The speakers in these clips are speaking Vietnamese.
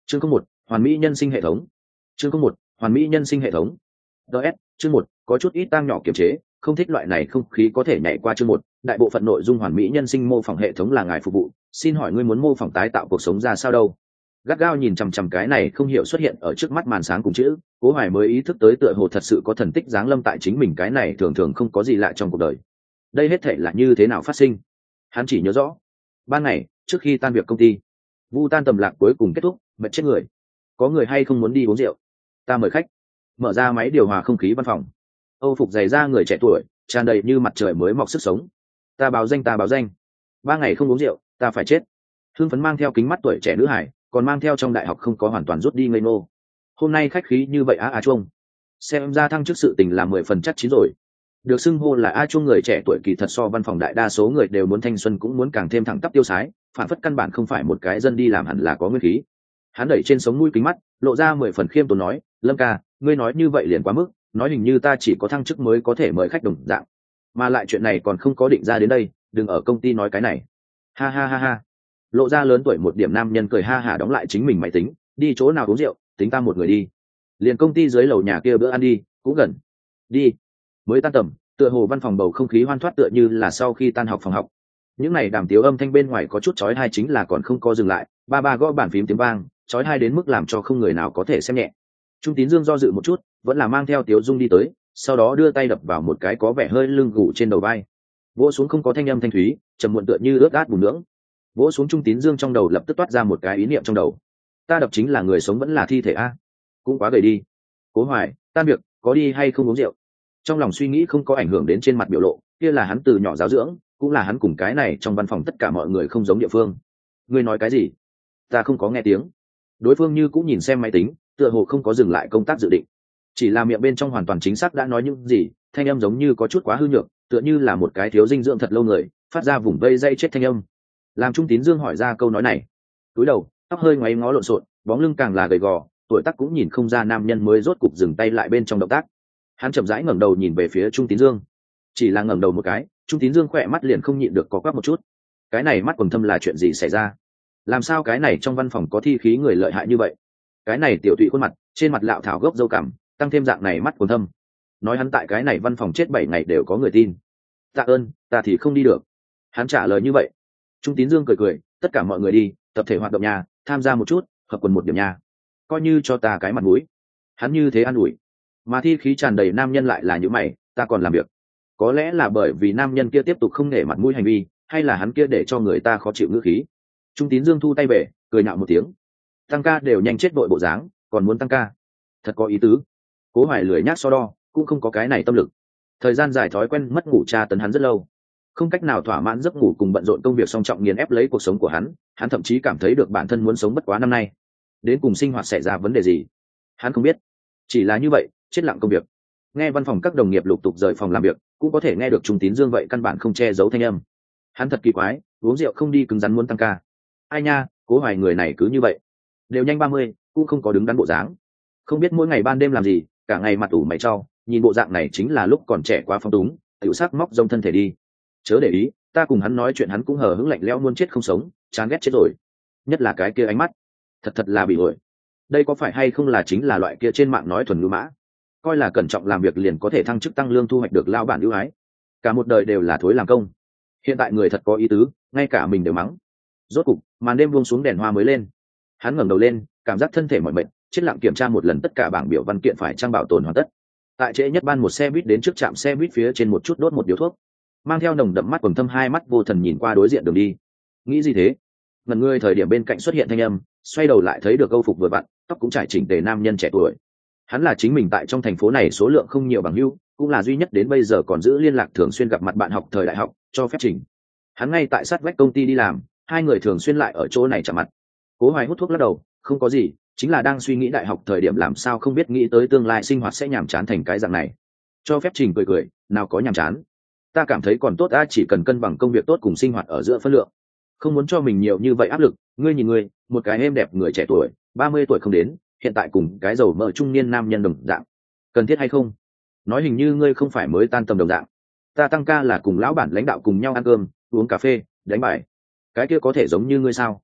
Chương không một, hoàn mỹ nhân sinh hệ thống. Chương không một, hoàn mỹ nhân sinh hệ thống. DS, chương một, có chút ít tăng nhỏ kiềm chế, không thích loại này không khí có thể nhảy qua chương một, đại bộ phận nội dung hoàn mỹ nhân sinh mô phỏng hệ thống là ngài phục vụ, xin hỏi ngươi muốn mô phỏng tái tạo cuộc sống ra sao đâu? Gắt gao nhìn chằm chằm cái này không hiểu xuất hiện ở trước mắt màn sáng cùng chữ, Cố Hoài mới ý thức tới tựa hồ thật sự có thần tích giáng lâm tại chính mình, cái này thường thường không có gì lạ trong cuộc đời. Đây hết thể là như thế nào phát sinh? Hắn chỉ nhớ rõ, ban ngày trước khi tan việc công ty, vu tan tầm lạc cuối cùng kết thúc, mệt chết người. Có người hay không muốn đi uống rượu? Ta mời khách. Mở ra máy điều hòa không khí văn phòng. Âu phục dày da người trẻ tuổi, tràn đầy như mặt trời mới mọc sức sống. Ta báo danh, ta báo danh. 3 ngày không uống rượu, ta phải chết. Hương phấn mang theo kính mắt tuổi trẻ nữ hải, còn mang theo trong đại học không có hoàn toàn rút đi ngây ngô. Hôm nay khách khí như vậy A Chuông. Xem ra thăng chức sự tình là 10 phần chắc chín rồi. Được xưng hô là A Chuông người trẻ tuổi kỳ thật so văn phòng đại đa số người đều muốn thanh xuân, cũng muốn càng thêm thẳng tắp tiêu sái, phản phất căn bản không phải một cái dân đi làm hẳn là có nguyên khí. Hắn đẩy trên sống mũi kính mắt, lộ ra 10 phần khiêm tốn nói, Lâm ca, ngươi nói như vậy liền quá mức, nói hình như ta chỉ có thăng chức mới có thể mời khách đồng dạng, mà lại chuyện này còn không có định ra đến đây, đừng ở công ty nói cái này. Ha ha ha ha. Lộ ra lớn tuổi một điểm nam nhân cười ha hả đóng lại chính mình máy tính, đi chỗ nào uống rượu, tính ta một người đi. Liền công ty dưới lầu nhà kia bữa ăn đi, cũng gần. Đi. Mới tan tầm, tựa hồ văn phòng bầu không khí hoan thoát tựa như là sau khi tan học phòng học. Những này đàm tiếu âm thanh bên ngoài có chút chói tai, chính là còn không có dừng lại, ba gõ bàn phím tiếng vang, chói tai đến mức làm cho không người nào có thể xem nhẹ. Trung Tín Dương do dự một chút, vẫn là mang theo Tiếu Dung đi tới, sau đó đưa tay đập vào một cái có vẻ hơi lưng gù trên đầu vai. Vỗ xuống không có thanh âm thanh thúy, trầm muộn tựa như ướt át bùn nhưỡng. Vỗ xuống, Trung Tín Dương trong đầu lập tức toát ra một cái ý niệm trong đầu. Ta đập chính là người sống vẫn là thi thể a? Cũng quá gầy đi. Cố Hoài, tan việc, có đi hay không uống rượu? Trong lòng suy nghĩ không có ảnh hưởng đến trên mặt biểu lộ, kia là hắn từ nhỏ giáo dưỡng, cũng là hắn cùng cái này trong văn phòng tất cả mọi người không giống địa phương. Ngươi nói cái gì? Ta không có nghe tiếng. Đối phương như cũng nhìn xem máy tính, tựa hồ không có dừng lại công tác dự định, chỉ là miệng bên trong hoàn toàn chính xác đã nói những gì, thanh âm giống như có chút quá hư nhược, tựa như là một cái thiếu dinh dưỡng thật lâu người phát ra vùng vây dây chết thanh âm. Làm Trung Tín Dương hỏi ra câu nói này, túi đầu, tóc hơi ngoáy ngó lộn xộn, bóng lưng càng là gầy gò, tuổi tác cũng nhìn không ra, nam nhân mới rốt cục dừng tay lại bên trong động tác. Hắn chậm rãi ngẩng đầu nhìn về phía Trung Tín Dương, chỉ là ngẩng đầu một cái, Trung Tín Dương khỏe mắt liền không nhịn được có quắc một chút. Cái này mắt quầng thâm là chuyện gì xảy ra? Làm sao cái này trong văn phòng có thi khí người lợi hại như vậy? Cái này tiểu tụy khuôn mặt, trên mặt lạo thảo gốc râu cằm, tăng thêm dạng này mắt quầng thâm, nói hắn tại cái này văn phòng chết 7 ngày đều có người tin. Tạ ơn, ta thì không đi được. Hắn trả lời như vậy. Trung Tín Dương cười cười, tất cả mọi người đi, tập thể hoạt động nhà, tham gia một chút, hợp quần một điểm nhà, coi như cho ta cái mặt mũi. Hắn như thế an ủi. Mà thi khí tràn đầy nam nhân lại là như mày, ta còn làm việc. Có lẽ là bởi vì nam nhân kia tiếp tục không nể mặt mũi hành vi, hay là hắn kia để cho người ta khó chịu ngữ khí. Trung Tín Dương thu tay về, cười nhạo một tiếng. Tăng ca đều nhanh chết đội bộ dáng, còn muốn tăng ca, thật có ý tứ. Cố Hoài lười nhác so đo, cũng không có cái này tâm lực. Thời gian dài thói quen mất ngủ tra tấn hắn rất lâu, không cách nào thỏa mãn giấc ngủ cùng bận rộn công việc song trọng nghiền ép lấy cuộc sống của hắn. Hắn thậm chí cảm thấy được bản thân muốn sống bất quá năm nay. Đến cùng sinh hoạt xảy ra vấn đề gì, hắn không biết, chỉ là như vậy chết lặng công việc. Nghe văn phòng các đồng nghiệp lục tục rời phòng làm việc, cũng có thể nghe được Trung Tín Dương vậy căn bản không che giấu thanh âm. Hắn thật kỳ quái, uống rượu không đi cứng rắn muốn tăng ca. Ai nha, Cố Hoài người này cứ như vậy, đều nhanh 30, cũng không có đứng đắn bộ dáng. Không biết mỗi ngày ban đêm làm gì, cả ngày mặt ủ mày trao, nhìn bộ dạng này chính là lúc còn trẻ quá phong túng, tiểu sắc móc rông thân thể đi. Chớ để ý, ta cùng hắn nói chuyện hắn cũng hờ hững lạnh lẽo, muốn chết không sống, chán ghét chết rồi. Nhất là cái kia ánh mắt, thật là bị ổi. Đây có phải hay không là chính là loại kia trên mạng nói thuần ngữ mã, coi là cẩn trọng làm việc liền có thể thăng chức tăng lương, thu hoạch được lao bản ưu ái, cả một đời đều là thối làm công. Hiện tại người thật có ý tứ, ngay cả mình đều mắng. Rốt cục màn đêm buông xuống, đèn hoa mới lên. Hắn ngẩng đầu lên, cảm giác thân thể mỏi mệt, chết lặng kiểm tra một lần tất cả bảng biểu văn kiện phải trang bảo tồn hoàn tất. Tại trễ nhất ban một xe buýt đến trước trạm xe buýt phía trên một chút đốt một điếu thuốc, mang theo nồng đậm mắt quầng thâm, hai mắt vô thần nhìn qua đối diện đường đi. Nghĩ gì thế? Ngần ngươi thời điểm bên cạnh xuất hiện thanh âm, xoay đầu lại thấy được câu phục vừa vặn, tóc cũng trải chỉnh tề nam nhân trẻ tuổi. Hắn là chính mình tại trong thành phố này số lượng không nhiều bằng hữu, cũng là duy nhất đến bây giờ còn giữ liên lạc thường xuyên gặp mặt bạn học thời đại học, cho phép Trình. Hắn ngay tại sát vách công ty đi làm, hai người thường xuyên lại ở chỗ này chạm mặt. Cố Hoài hút thuốc lắc đầu, không có gì, chính là đang suy nghĩ đại học thời điểm làm sao không biết nghĩ tới tương lai sinh hoạt sẽ nhàm chán thành cái dạng này. Cho phép Trình cười cười, nào có nhàm chán, ta cảm thấy còn tốt, chỉ cần cân bằng công việc tốt cùng sinh hoạt ở giữa phân lượng, không muốn cho mình nhiều như vậy áp lực. Ngươi nhìn ngươi, một cái êm đẹp người trẻ tuổi, 30 tuổi không đến, hiện tại cùng cái dầu mỡ trung niên nam nhân đồng dạng, cần thiết hay không? Nói hình như ngươi không phải mới tan tầm đồng dạng. Ta tăng ca là cùng lão bản lãnh đạo cùng nhau ăn cơm, uống cà phê, đánh bài, cái kia có thể giống như ngươi sao?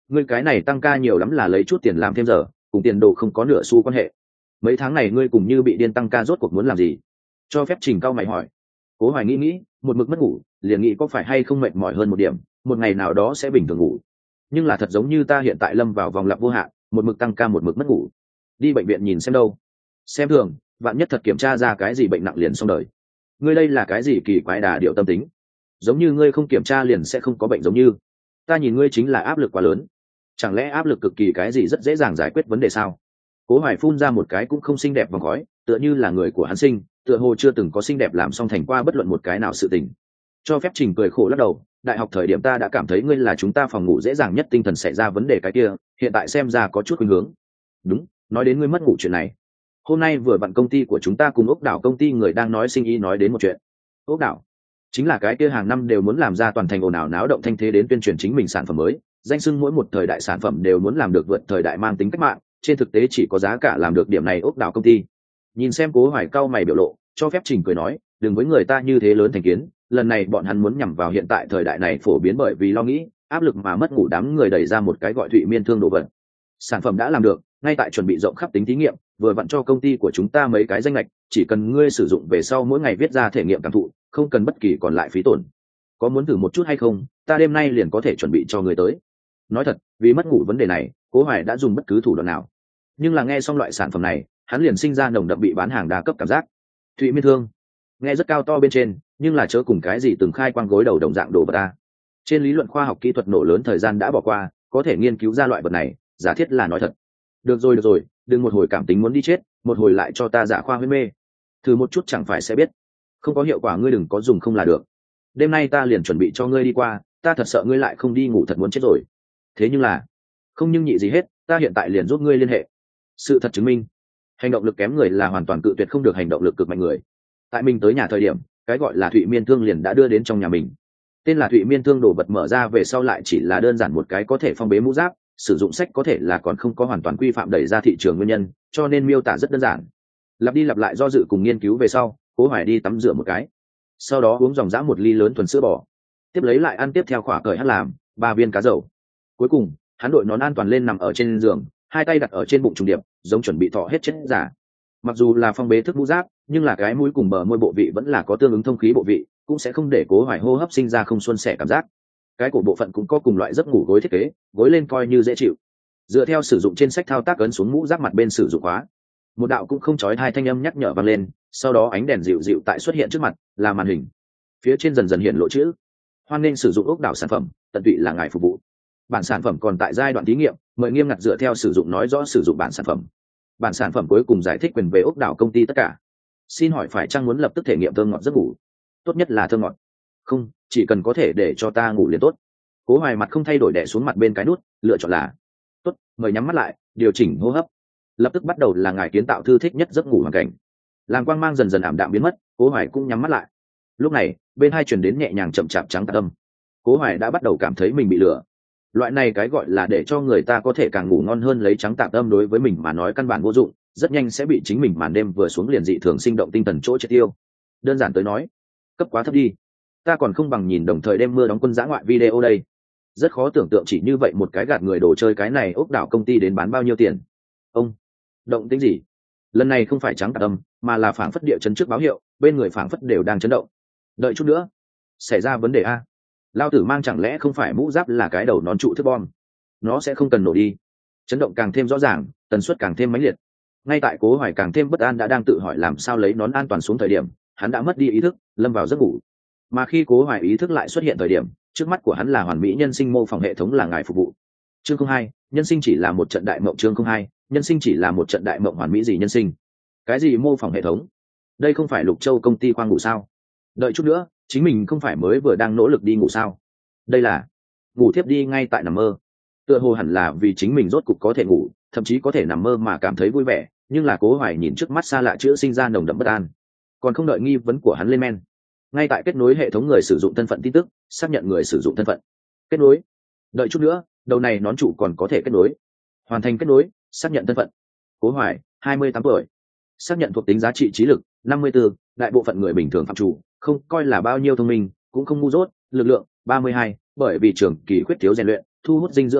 Ngươi cái này tăng ca nhiều lắm là lấy chút tiền làm thêm giờ, cùng tiền đồ không có nửa xu quan hệ. Mấy tháng này ngươi cùng như bị điên tăng ca rốt cuộc muốn làm gì? Cho phép Trình cao mày hỏi. Cố Hoài nghĩ, một mực mất ngủ, liền nghĩ có phải hay không mệt mỏi hơn một điểm, một ngày nào đó sẽ bình thường ngủ. Nhưng là thật giống như ta hiện tại lâm vào vòng lặp vô hạn, một mực tăng ca một mực mất ngủ. Đi bệnh viện nhìn xem đâu. Xem thường, vạn nhất thật kiểm tra ra cái gì bệnh nặng liền xong đời. Ngươi đây là cái gì kỳ quái đà điệu tâm tính? Giống như ngươi không kiểm tra liền sẽ không có bệnh giống như. Ta nhìn ngươi chính là áp lực quá lớn. Chẳng lẽ áp lực cực kỳ cái gì rất dễ dàng giải quyết vấn đề sao? Cố Hoài phun ra một cái cũng không xinh đẹp vòng khói, tựa như là người của hắn sinh, tựa hồ chưa từng có xinh đẹp làm xong thành qua bất luận một cái nào sự tình. Cho phép Trình cười khổ lắc đầu, đại học thời điểm ta đã cảm thấy ngươi là chúng ta phòng ngủ dễ dàng nhất tinh thần xảy ra vấn đề cái kia, hiện tại xem ra có chút khuynh hướng. Đúng, nói đến ngươi mất ngủ chuyện này. Hôm nay vừa vặn công ty của chúng ta cùng Ốc Đảo công ty người đang nói sinh ý nói đến một chuyện. Ốc Đảo chính là cái kia hàng năm đều muốn làm ra toàn thành ồn ào náo động thanh thế đến tuyên truyền chính mình sản phẩm mới, danh xưng mỗi một thời đại sản phẩm đều muốn làm được vượt thời đại mang tính cách mạng, trên thực tế chỉ có giá cả làm được điểm này Ốc Đảo công ty. Nhìn xem Cố Hoài cao mày biểu lộ, Cho phép Trình cười nói, đừng với người ta như thế lớn thành kiến, lần này bọn hắn muốn nhằm vào hiện tại thời đại này phổ biến bởi vì lo nghĩ áp lực mà mất ngủ đám người đẩy ra một cái gọi Thụy Miên Thương đồ vật. Sản phẩm đã làm được, ngay tại chuẩn bị rộng khắp tính thí nghiệm, vừa vặn cho công ty của chúng ta mấy cái danh lệch, chỉ cần ngươi sử dụng về sau mỗi ngày viết ra thể nghiệm cảm thụ, không cần bất kỳ còn lại phí tổn. Có muốn thử một chút hay không? Ta đêm nay liền có thể chuẩn bị cho người tới. Nói thật, vì mất ngủ vấn đề này, Cố Hoài đã dùng bất cứ thủ đoạn nào. Nhưng là nghe xong loại sản phẩm này, hắn liền sinh ra nồng đậm bị bán hàng đa cấp cảm giác. Thụy Miên Thương, nghe rất cao to bên trên, nhưng là chớ cùng cái gì từng khai quang gối đầu đồng dạng đồ vật ta. Trên lý luận khoa học kỹ thuật nổ lớn thời gian đã bỏ qua, có thể nghiên cứu ra loại vật này, giả thiết là nói thật. Được rồi, đừng một hồi cảm tính muốn đi chết, một hồi lại cho ta giả khoa huyết mê. Thử một chút chẳng phải sẽ biết. Không có hiệu quả ngươi đừng có dùng không là được. Đêm nay ta liền chuẩn bị cho ngươi đi qua, ta thật sợ ngươi lại không đi ngủ thật muốn chết rồi. Thế nhưng là, không nhưng nhị gì hết, ta hiện tại liền giúp ngươi liên hệ. Sự thật chứng minh, hành động lực kém người là hoàn toàn cự tuyệt không được hành động lực cực mạnh người. Tại mình tới nhà thời điểm, cái gọi là Thụy Miên Thương liền đã đưa đến trong nhà mình. Tên là Thụy Miên Thương đồ vật mở ra về sau lại chỉ là đơn giản một cái có thể phong bế mũ giáp, sử dụng sách có thể là còn không có hoàn toàn quy phạm đẩy ra thị trường nguyên nhân, cho nên miêu tả rất đơn giản. Lặp đi lặp lại do dự cùng nghiên cứu về sau, Cố Hoài đi tắm rửa một cái, sau đó uống dòng dã một ly lớn thuần sữa bò, tiếp lấy lại ăn tiếp theo khỏa cởi hát làm 3 viên cá dầu. Cuối cùng hắn đội nón an toàn lên nằm ở trên giường, hai tay đặt ở trên bụng trùng điệp, giống chuẩn bị thọ hết chết giả. Mặc dù là phong bế thức mũ giáp, nhưng là cái mũi cùng bờ môi bộ vị vẫn là có tương ứng thông khí bộ vị, cũng sẽ không để Cố Hoài hô hấp sinh ra không suôn sẻ cảm giác. Cái cổ bộ phận cũng có cùng loại giấc ngủ gối thiết kế, gối lên coi như dễ chịu. Dựa theo sử dụng trên sách thao tác ấn xuống mũ giáp mặt bên sử dụng khóa, một đạo cũng không chói tai thanh âm nhắc nhở vang lên, sau đó ánh đèn dịu dịu tại xuất hiện trước mặt, là màn hình. Phía trên dần dần hiện lộ chữ: hoan nghênh sử dụng Ốc Đảo sản phẩm, tận tụy là ngài phục vụ. Bản sản phẩm còn tại giai đoạn thí nghiệm, mời nghiêm ngặt dựa theo sử dụng nói rõ sử dụng bản sản phẩm. Bản sản phẩm cuối cùng giải thích quyền về Ốc Đảo công ty tất cả. Xin hỏi phải chăng muốn lập tức thể nghiệm thơm ngọt giấc ngủ? Tốt nhất là thơm ngọt. Không, chỉ cần có thể để cho ta ngủ liền tốt. Cố Hoài mặt không thay đổi đè xuống mặt bên cái nút, lựa chọn là tốt. Mời nhắm mắt lại, điều chỉnh hô hấp. Lập tức bắt đầu là ngài kiến tạo thư thích nhất giấc ngủ hoàn cảnh. Làm quang mang dần dần ảm đạm biến mất, Cố Hoài cũng nhắm mắt lại. Lúc này bên hai truyền đến nhẹ nhàng chậm chạp trắng tạc âm. Cố Hoài đã bắt đầu cảm thấy mình bị lừa. Loại này cái gọi là để cho người ta có thể càng ngủ ngon hơn lấy trắng tạc âm đối với mình mà nói căn bản vô dụng, rất nhanh sẽ bị chính mình màn đêm vừa xuống liền dị thường sinh động tinh thần chỗ triệt tiêu. Đơn giản tới nói, cấp quá thấp đi. Ta còn không bằng nhìn đồng thời đêm mưa đóng quân dã ngoại video đây. Rất khó tưởng tượng chỉ như vậy một cái gạt người đồ chơi cái này Ốc Đảo công ty đến bán bao nhiêu tiền. Ông, động tĩnh gì? Lần này không phải trắng tạc âm, mà là phảng phất địa chấn trước báo hiệu, bên người phảng phất đều đang chấn động. Đợi chút nữa, xảy ra vấn đề a. Lao tử mang chẳng lẽ không phải mũ giáp là cái đầu nón trụ thức bom? Nó sẽ không cần nổ đi. Chấn động càng thêm rõ ràng, tần suất càng thêm mãnh liệt. Ngay tại Cố Hoài càng thêm bất an đã đang tự hỏi làm sao lấy nón an toàn xuống thời điểm, hắn đã mất đi ý thức, lâm vào giấc ngủ. Mà khi Cố Hoài ý thức lại xuất hiện thời điểm, trước mắt của hắn là hoàn mỹ nhân sinh mô phỏng hệ thống là ngài phục vụ. Chương 02, nhân sinh chỉ là một trận đại mộng. Chương 02, nhân sinh chỉ là một trận đại mộng. Hoàn mỹ gì nhân sinh? Cái gì mô phỏng hệ thống? Đây không phải Lục Châu công ty khoang ngủ sao? Đợi chút nữa, chính mình không phải mới vừa đang nỗ lực đi ngủ sao? Đây là ngủ thiếp đi ngay tại nằm mơ. Tựa hồ hẳn là vì chính mình rốt cục có thể ngủ, thậm chí có thể nằm mơ mà cảm thấy vui vẻ, nhưng là Cố Hoài nhìn trước mắt xa lạ chữa sinh ra nồng đậm bất an. Còn không đợi nghi vấn của hắn lên men, ngay tại kết nối hệ thống người sử dụng thân phận tin tức, xác nhận người sử dụng thân phận. Kết nối. Đợi chút nữa, đầu này nón trụ còn có thể kết nối. Hoàn thành kết nối, xác nhận thân phận. Cố Hoài, 28 tuổi. Xác nhận thuộc tính giá trị trí lực 54, đại bộ phận người bình thường phạm chủ, không coi là bao nhiêu thông minh, cũng không ngu dốt, lực lượng 32, bởi vì trường kỳ khuyết thiếu rèn luyện, thu hút dinh dưỡng đơn nhất,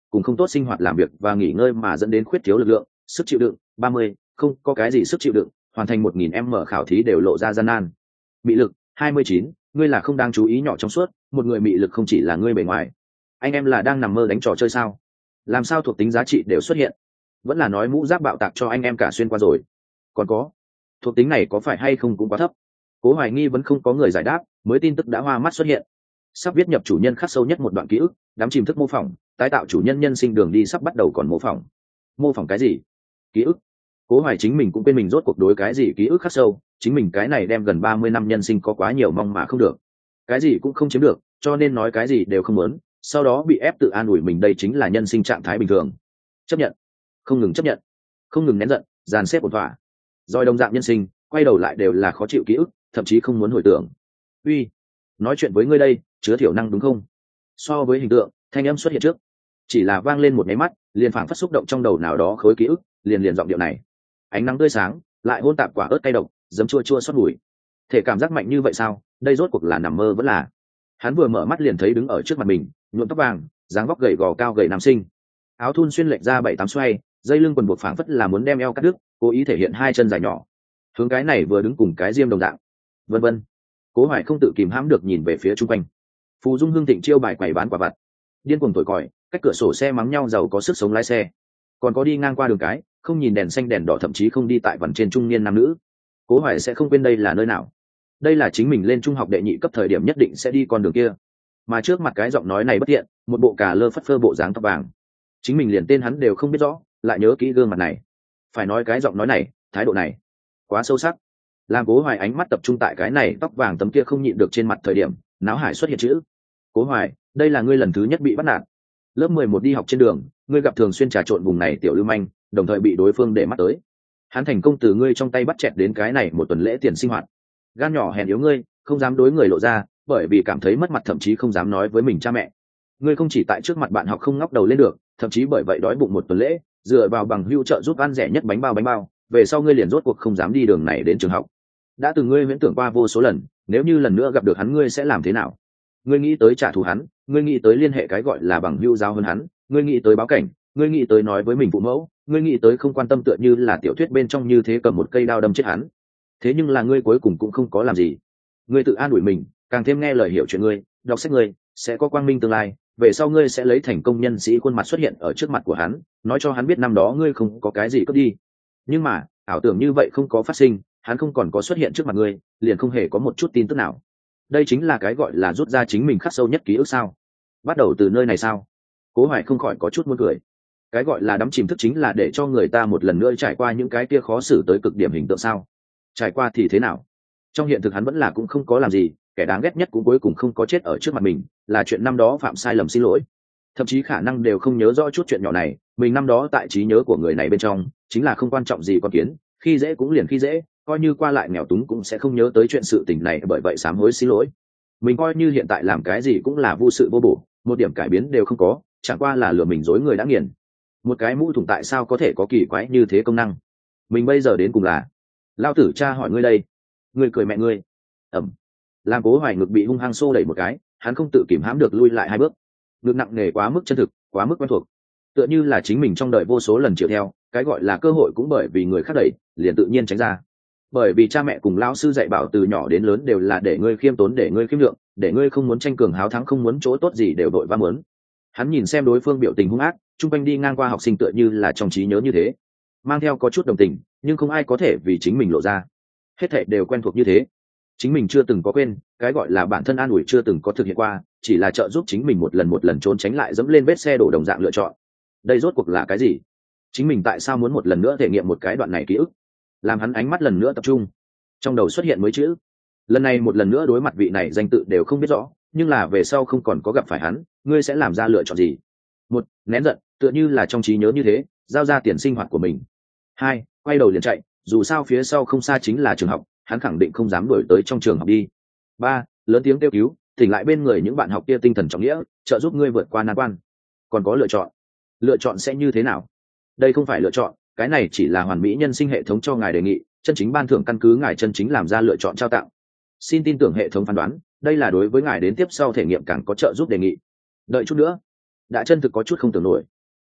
cùng không tốt sinh hoạt làm việc và nghỉ ngơi mà dẫn đến khuyết thiếu lực lượng, sức chịu đựng. 30, không có cái gì sức chịu đựng, hoàn thành 1000 m khảo thí đều lộ ra gian nan. Mị lực 29, ngươi là không đáng chú ý nhỏ trong suốt, một người mị lực không chỉ là ngươi bề ngoài. Anh em là đang nằm mơ đánh trò chơi sao? Làm sao thuộc tính giá trị đều xuất hiện? Vẫn là nói mũ giáp bạo tạc cho anh em cả xuyên qua rồi. Còn có, thuộc tính này có phải hay không cũng quá thấp. Cố Hoài Nghi vẫn không có người giải đáp, mới tin tức đã hoa mắt xuất hiện. Sắp viết nhập chủ nhân khắc sâu nhất một đoạn ký ức, đắm chìm thức mô phỏng, tái tạo chủ nhân nhân sinh đường đi sắp bắt đầu còn mô phỏng. Mô phỏng cái gì? Ký ức. Cố Hoài chính mình cũng quên mình rốt cuộc đối cái gì ký ức khắc sâu, chính mình cái này đem gần 30 năm nhân sinh có quá nhiều mong mà không được. Cái gì cũng không chiếm được, cho nên nói cái gì đều không muốn, sau đó bị ép tự an ủi mình đây chính là nhân sinh trạng thái bình thường. Chấp nhận, không ngừng chấp nhận, không ngừng nén giận, dàn xếp ổn thỏa. Rồi đồng dạng nhân sinh, quay đầu lại đều là khó chịu ký ức, thậm chí không muốn hồi tưởng. Uy, nói chuyện với ngươi đây, chứa thiểu năng đúng không? So với hình tượng, thanh âm xuất hiện trước, chỉ là vang lên một máy mắt, liền phảng phất xúc động trong đầu nào đó khối ký ức, liền giọng điệu này. Ánh nắng tươi sáng, lại hôn tạp quả ớt cay độc, giấm chua chua xót mùi. Thể cảm giác mạnh như vậy sao? Đây rốt cuộc là nằm mơ vẫn là? Hắn vừa mở mắt liền thấy đứng ở trước mặt mình, nhuộm tóc vàng, dáng vóc gầy gò cao gầy nam sinh. Áo thun xuyên lệch ra 7-8 xoay, dây lưng quần buộc phảng phất là muốn đem eo cắt đứt, cố ý thể hiện hai chân dài nhỏ. Hướng cái này vừa đứng cùng cái diêm đồng dạng. Vân vân. Cố Hoài không tự kìm hãm được nhìn về phía chung quanh. Phù Dung Hương Thịnh chiêu bài quầy bán quả vặt, điên cuồng thổi còi, cách cửa sổ xe mắng nhau giàu có sức sống lái xe. Còn có đi ngang qua đường cái, không nhìn đèn xanh đèn đỏ thậm chí không đi tại vằn trên trung niên nam nữ. Cố Hoài sẽ không quên đây là nơi nào. Đây là chính mình lên trung học đệ nhị cấp thời điểm nhất định sẽ đi con đường kia. Mà trước mặt cái giọng nói này bất thiện, một bộ cà lơ phất phơ bộ dáng tóc vàng. Chính mình liền tên hắn đều không biết rõ, lại nhớ kỹ gương mặt này. Phải nói cái giọng nói này, thái độ này, quá sâu sắc. Làm Cố Hoài ánh mắt tập trung tại cái này tóc vàng tấm kia không nhịn được trên mặt thời điểm, náo hải xuất hiện chữ. Cố Hoài, đây là ngươi lần thứ nhất bị bắt nạt. Lớp 11 đi học trên đường, ngươi gặp thường xuyên trà trộn vùng này tiểu lưu manh, đồng thời bị đối phương để mắt tới. Hắn thành công từ ngươi trong tay bắt chẹt đến cái này một tuần lễ tiền sinh hoạt. Gan nhỏ hèn yếu ngươi, không dám đối người lộ ra, bởi vì cảm thấy mất mặt thậm chí không dám nói với mình cha mẹ. Ngươi không chỉ tại trước mặt bạn học không ngóc đầu lên được, thậm chí bởi vậy đói bụng một tuần lễ, dựa vào bằng hưu trợ giúp ăn rẻ nhất bánh bao, về sau ngươi liền rốt cuộc không dám đi đường này đến trường học. Đã từng ngươi viễn tưởng qua vô số lần, nếu như lần nữa gặp được hắn ngươi sẽ làm thế nào? Ngươi nghĩ tới trả thù hắn, ngươi nghĩ tới liên hệ cái gọi là bằng hưu giao hơn hắn, ngươi nghĩ tới báo cảnh, ngươi nghĩ tới nói với mình phụ mẫu, ngươi nghĩ tới không quan tâm tựa như là tiểu thuyết bên trong như thế cầm một cây đao đâm chết hắn. Thế nhưng là ngươi cuối cùng cũng không có làm gì. Ngươi tự an ủi mình, càng thêm nghe lời hiểu chuyện ngươi, đọc sách ngươi sẽ có quang minh tương lai, về sau ngươi sẽ lấy thành công nhân sĩ khuôn mặt xuất hiện ở trước mặt của hắn, nói cho hắn biết năm đó ngươi không có cái gì cướp đi. Nhưng mà ảo tưởng như vậy không có phát sinh, hắn không còn có xuất hiện trước mặt ngươi, liền không hề có một chút tin tức nào. Đây chính là cái gọi là rút ra chính mình khắc sâu nhất ký ức sao? Bắt đầu từ nơi này sao? Cố Hoài không khỏi có chút muốn cười. Cái gọi là đắm chìm thức chính là để cho người ta một lần nữa trải qua những cái kia khó xử tới cực điểm hình tượng sao? Trải qua thì thế nào? Trong hiện thực hắn vẫn là cũng không có làm gì, kẻ đáng ghét nhất cũng cuối cùng không có chết ở trước mặt mình, là chuyện năm đó phạm sai lầm xin lỗi. Thậm chí khả năng đều không nhớ rõ chút chuyện nhỏ này, mình năm đó tại trí nhớ của người này bên trong, chính là không quan trọng gì con kiến, khi dễ cũng liền khi dễ, coi như qua lại nghèo túng cũng sẽ không nhớ tới chuyện sự tình này, bởi vậy sám hối xin lỗi. Mình coi như hiện tại làm cái gì cũng là vô sự vô bổ, một điểm cải biến đều không có, chẳng qua là lừa mình dối người đã nghiền. Một cái mũ thủng tại sao có thể có kỳ quái như thế công năng? Mình bây giờ đến cùng là lao tử cha hỏi ngươi đây, ngươi cười mẹ ngươi. Ẩm. Làm Cố Hoài ngực bị hung hăng xô đẩy một cái, hắn không tự kìm hãm được lui lại 2 bước. Ngực nặng nề quá mức chân thực, quá mức quen thuộc, tựa như là chính mình trong đời vô số lần chịu theo, cái gọi là cơ hội cũng bởi vì người khác đẩy, liền tự nhiên tránh ra. Bởi vì cha mẹ cùng lão sư dạy bảo từ nhỏ đến lớn đều là để ngươi khiêm tốn, để ngươi khiêm lượng, để ngươi không muốn tranh cường háo thắng, không muốn chỗ tốt gì đều đội va muốn. Hắn nhìn xem đối phương biểu tình hung ác, chung quanh đi ngang qua học sinh tựa như là trong trí nhớ như thế, mang theo có chút đồng tình, nhưng không ai có thể vì chính mình lộ ra. Hết thảy đều quen thuộc như thế, chính mình chưa từng có quên, cái gọi là bản thân an ủi chưa từng có thực hiện qua, chỉ là trợ giúp chính mình một lần trốn tránh lại dẫm lên vết xe đổ đồng dạng lựa chọn. Đây rốt cuộc là cái gì? Chính mình tại sao muốn một lần nữa thể nghiệm một cái đoạn này ký ức? Làm hắn ánh mắt lần nữa tập trung, trong đầu xuất hiện mấy chữ. Lần này một lần nữa đối mặt vị này danh tự đều không biết rõ, nhưng là về sau không còn có gặp phải hắn, ngươi sẽ làm ra lựa chọn gì? 1. Nén giận, tựa như là trong trí nhớ như thế, giao ra tiền sinh hoạt của mình. 2. Quay đầu liền chạy, dù sao phía sau không xa chính là trường học, hắn khẳng định không dám đuổi tới trong trường học đi. 3. Lớn tiếng kêu cứu, tỉnh lại bên người những bạn học kia tinh thần trọng nghĩa, trợ giúp ngươi vượt qua nan quan. Còn có lựa chọn sẽ như thế nào? Đây không phải lựa chọn, cái này chỉ là hoàn mỹ nhân sinh hệ thống cho ngài đề nghị, chân chính ban thưởng căn cứ ngài chân chính làm ra lựa chọn trao tặng. Xin tin tưởng hệ thống phán đoán, đây là đối với ngài đến tiếp sau thể nghiệm càng có trợ giúp đề nghị. Đợi chút nữa, đã chân thực có chút không tưởng nổi.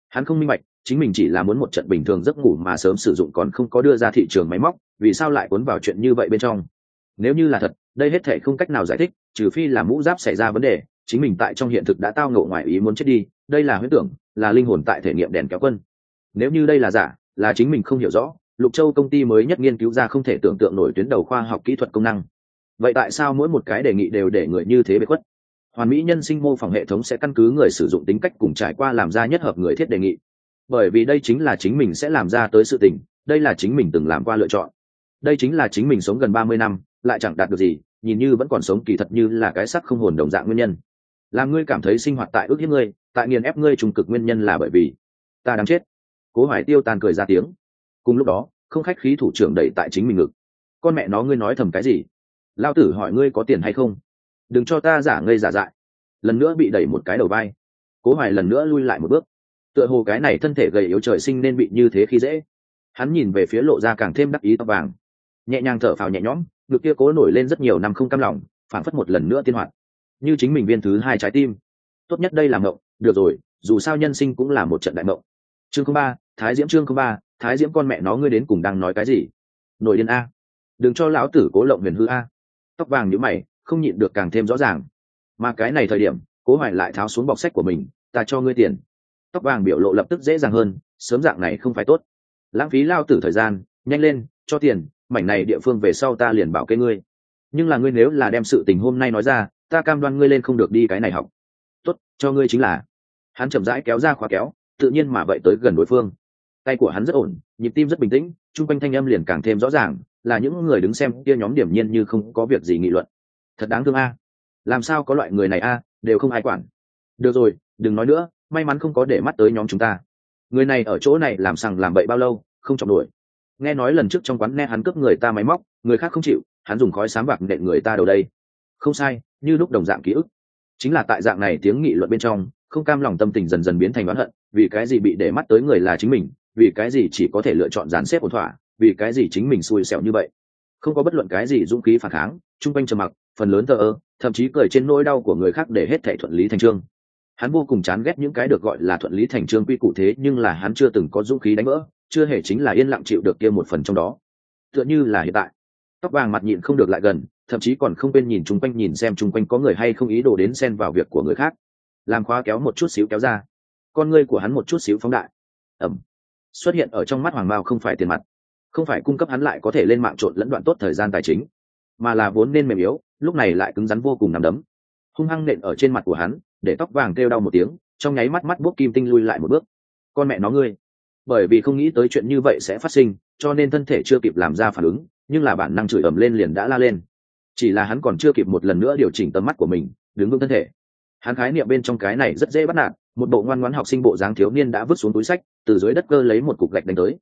Hắn không minh bạch, chính mình chỉ là muốn một trận bình thường giấc ngủ mà sớm sử dụng còn không có đưa ra thị trường máy móc, vì sao lại cuốn vào chuyện như vậy bên trong. Nếu như là thật, đây hết thể không cách nào giải thích, trừ phi là mũ giáp xảy ra vấn đề, chính mình tại trong hiện thực đã tao ngộ ngoài ý muốn chết đi, đây là huyễn tưởng, là linh hồn tại thể nghiệm đèn kéo quân. Nếu như đây là giả, là chính mình không hiểu rõ, Lục Châu công ty mới nhất nghiên cứu ra không thể tưởng tượng nổi tuyến đầu khoa học kỹ thuật công năng. Vậy tại sao mỗi một cái đề nghị đều để người như thế bế khuất? Hoàn mỹ nhân sinh mô phỏng hệ thống sẽ căn cứ người sử dụng tính cách cùng trải qua làm ra nhất hợp người thiết đề nghị, bởi vì đây chính là chính mình sẽ làm ra tới sự tình, đây là chính mình từng làm qua lựa chọn, đây chính là chính mình sống gần 30 năm lại chẳng đạt được gì, nhìn như vẫn còn sống kỳ thật như là cái xác không hồn đồng dạng nguyên nhân. Làm ngươi cảm thấy sinh hoạt tại ước hiếp ngươi, tại nghiền ép ngươi trung cực nguyên nhân là bởi vì ta đáng chết. Cố Hoài Tiêu tàn cười ra tiếng. Cùng lúc đó, không khách khí thủ trưởng đẩy tại chính mình ngực. Con mẹ nó, ngươi nói thầm cái gì? Lao tử hỏi ngươi có tiền hay không? Đừng cho ta giả ngây giả dại. Lần nữa bị đẩy một cái đầu vai. Cố Hoài lần nữa lui lại một bước. Tựa hồ cái này thân thể gầy yếu trời sinh nên bị như thế khi dễ. Hắn nhìn về phía lộ ra càng thêm đắc ý tóc vàng, nhẹ nhàng thở phào nhẹ nhõm, ngực kia cố nổi lên rất nhiều năm không cam lòng, phảng phất một lần nữa tiên hoạt, như chính mình viên thứ hai trái tim. Tốt nhất đây là mộng, được rồi, dù sao nhân sinh cũng là một trận đại mộng. Chương 03, Thái Diễm. Chương 03, Thái Diễm. Con mẹ nó, ngươi đến cùng đang nói cái gì? Nổi điên a! Đừng cho lão tử Cố Lộng Huyền hư a! Tóc vàng nhíu mày, không nhịn được càng thêm rõ ràng. Mà cái này thời điểm, Cố Hoài lại tháo xuống bọc sách của mình, ta cho ngươi tiền. Tóc vàng biểu lộ lập tức dễ dàng hơn, sớm dạng này không phải tốt. Lãng phí lao tử thời gian, nhanh lên, cho tiền, mảnh này địa phương về sau ta liền bảo kê ngươi. Nhưng là ngươi nếu là đem sự tình hôm nay nói ra, ta cam đoan ngươi lên không được đi cái này học. Tốt, cho ngươi chính là. Hắn chậm rãi kéo ra khóa kéo, tự nhiên mà vậy tới gần đối phương. Tay của hắn rất ổn, nhịp tim rất bình tĩnh, chung quanh thanh âm liền càng thêm rõ ràng, là những người đứng xem kia nhóm điểm nhiên như không có việc gì nghị luận. Thật đáng thương a. Làm sao có loại người này a, đều không ai quản. Được rồi, đừng nói nữa, may mắn không có để mắt tới nhóm chúng ta. Người này ở chỗ này làm sằng làm bậy bao lâu, không chọc nổi. Nghe nói lần trước trong quán nghe hắn cướp người ta máy móc, người khác không chịu, hắn dùng khói xám bạc nện người ta đầu đây. Không sai, như lúc đồng dạng ký ức. Chính là tại dạng này tiếng nghị luận bên trong, không cam lòng tâm tình dần dần biến thành oán hận, vì cái gì bị để mắt tới người là chính mình, vì cái gì chỉ có thể lựa chọn dàn xếp ổn thỏa, vì cái gì chính mình xui xẻo như vậy. Không có bất luận cái gì dũng khí phản kháng, chung quanh trầm mặc, phần lớn thờ ơ, thậm chí cười trên nỗi đau của người khác để hết thảy thuận lý thành chương. Hắn vô cùng chán ghét những cái được gọi là thuận lý thành chương quy củ, thế nhưng là hắn chưa từng có dũng khí đánh vỡ, chưa hề chính là yên lặng chịu được kia một phần trong đó. Tựa như là hiện tại, tóc vàng mặt nhịn không được lại gần, thậm chí còn không quên nhìn chung quanh, nhìn xem chung quanh có người hay không ý đồ đến xen vào việc của người khác. Làm khóa kéo một chút xíu kéo ra, con ngươi của hắn một chút xíu phóng đại. Xuất hiện ở trong mắt Hoàng Mao không phải tiền mặt, không phải cung cấp hắn lại có thể lên mạng trộn lẫn đoạn tốt thời gian tài chính, mà là vốn nên mềm yếu, lúc này lại cứng rắn vô cùng, nằm đấm hung hăng nện ở trên mặt của hắn, để tóc vàng kêu đau một tiếng, trong nháy mắt mắt bốc kim tinh lui lại một bước. Con mẹ nó ngươi! Bởi vì không nghĩ tới chuyện như vậy sẽ phát sinh, cho nên thân thể chưa kịp làm ra phản ứng, nhưng là bản năng chửi ầm lên liền đã la lên. Chỉ là hắn còn chưa kịp một lần nữa điều chỉnh tầm mắt của mình, đứng vững thân thể. Hắn khái niệm bên trong cái này rất dễ bắt nạt, một bộ ngoan ngoãn học sinh bộ dáng thiếu niên đã vứt xuống túi sách, từ dưới đất cơ lấy một cục gạch đánh tới.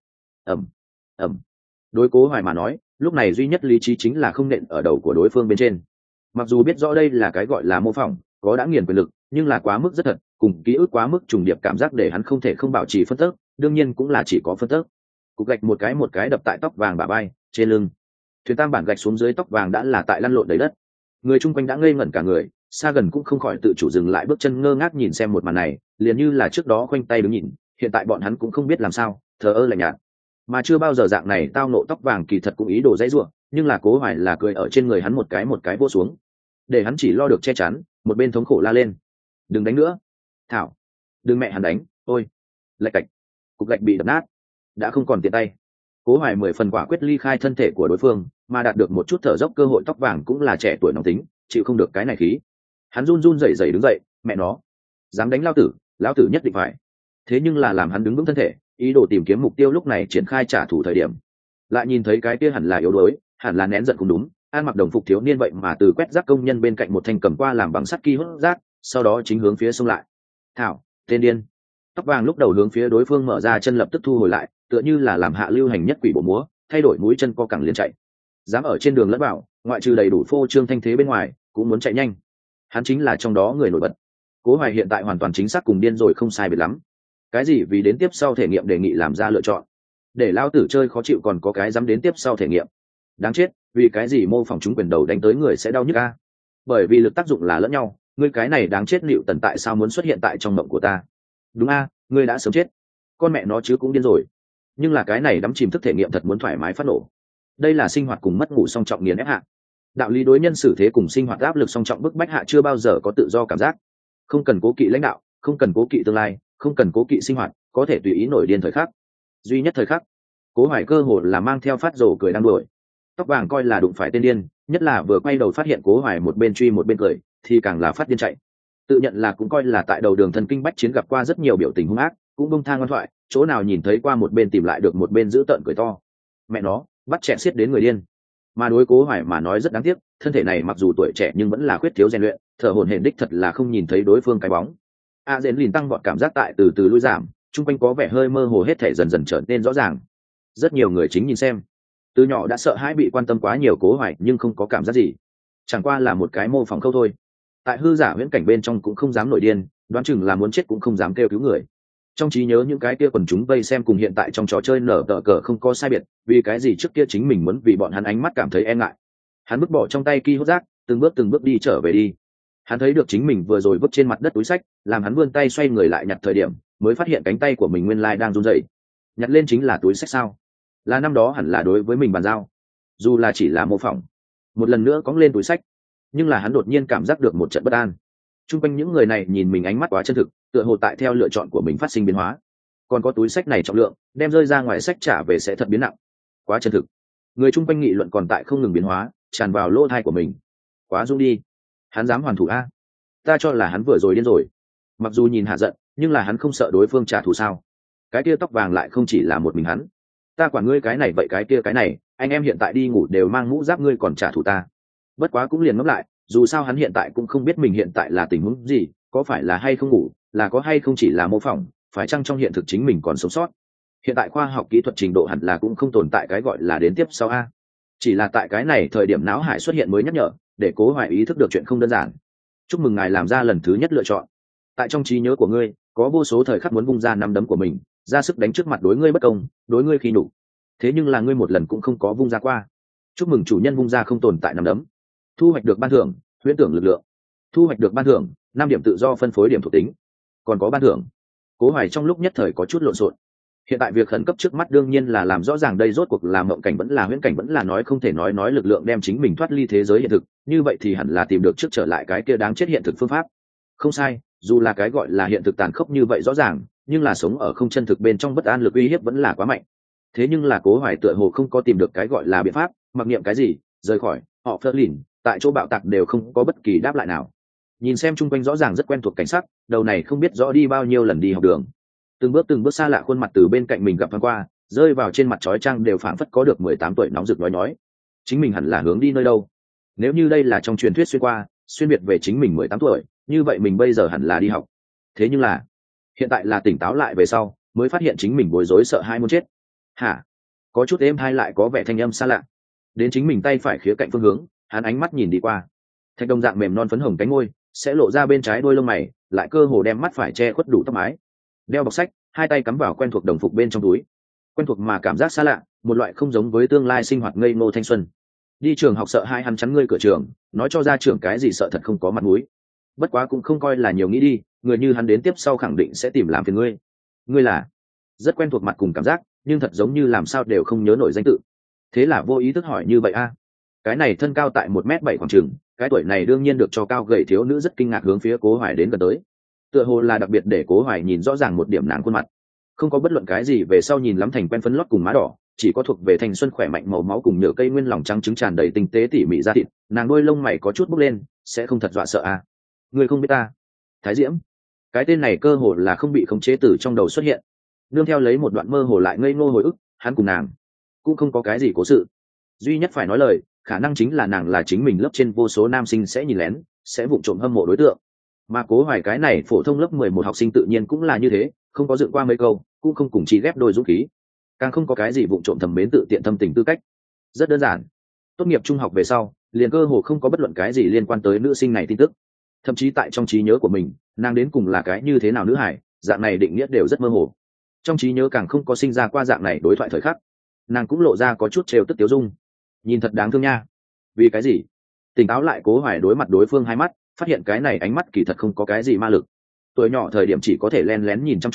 ầm. Đối Cố Hoài mà nói, lúc này duy nhất lý trí chính là không nện ở đầu của đối phương bên trên. Mặc dù biết rõ đây là cái gọi là mô phỏng, có đã nghiền quyền lực, nhưng là quá mức rất thật, cùng ký ức quá mức trùng điệp, cảm giác để hắn không thể không bảo trì phân tức, đương nhiên cũng là chỉ có phân tức. Cục gạch một cái đập tại tóc vàng bả vai, trên lưng. Thuyền tam bản gạch xuống dưới, tóc vàng đã là tại lăn lộn đầy đất. Người chung quanh đã ngây ngẩn cả người, xa gần cũng không khỏi tự chủ dừng lại bước chân, ngơ ngác nhìn xem một màn này, liền như là trước đó khoanh tay đứng nhìn, hiện tại bọn hắn cũng không biết làm sao, thờ ơ lạnh nhạt. Mà chưa bao giờ dạng này tao nộ, tóc vàng kỳ thật cũng ý đồ dãy rủa, nhưng là Cố Hoài là cười ở trên người hắn một cái vô xuống, để hắn chỉ lo được che chắn, một bên thống khổ la lên: đừng đánh nữa, thảo, đừng mẹ hắn đánh, ôi. Lạch cạch, cục gạch bị đập nát, đã không còn tiện tay. Cố Hoài 10 phần quả quyết ly khai thân thể của đối phương, mà đạt được một chút thở dốc cơ hội. Tóc vàng cũng là trẻ tuổi nóng tính, chịu không được cái này khí, hắn run run rẩy rẩy đứng dậy: mẹ nó, dám đánh lão tử nhất định phải. Thế nhưng là làm hắn đứng vững thân thể, ý đồ tìm kiếm mục tiêu, lúc này triển khai trả thù thời điểm, lại nhìn thấy cái kia hẳn là yếu đuối, hẳn là nén giận cũng đúng, ăn mặc đồng phục thiếu niên vậy mà từ quét rác công nhân bên cạnh một thanh cầm qua làm bằng sắt ki hút rác, sau đó chính hướng phía xông lại. Thảo, tên điên! Tóc vàng lúc đầu hướng phía đối phương mở ra chân, lập tức thu hồi lại, tựa như là làm hạ lưu hành nhất quỷ bộ múa, thay đổi mũi chân co cẳng liền chạy. Dám ở trên đường lẫn vào, ngoại trừ đầy đủ phô trương thanh thế bên ngoài, cũng muốn chạy nhanh. Hắn chính là trong đó người nổi bật. Cố Hoài hiện tại hoàn toàn chính xác cùng điên rồi không sai biệt lắm. Cái gì vì đến tiếp sau thể nghiệm đề nghị làm ra lựa chọn, để lao tử chơi khó chịu còn có cái dám đến tiếp sau thể nghiệm. Đáng chết, vì cái gì mô phỏng chúng quyền đầu đánh tới người sẽ đau nhức a? Bởi vì lực tác dụng là lẫn nhau, ngươi cái này đáng chết Nịu Tần tại sao muốn xuất hiện tại trong mộng của ta? Đúng a, ngươi đã sớm chết, con mẹ nó chứ cũng điên rồi. Nhưng là cái này đắm chìm thức thể nghiệm thật muốn thoải mái phát nổ. Đây là sinh hoạt cùng mất ngủ song trọng nghiền ép hạ. Đạo lý đối nhân xử thế cùng sinh hoạt áp lực song trọng bức bách hạ chưa bao giờ có tự do cảm giác. Không cần cố kỵ lãnh đạo, không cần cố kỵ tương lai, không cần cố kỵ sinh hoạt, có thể tùy ý nổi điên thời khắc. Duy nhất thời khắc, Cố Hoài cơ hồ là mang theo phát rồ cười đang đuổi. Tóc vàng coi là đụng phải tên điên, nhất là vừa quay đầu phát hiện Cố Hoài một bên truy một bên cười, thì càng là phát điên chạy. Tự nhận là cũng coi là tại đầu đường thần kinh bách chiến gặp qua rất nhiều biểu tình hung ác, cũng bông thang ngoan thoại, chỗ nào nhìn thấy qua một bên tìm lại được một bên giữ tợn cười to. Mẹ nó, bắt trẻ xiết đến người điên. Mà đối Cố Hoài mà nói rất đáng tiếc, thân thể này mặc dù tuổi trẻ nhưng vẫn là khuyết thiếu rèn luyện, thở hổn hển đích thật là không nhìn thấy đối phương cái bóng. A Dễn lìn tăng vọt cảm giác tại từ từ lui giảm, chung quanh có vẻ hơi mơ hồ hết thể dần dần trở nên rõ ràng. Rất nhiều người chính nhìn xem, từ nhỏ đã sợ hãi bị quan tâm quá nhiều Cố Hoài nhưng không có cảm giác gì, chẳng qua là một cái mô phỏng khâu thôi. Tại hư giả huyễn cảnh bên trong cũng không dám nổi điên, đoán chừng là muốn chết cũng không dám kêu cứu người. Trong trí nhớ những cái kia quần chúng vây xem cùng hiện tại trong trò chơi nở tờ cờ không có sai biệt, vì cái gì trước kia chính mình muốn vì bọn hắn ánh mắt cảm thấy e ngại. Hắn vứt bỏ trong tay ki hút rác, từng bước đi trở về đi. Hắn thấy được chính mình vừa rồi vứt trên mặt đất túi sách, làm hắn vươn tay xoay người lại nhặt thời điểm, mới phát hiện cánh tay của mình nguyên lai đang run rẩy. Nhặt lên chính là túi sách sao? Là năm đó hẳn là đối với mình bàn giao, dù là chỉ là mô phỏng. Một lần nữa cõng lên túi sách, nhưng là hắn đột nhiên cảm giác được một trận bất an. Trung quanh những người này nhìn mình ánh mắt quá chân thực, tựa hồ tại theo lựa chọn của mình phát sinh biến hóa. Còn có túi sách này trọng lượng, đem rơi ra ngoài sách trả về sẽ thật biến nặng. Quá chân thực. Người trung quanh nghị luận còn tại không ngừng biến hóa, tràn vào lỗ tai của mình. Quá dung đi. Hắn dám hoàn thủ a? Ta cho là hắn vừa rồi điên rồi. Mặc dù nhìn hạ giận, nhưng là hắn không sợ đối phương trả thù sao? Cái kia tóc vàng lại không chỉ là một mình hắn. Ta quản ngươi cái này vậy cái kia cái này, anh em hiện tại đi ngủ đều mang mũ giáp, ngươi còn trả thù ta. Bất quá cũng liền ngẫm lại, dù sao hắn hiện tại cũng không biết mình hiện tại là tình huống gì, có phải là hay không ngủ, là có hay không chỉ là mô phỏng, phải chăng trong hiện thực chính mình còn sống sót. Hiện tại khoa học kỹ thuật trình độ hẳn là cũng không tồn tại cái gọi là đến tiếp sau a. Chỉ là tại cái này thời điểm não hải xuất hiện mới nhắc nhở, để Cố Hoài ý thức được chuyện không đơn giản. Chúc mừng ngài làm ra lần thứ nhất lựa chọn. Tại trong trí nhớ của ngươi, có vô số thời khắc muốn vung ra nắm đấm của mình, ra sức đánh trước mặt đối ngươi bất công, đối ngươi khi nhục. Thế nhưng là ngươi một lần cũng không có vung ra qua. Chúc mừng chủ nhân vung ra không tồn tại nắm đấm. Thu hoạch được ban thưởng, huyễn tưởng lực lượng. Thu hoạch được ban thưởng, 5 điểm tự do phân phối điểm thuộc tính. Còn có ban thưởng. Cố Hoài trong lúc nhất thời có chút lộn xộn. Hiện tại việc khẩn cấp trước mắt đương nhiên là làm rõ ràng đây rốt cuộc là mộng cảnh vẫn là huyễn cảnh, vẫn là nói không thể nói lực lượng đem chính mình thoát ly thế giới hiện thực, như vậy thì hẳn là tìm được trước trở lại cái kia đáng chết hiện thực phương pháp. Không sai, dù là cái gọi là hiện thực tàn khốc như vậy rõ ràng, nhưng là sống ở không chân thực bên trong bất an lực uy hiếp vẫn là quá mạnh. Thế nhưng là Cố Hoài tựa hồ không có tìm được cái gọi là biện pháp, mặc niệm cái gì, rời khỏi, họ phớt lìn, tại chỗ bạo tạc đều không có bất kỳ đáp lại nào. Nhìn xem chung quanh rõ ràng rất quen thuộc cảnh sắc, đầu này không biết rõ đi bao nhiêu lần đi học đường. Từng bước xa lạ khuôn mặt từ bên cạnh mình gặp thoáng qua, rơi vào trên mặt chói chang đều phảng phất có được 18 tuổi nóng rực nói. Chính mình hẳn là hướng đi nơi đâu? Nếu như đây là trong truyền thuyết xuyên biệt về chính mình 18 tuổi, như vậy mình bây giờ hẳn là đi học. Thế nhưng là, hiện tại là tỉnh táo lại về sau, mới phát hiện chính mình bối rối sợ hãi muốn chết. Hả? Có chút êm tai lại có vẻ thanh âm xa lạ. Đến chính mình tay phải khía cạnh phương hướng, hắn ánh mắt nhìn đi qua. Thạch đồng dạng mềm non phấn hồng cánh môi, sẽ lộ ra bên trái đôi lông mày, lại cơ hồ đem mắt phải che khuất đủ tóc mái. Đeo bọc sách, hai tay cắm vào quen thuộc đồng phục bên trong túi. Quen thuộc mà cảm giác xa lạ, một loại không giống với tương lai sinh hoạt ngây ngô thanh xuân. Đi trường học sợ hai hắn chắn ngươi cửa trường, nói cho ra trưởng cái gì sợ thật không có mặt mũi. Bất quá cũng không coi là nhiều nghĩ đi, người như hắn đến tiếp sau khẳng định sẽ tìm làm phiền ngươi. Ngươi là rất quen thuộc mặt cùng cảm giác, nhưng thật giống như làm sao đều không nhớ nổi danh tự. Thế là vô ý thức hỏi như vậy a. Cái này thân cao tại 1m7 khoảng chừng, cái tuổi này đương nhiên được cho cao gầy thiếu nữ rất kinh ngạc hướng phía Cố Hoài đến gần tới. Tựa hồ là đặc biệt để Cố Hoài nhìn rõ ràng một điểm nàng khuôn mặt. Không có bất luận cái gì về sau nhìn lắm thành quen phấn lót cùng má đỏ, chỉ có thuộc về thanh xuân khỏe mạnh màu máu cùng nhựa cây nguyên lòng trắng trứng tràn đầy tinh tế tỉ mỉ da thịt, nàng đôi lông mày có chút bốc lên, sẽ không thật dọa sợ à? Ngươi không biết ta? Thái Diễm. Cái tên này cơ hồ là không bị khống chế từ trong đầu xuất hiện. Nương theo lấy một đoạn mơ hồ lại ngây ngô hồi ức, hắn cùng nàng cũng không có cái gì cố sự. Duy nhất phải nói lời, khả năng chính là nàng là chính mình lớp trên vô số nam sinh sẽ nhìn lén, sẽ vụng trộm hâm mộ đối tượng. Mà Cố Hoài cái này phổ thông lớp 11 học sinh tự nhiên cũng là như thế, không có dựng qua mấy câu, cũng không cùng chỉ ghép đôi dũng khí, càng không có cái gì vụng trộm thầm mến tự tiện thâm tình tư cách. Rất đơn giản, tốt nghiệp trung học về sau, liền cơ hồ không có bất luận cái gì liên quan tới nữ sinh này tin tức. Thậm chí tại trong trí nhớ của mình, nàng đến cùng là cái như thế nào nữ hải, dạng này định nghĩa đều rất mơ hồ. Trong trí nhớ càng không có sinh ra qua dạng này đối thoại thời khắc. Nàng cũng lộ ra có chút trêu tức tiếu dung. Nhìn thật đáng thương nha. Vì cái gì? Tỉnh táo lại Cố Hoài đối mặt đối phương hai mắt, phát hiện cái này ánh mắt kỳ thật không có cái gì ma lực. Tuổi nhỏ thời điểm chỉ có thể len lén nhìn chăm chú,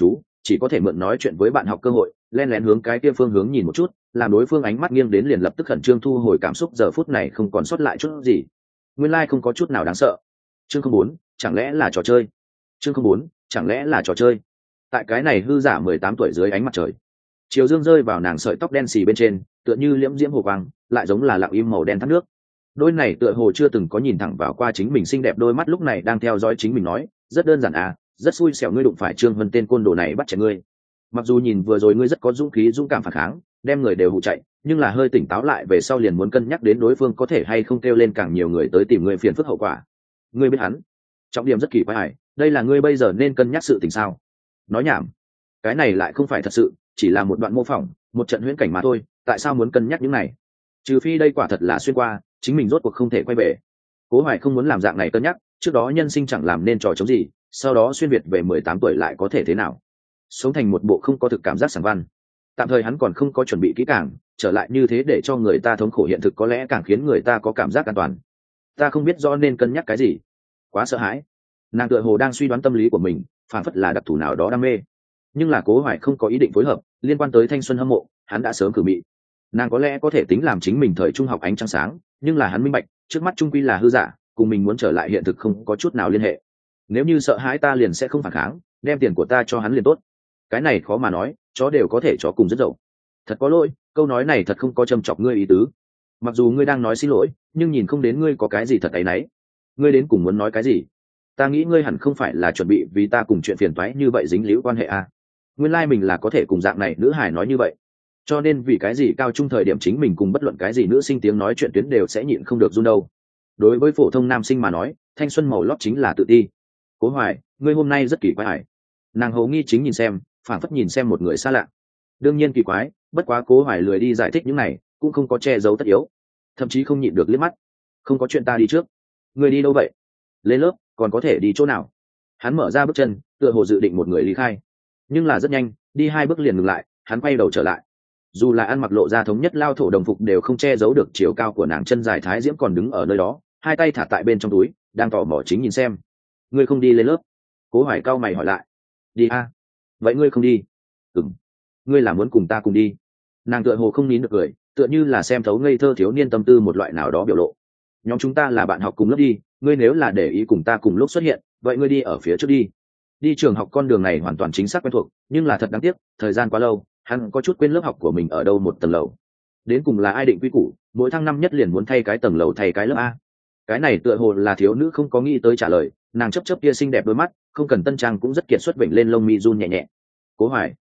chỉ có thể mượn nói chuyện với bạn học cơ hội, len lén hướng cái kia phương hướng nhìn một chút, làm đối phương ánh mắt nghiêng đến liền lập tức khẩn trương thu hồi cảm xúc, giờ phút này không còn sót lại chút gì. Nguyên lai không có chút nào đáng sợ. Chương 04, chẳng lẽ là trò chơi? Chương 04, chẳng lẽ là trò chơi? Tại cái này hư giả 18 tuổi dưới ánh mặt trời, chiều dương rơi vào nàng sợi tóc đen xì bên trên, tựa như liễm diễm hồ quang, lại giống là lặng im màu đen thác nước. Đôi này tựa hồ chưa từng có nhìn thẳng vào qua chính mình xinh đẹp đôi mắt lúc này đang theo dõi chính mình nói, rất đơn giản à, rất xui xẻo ngươi đụng phải Trương Vân tên côn đồ này bắt trẻ ngươi. Mặc dù nhìn vừa rồi ngươi rất có dũng khí dũng cảm phản kháng, đem người đều hụ chạy, nhưng là hơi tỉnh táo lại về sau liền muốn cân nhắc đến đối phương có thể hay không kêu lên càng nhiều người tới tìm ngươi phiền phức hậu quả. Ngươi biết hắn, trọng điểm rất kỳ quái, đây là ngươi bây giờ nên cân nhắc sự tình sao? Nói nhảm, cái này lại không phải thật sự, chỉ là một đoạn mô phỏng, một trận huyễn cảnh mà thôi, tại sao muốn cân nhắc những này? Trừ phi đây quả thật là xuyên qua, chính mình rốt cuộc không thể quay về. Cố Hoài không muốn làm dạng này cân nhắc, trước đó nhân sinh chẳng làm nên trò chống gì, sau đó xuyên việt về 18 tuổi lại có thể thế nào? Sống thành một bộ không có thực cảm giác sảng văn. Tạm thời hắn còn không có chuẩn bị kỹ càng, trở lại như thế để cho người ta thống khổ hiện thực có lẽ càng khiến người ta có cảm giác an toàn. Ta không biết rõ nên cân nhắc cái gì, quá sợ hãi. Nàng tựa hồ đang suy đoán tâm lý của mình, phản phất là đặc thù nào đó đam mê. Nhưng là Cố Hoài không có ý định phối hợp, liên quan tới thanh xuân hâm mộ, hắn đã sớm cử mị. Nàng có lẽ có thể tính làm chính mình thời trung học ánh trăng sáng, nhưng là hắn minh bạch, trước mắt trung quy là hư giả, cùng mình muốn trở lại hiện thực không có chút nào liên hệ. Nếu như sợ hãi ta liền sẽ không phản kháng, đem tiền của ta cho hắn liền tốt. Cái này khó mà nói, chó đều có thể chó cùng rất dậu. Thật có lỗi, câu nói này thật không có châm chọc ngươi ý tứ. Mặc dù ngươi đang nói xin lỗi, nhưng nhìn không đến ngươi có cái gì thật áy náy. Ngươi đến cùng muốn nói cái gì? Ta nghĩ ngươi hẳn không phải là chuẩn bị vì ta cùng chuyện phiền toái như vậy dính líu quan hệ à? Nguyên lai mình là có thể cùng dạng này nữ hài nói như vậy. Cho nên vì cái gì cao trung thời điểm chính mình cùng bất luận cái gì nữ sinh tiếng nói chuyện tuyến đều sẽ nhịn không được run đâu. Đối với phổ thông nam sinh mà nói, thanh xuân màu lót chính là tự ti. Cố Hoài, ngươi hôm nay rất kỳ quái hải. Nàng hầu nghi chính nhìn xem, phản phất nhìn xem một người xa lạ. Đương nhiên kỳ quái, bất quá Cố Hoài lười đi giải thích những này, cũng không có che giấu tất yếu, thậm chí không nhịn được liếc mắt. Không có chuyện ta đi trước. Ngươi đi đâu vậy? Lên lớp, còn có thể đi chỗ nào? Hắn mở ra bước chân, tựa hồ dự định một người ly khai, nhưng là rất nhanh, đi 2 bước liền ngừng lại, hắn quay đầu trở lại. Dù là ăn mặc lộ ra thống nhất lao thổ đồng phục đều không che giấu được chiều cao của nàng, chân dài thái diễm còn đứng ở nơi đó, hai tay thả tại bên trong túi, đang tò mò chính nhìn xem. Ngươi không đi lên lớp? Cố Hoài cau mày hỏi lại. Đi a. Vậy ngươi không đi? Ừm. Ngươi là muốn cùng ta cùng đi? Nàng tựa hồ không nín được cười, tựa như là xem thấu ngây thơ thiếu niên tâm tư một loại nào đó biểu lộ. Nhóm chúng ta là bạn học cùng lớp đi, ngươi nếu là để ý cùng ta cùng lúc xuất hiện, vậy ngươi đi ở phía trước đi. Đi trường học con đường này hoàn toàn chính xác quen thuộc, nhưng là thật đáng tiếc, thời gian quá lâu, hắn có chút quên lớp học của mình ở đâu một tầng lầu. Đến cùng là ai định quy củ, mỗi tháng năm nhất liền muốn thay cái tầng lầu thay cái lớp a? Cái này tựa hồ là thiếu nữ không có nghĩ tới trả lời, nàng chớp chớp kia xinh đẹp đôi mắt, không cần tân trang cũng rất kiệt xuất vểnh lên lông mi run nhẹ nhẹ. Cố Hoài,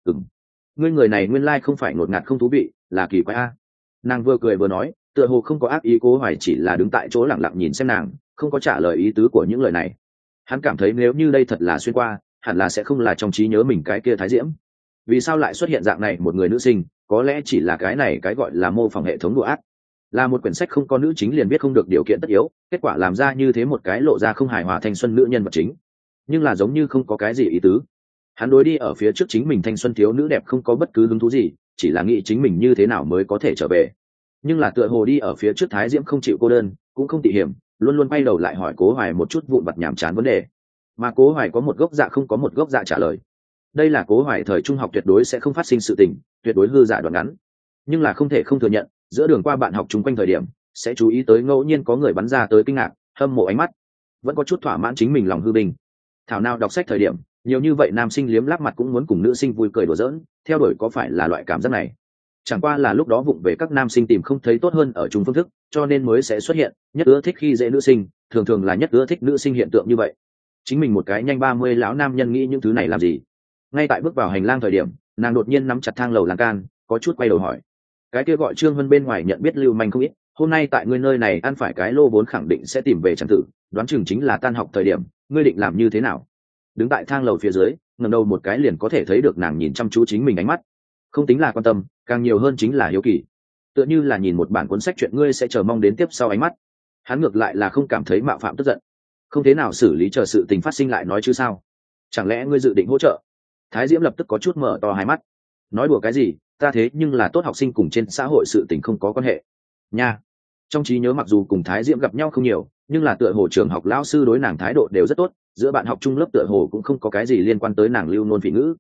ngươi người này nguyên lai không phải ngột ngạt không thú vị, là kỳ quái a. Nàng vừa cười vừa nói, tựa hồ không có ác ý. Cố Hoài chỉ là đứng tại chỗ lặng lặng nhìn xem nàng, không có trả lời ý tứ của những lời này. Hắn cảm thấy nếu như đây thật là xuyên qua, hẳn là sẽ không là trong trí nhớ mình cái kia thái diễm. Vì sao lại xuất hiện dạng này một người nữ sinh? Có lẽ chỉ là cái này cái gọi là mô phỏng hệ thống đùa ác, là một quyển sách không có nữ chính liền biết không được điều kiện tất yếu, kết quả làm ra như thế một cái lộ ra không hài hòa thanh xuân nữ nhân vật chính, nhưng là giống như không có cái gì ý tứ. Hắn đối đi ở phía trước chính mình thanh xuân thiếu nữ đẹp không có bất cứ hứng thú gì, chỉ là nghĩ chính mình như thế nào mới có thể trở về. Nhưng là tựa hồ đi ở phía trước thái diễm không chịu cô đơn, cũng không tị hiểm, luôn luôn quay đầu lại hỏi Cố Hoài một chút vụn vặt nhàm chán vấn đề, mà Cố Hoài có một gốc dạ không có một gốc dạ trả lời. Đây là Cố Hoài thời trung học tuyệt đối sẽ không phát sinh sự tình, tuyệt đối hư giả đoạn ngắn. Nhưng là không thể không thừa nhận, giữa đường qua bạn học chung quanh thời điểm sẽ chú ý tới ngẫu nhiên có người bắn ra tới kinh ngạc, hâm mộ ánh mắt, vẫn có chút thỏa mãn chính mình lòng hư bình. Thảo nào đọc sách thời điểm nhiều như vậy nam sinh liếm láp mặt cũng muốn cùng nữ sinh vui cười đùa giỡn, theo đuổi có phải là loại cảm giác này? Chẳng qua là lúc đó vụng về các nam sinh tìm không thấy tốt hơn ở chung phương thức, cho nên mới sẽ xuất hiện nhất ưa thích khi dễ nữ sinh, thường thường là nhất ưa thích nữ sinh hiện tượng như vậy. Chính mình một cái nhanh 30 lão nam nhân nghĩ những thứ này làm gì? Ngay tại bước vào hành lang thời điểm, nàng đột nhiên nắm chặt thang lầu lan can, có chút quay đầu hỏi. Cái kia gọi Trương Vân bên ngoài nhận biết lưu manh không ít, hôm nay tại ngươi nơi này ăn phải cái lô vốn khẳng định sẽ tìm về tràng tử, đoán chừng chính là tan học thời điểm, ngươi định làm như thế nào? Đứng tại thang lầu phía dưới, ngẩng đầu một cái liền có thể thấy được nàng nhìn chăm chú chính mình ánh mắt, không tính là quan tâm, càng nhiều hơn chính là hiếu kỳ, tựa như là nhìn một bản cuốn sách chuyện ngươi sẽ chờ mong đến tiếp sau ánh mắt. Hắn ngược lại là không cảm thấy mạo phạm tức giận, không thế nào xử lý chờ sự tình phát sinh lại nói chứ sao? Chẳng lẽ ngươi dự định hỗ trợ? Thái Diễm lập tức có chút mở to hai mắt, nói đùa cái gì, ta thế nhưng là tốt học sinh, cùng trên xã hội sự tình không có quan hệ nha. Trong trí nhớ mặc dù cùng Thái Diễm gặp nhau không nhiều, nhưng là tựa hồ trường học lão sư đối nàng thái độ đều rất tốt, giữa bạn học chung lớp tựa hồ cũng không có cái gì liên quan tới nàng lưu nôn phỉ ngữ.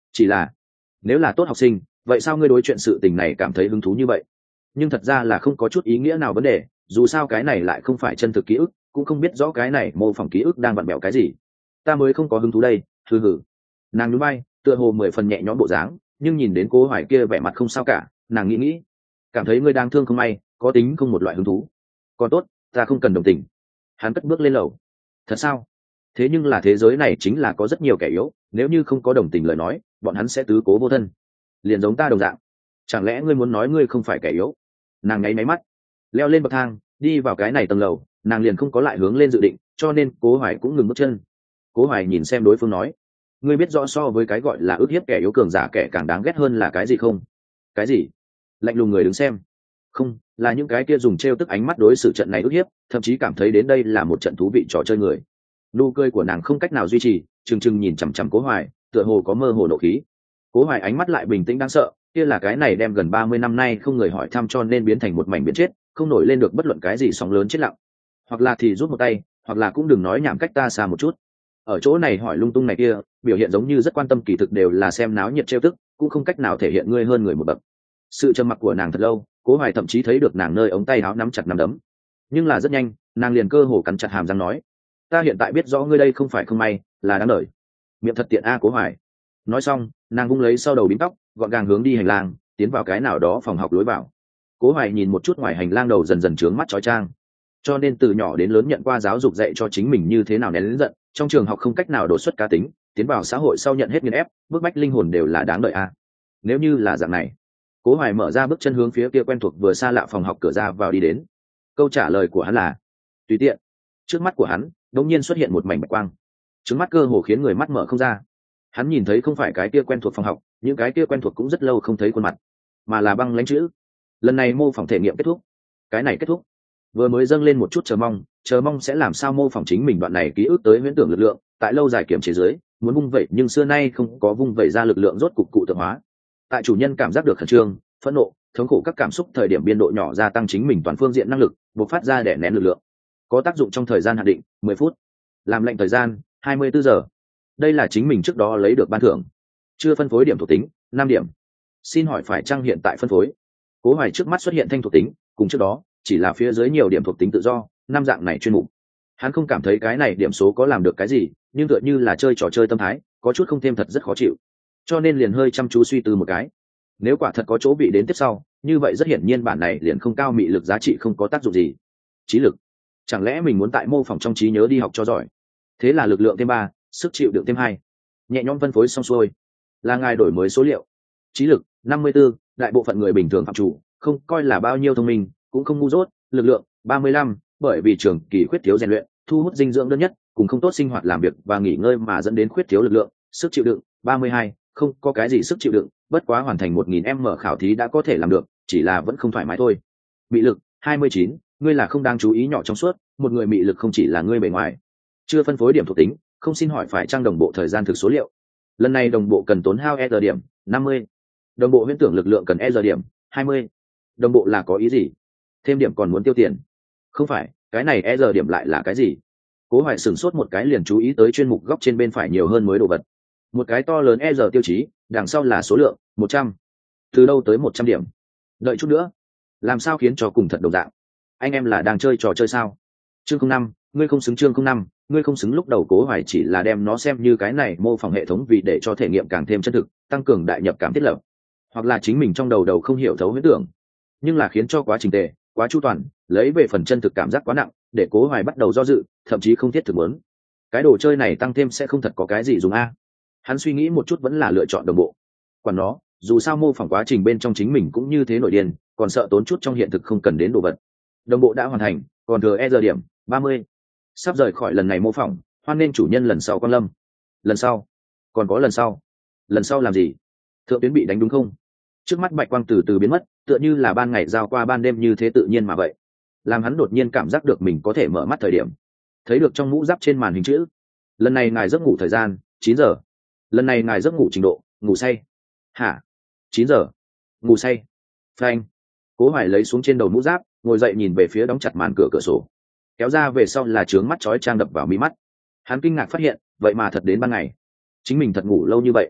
chỉ là nếu là tốt học sinh vậy sao ngươi đối chuyện sự tình này cảm thấy hứng thú như vậy? Nhưng thật ra là không có chút ý nghĩa nào vấn đề, dù sao cái này lại không phải chân thực ký ức, cũng không biết rõ cái này mô phỏng ký ức đang vặn vẹo cái gì. Ta mới không có hứng thú đây. Hừ hừ. Nàng nhún vai, tựa hồ 10 phần nhẹ nhõm bộ dáng, nhưng nhìn đến Cố Hoài kia vẻ mặt không sao cả, nàng nghĩ cảm thấy ngươi đang thương không may, có tính không một loại hứng thú. Còn tốt, ta không cần đồng tình. Hắn cất bước lên lầu. Thật sao? Thế nhưng là thế giới này chính là có rất nhiều kẻ yếu, nếu như không có đồng tình lời nói bọn hắn sẽ tứ cố vô thân, liền giống ta đồng dạng. Chẳng lẽ ngươi muốn nói ngươi không phải kẻ yếu? Nàng nháy máy mắt, leo lên bậc thang đi vào cái này tầng lầu, nàng liền không có lại hướng lên dự định, cho nên Cố Hoài cũng ngừng bước chân. Cố Hoài nhìn xem đối phương nói, ngươi biết rõ so với cái gọi là ức hiếp kẻ yếu cường giả kẻ càng đáng ghét hơn là cái gì không? Cái gì? Lạnh lùng người đứng xem. Không, là những cái kia dùng trêu tức ánh mắt đối xử trận này ức hiếp, thậm chí cảm thấy đến đây là một trận thú vị trò chơi người. Nụ cười của nàng không cách nào duy trì, trừng nhìn chằm chằm Cố Hoài, tựa hồ có mơ hồ nộ khí. Cố Hoài ánh mắt lại bình tĩnh đáng sợ, kia là cái này đem gần 30 năm nay không người hỏi thăm cho nên biến thành một mảnh biển chết, không nổi lên được bất luận cái gì sóng lớn chết lặng. Hoặc là thì rút một tay, hoặc là cũng đừng nói nhảm cách ta xa một chút. Ở chỗ này hỏi lung tung này kia, biểu hiện giống như rất quan tâm, kỳ thực đều là xem náo nhiệt trêu tức, cũng không cách nào thể hiện ngươi hơn người một bậc. Sự trầm mặc của nàng thật lâu, Cố Hoài thậm chí thấy được nàng nơi ống tay áo nắm chặt nắm đấm, nhưng là rất nhanh nàng liền cơ hồ cắn chặt hàm răng nói, ta hiện tại biết rõ ngươi đây không phải không may, là đáng đời. Miệng thật tiện a Cố Hoài. Nói xong nàng vung lấy sau đầu bím tóc, gọn gàng hướng đi hành lang, tiến vào cái nào đó phòng học lối vào. Cố Hoài nhìn một chút ngoài hành lang, đầu dần dần trướng mắt chói chang, cho nên từ nhỏ đến lớn nhận qua giáo dục dạy cho chính mình như thế nào nén lớn giận, trong trường học không cách nào đột xuất cá tính, tiến vào xã hội sau nhận hết nghiền ép, bức bách linh hồn đều là đáng đợi a. Nếu như là dạng này, Cố Hoài mở ra bước chân hướng phía kia quen thuộc vừa xa lạ phòng học cửa ra vào đi đến. Câu trả lời của hắn là tùy tiện. Trước mắt của hắn đột nhiên xuất hiện một mảnh bạch quang, trứng mắt cơ hồ khiến người mắt mở không ra. Hắn nhìn thấy không phải cái kia quen thuộc phòng học, những cái kia quen thuộc cũng rất lâu không thấy khuôn mặt, mà là băng lãnh chữ. Lần này mô phỏng thể nghiệm kết thúc. Cái này kết thúc, vừa mới dâng lên một chút chờ mong sẽ làm sao mô phỏng chính mình đoạn này ký ức tới huyễn tưởng lực lượng, tại lâu dài kiểm chế dưới, muốn vung vẩy nhưng xưa nay không có vung vẩy ra lực lượng rốt cục cụ tượng hóa. Tại chủ nhân cảm giác được khẩn trương, phẫn nộ, thống khổ các cảm xúc thời điểm biên độ nhỏ gia tăng chính mình toàn phương diện năng lực, bộc phát ra để nén lực lượng. Có tác dụng trong thời gian hạn định 10 phút, làm lệnh thời gian 24 giờ. Đây là chính mình trước đó lấy được ban thưởng. Chưa phân phối điểm thuộc tính 5 điểm. Xin hỏi phải chăng hiện tại phân phối? Cố Hoài trước mắt xuất hiện thanh thuộc tính, cùng trước đó chỉ là phía dưới nhiều điểm thuộc tính tự do, 5 dạng này chuyên mục. Hắn không cảm thấy cái này điểm số có làm được cái gì, nhưng tựa như là chơi trò chơi tâm thái, có chút không thêm thật rất khó chịu, cho nên liền hơi chăm chú suy tư một cái. Nếu quả thật có chỗ bị đến tiếp sau, như vậy rất hiển nhiên bản này liền không cao, mị lực giá trị không có tác dụng gì. Trí lực, chẳng lẽ mình muốn tại mô phỏng trong trí nhớ đi học cho giỏi? Thế là lực lượng thêm 3, sức chịu đựng thêm 2. Nhẹ nhõm phân phối xong xuôi, là ngài đổi mới số liệu. Trí lực 54, đại bộ phận người bình thường phạm chủ, không coi là bao nhiêu thông minh, cũng không ngu dốt. Lực lượng 35, bởi vì trường kỳ khuyết thiếu rèn luyện, thu hút dinh dưỡng đơn nhất, cùng không tốt sinh hoạt làm việc và nghỉ ngơi mà dẫn đến khuyết thiếu lực lượng. Sức chịu đựng 32, không có cái gì sức chịu đựng, bất quá hoàn thành 1000m khảo thí đã có thể làm được, chỉ là vẫn không thoải mái thôi. Mị lực 29, ngươi là không đáng chú ý nhỏ trong suốt, một người mị lực không chỉ là ngươi bề ngoài. Chưa phân phối điểm thuộc tính, không xin hỏi phải trang đồng bộ thời gian thực số liệu. Lần này đồng bộ cần tốn hao e giờ điểm 50. Đồng bộ huyễn tưởng lực lượng cần e giờ điểm 20. Đồng bộ là có ý gì? Thêm điểm còn muốn tiêu tiền? Không phải, cái này e giờ điểm lại là cái gì? Cố Hoài sửng sốt một cái, liền chú ý tới chuyên mục góc trên bên phải nhiều hơn mới đồ vật. Một cái to lớn e giờ tiêu chí, đằng sau là số lượng 100. Từ đâu tới 100 điểm? Đợi chút nữa, làm sao khiến cho cùng thật đồng dạng? Anh em là đang chơi trò chơi sao? Chương 05, ngươi không xứng. Chương 05, ngươi không xứng. Lúc đầu Cố Hoài chỉ là đem nó xem như cái này mô phỏng hệ thống vì để cho thể nghiệm càng thêm chân thực, tăng cường đại nhập cảm thiết lập, hoặc là chính mình trong đầu không hiểu thấu huyễn tưởng. Nhưng là khiến cho quá trình tệ, quá chu toàn, lấy về phần chân thực cảm giác quá nặng, để Cố Hoài bắt đầu do dự, thậm chí không thiết thực muốn. Cái đồ chơi này tăng thêm sẽ không thật có cái gì dùng a. Hắn suy nghĩ một chút vẫn là lựa chọn đồng bộ. Quản nó, dù sao mô phỏng quá trình bên trong chính mình cũng như thế nổi điên, còn sợ tốn chút trong hiện thực không cần đến đồ vật. Đồng bộ đã hoàn thành, còn thừa e giờ điểm 30. Sắp rời khỏi lần này mô phỏng, hoan nên chủ nhân lần sau quan lâm. Lần sau? Còn có lần sau? Lần sau làm gì? Thượng tuyến bị đánh đúng không? Trước mắt bạch quang từ từ biến mất, tựa như là ban ngày giao qua ban đêm như thế tự nhiên mà vậy. Làm hắn đột nhiên cảm giác được mình có thể mở mắt thời điểm, thấy được trong mũ giáp trên màn hình chữ. Lần này ngài giấc ngủ thời gian 9 giờ. Lần này ngài giấc ngủ trình độ ngủ say. Hả? 9 giờ ngủ say? Phanh. Cố Hoài lấy xuống trên đầu mũ giáp, ngồi dậy nhìn về phía đóng chặt màn cửa cửa sổ, kéo ra về sau là trướng mắt chói chang đập vào mí mắt. Hắn kinh ngạc phát hiện, vậy mà thật đến ban ngày, chính mình thật ngủ lâu như vậy.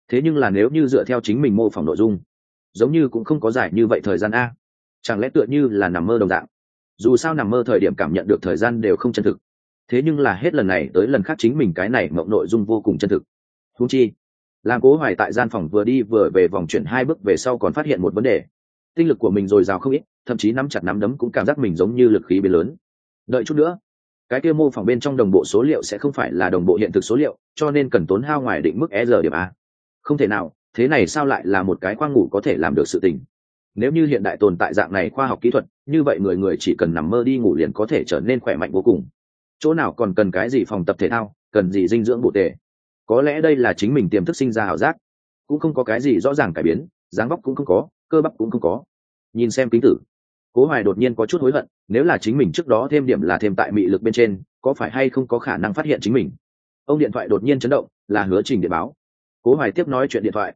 thế nhưng là nếu như dựa theo chính mình mô phỏng nội dung, giống như cũng không có dài như vậy thời gian a. Chẳng lẽ tựa như là nằm mơ đồng dạng? Dù sao nằm mơ thời điểm cảm nhận được thời gian đều không chân thực, thế nhưng là hết lần này tới lần khác chính mình cái này mộng nội dung vô cùng chân thực. Huống chi làm Cố Hoài tại gian phòng vừa đi vừa về vòng chuyển 2 bước về sau còn phát hiện một vấn đề. Tinh lực của mình dồi dào không ít, thậm chí nắm chặt nắm đấm cũng cảm giác mình giống như lực khí biến lớn. Đợi chút nữa, cái kia mô phỏng bên trong đồng bộ số liệu sẽ không phải là đồng bộ hiện thực số liệu, cho nên cần tốn hao ngoài định mức e giờ điểm a. Không thể nào, thế này sao lại là một cái khoang ngủ có thể làm được sự tình? Nếu như hiện đại tồn tại dạng này khoa học kỹ thuật, như vậy người người chỉ cần nằm mơ đi ngủ liền có thể trở nên khỏe mạnh vô cùng. Chỗ nào còn cần cái gì phòng tập thể thao, cần gì dinh dưỡng bổ tề? Có lẽ đây là chính mình tiềm thức sinh ra ảo giác, cũng không có cái gì rõ ràng cải biến, dáng vóc cũng không có, cơ bắp cũng không có. Nhìn xem kính tử, Cố Hoài đột nhiên có chút hối hận, nếu là chính mình trước đó thêm điểm là thêm tại mị lực bên trên, có phải hay không có khả năng phát hiện chính mình. Ông điện thoại đột nhiên chấn động, là Hứa Trình điện báo. Cố Hoài tiếp nói chuyện điện thoại,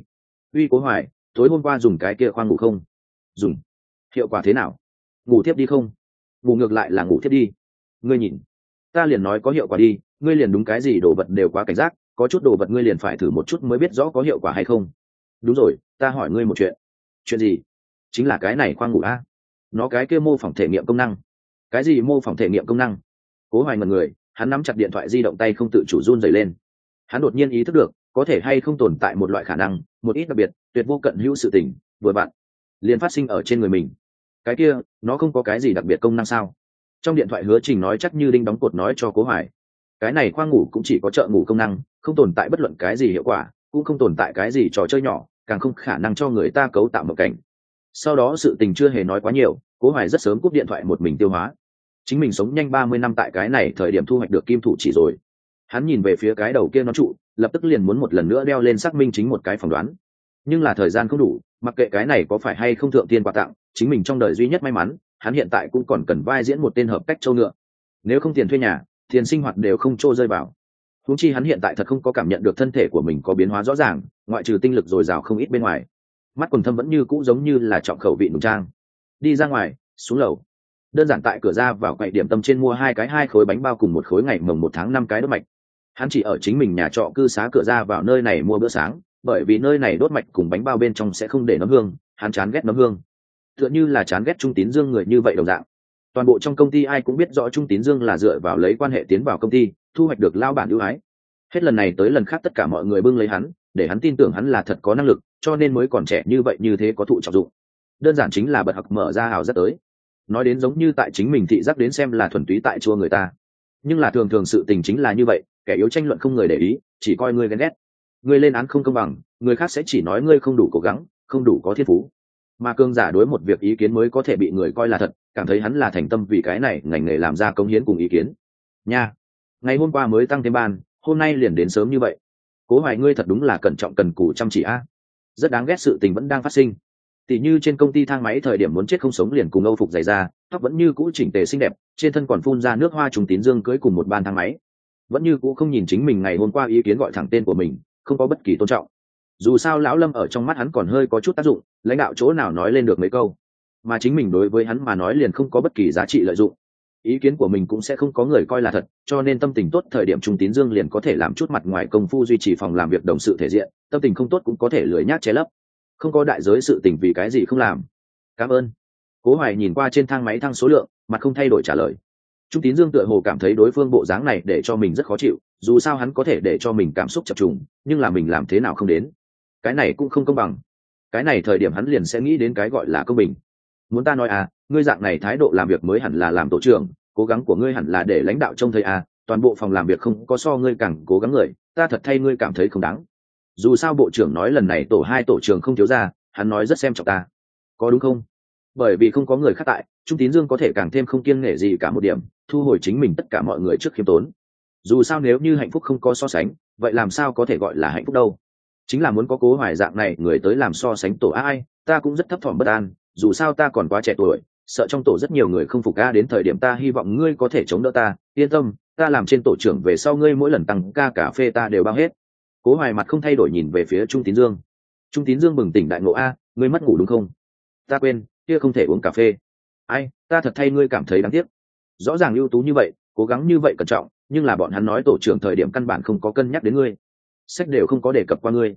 uy Cố Hoài, tối hôm qua dùng cái kia khoang ngủ không? Dùng. Hiệu quả thế nào? Ngủ tiếp đi không? Ngủ ngược lại là ngủ tiếp đi. Ngươi nhìn, ta liền nói có hiệu quả đi, ngươi liền đúng cái gì đồ vật đều quá cảnh giác, có chút đồ vật ngươi liền phải thử một chút mới biết rõ có hiệu quả hay không. Đúng rồi, ta hỏi ngươi một chuyện. Chuyện gì? Chính là cái này khoang ngủ a. Nó cái kia mô phỏng thể nghiệm công năng. Cái gì mô phỏng thể nghiệm công năng? Cố Hoài ngẩn người, hắn nắm chặt điện thoại di động tay không tự chủ run rẩy lên. Hắn đột nhiên ý thức được, có thể hay không tồn tại một loại khả năng, một ít đặc biệt, tuyệt vô cận hữu sự tình, vừa bạn liền phát sinh ở trên người mình. Cái kia, nó không có cái gì đặc biệt công năng sao? Trong điện thoại Hứa Trình nói chắc như đinh đóng cột nói cho Cố Hoài. Cái này khoang ngủ cũng chỉ có trợ ngủ công năng, không tồn tại bất luận cái gì hiệu quả, cũng không tồn tại cái gì trò chơi nhỏ, càng không khả năng cho người ta cấu tạo một cảnh. Sau đó sự tình chưa hề nói quá nhiều, Cố Hoài rất sớm cúp điện thoại một mình tiêu hóa. Chính mình sống nhanh 30 năm tại cái này thời điểm thu hoạch được kim thủ chỉ rồi. Hắn nhìn về phía cái đầu kia nó trụ, lập tức liền muốn một lần nữa đeo lên xác minh chính một cái phỏng đoán. Nhưng là thời gian không đủ, mặc kệ cái này có phải hay không thượng tiên quà tặng, chính mình trong đời duy nhất may mắn, hắn hiện tại cũng còn cần vai diễn một tên hợp cách châu ngựa. Nếu không tiền thuê nhà, tiền sinh hoạt đều không trô rơi vào. Huống chi hắn hiện tại thật không có cảm nhận được thân thể của mình có biến hóa rõ ràng, ngoại trừ tinh lực dồi dào không ít bên ngoài. Mắt quần thâm vẫn như cũ giống như là trọng khẩu vị nùng trang. Đi ra ngoài, xuống lầu. Đơn giản tại cửa ra vào quầy điểm tâm trên mua 2 khối bánh bao cùng 1 khối ngày mồng 1 tháng 5 cái đốt mạch. Hắn chỉ ở chính mình nhà trọ cư xá cửa ra vào nơi này mua bữa sáng, bởi vì nơi này đốt mạch cùng bánh bao bên trong sẽ không để nấm hương, hắn chán ghét nấm hương. Tựa như là chán ghét Trung Tín Dương người như vậy đồng dạng. Toàn bộ trong công ty ai cũng biết rõ Trung Tín Dương là dựa vào lấy quan hệ tiến vào công ty, thu hoạch được lao bản ưu ái. Hết lần này tới lần khác tất cả mọi người bưng lấy hắn, để hắn tin tưởng hắn là thật có năng lực, cho nên mới còn trẻ như vậy như thế có thụ trọng dụng. Đơn giản chính là bật học mở ra hào rất tới. Nói đến giống như tại chính mình thị giác đến xem là thuần túy tại chua người ta. Nhưng là thường thường sự tình chính là như vậy, kẻ yếu tranh luận không người để ý, chỉ coi ngươi ghen ghét. Ngươi lên án không công bằng, người khác sẽ chỉ nói ngươi không đủ cố gắng, không đủ có thiên phú. Mà cường giả đối một việc ý kiến mới có thể bị người coi là thật, cảm thấy hắn là thành tâm vì cái này ngành nghề làm ra công hiến cùng ý kiến. Nha, ngày hôm qua mới tăng thêm ban, hôm nay liền đến sớm như vậy. Cố Hoài ngươi thật đúng là cẩn trọng cần cù chăm chỉ a. Rất đáng ghét sự tình vẫn đang phát sinh. Tỷ như trên công ty thang máy thời điểm muốn chết không sống liền cùng Âu phục giày ra, tóc vẫn như cũ chỉnh tề xinh đẹp, trên thân còn phun ra nước hoa Trung Tín Dương cưới cùng một ban thang máy. Vẫn như cũ không nhìn chính mình ngày hôm qua ý kiến gọi thẳng tên của mình, không có bất kỳ tôn trọng. Dù sao lão Lâm ở trong mắt hắn còn hơi có chút tác dụng, lãnh đạo chỗ nào nói lên được mấy câu, mà chính mình đối với hắn mà nói liền không có bất kỳ giá trị lợi dụng. Ý kiến của mình cũng sẽ không có người coi là thật, cho nên tâm tình tốt thời điểm Trung Tín Dương liền có thể làm chút mặt ngoài công phu duy trì phòng làm việc đồng sự thể diện, tâm tình không tốt cũng có thể lười nhác che lấp. Không có đại giới sự tình vì cái gì không làm. Cảm ơn. Cố Hoài nhìn qua trên thang máy thăng số lượng, mặt không thay đổi trả lời. Trung Tín Dương tựa hồ cảm thấy đối phương bộ dáng này để cho mình rất khó chịu, dù sao hắn có thể để cho mình cảm xúc chập trùng, nhưng là mình làm thế nào không đến. Cái này cũng không công bằng. Cái này thời điểm hắn liền sẽ nghĩ đến cái gọi là công bình. Muốn ta nói à, ngươi dạng này thái độ làm việc mới hẳn là làm tổ trưởng, cố gắng của ngươi hẳn là để lãnh đạo trông thấy à, toàn bộ phòng làm việc không có so ngươi càng cố gắng người, ta thật thay ngươi cảm thấy không đáng. Dù sao bộ trưởng nói lần này tổ 2 tổ trưởng không thiếu ra, hắn nói rất xem trọng ta. Có đúng không? Bởi vì không có người khác tại, Trung Tín Dương có thể càng thêm không kiêng nể gì cả một điểm, thu hồi chính mình tất cả mọi người trước khiêm tốn. Dù sao nếu như hạnh phúc không có so sánh, vậy làm sao có thể gọi là hạnh phúc đâu? Chính là muốn có Cố Hoài dạng này người tới làm so sánh tổ ai, ta cũng rất thấp thỏm bất an, dù sao ta còn quá trẻ tuổi, sợ trong tổ rất nhiều người không phục ca, đến thời điểm ta hy vọng ngươi có thể chống đỡ ta, yên tâm, ta làm trên tổ trưởng về sau ngươi mỗi lần tăng ca cà phê ta đều bao hết. Cố Hoài mặt không thay đổi nhìn về phía Trung Tín Dương. Trung Tín Dương bừng tỉnh đại ngộ a, ngươi mất ngủ đúng không? Ta quên, kia không thể uống cà phê. Ai, ta thật thay ngươi cảm thấy đáng tiếc. Rõ ràng ưu tú như vậy, cố gắng như vậy cẩn trọng, nhưng là bọn hắn nói tổ trưởng thời điểm căn bản không có cân nhắc đến ngươi, sách đều không có đề cập qua ngươi.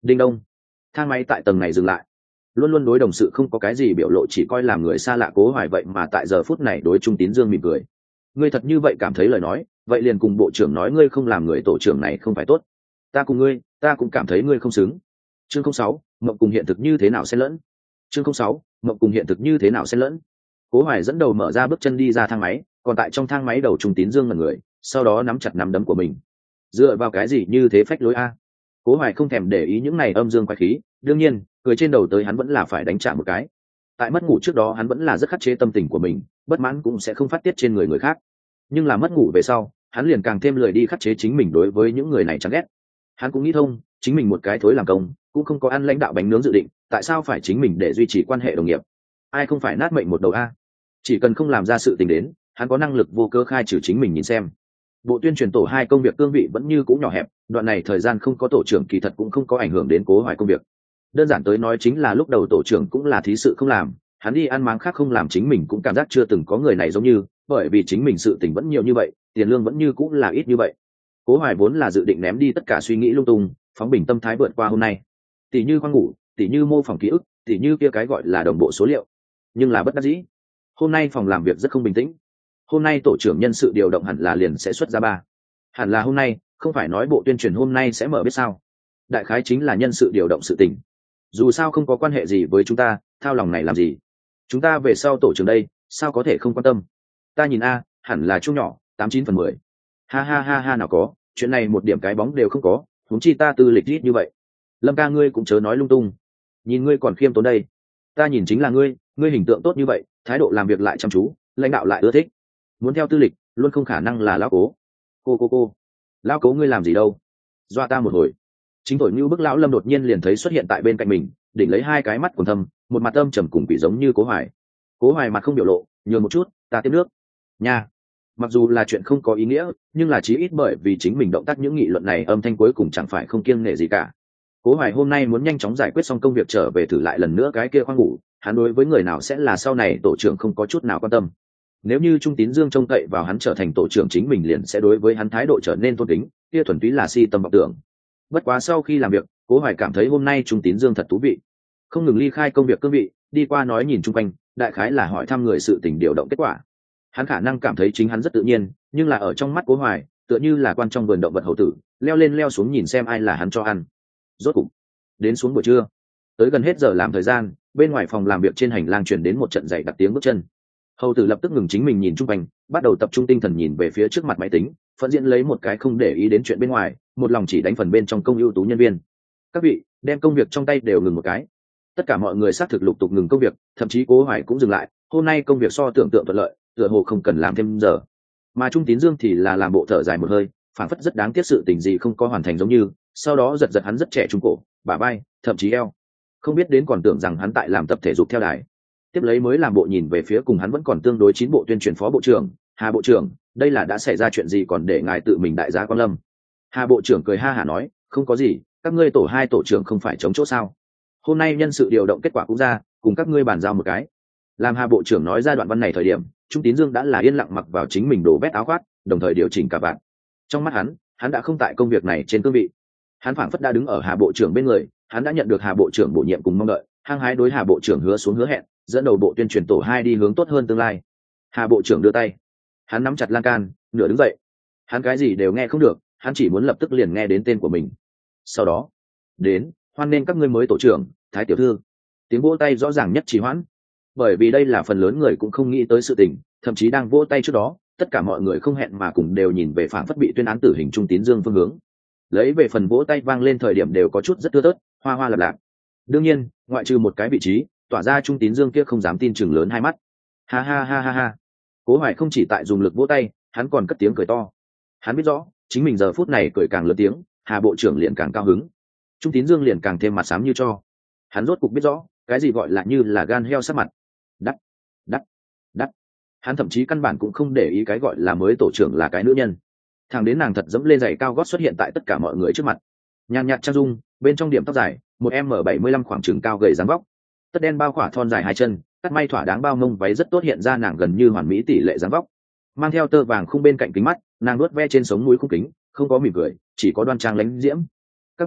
Đinh đông, thang máy tại tầng này dừng lại. Luôn luôn đối đồng sự không có cái gì biểu lộ, chỉ coi làm người xa lạ Cố Hoài vậy mà tại giờ phút này đối Trung Tín Dương mỉm cười. Ngươi thật như vậy cảm thấy lời nói, vậy liền cùng bộ trưởng nói ngươi không làm người tổ trưởng này không phải tốt. Ta cùng ngươi, ta cũng cảm thấy ngươi không xứng. Chương 06, mộng cùng hiện thực như thế nào xen lẫn. Chương 06, mộng cùng hiện thực như thế nào xen lẫn. Cố Hoài dẫn đầu mở ra bước chân đi ra thang máy, còn tại trong thang máy đầu Trung Tín Dương là người, sau đó nắm chặt nắm đấm của mình. Dựa vào cái gì như thế phách lối a? Cố Hoài không thèm để ý những này âm dương quái khí, đương nhiên cười trên đầu tới hắn vẫn là phải đánh trả một cái. Tại mất ngủ trước đó hắn vẫn là rất khắc chế tâm tình của mình, bất mãn cũng sẽ không phát tiết trên người khác, nhưng là mất ngủ về sau hắn liền càng thêm lười đi khắc chế chính mình đối với những người này chán ghét. Hắn cũng nghĩ thông, chính mình một cái thối làm công cũng không có ăn lãnh đạo bánh nướng dự định, tại sao phải chính mình để duy trì quan hệ đồng nghiệp? Ai không phải nát mệnh một đầu a? Chỉ cần không làm ra sự tình đến, hắn có năng lực vô cơ khai trừ chính mình nhìn xem. Bộ tuyên truyền tổ 2 công việc cương vị vẫn như cũng nhỏ hẹp, đoạn này thời gian không có tổ trưởng kỳ thật cũng không có ảnh hưởng đến Cố Hoài công việc. Đơn giản tới nói chính là lúc đầu tổ trưởng cũng là thí sự không làm, hắn đi ăn máng khác không làm, chính mình cũng cảm giác chưa từng có người này giống như, bởi vì chính mình sự tình vẫn nhiều như vậy, tiền lương vẫn như cũng là ít như vậy. Cố Hoài vốn là dự định ném đi tất cả suy nghĩ lung tung, phóng bình tâm thái vượt qua hôm nay. Tỷ như khoang ngủ, tỷ như mô phỏng ký ức, tỷ như kia cái gọi là đồng bộ số liệu. Nhưng là bất đắc dĩ, hôm nay phòng làm việc rất không bình tĩnh. Hôm nay tổ trưởng nhân sự điều động hẳn là liền sẽ xuất ra ba. Hẳn là hôm nay, không phải nói bộ tuyên truyền hôm nay sẽ mở biết sao? Đại khái chính là nhân sự điều động sự tình. Dù sao không có quan hệ gì với chúng ta, thao lòng này làm gì? Chúng ta về sau tổ trưởng đây, sao có thể không quan tâm? Ta nhìn a, hẳn là chung nhỏ, 89/10. Ha ha ha ha, nào có, chuyện này một điểm cái bóng đều không có, huống chi ta tư lịch ít như vậy. Lâm ca ngươi cũng chớ nói lung tung. Nhìn ngươi còn khiêm tốn đây. Ta nhìn chính là ngươi hình tượng tốt như vậy, thái độ làm việc lại chăm chú, lãnh đạo lại ưa thích. Muốn theo tư lịch, luôn không khả năng là lão cố. Cô. Lão cố ngươi làm gì đâu? Dọa ta một hồi. Chính thổi như bức lão Lâm đột nhiên liền thấy xuất hiện tại bên cạnh mình, đỉnh lấy hai cái mắt quần thâm, một mặt âm trầm cùng quỷ giống như Cố Hoài. Cố Hoài mặt không biểu lộ, nhường một chút, ta tiếp nước. Nha. Mặc dù là chuyện không có ý nghĩa, nhưng là chí ít bởi vì chính mình động tác những nghị luận này âm thanh cuối cùng chẳng phải không kiêng nể gì cả. Cố Hoài hôm nay muốn nhanh chóng giải quyết xong công việc trở về thử lại lần nữa cái kia khoang ngủ, hắn đối với người nào sẽ là sau này tổ trưởng không có chút nào quan tâm. Nếu như Trung Tín Dương trông cậy vào hắn trở thành tổ trưởng, chính mình liền sẽ đối với hắn thái độ trở nên tôn kính, kia thuần túy là si tâm vọng tưởng. Bất quá sau khi làm việc, Cố Hoài cảm thấy hôm nay Trung Tín Dương thật thú vị, không ngừng ly khai công việc cương vị, đi qua nói nhìn chung quanh, đại khái là hỏi thăm người sự tình điều động kết quả. Hắn khả năng cảm thấy chính hắn rất tự nhiên, nhưng là ở trong mắt Cố Hoài, tựa như là quan trong vườn động vật hầu tử, leo lên leo xuống nhìn xem ai là hắn cho ăn. Rốt cục đến xuống buổi trưa, tới gần hết giờ làm thời gian, bên ngoài phòng làm việc trên hành lang truyền đến một trận dậy đặc tiếng bước chân. Hầu tử lập tức ngừng chính mình nhìn chung quanh, bắt đầu tập trung tinh thần nhìn về phía trước mặt máy tính, phẫn diễn lấy một cái không để ý đến chuyện bên ngoài, một lòng chỉ đánh phần bên trong công ưu tú nhân viên. Các vị đem công việc trong tay đều ngừng một cái. Tất cả mọi người xác thực lục tục ngừng công việc, thậm chí Cố Hoài cũng dừng lại. Hôm nay công việc so tưởng tượng thuận lợi, tựa hồ không cần làm thêm giờ. Mà Trung Tín Dương thì là làm bộ thở dài một hơi, phảng phất rất đáng tiếc sự tình gì không có hoàn thành giống như, sau đó giật giật hắn rất trẻ trung cổ, bả vai, thậm chí eo. Không biết đến còn tưởng rằng hắn tại làm tập thể dục theo đài. Tiếp lấy mới làm bộ nhìn về phía cùng hắn vẫn còn tương đối chín bộ tuyên truyền phó bộ trưởng, Hà bộ trưởng, đây là đã xảy ra chuyện gì còn để ngài tự mình đại giá quan lâm. Hà bộ trưởng cười ha hả nói, không có gì, các ngươi tổ 2 tổ trưởng không phải chống chỗ sao? Hôm nay nhân sự điều động kết quả cũng ra, cùng các ngươi bàn giao một cái. Làm Hà bộ trưởng nói ra đoạn văn này thời điểm, Trung Tín Dương đã là yên lặng mặc vào chính mình đồ vét áo khoác, đồng thời điều chỉnh cả vạn. Trong mắt hắn đã không tại công việc này trên cương vị. Hắn phảng phất đã đứng ở Hà bộ trưởng bên người, hắn đã nhận được Hà bộ trưởng bổ nhiệm cùng mong đợi, hăng hái đối Hà bộ trưởng hứa xuống hứa hẹn, dẫn đầu bộ tuyên truyền tổ 2 đi hướng tốt hơn tương lai. Hà bộ trưởng đưa tay, hắn nắm chặt lan can, nửa đứng dậy. Hắn cái gì đều nghe không được, hắn chỉ muốn lập tức liền nghe đến tên của mình. Sau đó, đến, hoan nên các ngươi mới tổ trưởng, Thái tiểu thư. Tiếng vỗ tay rõ ràng nhất trì hoãn, bởi vì đây là phần lớn người cũng không nghĩ tới sự tình, thậm chí đang vỗ tay trước đó, tất cả mọi người không hẹn mà cùng đều nhìn về phảng phất bị tuyên án tử hình Trung Tín Dương phương hướng. Lấy về phần vỗ tay vang lên thời điểm đều có chút rất thưa thớt, hoa hoa lạp lạp. Đương nhiên, ngoại trừ một cái vị trí, tỏa ra Trung Tín Dương kia không dám tin chừng lớn hai mắt. Ha ha ha ha ha. Cố Hoài không chỉ tại dùng lực vỗ tay, hắn còn cất tiếng cười to. Hắn biết rõ, chính mình giờ phút này cười càng lớn tiếng, Hà bộ trưởng liền càng cao hứng. Trung Tín Dương liền càng thêm mặt xám như cho. Hắn rốt cục biết rõ, cái gì gọi là như là gan heo sát mặt. Đắt, đắt, đắt. Hắn thậm chí căn bản cũng không để ý cái gọi là mới tổ trưởng là cái nữ nhân. Thằng đến nàng thật dẫm lên giày cao gót xuất hiện tại tất cả mọi người trước mặt. Nhàn nhạt trang dung, bên trong điểm tóc dài, một M75 khoảng chừng cao gầy dáng vóc. Tất đen bao khỏa thon dài hai chân, cắt may thỏa đáng bao mông váy rất tốt hiện ra nàng gần như hoàn mỹ tỷ lệ dáng vóc. Mang theo tơ vàng khung bên cạnh kính mắt, nàng nuốt ve trên sống mũi khung kính, không có mỉm cười, chỉ có đoan trang lãnh diễm. Các ngươi tốt,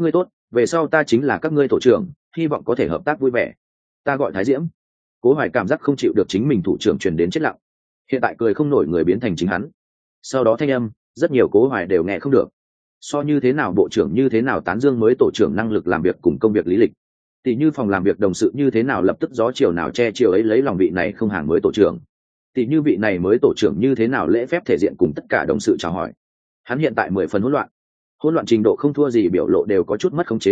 về sau ta chính là các ngươi tổ trưởng, hy vọng có thể hợp tác vui vẻ. Ta gọi Thái Diễm. Cố Hoài cảm giác không chịu được chính mình thủ trưởng truyền đến chết lặng, hiện tại cười không nổi người biến thành chính hắn. Sau đó thanh âm rất nhiều Cố Hoài đều nghe không được. So như thế nào bộ trưởng như thế nào tán dương mới tổ trưởng năng lực làm việc cùng công việc lý lịch, tỷ như phòng làm việc đồng sự như thế nào lập tức gió chiều nào che chiều ấy lấy lòng vị này không hàng mới tổ trưởng, tỷ như vị này mới tổ trưởng như thế nào lễ phép thể diện cùng tất cả đồng sự chào hỏi. Hắn hiện tại 10 phần hỗn loạn trình độ không thua gì biểu lộ đều có chút mất khống chế.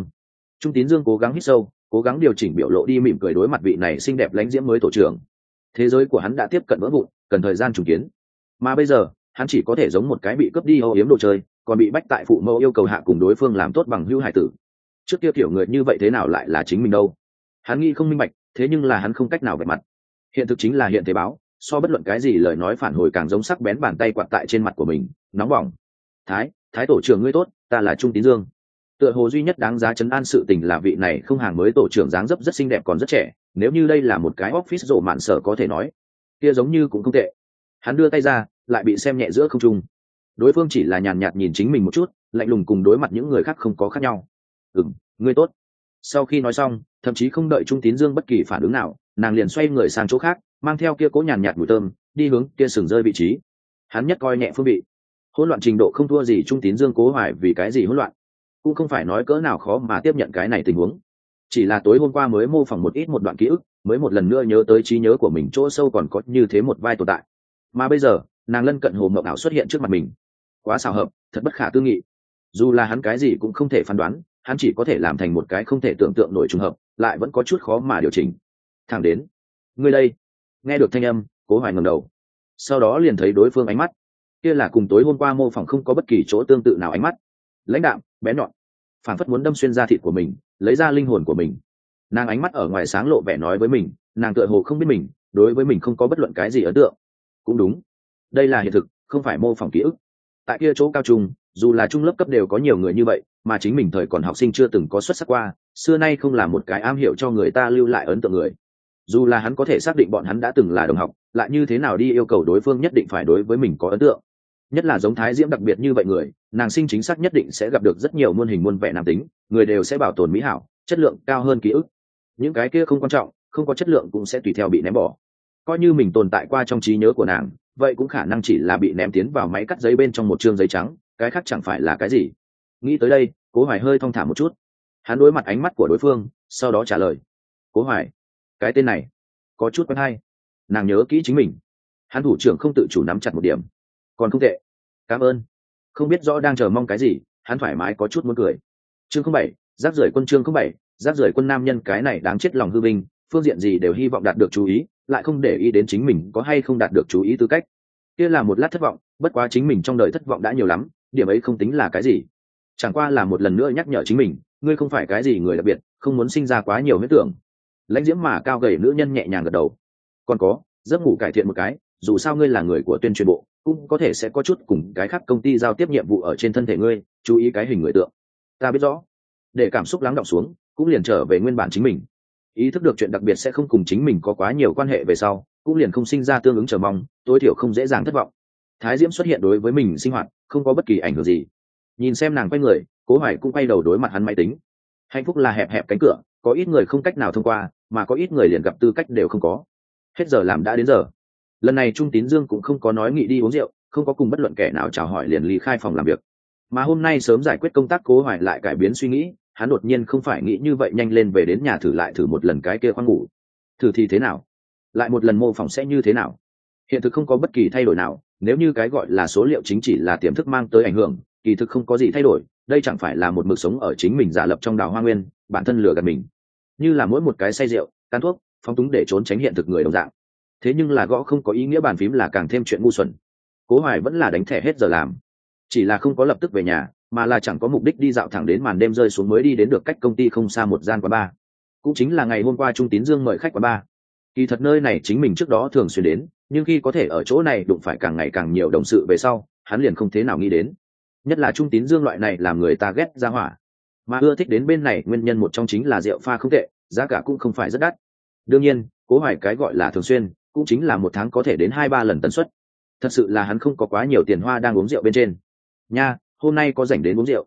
Trung Tín Dương cố gắng hít sâu, cố gắng điều chỉnh biểu lộ đi mỉm cười đối mặt vị này xinh đẹp lãnh diễm mới tổ trưởng. Thế giới của hắn đã tiếp cận vỡ vụn, cần thời gian trùng kiến, mà bây giờ hắn chỉ có thể giống một cái bị cướp đi âu yếm đồ chơi, còn bị bách tại phụ mẫu yêu cầu hạ cùng đối phương làm tốt bằng hữu hải tử. Trước kia kiểu người như vậy thế nào lại là chính mình đâu? Hắn nghĩ không minh bạch, thế nhưng là hắn không cách nào vạch mặt. Hiện thực chính là hiện thế báo, so bất luận cái gì lời nói phản hồi càng giống sắc bén bàn tay quạt tại trên mặt của mình, nóng bỏng. Thái tổ trưởng ngươi tốt, ta là Trung Tín Dương. Tựa hồ duy nhất đáng giá trấn an sự tình là vị này không hàng mới tổ trưởng dáng dấp rất xinh đẹp còn rất trẻ, nếu như đây là một cái office rộ mạn sở có thể nói, kia giống như cũng không tệ. Hắn đưa tay ra, lại bị xem nhẹ giữa không trung. Đối phương chỉ là nhàn nhạt nhìn chính mình một chút, lạnh lùng cùng đối mặt những người khác không có khác nhau. Ngươi tốt. Sau khi nói xong, thậm chí không đợi Trung Tín Dương bất kỳ phản ứng nào, nàng liền xoay người sang chỗ khác, mang theo kia cố nhàn nhạt mùi thơm, đi hướng kia sừng rơi vị trí. Hắn nhất coi nhẹ phương vị, hỗn loạn trình độ không thua gì Trung Tín Dương Cố Hoài vì cái gì hỗn loạn, cũng không phải nói cỡ nào khó mà tiếp nhận cái này tình huống, chỉ là tối hôm qua mới mô phỏng một đoạn ký ức, mới một lần nữa nhớ tới trí nhớ của mình chỗ sâu còn có như thế một vai tồn tại, mà bây giờ nàng lân cận hồ mộng ảo xuất hiện trước mặt mình, quá xào hợp, thật bất khả tư nghị. Dù là hắn cái gì cũng không thể phán đoán, hắn chỉ có thể làm thành một cái không thể tưởng tượng nổi trùng hợp, lại vẫn có chút khó mà điều chỉnh. Thẳng đến ngươi đây. Nghe được thanh âm, Cố Hoài ngẩng đầu, sau đó liền thấy đối phương ánh mắt kia là cùng tối hôm qua mô phỏng không có bất kỳ chỗ tương tự nào, ánh mắt lãnh đạm bén nhọn, phảng phất muốn đâm xuyên da thịt của mình, lấy ra linh hồn của mình. Nàng ánh mắt ở ngoài sáng lộ vẻ nói với mình, nàng tựa hồ không biết mình, đối với mình không có bất luận cái gì ấn tượng. Cũng đúng, đây là hiện thực, không phải mô phỏng ký ức. Tại kia chỗ cao trung, dù là trung lớp cấp đều có nhiều người như vậy, mà chính mình thời còn học sinh chưa từng có xuất sắc qua, xưa nay không là một cái am hiểu cho người ta lưu lại ấn tượng người. Dù là hắn có thể xác định bọn hắn đã từng là đồng học, lại như thế nào đi yêu cầu đối phương nhất định phải đối với mình có ấn tượng. Nhất là giống Thái Diễm đặc biệt như vậy người, nàng sinh chính xác nhất định sẽ gặp được rất nhiều muôn hình muôn vẻ nam tính, người đều sẽ bảo tồn mỹ hảo, chất lượng cao hơn ký ức. Những cái kia không quan trọng, không có chất lượng cũng sẽ tùy theo bị ném bỏ. Coi như mình tồn tại qua trong trí nhớ của nàng, vậy cũng khả năng chỉ là bị ném tiến vào máy cắt giấy bên trong một chương giấy trắng, cái khác chẳng phải là cái gì. Nghĩ tới đây, Cố Hoài hơi thong thả một chút. Hắn đối mặt ánh mắt của đối phương, sau đó trả lời. Cố Hoài, cái tên này có chút quen hay. Nàng nhớ kỹ chính mình. Hắn thủ trưởng không tự chủ nắm chặt một điểm. Còn không tệ, cảm ơn. Không biết rõ đang chờ mong cái gì, hắn thoải mái có chút muốn cười. Chương 07, rác rưởi quân. Chương 07, rác rưởi quân. Nam nhân cái này đáng chết lòng hư vinh, phương diện gì đều hy vọng đạt được chú ý, lại không để ý đến chính mình có hay không đạt được chú ý tư cách. Kia là một lát thất vọng, bất quá chính mình trong đời thất vọng đã nhiều lắm, điểm ấy không tính là cái gì. Chẳng qua là một lần nữa nhắc nhở chính mình, ngươi không phải cái gì người đặc biệt, không muốn sinh ra quá nhiều huyết tưởng. Lãnh diễm mà cao gầy nữ nhân nhẹ nhàng gật đầu. Còn có, giấc ngủ cải thiện một cái, dù sao ngươi là người của tuyên truyền bộ, cũng có thể sẽ có chút cùng cái khác công ty giao tiếp nhiệm vụ ở trên thân thể ngươi, chú ý cái hình người tượng. Ta biết rõ. Để cảm xúc lắng đọng xuống, cũng liền trở về nguyên bản chính mình. Ý thức được chuyện đặc biệt sẽ không cùng chính mình có quá nhiều quan hệ về sau, cũng liền không sinh ra tương ứng chờ mong, tối thiểu không dễ dàng thất vọng. Thái Diễm xuất hiện đối với mình sinh hoạt không có bất kỳ ảnh hưởng gì. Nhìn xem nàng quay người, Cố Hoài cũng quay đầu đối mặt hắn máy tính. Hạnh phúc là hẹp hẹp cánh cửa, có ít người không cách nào thông qua, mà có ít người liền gặp tư cách đều không có. Hết giờ làm đã đến giờ. Lần này Trung Tín Dương cũng không có nói nghị đi uống rượu, không có cùng bất luận kẻ nào chào hỏi liền ly khai phòng làm việc. Mà hôm nay sớm giải quyết công tác, Cố Hoài lại cải biến suy nghĩ, hắn đột nhiên không phải nghĩ như vậy nhanh lên về đến nhà thử một lần cái kia khoang ngủ. Thử thì thế nào? Lại một lần mô phỏng sẽ như thế nào? Hiện thực không có bất kỳ thay đổi nào, nếu như cái gọi là số liệu chính chỉ là tiềm thức mang tới ảnh hưởng, kỳ thực không có gì thay đổi, đây chẳng phải là một mực sống ở chính mình giả lập trong đào hoa nguyên, bản thân lừa gạt mình. Như là mỗi một cái say rượu, tán thuốc, phóng túng để trốn tránh hiện thực người đồng dạng. Thế nhưng là gõ không có ý nghĩa bàn phím là càng thêm chuyện ngu xuẩn. Cố Hoài vẫn là đánh thẻ hết giờ làm, chỉ là không có lập tức về nhà, mà là chẳng có mục đích đi dạo thẳng đến màn đêm rơi xuống mới đi đến được cách công ty không xa một gian quán bar. Cũng chính là ngày hôm qua Trung Tín Dương mời khách quán bar. Kỳ thật nơi này chính mình trước đó thường xuyên đến, nhưng khi có thể ở chỗ này đụng phải càng ngày càng nhiều đồng sự về sau, hắn liền không thế nào nghĩ đến. Nhất là Trung Tín Dương loại này làm người ta ghét ra hỏa, mà ưa thích đến bên này nguyên nhân một trong chính là rượu pha không tệ, giá cả cũng không phải rất đắt. Đương nhiên, Cố Hoài cái gọi là thường xuyên, cũng chính là một tháng có thể đến 2-3 lần tần suất. Thật sự là hắn không có quá nhiều tiền hoa đang uống rượu bên trên. Nha, hôm nay có rảnh đến uống rượu.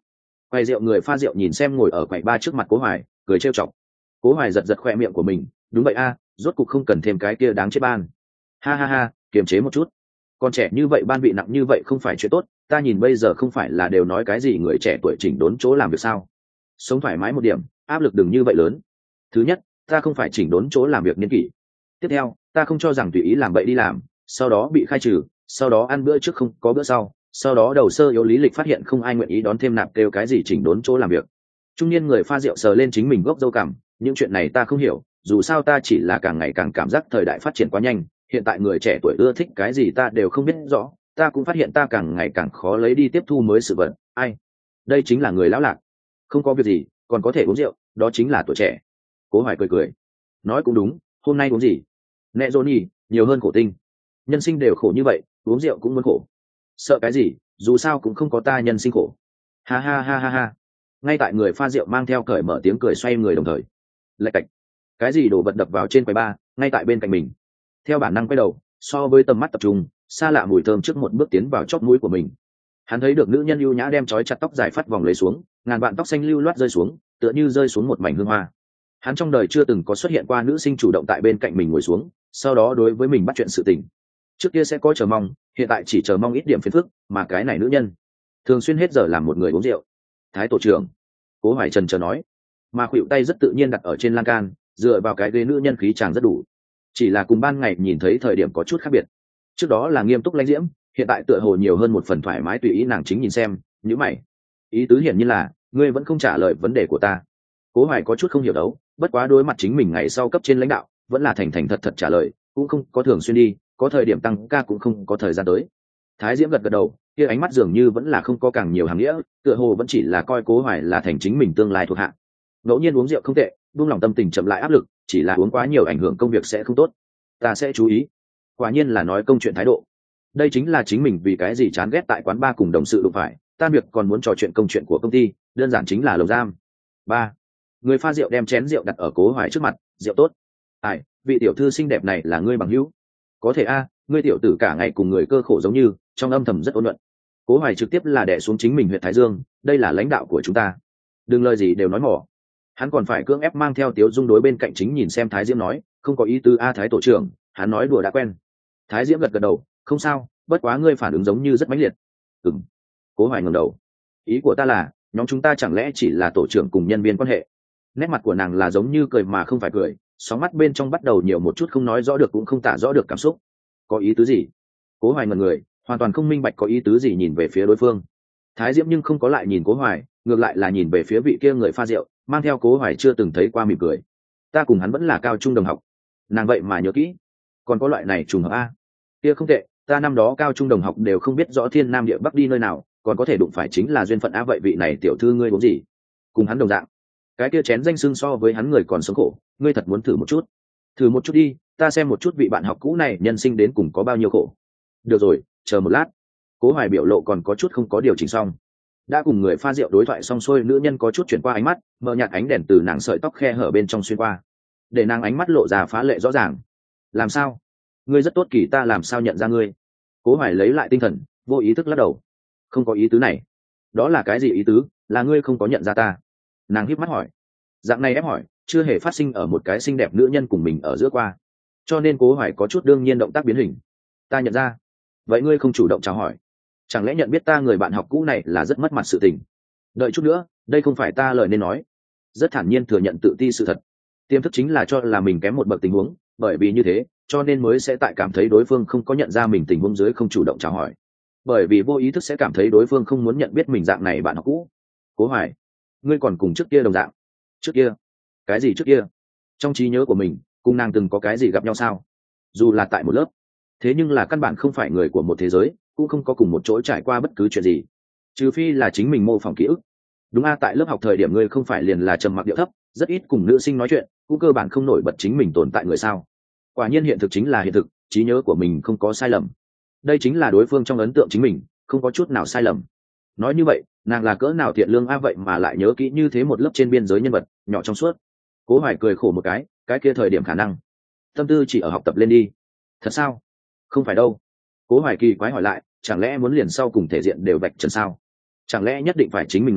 Quầy rượu người pha rượu nhìn xem ngồi ở quầy ba trước mặt Cố Hoài, cười trêu chọc. Cố Hoài giật giật khoe miệng của mình, đúng vậy a, rốt cục không cần thêm cái kia đáng chết ban. Ha ha ha, kiềm chế một chút. Con trẻ như vậy ban bị nặng như vậy không phải chuyện tốt, ta nhìn bây giờ không phải là đều nói cái gì người trẻ tuổi chỉnh đốn chỗ làm việc sao? Sống thoải mái một điểm, áp lực đừng như vậy lớn. Thứ nhất, ta không phải chỉnh đốn chỗ làm việc niên kỷ. Tiếp theo, ta không cho rằng tùy ý làm bậy đi làm, sau đó bị khai trừ, sau đó ăn bữa trước không có bữa sau đó đầu sơ yếu lý lịch phát hiện không ai nguyện ý đón thêm nạp kêu cái gì chỉnh đốn chỗ làm việc. Trung niên người pha rượu sờ lên chính mình gốc dâu cảm, những chuyện này ta không hiểu, dù sao ta chỉ là càng ngày càng cảm giác thời đại phát triển quá nhanh, hiện tại người trẻ tuổi ưa thích cái gì ta đều không biết rõ, ta cũng phát hiện ta càng ngày càng khó lấy đi tiếp thu mới sự vật. Ai? Đây chính là người lão lạc. Không có việc gì, còn có thể uống rượu, đó chính là tuổi trẻ. Cố Hoài cười cười. Nói cũng đúng, hôm nay uống gì? Nẹ Johnny, nhiều hơn khổ tinh. Nhân sinh đều khổ như vậy, uống rượu cũng muốn khổ. Sợ cái gì, dù sao cũng không có ta nhân sinh khổ. Ha ha ha ha ha. Ngay tại người pha rượu mang theo cởi mở tiếng cười xoay người đồng thời. Lạch cạch. Cái gì đổ vật đập vào trên quầy bar, ngay tại bên cạnh mình. Theo bản năng quay đầu, so với tầm mắt tập trung, xa lạ mùi thơm trước một bước tiến vào chóp mũi của mình. Hắn thấy được nữ nhân ưu nhã đem trói chặt tóc dài phát vòng lấy xuống, ngàn vạn tóc xanh lưu loát rơi xuống, tựa như rơi xuống một mảnh hương hoa. Hắn trong đời chưa từng có xuất hiện qua nữ sinh chủ động tại bên cạnh mình ngồi xuống, sau đó đối với mình bắt chuyện sự tình. Trước kia sẽ có chờ mong, hiện tại chỉ chờ mong ít điểm phiền phức, mà cái này nữ nhân thường xuyên hết giờ làm một người uống rượu. Thái tổ trưởng, Cố Hoài Trần chờ nói, mà khuỵu tay rất tự nhiên đặt ở trên lan can, dựa vào cái ghế nữ nhân khí chàng rất đủ, chỉ là cùng ban ngày nhìn thấy thời điểm có chút khác biệt. Trước đó là nghiêm túc lãnh diễm, hiện tại tựa hồ nhiều hơn một phần thoải mái tùy ý. Nàng chính nhìn xem, nhíu mày, ý tứ hiển nhiên là ngươi vẫn không trả lời vấn đề của ta. Cố Hoài có chút không hiểu đấu, bất quá đối mặt chính mình ngày sau cấp trên lãnh đạo, vẫn là thành thành thật thật trả lời, cũng không có thường xuyên đi, có thời điểm tăng ca cũng không có thời gian tới. Thái Diễm gật gật đầu, kia ánh mắt dường như vẫn là không có càng nhiều hàm nghĩa, tựa hồ vẫn chỉ là coi Cố Hoài là thành chính mình tương lai thuộc hạ. Ngẫu nhiên uống rượu không tệ, buông lòng tâm tình chậm lại áp lực, chỉ là uống quá nhiều ảnh hưởng công việc sẽ không tốt. Ta sẽ chú ý. Quả nhiên là nói công chuyện thái độ. Đây chính là chính mình vì cái gì chán ghét tại quán bar cùng đồng sự đụng phải, tan việc còn muốn trò chuyện công chuyện của công ty, đơn giản chính là lồng giam. Ba, người pha rượu đem chén rượu đặt ở Cố Hoài trước mặt. Rượu tốt. Ai, vị tiểu thư xinh đẹp này là ngươi bằng hữu? Có thể a, ngươi tiểu tử cả ngày cùng người cơ khổ giống như, trong âm thầm rất ôn nhuận. Cố Hoài trực tiếp là đè xuống chính mình huyện Thái Dương, đây là lãnh đạo của chúng ta, đừng lời gì đều nói mỏ. Hắn còn phải cưỡng ép mang theo Tiếu Dung đối bên cạnh chính nhìn xem Thái Diễm nói, không có ý tứ a Thái tổ trưởng, hắn nói đùa đã quen. Thái Diễm gật gật đầu, không sao, bất quá ngươi phản ứng giống như rất mãnh liệt. Ừm. Cố Hoài ngẩng đầu, ý của ta là, nhóm chúng ta chẳng lẽ chỉ là tổ trưởng cùng nhân viên quan hệ? Nét mặt của nàng là giống như cười mà không phải cười, sóng mắt bên trong bắt đầu nhiều một chút không nói rõ được cũng không tả rõ được cảm xúc. Có ý tứ gì? Cố Hoài ngẩn người, hoàn toàn không minh bạch có ý tứ gì, nhìn về phía đối phương. Thái Diễm nhưng không có lại nhìn Cố Hoài, ngược lại là nhìn về phía vị kia người pha rượu, mang theo Cố Hoài chưa từng thấy qua mỉm cười. Ta cùng hắn vẫn là cao trung đồng học. Nàng vậy mà nhớ kỹ. Còn có loại này trùng hợp a? Kia không tệ, ta năm đó cao trung đồng học đều không biết rõ thiên nam địa bắc đi nơi nào, còn có thể đụng phải chính là duyên phận a. Vậy vị này tiểu thư ngươi uống gì? Cùng hắn đồng dạng. Cái kia chén danh xưng so với hắn người còn sống khổ, ngươi thật muốn thử một chút? Thử một chút đi, ta xem một chút vị bạn học cũ này nhân sinh đến cùng có bao nhiêu khổ. Được rồi, chờ một lát. Cố Hoài biểu lộ còn có chút không có điều chỉnh xong. Đã cùng người pha rượu đối thoại xong xuôi, nữ nhân có chút chuyển qua ánh mắt, mờ nhạt ánh đèn từ nàng sợi tóc khe hở bên trong xuyên qua, để nàng ánh mắt lộ ra phá lệ rõ ràng. Làm sao? Ngươi rất tốt Kỳ, ta làm sao nhận ra ngươi? Cố Hoài lấy lại tinh thần, vô ý thức lắc đầu. Không có ý tứ này. Đó là cái gì ý tứ? Là ngươi không có nhận ra ta? Nàng híp mắt hỏi. Dạng này ép hỏi, chưa hề phát sinh ở một cái xinh đẹp nữ nhân cùng mình ở giữa qua, cho nên Cố Hoài có chút đương nhiên động tác biến hình. Ta nhận ra. Vậy ngươi không chủ động chào hỏi, chẳng lẽ nhận biết ta người bạn học cũ này là rất mất mặt sự tình? Đợi chút nữa, đây không phải ta lời nên nói. Rất thản nhiên thừa nhận tự ti sự thật. Tiềm thức chính là cho là mình kém một bậc tình huống, bởi vì như thế cho nên mới sẽ tại cảm thấy đối phương không có nhận ra mình tình huống dưới không chủ động chào hỏi, bởi vì vô ý thức sẽ cảm thấy đối phương không muốn nhận biết mình dạng này bạn học cũ. Cố Hoài, ngươi còn cùng trước kia đồng dạng? Trước kia? Cái gì trước kia? Trong trí nhớ của mình cùng nàng từng có cái gì gặp nhau sao? Dù là tại một lớp, thế nhưng là căn bản không phải người của một thế giới, cũng không có cùng một chỗ trải qua bất cứ chuyện gì, trừ phi là chính mình mô phỏng ký ức. Đúng a, tại lớp học thời điểm ngươi không phải liền là trầm mặc điệu thấp, rất ít cùng nữ sinh nói chuyện, cũng cơ bản không nổi bật chính mình tồn tại người sao? Quả nhiên hiện thực chính là hiện thực, trí nhớ của mình không có sai lầm. Đây chính là đối phương trong ấn tượng chính mình, không có chút nào sai lầm. Nói như vậy, nàng là cỡ nào thiện lương a, vậy mà lại nhớ kỹ như thế một lớp trên biên giới nhân vật nhỏ trong suốt. Cố Hoài cười khổ một cái kia thời điểm khả năng tâm tư chỉ ở học tập lên đi. Thật sao? Không phải đâu. Cố Hoài kỳ quái hỏi lại, chẳng lẽ muốn liền sau cùng thể diện đều vạch trần sao? Chẳng lẽ nhất định phải chính mình nói,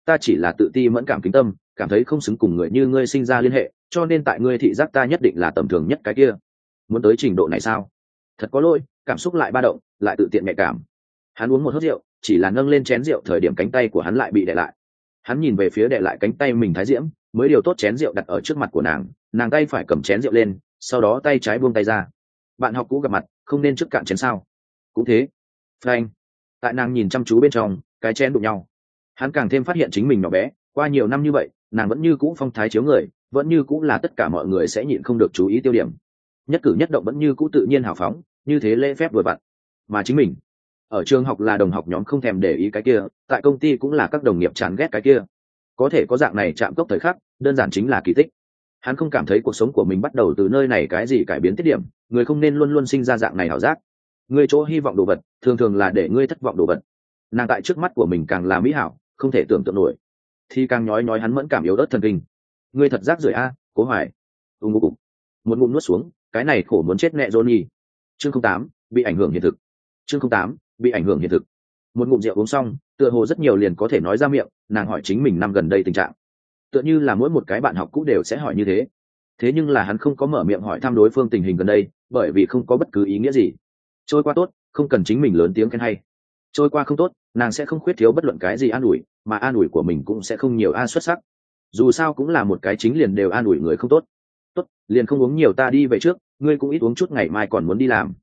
ta chỉ là tự ti mẫn cảm kính tâm, cảm thấy không xứng cùng người như ngươi sinh ra liên hệ, cho nên tại ngươi thị giác ta nhất định là tầm thường nhất cái kia. Muốn tới trình độ này sao? Thật có lỗi, cảm xúc lại ba động, lại tự tiện nhạy cảm. Hắn uống một hớp rượu, chỉ là nâng lên chén rượu thời điểm cánh tay của hắn lại bị đè lại. Hắn nhìn về phía đè lại cánh tay mình Thái Diễm, mới điều tốt chén rượu đặt ở trước mặt của nàng tay phải cầm chén rượu lên, sau đó tay trái buông tay ra. Bạn học cũ gặp mặt, không nên trước cạn chén sao? Cũng thế. Frank. Tại nàng nhìn chăm chú bên trong, cái chén đụng nhau. Hắn càng thêm phát hiện chính mình nhỏ bé, qua nhiều năm như vậy, nàng vẫn như cũ phong thái chiếu người, vẫn như cũ là tất cả mọi người sẽ nhịn không được chú ý tiêu điểm. Nhất cử nhất động vẫn như cũ tự nhiên hào phóng, như thế lễ phép vừa vặn. Mà chính mình, ở trường học là đồng học nhóm không thèm để ý cái kia, tại công ty cũng là các đồng nghiệp chán ghét cái kia. Có thể có dạng này chạm cốc thời khắc, đơn giản chính là kỳ tích. Hắn không cảm thấy cuộc sống của mình bắt đầu từ nơi này cái gì cải biến tiết điểm, người không nên luôn luôn sinh ra dạng này ảo giác. Ngươi chỗ hy vọng đồ vật, thường thường là để ngươi thất vọng đồ vật. Nàng tại trước mắt của mình càng là mỹ hảo, không thể tưởng tượng nổi, thì càng nói hắn mẫn cảm yếu ớt thần kinh. Ngươi thật rác rưởi a, Cố Hoài. Ngủ cục. Một ngụm nuốt xuống, cái này khổ muốn chết mẹ Johnny. Chương 08, bị ảnh hưởng hiện thực. Chương 08, bị ảnh hưởng hiện thực. Một ngụm rượu uống xong, tựa hồ rất nhiều liền có thể nói ra miệng, nàng hỏi chính mình năm gần đây tình trạng. Tựa như là mỗi một cái bạn học cũ đều sẽ hỏi như thế. Thế nhưng là hắn không có mở miệng hỏi thăm đối phương tình hình gần đây, bởi vì không có bất cứ ý nghĩa gì. Trôi qua tốt, không cần chính mình lớn tiếng khen hay. Trôi qua không tốt, nàng sẽ không khuyết thiếu bất luận cái gì an ủi, mà an ủi của mình cũng sẽ không nhiều xuất sắc. Dù sao cũng là một cái chính liền đều an ủi người không tốt. Tốt, liền không uống nhiều, ta đi về trước, ngươi cũng ít uống chút, ngày mai còn muốn đi làm.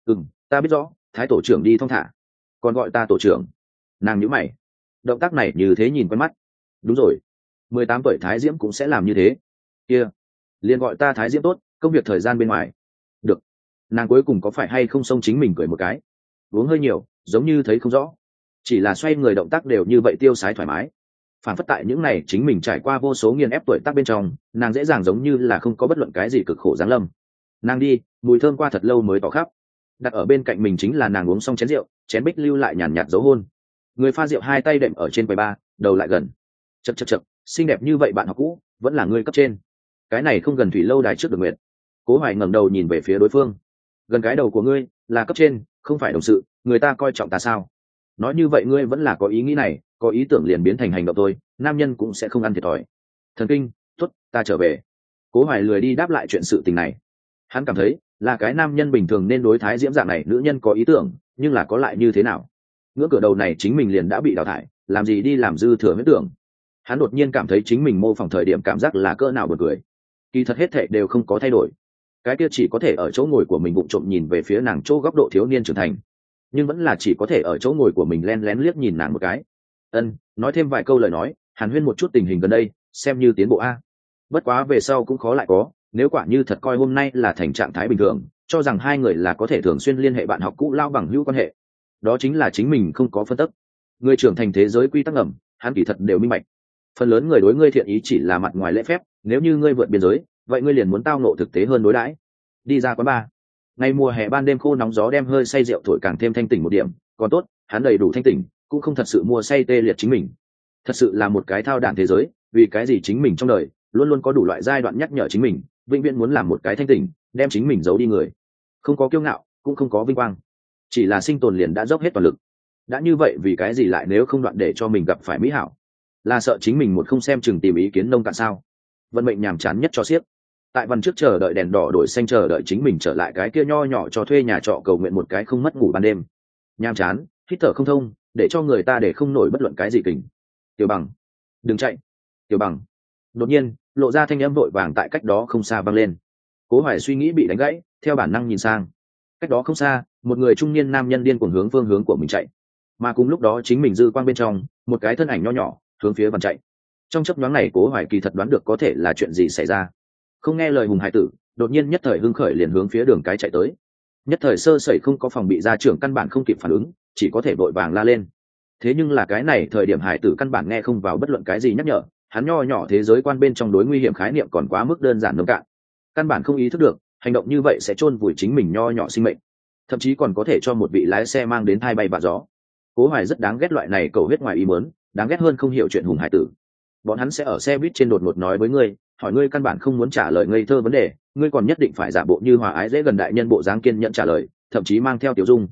Ta biết rõ, Thái tổ trưởng đi thong thả. Còn gọi ta tổ trưởng. Nàng nhíu mày. Động tác này như thế nhìn quen mắt. Đúng rồi, 18 tuổi Thái Diễm cũng sẽ làm như thế. Kia, liền gọi ta Thái Diễm tốt, công việc thời gian bên ngoài. Được. Nàng cuối cùng có phải hay không xông chính mình cười một cái. Uống hơi nhiều, giống như thấy không rõ. Chỉ là xoay người động tác đều như vậy tiêu sái thoải mái. Phản phất tại những này chính mình trải qua vô số nghiền ép tuổi tác bên trong, nàng dễ dàng giống như là không có bất luận cái gì cực khổ giáng lâm. Nàng đi, mùi thơm qua thật lâu mới tỏ khắp. Đặt ở bên cạnh mình chính là nàng uống xong chén rượu, chén bích lưu lại nhàn nhạt dấu hôn. Người pha rượu hai tay đệm ở trên quầy bar, đầu lại gần. Chậc, xinh đẹp như vậy bạn học cũ, vẫn là người cấp trên. Cái này không gần thủy lâu đài trước được nguyện. Cố Hoài ngẩng đầu nhìn về phía đối phương. Gần cái đầu của ngươi, là cấp trên, không phải đồng sự, người ta coi trọng ta sao? Nói như vậy ngươi vẫn là có ý nghĩ này, có ý tưởng liền biến thành hành động thôi, nam nhân cũng sẽ không ăn thiệt thòi. Thần kinh, tốt, ta trở về. Cố Hoài lười đi đáp lại chuyện sự tình này. Hắn cảm thấy là cái nam nhân bình thường nên đối Thái Diễm dạng này nữ nhân có ý tưởng, nhưng là có lại như thế nào? Ngưỡng cửa đầu này chính mình liền đã bị đào thải, làm gì đi làm dư thừa huyết tưởng. Hắn đột nhiên cảm thấy chính mình mô phỏng thời điểm cảm giác là cỡ nào buồn cười. Kỳ thật hết thảy đều không có thay đổi. Cái kia chỉ có thể ở chỗ ngồi của mình vụng trộm nhìn về phía nàng chỗ góc độ thiếu niên trưởng thành, nhưng vẫn là chỉ có thể ở chỗ ngồi của mình len lén liếc nhìn nàng một cái. Nói thêm vài câu lời nói, hàn huyên một chút tình hình gần đây, xem như tiến bộ a. Bất quá về sau cũng khó lại có, nếu quả như thật coi hôm nay là thành trạng thái bình thường, cho rằng hai người là có thể thường xuyên liên hệ bạn học cũ lao bằng hữu quan hệ, đó chính là chính mình không có phân tích. Người trưởng thành thế giới quy tắc ngầm, hắn kỳ thật đều minh bạch. Phần lớn người đối ngươi thiện ý chỉ là mặt ngoài lễ phép, nếu như ngươi vượt biên giới, vậy ngươi liền muốn tao nộ thực tế hơn đối đãi. Đi ra quán bar. Ngày mùa hè ban đêm khô nóng gió đem hơi say rượu thổi càng thêm thanh tỉnh một điểm, còn tốt, hắn đầy đủ thanh tỉnh, cũng không thật sự mua say tê liệt chính mình. Thật sự là một cái thao đản thế giới, vì cái gì chính mình trong đời luôn luôn có đủ loại giai đoạn nhắc nhở chính mình, vĩnh viễn muốn làm một cái thanh tỉnh, đem chính mình giấu đi người. Không có kiêu ngạo, cũng không có vinh quang, chỉ là sinh tồn liền đã dốc hết toàn lực. Đã như vậy vì cái gì lại nếu không đoạn để cho mình gặp phải mỹ hảo? Là sợ chính mình một không xem chừng tìm ý kiến nông cạn sao? Vận mệnh nhàm chán nhất cho xiếc. Tại văn trước chờ đợi đèn đỏ đổi xanh, chờ đợi chính mình trở lại cái kia nho nhỏ cho thuê nhà trọ, cầu nguyện một cái không mất ngủ ban đêm. Nhàm chán, hít thở không thông, để cho người ta để không nổi bất luận cái gì kình. Tiểu Bằng, đừng chạy. Tiểu Bằng. Đột nhiên lộ ra thanh âm vội vàng tại cách đó không xa vang lên. Cố Hoài suy nghĩ bị đánh gãy, theo bản năng nhìn sang. Cách đó không xa, một người trung niên nam nhân điên cuồng hướng phương hướng của mình chạy, mà cùng lúc đó chính mình dư quang bên trong một cái thân ảnh nho nhỏ hướng phía văn chạy. Trong chớp nhoáng này Cố Hoài kỳ thật đoán được có thể là chuyện gì xảy ra. Không nghe lời hùng hải tử, đột nhiên nhất thời hưng khởi liền hướng phía đường cái chạy tới. Nhất thời sơ sẩy không có phòng bị, gia trưởng căn bản không kịp phản ứng, chỉ có thể vội vàng la lên. Thế nhưng là cái này thời điểm hải tử căn bản nghe không vào bất luận cái gì nhắc nhở, hắn nho nhỏ thế giới quan bên trong đối nguy hiểm khái niệm còn quá mức đơn giản nông cạn, căn bản không ý thức được hành động như vậy sẽ chôn vùi chính mình nho nhỏ sinh mệnh, thậm chí còn có thể cho một vị lái xe mang đến thai bay vạ gió. Cố Hoài rất đáng ghét loại này cầu huyết ngoài ý muốn, đáng ghét hơn không hiểu chuyện hùng hải tử. Bọn hắn sẽ ở xe buýt trên đột ngột nói với ngươi, hỏi ngươi căn bản không muốn trả lời ngây thơ vấn đề, ngươi còn nhất định phải giả bộ như hòa ái dễ gần đại nhân bộ dáng kiên nhẫn trả lời, thậm chí mang theo tiểu dung.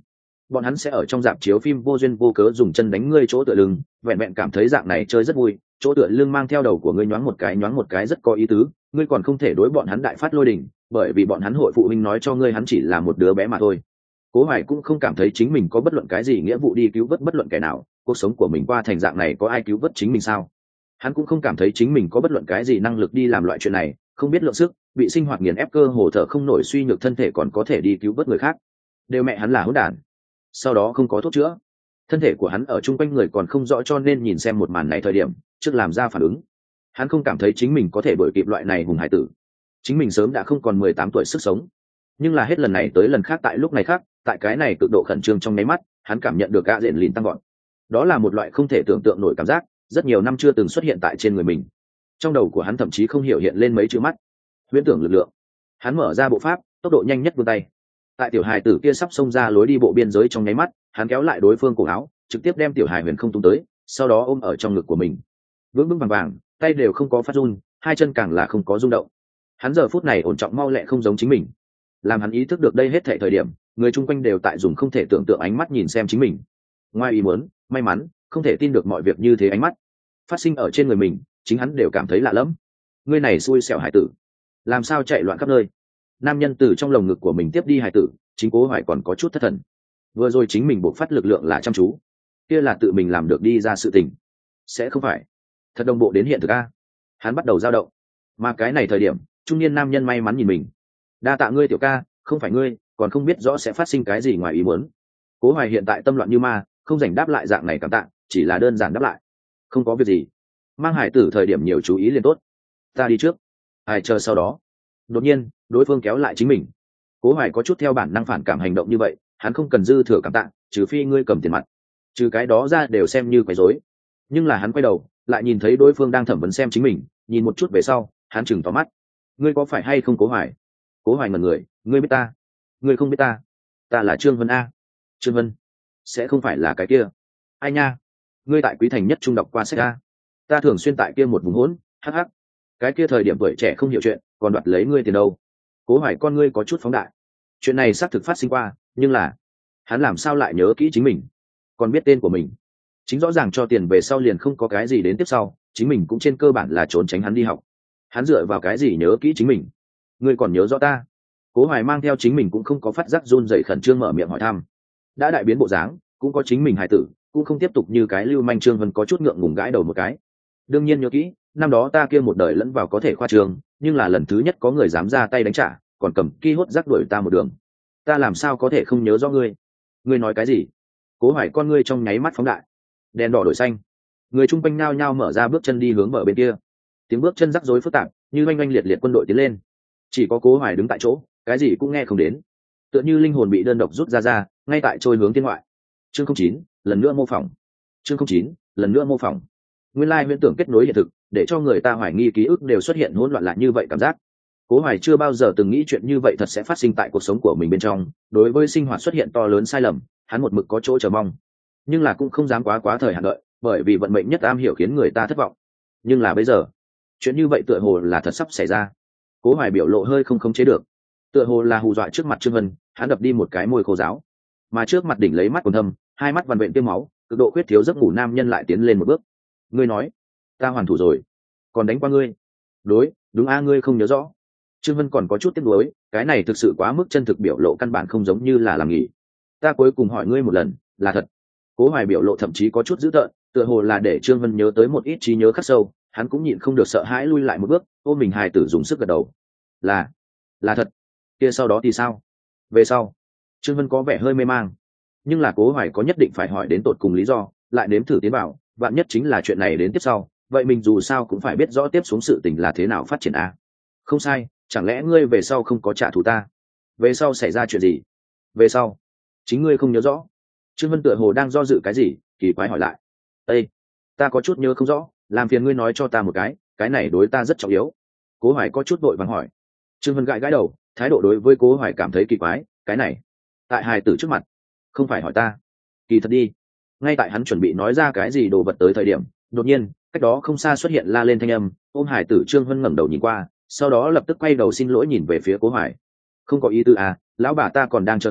bọn hắn sẽ ở trong dạp chiếu phim vô duyên vô cớ dùng chân đánh ngươi chỗ tựa lưng, vẹn vẹn cảm thấy dạng này chơi rất vui, chỗ tựa lưng mang theo đầu của ngươi nhoáng một cái rất có ý tứ, ngươi còn không thể đối bọn hắn đại phát lôi đình, bởi vì bọn hắn hội phụ huynh nói cho ngươi hắn chỉ là một đứa bé mà thôi. Cố Hoài cũng không cảm thấy chính mình có bất luận cái gì nghĩa vụ đi cứu vớt bất luận kẻ nào, cuộc sống của mình qua thành dạng này có ai cứu vớt chính mình sao? Hắn cũng không cảm thấy chính mình có bất luận cái gì năng lực đi làm loại chuyện này, không biết lượng sức, bị sinh hoạt nghiền ép cơ hồ thở không nổi suy nhược thân thể còn có thể đi cứu vớt người khác. Đều mẹ hắn là hỗn đản. Sau đó không có thuốc chữa. Thân thể của hắn ở chung quanh người còn không rõ cho nên nhìn xem một màn này thời điểm, trước làm ra phản ứng. Hắn không cảm thấy chính mình có thể đuổi kịp loại này hùng hải tử. Chính mình sớm đã không còn 18 tuổi sức sống. Nhưng là hết lần này tới lần khác tại lúc này khác, tại cái này cực độ khẩn trương trong nháy mắt, hắn cảm nhận được gã diện lìn tăng gọn. Đó là một loại không thể tưởng tượng nổi cảm giác, rất nhiều năm chưa từng xuất hiện tại trên người mình. Trong đầu của hắn thậm chí không hiểu hiện lên mấy chữ mắt. Huyễn tưởng lực lượng. Hắn mở ra bộ pháp, tốc độ nhanh nhất vươn tay. Tại tiểu hài tử kia sắp xông ra lối đi bộ biên giới trong nháy mắt, hắn kéo lại đối phương cổ áo, trực tiếp đem tiểu hài huyền không tung tới, sau đó ôm ở trong ngực của mình. Vững vững vàng vàng, tay đều không có phát run, hai chân càng là không có rung động. Hắn giờ phút này ổn trọng mau lẹ không giống chính mình. Làm hắn ý thức được đây hết thảy thời điểm, người chung quanh đều tại dùng không thể tưởng tượng ánh mắt nhìn xem chính mình. Ngoài ý muốn, may mắn, không thể tin được mọi việc như thế ánh mắt phát sinh ở trên người mình, chính hắn đều cảm thấy lạ lẫm. Ngươi này xui xẻo hải tử, làm sao chạy loạn khắp nơi? Nam nhân từ trong lồng ngực của mình tiếp đi hải tử, chính Cố Hoài còn có chút thất thần. Vừa rồi chính mình bộc phát lực lượng là chăm chú, kia là tự mình làm được đi ra sự tình, sẽ không phải thật đồng bộ đến hiện thực a. Hắn bắt đầu dao động, mà cái này thời điểm, trung niên nam nhân may mắn nhìn mình. Đa tạ ngươi tiểu ca, không phải ngươi, còn không biết rõ sẽ phát sinh cái gì ngoài ý muốn. Cố Hoài hiện tại tâm loạn như ma, không rảnh đáp lại dạng này cảm tạ, chỉ là đơn giản đáp lại. Không có việc gì, mang hải tử thời điểm nhiều chú ý liền tốt. Ta đi trước, ai chờ sau đó. Đột nhiên, đối phương kéo lại chính mình. Cố Hoài có chút theo bản năng phản cảm hành động như vậy, hắn không cần dư thừa cảm tạ, trừ phi ngươi cầm tiền mặt. Trừ cái đó ra đều xem như quấy rối. Nhưng là hắn quay đầu, lại nhìn thấy đối phương đang thẩm vấn xem chính mình, nhìn một chút về sau, hắn chừng to mắt. Ngươi có phải hay không Cố Hoài? Cố Hoài ngẩn người, ngươi biết ta? Ngươi không biết ta? Ta là Trương Vân a. Trương Vân? Sẽ không phải là cái kia? Ai nha? Ngươi tại Quý Thành nhất trung đọc qua sách a? Ta thường xuyên tại kia một vùng hỗn, hắc hắc. Cái kia thời điểm tuổi trẻ không hiểu chuyện, còn đoạt lấy ngươi tiền đâu? Cố Hoài con ngươi có chút phóng đại. Chuyện này xác thực phát sinh qua, nhưng là hắn làm sao lại nhớ kỹ chính mình, còn biết tên của mình? Chính rõ ràng cho tiền về sau liền không có cái gì đến tiếp sau, chính mình cũng trên cơ bản là trốn tránh hắn đi học. Hắn dựa vào cái gì nhớ kỹ chính mình? Ngươi còn nhớ rõ ta? Cố Hoài mang theo chính mình cũng không có phát giác run rẩy khẩn trương mở miệng hỏi thăm. Đã đại biến bộ dáng, cũng có chính mình hài tử, cũng không tiếp tục như cái lưu manh. Trương Vân có chút ngượng ngùng gãi đầu một cái. Đương nhiên nhớ kỹ, năm đó ta kia một đời lẫn vào có thể khoa trương, nhưng là lần thứ nhất có người dám ra tay đánh trả, còn cầm ki hốt rắc đuổi ta một đường. Ta làm sao có thể không nhớ rõ ngươi? Ngươi nói cái gì? Cố Hoài con ngươi trong nháy mắt phóng đại, đèn đỏ đổi xanh, người chung quanh nao nhao mở ra bước chân đi hướng bờ bên kia. Tiếng bước chân rắc rối phức tạp, như oanh oanh liệt liệt quân đội tiến lên. Chỉ có Cố Hoài đứng tại chỗ, cái gì cũng nghe không đến, tựa như linh hồn bị đơn độc rút ra, ngay tại trôi hướng thiên ngoại. Chương 09, lần nữa mô phỏng. Chương 09, lần nữa mô phỏng. Nguyên lai huyễn tưởng kết nối hiện thực, để cho người ta hoài nghi ký ức đều xuất hiện hỗn loạn lại như vậy cảm giác. Cố Hoài chưa bao giờ từng nghĩ chuyện như vậy thật sẽ phát sinh tại cuộc sống của mình bên trong, đối với sinh hoạt xuất hiện to lớn sai lầm, hắn một mực có chỗ chờ mong, nhưng là cũng không dám quá thời hạn đợi, bởi vì vận mệnh nhất am hiểu khiến người ta thất vọng. Nhưng là bây giờ, chuyện như vậy tựa hồ là thật sắp xảy ra. Cố Hoài biểu lộ hơi không khống chế được, tựa hồ là hù dọa trước mặt Trương Vân, hắn đập đi một cái môi khô giáo, mà trước mặt đỉnh lấy mắt quần thâm, hai mắt vằn vện tiêm máu, cực độ khuyết thiếu giấc ngủ nam nhân lại tiến lên một bước. Ngươi nói, ta hoàn thủ rồi, còn đánh qua ngươi? Đúng a, ngươi không nhớ rõ? Trương Vân còn có chút tiếc nuối, cái này thực sự quá mức chân thực, biểu lộ căn bản không giống như là làm nghỉ. Ta cuối cùng hỏi ngươi một lần, là thật? Cố Hoài biểu lộ thậm chí có chút dữ tợn, tựa hồ là để Trương Vân nhớ tới một ít trí nhớ khắc sâu, hắn cũng nhịn không được sợ hãi lui lại một bước, ôm mình hài tử dùng sức gật đầu. Là thật. Kia sau đó thì sao? Về sau, Trương Vân có vẻ hơi mê mang, nhưng là Cố Hoài có nhất định phải hỏi đến tột cùng lý do, lại nếm thử tiến bảo, vạn nhất chính là chuyện này đến tiếp sau, vậy mình dù sao cũng phải biết rõ tiếp xuống sự tình là thế nào phát triển a. Không sai, chẳng lẽ ngươi về sau không có trả thù ta? Về sau xảy ra chuyện gì? Về sau, chính ngươi không nhớ rõ? Trương Vân tựa hồ đang do dự cái gì, kỳ quái hỏi lại. Ê, ta có chút nhớ không rõ, làm phiền ngươi nói cho ta một cái này đối ta rất trọng yếu. Cố Hoài có chút vội vàng hỏi. Trương Vân gãi gãi đầu, thái độ đối với Cố Hoài cảm thấy kỳ quái, cái này tại hài tử trước mặt không phải hỏi ta, kỳ thật đi. Ngay tại hắn chuẩn bị nói ra cái gì đồ vật tới thời điểm, đột nhiên cách đó không xa xuất hiện la lên thanh âm, ôm hài tử. Trương Vân ngẩng đầu nhìn qua, sau đó lập tức quay đầu xin lỗi nhìn về phía Cố Hoài. Không có ý tư à, lão bà ta còn đang chờ ta,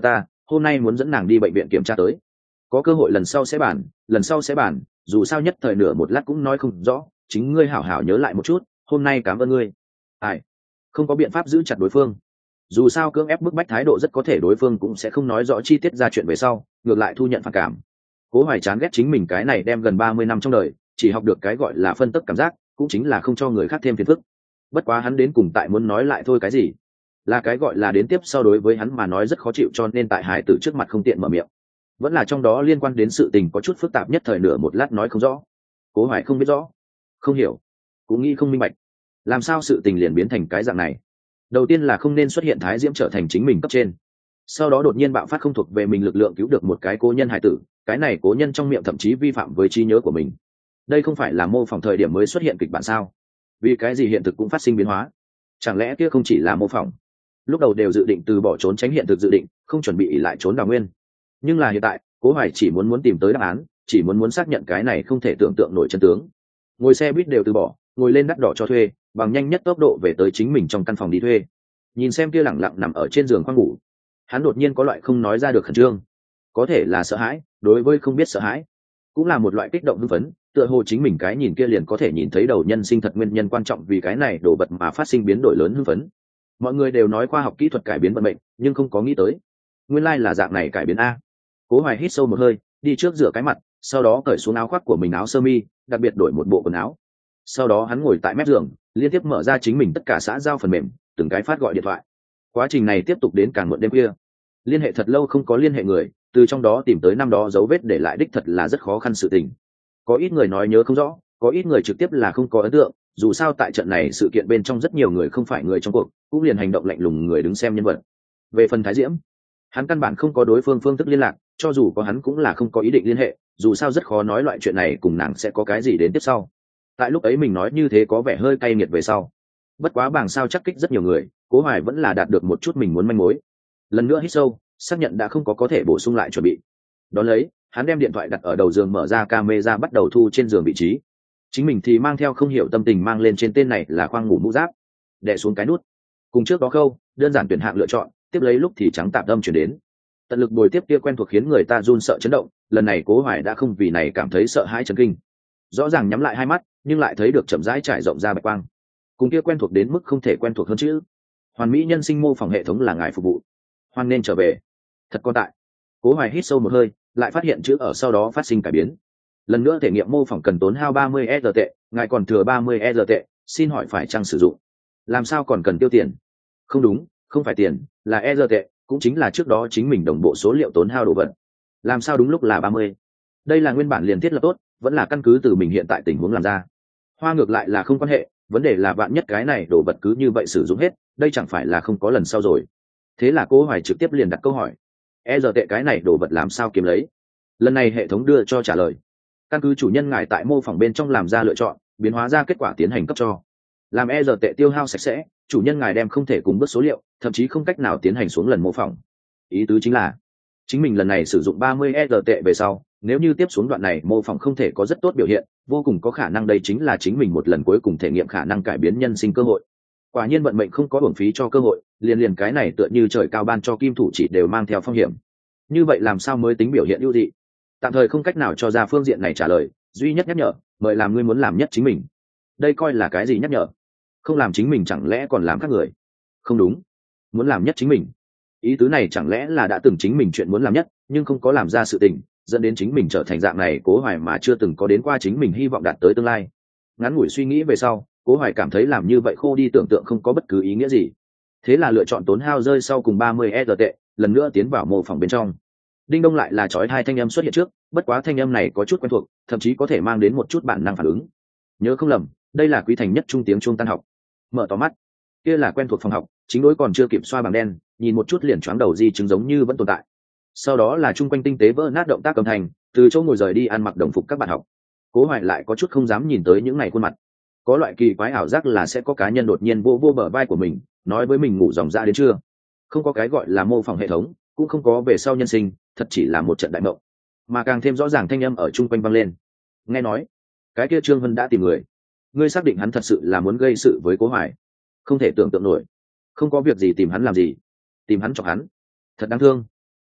hôm nay muốn dẫn nàng đi bệnh viện kiểm tra tới. Có cơ hội lần sau sẽ bàn, lần sau sẽ bàn, dù sao nhất thời nửa một lát cũng nói không rõ, chính ngươi hảo hảo nhớ lại một chút, hôm nay cảm ơn ngươi. Ai, không có biện pháp giữ chặt đối phương, dù sao cưỡng ép bức bách thái độ rất có thể đối phương cũng sẽ không nói rõ chi tiết ra chuyện về sau, ngược lại thu nhận phản cảm. Cố Hoài chán ghét chính mình cái này đem gần 30 năm trong đời chỉ học được cái gọi là phân tích cảm giác, cũng chính là không cho người khác thêm phiền phức. Bất quá hắn đến cùng tại muốn nói lại thôi cái gì, là cái gọi là đến tiếp sau đối với hắn mà nói rất khó chịu, cho nên tại hải tử trước mặt không tiện mở miệng. Vẫn là trong đó liên quan đến sự tình có chút phức tạp, nhất thời nửa một lát nói không rõ. Cố Hoài không biết rõ, không hiểu, cũng nghĩ không minh bạch, làm sao sự tình liền biến thành cái dạng này. Đầu tiên là không nên xuất hiện thái diễm trở thành chính mình cấp trên, sau đó đột nhiên bạo phát không thuộc về mình lực lượng cứu được một cái cố nhân hải tử, cái này cố nhân trong miệng thậm chí vi phạm với trí nhớ của mình. Đây không phải là mô phỏng thời điểm mới xuất hiện kịch bản sao? Vì cái gì hiện thực cũng phát sinh biến hóa? Chẳng lẽ kia không chỉ là mô phỏng? Lúc đầu đều dự định từ bỏ trốn tránh hiện thực dự định, không chuẩn bị lại trốn đào nguyên. Nhưng là hiện tại, Cố Hoài chỉ muốn tìm tới đáp án, chỉ muốn xác nhận cái này không thể tưởng tượng nổi chân tướng. Ngồi xe buýt đều từ bỏ, ngồi lên đắt đỏ cho thuê, bằng nhanh nhất tốc độ về tới chính mình trong căn phòng đi thuê. Nhìn xem kia lẳng lặng nằm ở trên giường khoang ngủ, hắn đột nhiên có loại không nói ra được khẩn trương. Có thể là sợ hãi, đối với không biết sợ hãi, cũng là một loại kích động hưng phấn, tựa hồ chính mình cái nhìn kia liền có thể nhìn thấy đầu nhân sinh thật nguyên nhân quan trọng vì cái này đổ vật mà phát sinh biến đổi lớn hưng phấn. Mọi người đều nói khoa học kỹ thuật cải biến vận mệnh, nhưng không có nghĩ tới nguyên lai là dạng này cải biến a. Cố Hoài hít sâu một hơi, đi trước rửa cái mặt, sau đó cởi xuống áo khoác của mình, áo sơ mi, đặc biệt đổi một bộ quần áo. Sau đó hắn ngồi tại mép giường, liên tiếp mở ra chính mình tất cả xã giao phần mềm, từng cái phát gọi điện thoại. Quá trình này tiếp tục đến càng muộn đêm khuya. Liên hệ thật lâu không có liên hệ người, từ trong đó tìm tới năm đó dấu vết để lại đích thật là rất khó khăn sự tình. Có ít người nói nhớ không rõ, có ít người trực tiếp là không có ấn tượng, dù sao tại trận này sự kiện bên trong rất nhiều người không phải người trong cuộc, cũng liền hành động lạnh lùng người đứng xem nhân vật. Về phần Thái Diễm, hắn căn bản không có đối phương phương thức liên lạc, cho dù có hắn cũng là không có ý định liên hệ, dù sao rất khó nói loại chuyện này cùng nàng sẽ có cái gì đến tiếp sau. Tại lúc ấy mình nói như thế có vẻ hơi cay nghiệt về sau. Bất quá bảng sao chắc kích rất nhiều người, Cố Hoài vẫn là đạt được một chút mình muốn manh mối. Lần nữa hít sâu, xác nhận đã không có thể bổ sung lại chuẩn bị. Đón lấy, hắn đem điện thoại đặt ở đầu giường, mở ra camera bắt đầu thu trên giường vị trí. Chính mình thì mang theo không hiểu tâm tình mang lên trên tên này là khoang ngủ mũ giáp, đè xuống cái nút. Cùng trước đó khâu, đơn giản tuyển hạng lựa chọn, tiếp lấy lúc thì trắng tạm âm chuyển đến. Tận lực bồi tiếp kia quen thuộc khiến người ta run sợ chấn động, lần này Cố Hoài đã không vì này cảm thấy sợ hãi chấn kinh. Rõ ràng nhắm lại hai mắt, nhưng lại thấy được chậm rãi trải rộng ra bạch quang. Cùng kia quen thuộc đến mức không thể quen thuộc hơn chữ. Hoàn mỹ nhân sinh mô phỏng hệ thống là ngài phục vụ. Hoan nên trở về. Thật con tại. Cố Hoài hít sâu một hơi, lại phát hiện chữ ở sau đó phát sinh cải biến. Lần nữa thể nghiệm mô phỏng cần tốn hao 30 ERT tệ, ngài còn thừa 30 ERT tệ, xin hỏi phải chăng sử dụng? Làm sao còn cần tiêu tiền? Không đúng, không phải tiền, là ERT tệ, cũng chính là trước đó chính mình đồng bộ số liệu tốn hao đồ vật. Làm sao đúng lúc là 30? Đây là nguyên bản liền thiết lập tốt, vẫn là căn cứ từ mình hiện tại tình huống làm ra. Hoa ngược lại là không quan hệ, vấn đề là vạn nhất cái này đồ vật cứ như vậy sử dụng hết, đây chẳng phải là không có lần sau rồi. Thế là Cố Hoài trực tiếp liền đặt câu hỏi, ERT tệ cái này đồ vật làm sao kiếm lấy? Lần này hệ thống đưa cho trả lời, căn cứ chủ nhân ngài tại mô phỏng bên trong làm ra lựa chọn, biến hóa ra kết quả tiến hành cấp cho. Làm ERT tệ tiêu hao sạch sẽ, chủ nhân ngài đem không thể cùng bước số liệu, thậm chí không cách nào tiến hành xuống lần mô phỏng. Ý tứ chính là chính mình lần này sử dụng 30 ERT tệ về sau, nếu như tiếp xuống đoạn này mô phỏng không thể có rất tốt biểu hiện, vô cùng có khả năng đây chính là chính mình một lần cuối cùng thể nghiệm khả năng cải biến nhân sinh cơ hội. Quả nhiên vận mệnh không có uổng phí cho cơ hội, liền cái này tựa như trời cao ban cho kim thủ chỉ đều mang theo phong hiểm. Như vậy làm sao mới tính biểu hiện ưu dị? Tạm thời không cách nào cho ra phương diện này trả lời, duy nhất nhắc nhở, mời làm ngươi muốn làm nhất chính mình. Đây coi là cái gì nhắc nhở? Không làm chính mình chẳng lẽ còn làm các người? Không đúng, muốn làm nhất chính mình. Ý tứ này chẳng lẽ là đã từng chính mình chuyện muốn làm nhất, nhưng không có làm ra sự tình, dẫn đến chính mình trở thành dạng này Cố Hoài mà chưa từng có đến qua chính mình hy vọng đạt tới tương lai. Ngắn ngủi suy nghĩ về sau, Cố Hoài cảm thấy làm như vậy khô đi tưởng tượng không có bất cứ ý nghĩa gì. Thế là lựa chọn tốn hao rơi sau cùng 30 ERT tệ, lần nữa tiến vào mô phỏng bên trong. Đinh đông lại là chói hai thanh âm xuất hiện trước, bất quá thanh âm này có chút quen thuộc, thậm chí có thể mang đến một chút bản năng phản ứng. Nhớ không lầm, đây là Quý Thành nhất trung tiếng chuông tan học. Mở to mắt, kia là quen thuộc phòng học, chính đối còn chưa kịp xoa bằng đen, nhìn một chút liền choáng đầu di chứng giống như vẫn tồn tại. Sau đó là chung quanh tinh tế vỡ nát động tác cầm thành, từ chỗ ngồi rời đi ăn mặc đồng phục các bạn học. Cố Hoài lại có chút không dám nhìn tới những ngày khuôn mặt, có loại kỳ quái ảo giác là sẽ có cá nhân đột nhiên vô bờ vai của mình, nói với mình ngủ dòng ra đến trưa. Không có cái gọi là mô phỏng hệ thống, cũng không có về sau nhân sinh, thật chỉ là một trận đại mộng. Mà càng thêm rõ ràng thanh âm ở chung quanh vang lên. Nghe nói, cái kia Trương Vân đã tìm người. Ngươi xác định hắn thật sự là muốn gây sự với Cố Hoài? Không thể tưởng tượng nổi. Không có việc gì tìm hắn làm gì? Tìm hắn chọc hắn? Thật đáng thương.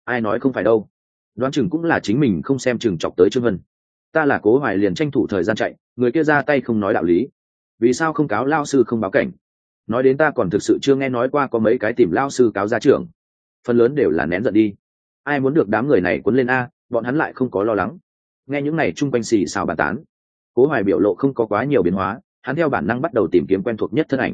ai nói không phải đâu, đoán chừng cũng là chính mình không xem chừng chọc tới Trương Vân. Ta là Cố Hoài liền tranh thủ thời gian chạy, người kia ra tay không nói đạo lý, vì sao không cáo lao sư không báo cảnh? Nói đến ta còn thực sự chưa nghe nói qua có mấy cái tìm lao sư cáo ra trưởng, phần lớn đều là nén giận đi. Ai muốn được đám người này cuốn lên a, bọn hắn lại không có lo lắng. Nghe những này chung quanh xì xào bàn tán, Cố Hoài biểu lộ không có quá nhiều biến hóa, hắn theo bản năng bắt đầu tìm kiếm quen thuộc nhất thân ảnh.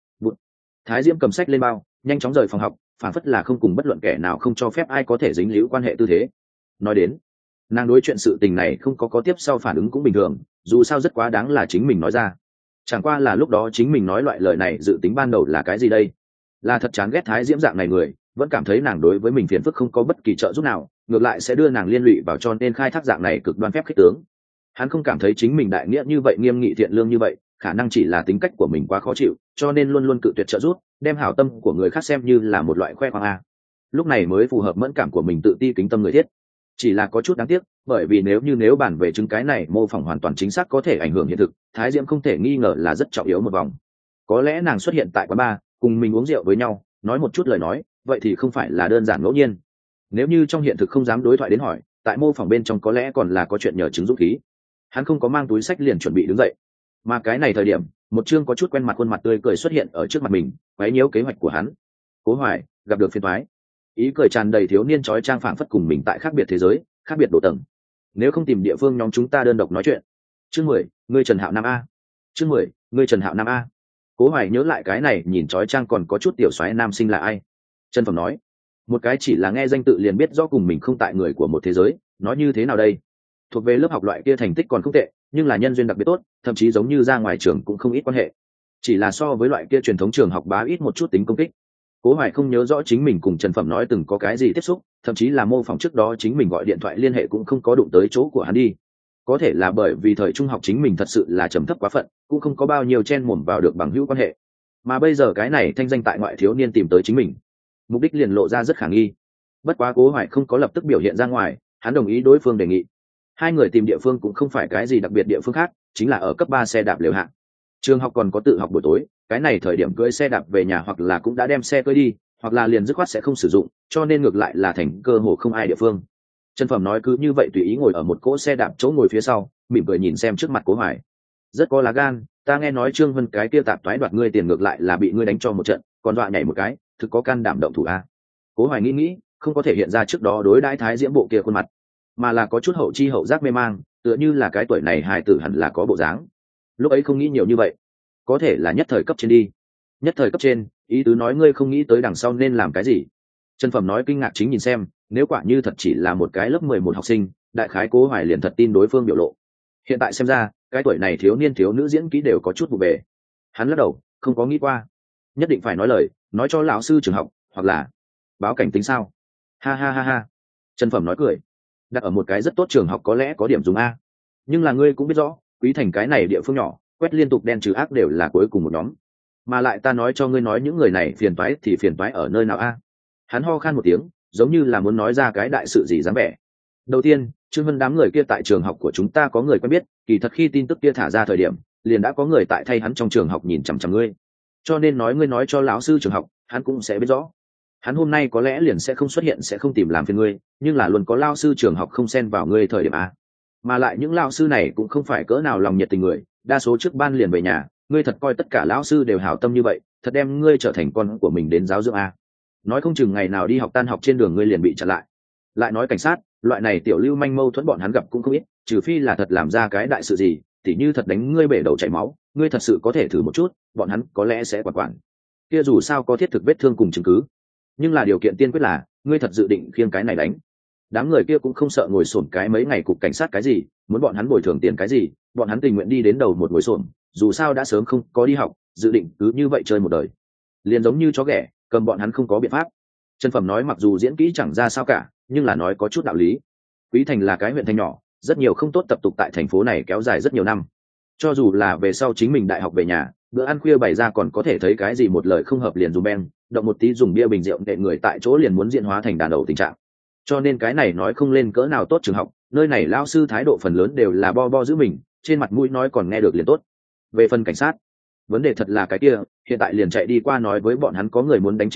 Thái Diễm cầm sách lên bao, nhanh chóng rời phòng học, phản phất là không cùng bất luận kẻ nào không cho phép ai có thể dính líu quan hệ tư thế. Nói đến, nàng đối chuyện sự tình này không có tiếp sau phản ứng cũng bình thường, dù sao rất quá đáng là chính mình nói ra. Chẳng qua là lúc đó chính mình nói loại lời này dự tính ban đầu là cái gì đây? Là thật chán ghét Thái Diễm dạng này người, vẫn cảm thấy nàng đối với mình phiền phức không có bất kỳ trợ giúp nào, ngược lại sẽ đưa nàng liên lụy vào cho nên khai thác dạng này cực đoan phép khích tướng. Hắn không cảm thấy chính mình đại nghĩa như vậy, nghiêm nghị thiện lương như vậy, khả năng chỉ là tính cách của mình quá khó chịu, cho nên luôn luôn cự tuyệt trợ giúp, đem hảo tâm của người khác xem như là một loại khoe khoang a. Lúc này mới phù hợp mẫn cảm của mình tự ti kính tâm người thiết. Chỉ là có chút đáng tiếc, bởi vì nếu bàn về chứng cái này mô phỏng hoàn toàn chính xác có thể ảnh hưởng hiện thực, Thái Diễm không thể nghi ngờ là rất trọng yếu một vòng. Có lẽ nàng xuất hiện tại quán bar, cùng mình uống rượu với nhau, nói một chút lời nói, vậy thì không phải là đơn giản ngẫu nhiên. Nếu như trong hiện thực không dám đối thoại đến hỏi, tại mô phỏng bên trong có lẽ còn là có chuyện nhờ chứng dũng khí. Hắn không có mang túi sách liền chuẩn bị đứng dậy, mà cái này thời điểm, một chương có chút quen mặt khuôn mặt tươi cười xuất hiện ở trước mặt mình, quấy nhiễu kế hoạch của hắn. Cố Hoài, gặp được phiền toái. Ý cười tràn đầy thiếu niên chói trang phảng phất cùng mình tại khác biệt thế giới, khác biệt độ tầng. Nếu không tìm địa phương nhóm chúng ta đơn độc nói chuyện. Chương 10, ngươi Trần Hạo Nam a. Chương 10, ngươi Trần Hạo Nam a. Cố Hoài nhớ lại cái này nhìn chói trang còn có chút tiểu soái nam sinh là ai. Trần Phẩm nói, một cái chỉ là nghe danh tự liền biết rõ cùng mình không tại người của một thế giới, nói như thế nào đây? Thuộc về lớp học loại kia thành tích còn không tệ, nhưng là nhân duyên đặc biệt tốt, thậm chí giống như ra ngoài trường cũng không ít quan hệ. Chỉ là so với loại kia truyền thống trường học bá ít một chút tính công kích. Cố Hoài không nhớ rõ chính mình cùng Trần Phẩm nói từng có cái gì tiếp xúc, thậm chí là mô phỏng trước đó chính mình gọi điện thoại liên hệ cũng không có đụng tới chỗ của hắn đi. Có thể là bởi vì thời trung học chính mình thật sự là trầm thấp quá phận, cũng không có bao nhiêu chen mồm vào được bằng hữu quan hệ. Mà bây giờ cái này thanh danh tại ngoại thiếu niên tìm tới chính mình, mục đích liền lộ ra rất khả nghi. Bất quá Cố Hoài không có lập tức biểu hiện ra ngoài, hắn đồng ý đối phương đề nghị. Hai người tìm địa phương cũng không phải cái gì đặc biệt địa phương khác, chính là ở cấp 3 xe đạp liều hạng. Trường học còn có tự học buổi tối, cái này thời điểm cưỡi xe đạp về nhà hoặc là cũng đã đem xe cưỡi đi, hoặc là liền dứt khoát sẽ không sử dụng, cho nên ngược lại là thành cơ hồ không ai địa phương. Trần Phẩm nói cứ như vậy tùy ý ngồi ở một cỗ xe đạp chỗ ngồi phía sau, mỉm cười nhìn xem trước mặt Cố Hoài. Rất có lá gan, ta nghe nói Trương Vân cái kia tạp toái đoạt ngươi tiền ngược lại là bị ngươi đánh cho một trận, còn dọa nhảy một cái, thực có can đảm động thủ a. Cố Hoài nghĩ, không có thể hiện ra trước đó đối đãi Thái Diễm bộ kia khuôn mặt, mà là có chút hậu chi hậu giác mê mang, tựa như là cái tuổi này hài tử hẳn là có bộ dáng. Lúc ấy không nghĩ nhiều như vậy, có thể là nhất thời cấp trên đi. Nhất thời cấp trên, ý tứ nói ngươi không nghĩ tới đằng sau nên làm cái gì. Trần Phẩm nói kinh ngạc chính nhìn xem, nếu quả như thật chỉ là một cái lớp 11 học sinh, đại khái Cố Hoài liền thật tin đối phương biểu lộ. Hiện tại xem ra, cái tuổi này thiếu niên thiếu nữ diễn kỹ đều có chút vụ bề. Hắn lắc đầu, không có nghĩ qua. Nhất định phải nói lời, nói cho lão sư trường học, hoặc là báo cảnh tính sao? Ha ha ha ha. Trần Phẩm nói cười. Đặt ở một cái rất tốt trường học có lẽ có điểm dùng a. Nhưng là ngươi cũng biết rõ, Quý Thành cái này địa phương nhỏ, quét liên tục đen trừ ác đều là cuối cùng một nhóm. Mà lại ta nói cho ngươi nói những người này phiền toái thì phiền toái ở nơi nào a? Hắn ho khan một tiếng, giống như là muốn nói ra cái đại sự gì dáng vẻ. Đầu tiên, Trương Vân đám người kia tại trường học của chúng ta có người quen biết, kỳ thật khi tin tức kia thả ra thời điểm, liền đã có người tại thay hắn trong trường học nhìn chằm chằm ngươi. Cho nên nói ngươi nói cho lão sư trường học, hắn cũng sẽ biết rõ. Hắn hôm nay có lẽ liền sẽ không xuất hiện, sẽ không tìm làm phiền ngươi, nhưng là luôn có lão sư trường học không xen vào ngươi thời điểm a. Mà lại những lão sư này cũng không phải cỡ nào lòng nhiệt tình người, đa số trước ban liền về nhà, ngươi thật coi tất cả lão sư đều hảo tâm như vậy, thật đem ngươi trở thành con của mình đến giáo dưỡng a. Nói không chừng ngày nào đi học tan học trên đường ngươi liền bị chặn lại. Lại nói cảnh sát, loại này tiểu lưu manh mâu thuẫn bọn hắn gặp cũng không ít, trừ phi là thật làm ra cái đại sự gì, tỉ như thật đánh ngươi bể đầu chảy máu, ngươi thật sự có thể thử một chút, bọn hắn có lẽ sẽ quản. Kia dù sao có thiết thực vết thương cùng chứng cứ, nhưng là điều kiện tiên quyết là ngươi thật dự định khiêng cái này đánh. Đám người kia cũng không sợ ngồi xổm cái mấy ngày cục cảnh sát cái gì, muốn bọn hắn bồi thường tiền cái gì, bọn hắn tình nguyện đi đến đầu một ngồi xổm, dù sao đã sớm không có đi học, dự định cứ như vậy chơi một đời. Liền giống như chó ghẻ, cầm bọn hắn không có biện pháp. Trần Phẩm nói mặc dù diễn kỹ chẳng ra sao cả, nhưng là nói có chút đạo lý. Quý Thành là cái huyện thành nhỏ, rất nhiều không tốt tập tục tại thành phố này kéo dài rất nhiều năm. Cho dù là về sau chính mình đại học về nhà, bữa ăn khuya bày ra còn có thể thấy cái gì một lời không hợp liền dùng beng, động một tí dùng bia bình rượu nện người tại chỗ liền muốn diễn hóa thành đàn đầu tình trạng. Cho nên cái này nói không lên cỡ nào tốt trường học, nơi này lao sư thái độ phần lớn đều là bo bo giữ mình, trên mặt mũi nói còn nghe được liền tốt. Về phần cảnh sát, vấn đề thật là cái kia, hiện tại liền chạy đi qua nói với bọn hắn có người muốn đánh chính mình,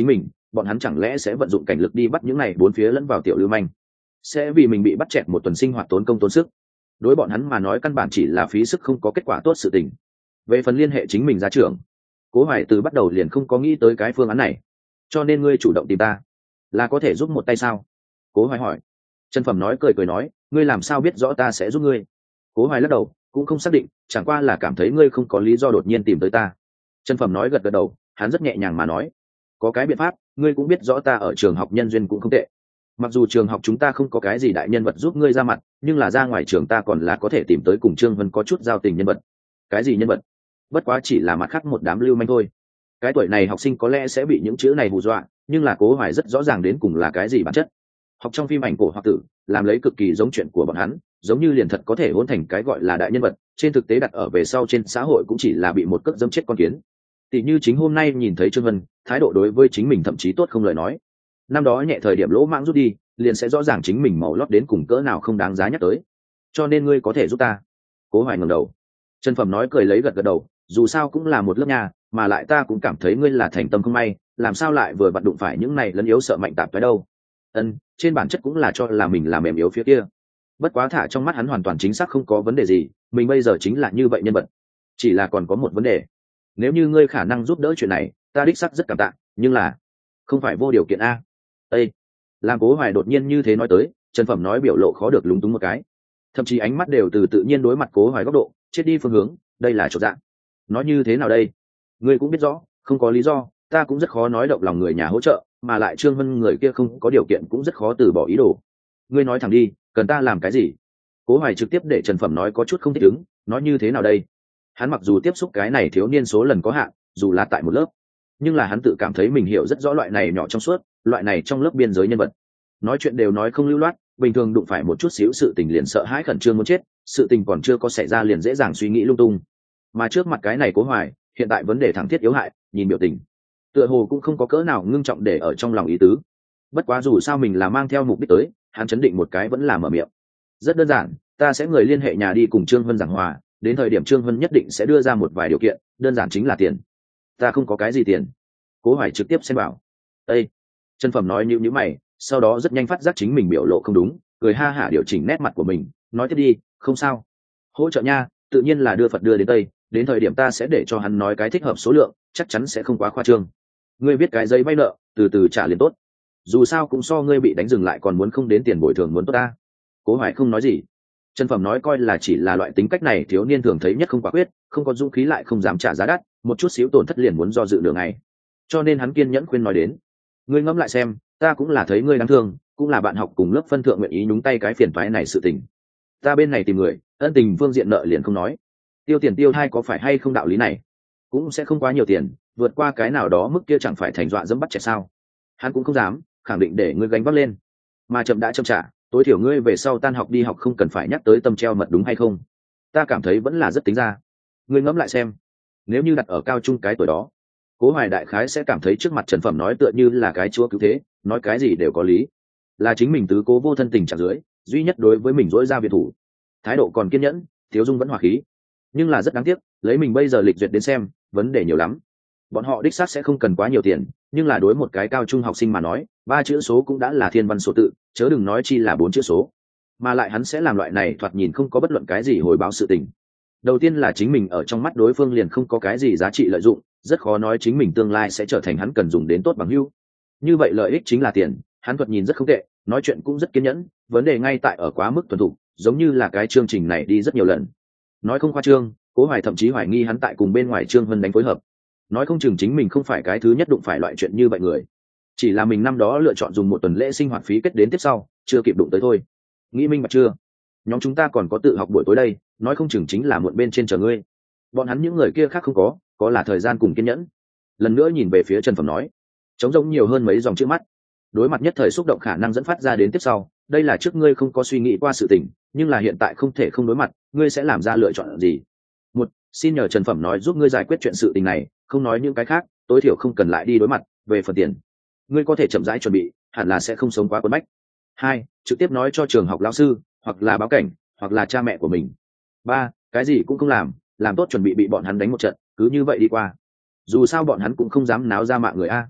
bọn hắn chẳng lẽ sẽ vận dụng cảnh lực đi bắt những này bốn phía lẫn vào tiểu lưu manh, sẽ vì mình bị bắt chẹt một tuần sinh hoạt tốn công tốn sức. Đối bọn hắn mà nói căn bản chỉ là phí sức không có kết quả tốt sự tình. Về phần liên hệ chính mình ra trưởng, Cố Hoài từ bắt đầu liền không có nghĩ tới cái phương án này. Cho nên ngươi chủ động tìm ta là có thể giúp một tay sao? Cố Hoài hỏi. Trần Phẩm nói cười cười nói, ngươi làm sao biết rõ ta sẽ giúp ngươi? Cố Hoài lắc đầu, cũng không xác định, chẳng qua là cảm thấy ngươi không có lý do đột nhiên tìm tới ta. Trần Phẩm nói gật gật đầu, hắn rất nhẹ nhàng mà nói, có cái biện pháp, ngươi cũng biết rõ ta ở trường học nhân duyên cũng không tệ. Mặc dù trường học chúng ta không có cái gì đại nhân vật giúp ngươi ra mặt, nhưng là ra ngoài trường ta còn là có thể tìm tới cùng Trương Vân có chút giao tình nhân vật. Cái gì nhân vật? Bất quá chỉ là mặt khác một đám lưu manh thôi. Cái tuổi này học sinh có lẽ sẽ bị những chữ này hù dọa, nhưng là Cố Hoài rất rõ ràng đến cùng là cái gì bản chất. Học trong phim ảnh cổ hoặc tử, làm lấy cực kỳ giống chuyện của bọn hắn, giống như liền thật có thể hôn thành cái gọi là đại nhân vật, trên thực tế đặt ở về sau trên xã hội cũng chỉ là bị một cước dẫm chết con kiến. Tỷ như chính hôm nay nhìn thấy Trương Vân, thái độ đối với chính mình thậm chí tốt không lời nói. Năm đó nhẹ thời điểm lỗ mãng rút đi, liền sẽ rõ ràng chính mình màu lót đến cùng cỡ nào không đáng giá nhắc tới. Cho nên ngươi có thể giúp ta. Cố Hoài ngẩng đầu. Trần Phẩm nói cười lấy gật gật đầu, dù sao cũng là một lớp nhà, mà lại ta cũng cảm thấy ngươi là thành tâm không may, làm sao lại vừa vặn đụng phải những này lấn yếu sợ mạnh tạp tới đâu. Trên bản chất cũng là cho là mình là mềm yếu phía kia. Bất quá thả trong mắt hắn hoàn toàn chính xác không có vấn đề gì, mình bây giờ chính là như vậy nhân vật. Chỉ là còn có một vấn đề. Nếu như ngươi khả năng giúp đỡ chuyện này, ta đích xác rất cảm tạ, nhưng là không phải vô điều kiện a. Ê, làm Cố Hoài đột nhiên như thế nói tới, Trần Phẩm nói biểu lộ khó được lúng túng một cái. Thậm chí ánh mắt đều từ tự nhiên đối mặt Cố Hoài góc độ, chết đi phương hướng, đây là chột dạng. Nói như thế nào đây? Ngươi cũng biết rõ, không có lý do, ta cũng rất khó nói động lòng người nhà hỗ trợ, mà lại Trương Vân người kia không có điều kiện cũng rất khó từ bỏ ý đồ. Ngươi nói thẳng đi, cần ta làm cái gì? Cố Hoài trực tiếp để Trần Phẩm nói có chút không thích ứng, nói như thế nào đây? Hắn mặc dù tiếp xúc cái này thiếu niên số lần có hạn, dù là tại một lớp, nhưng là hắn tự cảm thấy mình hiểu rất rõ loại này nhỏ trong suốt, loại này trong lớp biên giới nhân vật. Nói chuyện đều nói không lưu loát, bình thường đụng phải một chút xíu sự tình liền sợ hãi khẩn trương muốn chết, sự tình còn chưa có xảy ra liền dễ dàng suy nghĩ lung tung. Mà trước mặt cái này Cố Hoài, hiện tại vấn đề thẳng thiết yếu hại, nhìn biểu tình, tựa hồ cũng không có cỡ nào ngưng trọng để ở trong lòng ý tứ. Bất quá dù sao mình là mang theo mục đích tới, hắn chấn định một cái vẫn là mở miệng. Rất đơn giản, ta sẽ người liên hệ nhà đi cùng Trương Vân giảng hòa, đến thời điểm Trương Vân nhất định sẽ đưa ra một vài điều kiện, đơn giản chính là tiền. Ta không có cái gì tiền. Cố Hoài trực tiếp xem bảo. Ê! Trần Phẩm nói nhíu mày, sau đó rất nhanh phát giác chính mình biểu lộ không đúng, cười ha hả điều chỉnh nét mặt của mình, nói tiếp đi, không sao. Hỗ trợ nha, tự nhiên là đưa Phật đưa đến Tây, đến thời điểm ta sẽ để cho hắn nói cái thích hợp số lượng, chắc chắn sẽ không quá khoa trương. Ngươi viết cái giấy vay nợ, từ từ trả liền tốt. Dù sao cũng so ngươi bị đánh dừng lại còn muốn không đến tiền bồi thường muốn tốt ta. Cố Hoài không nói gì. Trần Phẩm nói coi là chỉ là loại tính cách này thiếu niên thường thấy nhất không quả quyết, không có dũng khí lại không dám trả giá đắt, một chút xíu tổn thất liền muốn do dự đường này. Cho nên hắn kiên nhẫn khuyên nói đến, ngươi ngẫm lại xem, ta cũng là thấy ngươi đáng thương, cũng là bạn học cùng lớp phân thượng nguyện ý nhúng tay cái phiền toái này sự tình. Ta bên này tìm người, ân tình phương diện nợ liền không nói. Tiêu tiền tiêu thai có phải hay không đạo lý này? Cũng sẽ không quá nhiều tiền, vượt qua cái nào đó mức kia chẳng phải thành dọa dẫm bắt trẻ sao? Hắn cũng không dám, khẳng định để ngươi gánh vác lên. Mà chậm đã chậm trả, tối thiểu ngươi về sau tan học đi học không cần phải nhắc tới tâm treo mật đúng hay không? Ta cảm thấy vẫn là rất tính ra. Ngươi ngẫm lại xem, nếu như đặt ở cao trung cái tuổi đó, Cố Hoài đại khái sẽ cảm thấy trước mặt Trần Phẩm nói tựa như là cái chúa cứu thế, nói cái gì đều có lý, là chính mình tứ cố vô thân tình trạng dưới, duy nhất đối với mình dỗi ra viện thủ, thái độ còn kiên nhẫn, thiếu dung vẫn hòa khí. Nhưng là rất đáng tiếc, lấy mình bây giờ lịch duyệt đến xem, vấn đề nhiều lắm. Bọn họ đích xác sẽ không cần quá nhiều tiền, nhưng là đối một cái cao trung học sinh mà nói, 3 chữ số cũng đã là thiên văn số tự, chớ đừng nói chi là 4 chữ số. Mà lại hắn sẽ làm loại này thoạt nhìn không có bất luận cái gì hồi báo sự tình. Đầu tiên là chính mình ở trong mắt đối phương liền không có cái gì giá trị lợi dụng, rất khó nói chính mình tương lai sẽ trở thành hắn cần dùng đến tốt bằng hữu. Như vậy lợi ích chính là tiền, hắn thoạt nhìn rất không tệ, nói chuyện cũng rất kiên nhẫn, vấn đề ngay tại ở quá mức thuần thục, giống như là cái chương trình này đi rất nhiều lần. Nói không khoa trương, Cố Hoài thậm chí hoài nghi hắn tại cùng bên ngoài Trương Vân đánh phối hợp. Nói không chừng chính mình không phải cái thứ nhất đụng phải loại chuyện như vậy người, chỉ là mình năm đó lựa chọn dùng một tuần lễ sinh hoạt phí kết đến tiếp sau, chưa kịp đụng tới thôi. Nghĩ minh bạch chưa? Nhóm chúng ta còn có tự học buổi tối đây, nói không chừng chính là muộn bên trên chờ ngươi. Bọn hắn những người kia khác không có là thời gian cùng kiên nhẫn. Lần nữa nhìn về phía Trần Phẩm nói, trống rỗng nhiều hơn mấy dòng chữ mắt. Đối mặt nhất thời xúc động khả năng dẫn phát ra đến tiếp sau, đây là trước ngươi không có suy nghĩ qua sự tình, nhưng là hiện tại không thể không đối mặt, ngươi sẽ làm ra lựa chọn gì? Một, xin nhờ Trần Phẩm nói giúp ngươi giải quyết chuyện sự tình này, không nói những cái khác, tối thiểu không cần lại đi đối mặt. Về phần tiền, ngươi có thể chậm rãi chuẩn bị, hẳn là sẽ không sống quá quấn bách. Hai, trực tiếp nói cho trường học lão sư, hoặc là báo cảnh, hoặc là cha mẹ của mình. Ba, cái gì cũng không làm tốt chuẩn bị bị bọn hắn đánh một trận, cứ như vậy đi qua. Dù sao bọn hắn cũng không dám náo ra mạng người a.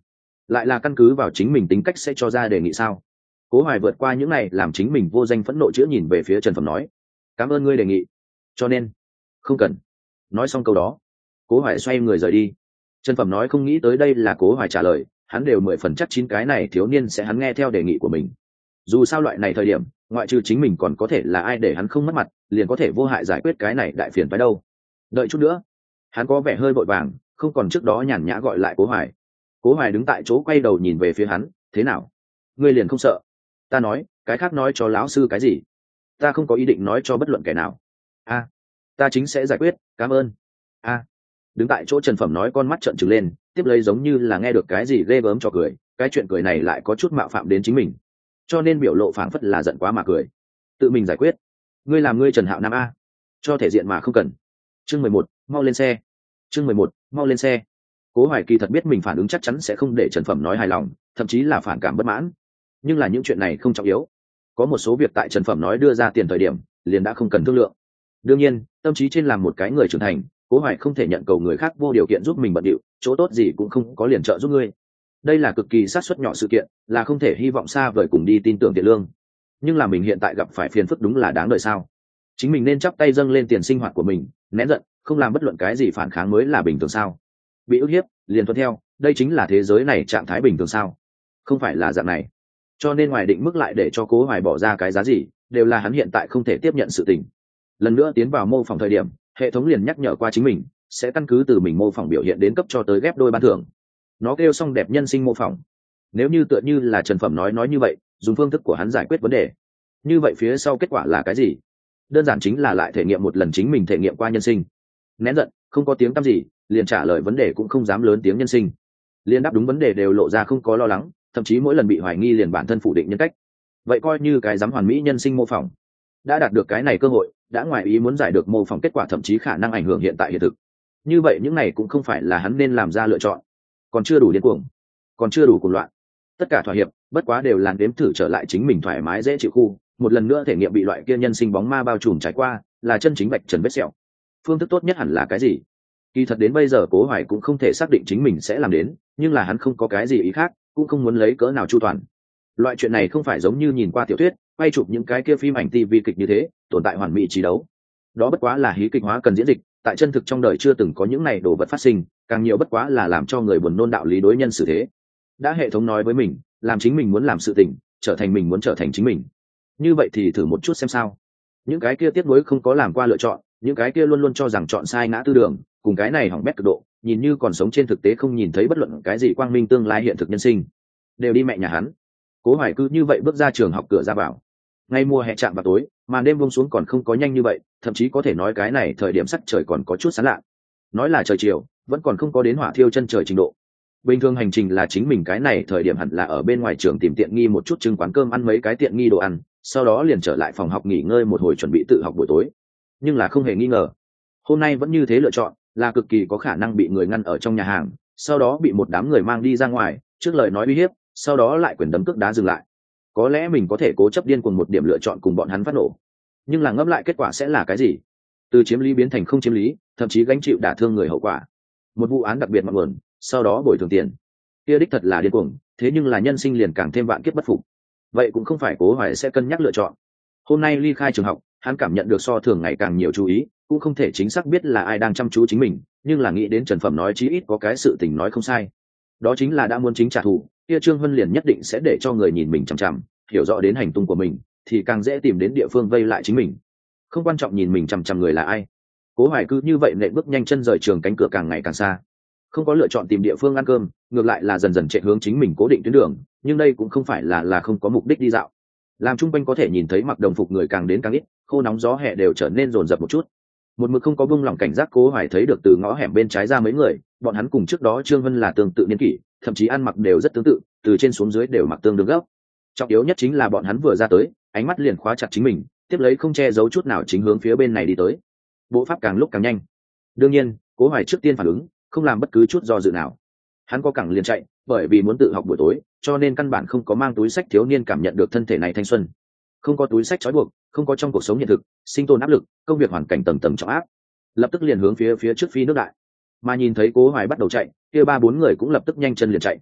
lại là căn cứ vào chính mình tính cách sẽ cho ra đề nghị sao? Cố Hoài vượt qua những này làm chính mình vô danh phẫn nộ chữa nhìn về phía Trần Phẩm nói, cảm ơn ngươi đề nghị, cho nên không cần. Nói xong câu đó, Cố Hoài xoay người rời đi. Trần Phẩm nói không nghĩ tới đây là Cố Hoài trả lời, hắn đều 10% chắc chín cái này thiếu niên sẽ hắn nghe theo đề nghị của mình. Dù sao loại này thời điểm, ngoại trừ chính mình còn có thể là ai để hắn không mất mặt, liền có thể vô hại giải quyết cái này đại phiền phải đâu. Đợi chút nữa, hắn có vẻ hơi vội vàng, không còn trước đó nhàn nhã gọi lại Cố Hoài. Cố Hoài đứng tại chỗ quay đầu nhìn về phía hắn, thế nào? Ngươi liền không sợ? Ta nói, cái khác nói cho lão sư cái gì? Ta không có ý định nói cho bất luận kẻ nào. A, ta chính sẽ giải quyết, cảm ơn. A, đứng tại chỗ Trần Phẩm nói con mắt trợn trừng lên, tiếp lấy giống như là nghe được cái gì ghê gớm cho cười, cái chuyện cười này lại có chút mạo phạm đến chính mình, cho nên biểu lộ phảng phất là giận quá mà cười. Tự mình giải quyết? Ngươi làm ngươi Trần Hạo Nam a? Cho thể diện mà không cần. Chương 11, mau lên xe. Chương 11, mau lên xe. Cố Hoài kỳ thật biết mình phản ứng chắc chắn sẽ không để Trần Phẩm nói hài lòng, thậm chí là phản cảm bất mãn. Nhưng là những chuyện này không trọng yếu. Có một số việc tại Trần Phẩm nói đưa ra tiền thời điểm, liền đã không cần thương lượng. Đương nhiên, tâm trí trên làm một cái người trưởng thành, Cố Hoài không thể nhận cầu người khác vô điều kiện giúp mình bận điệu, chỗ tốt gì cũng không có liền trợ giúp ngươi. Đây là cực kỳ sát suất nhỏ sự kiện, là không thể hy vọng xa vời cùng đi tin tưởng tiền lương. Nhưng là mình hiện tại gặp phải phiền phức đúng là đáng đời sao? Chính mình nên chắp tay dâng lên tiền sinh hoạt của mình, nén giận, không làm bất luận cái gì phản kháng mới là bình thường sao? Bị ức hiếp, liền thuận theo, đây chính là thế giới này trạng thái bình thường sao? Không phải là dạng này. Cho nên ngoài định mức lại để cho Cố Hoài bỏ ra cái giá gì, đều là hắn hiện tại không thể tiếp nhận sự tình. Lần nữa tiến vào mô phỏng thời điểm, hệ thống liền nhắc nhở qua chính mình, sẽ căn cứ từ mình mô phỏng biểu hiện đến cấp cho tới ghép đôi ban thưởng. Nó kêu xong đẹp nhân sinh mô phỏng. Nếu như tựa như là Trần Phẩm nói như vậy, dùng phương thức của hắn giải quyết vấn đề, như vậy phía sau kết quả là cái gì? Đơn giản chính là lại thể nghiệm một lần chính mình thể nghiệm qua nhân sinh. Nén giận, không có tiếng tăm gì, liền trả lời vấn đề cũng không dám lớn tiếng nhân sinh, liền đáp đúng vấn đề đều lộ ra không có lo lắng, thậm chí mỗi lần bị hoài nghi liền bản thân phủ định nhân cách. Vậy coi như cái dám hoàn mỹ nhân sinh mô phỏng. Đã đạt được cái này cơ hội, đã ngoài ý muốn giải được mô phỏng kết quả thậm chí khả năng ảnh hưởng hiện tại hiện thực. Như vậy những này cũng không phải là hắn nên làm ra lựa chọn. Còn chưa đủ điên cuồng, còn chưa đủ cuồng loạn. Tất cả thỏa hiệp, bất quá đều làn đếm thử trở lại chính mình thoải mái dễ chịu khu, một lần nữa thể nghiệm bị loại kia nhân sinh bóng ma bao trùm trải qua, là chân chính vạch trần vết sẹo. Phương thức tốt nhất hẳn là cái gì? Kỳ thật đến bây giờ Cố Hoài cũng không thể xác định chính mình sẽ làm đến, nhưng là hắn không có cái gì ý khác, cũng không muốn lấy cỡ nào chu toàn. Loại chuyện này không phải giống như nhìn qua tiểu thuyết, quay chụp những cái kia phim ảnh TV kịch như thế, tồn tại hoàn mỹ trí đấu. Đó bất quá là hí kịch hóa cần diễn dịch, tại chân thực trong đời chưa từng có những này đồ vật phát sinh, càng nhiều bất quá là làm cho người buồn nôn đạo lý đối nhân xử thế. Đã hệ thống nói với mình, làm chính mình muốn làm sự tình, trở thành mình muốn trở thành chính mình. Như vậy thì thử một chút xem sao. Những cái kia tiếc nuối không có làm qua lựa chọn, những cái kia luôn luôn cho rằng chọn sai ngã tư đường, cùng cái này hỏng bét cực độ, nhìn như còn sống trên thực tế không nhìn thấy bất luận cái gì quang minh tương lai hiện thực nhân sinh, đều đi mẹ nhà hắn. Cố Hoài cứ như vậy bước ra trường học cửa ra vào. Ngay mùa hè chạm vào tối, màn đêm buông xuống còn không có nhanh như vậy, thậm chí có thể nói cái này thời điểm sắc trời còn có chút sáng lạ. Nói là trời chiều, vẫn còn không có đến hỏa thiêu chân trời trình độ. Bình thường hành trình là chính mình cái này thời điểm hẳn là ở bên ngoài trường tìm tiện nghi một chút trưng quán cơm ăn mấy cái tiện nghi đồ ăn, sau đó liền trở lại phòng học nghỉ ngơi một hồi chuẩn bị tự học buổi tối. Nhưng là không hề nghi ngờ, hôm nay vẫn như thế lựa chọn, là cực kỳ có khả năng bị người ngăn ở trong nhà hàng, sau đó bị một đám người mang đi ra ngoài, trước lời nói uy hiếp, sau đó lại quyền đấm cước đá dừng lại. Có lẽ mình có thể cố chấp điên cuồng một điểm lựa chọn cùng bọn hắn phát nổ, nhưng là ngẫm lại kết quả sẽ là cái gì? Từ chiếm lý biến thành không chiếm lý, thậm chí gánh chịu đả thương người hậu quả. Một vụ án đặc biệt mặn nguồn, sau đó bồi thường tiền. Kia đích thật là điên cuồng, thế nhưng là nhân sinh liền càng thêm vạn kiếp bất phục. Vậy cũng không phải Cố Hoài sẽ cân nhắc lựa chọn. Hôm nay ly khai trường học, hắn cảm nhận được so thường ngày càng nhiều chú ý, cũng không thể chính xác biết là ai đang chăm chú chính mình, nhưng là nghĩ đến Trần Phẩm nói chí ít có cái sự tình nói không sai. Đó chính là đã muốn chính trả thù, kia Trương Hân liền nhất định sẽ để cho người nhìn mình chằm chằm, hiểu rõ đến hành tung của mình, thì càng dễ tìm đến địa phương vây lại chính mình. Không quan trọng nhìn mình chằm chằm người là ai. Cố Hoài cứ như vậy nệ bước nhanh chân rời trường cánh cửa càng ngày càng xa. Không có lựa chọn tìm địa phương ăn cơm, ngược lại là dần dần chạy hướng chính mình cố định tuyến đường, nhưng đây cũng không phải là không có mục đích đi dạo. Làm trung quanh có thể nhìn thấy mặc đồng phục người càng đến càng ít, khô nóng gió hè đều trở nên rồn rập một chút. Một mực không có buông lỏng cảnh giác, Cố Hoài thấy được từ ngõ hẻm bên trái ra mấy người, bọn hắn cùng trước đó Trương Vân là tương tự niên kỷ, thậm chí ăn mặc đều rất tương tự, từ trên xuống dưới đều mặc tương đương gấp. Trọng yếu nhất chính là bọn hắn vừa ra tới, ánh mắt liền khóa chặt chính mình, tiếp lấy không che giấu chút nào chính hướng phía bên này đi tới. Bộ pháp càng lúc càng nhanh. Đương nhiên, Cố Hoài trước tiên phản ứng, không làm bất cứ chút do dự nào. Hắn có cẳng liền chạy, bởi vì muốn tự học buổi tối, cho nên căn bản không có mang túi sách thiếu niên cảm nhận được thân thể này thanh xuân. Không có túi sách trói buộc, không có trong cuộc sống hiện thực, sinh tồn áp lực, công việc hoàn cảnh tầng tầng trọng áp. Lập tức liền hướng phía trước phi nước đại. Mà nhìn thấy Cố Hoài bắt đầu chạy, kia ba bốn người cũng lập tức nhanh chân liền chạy.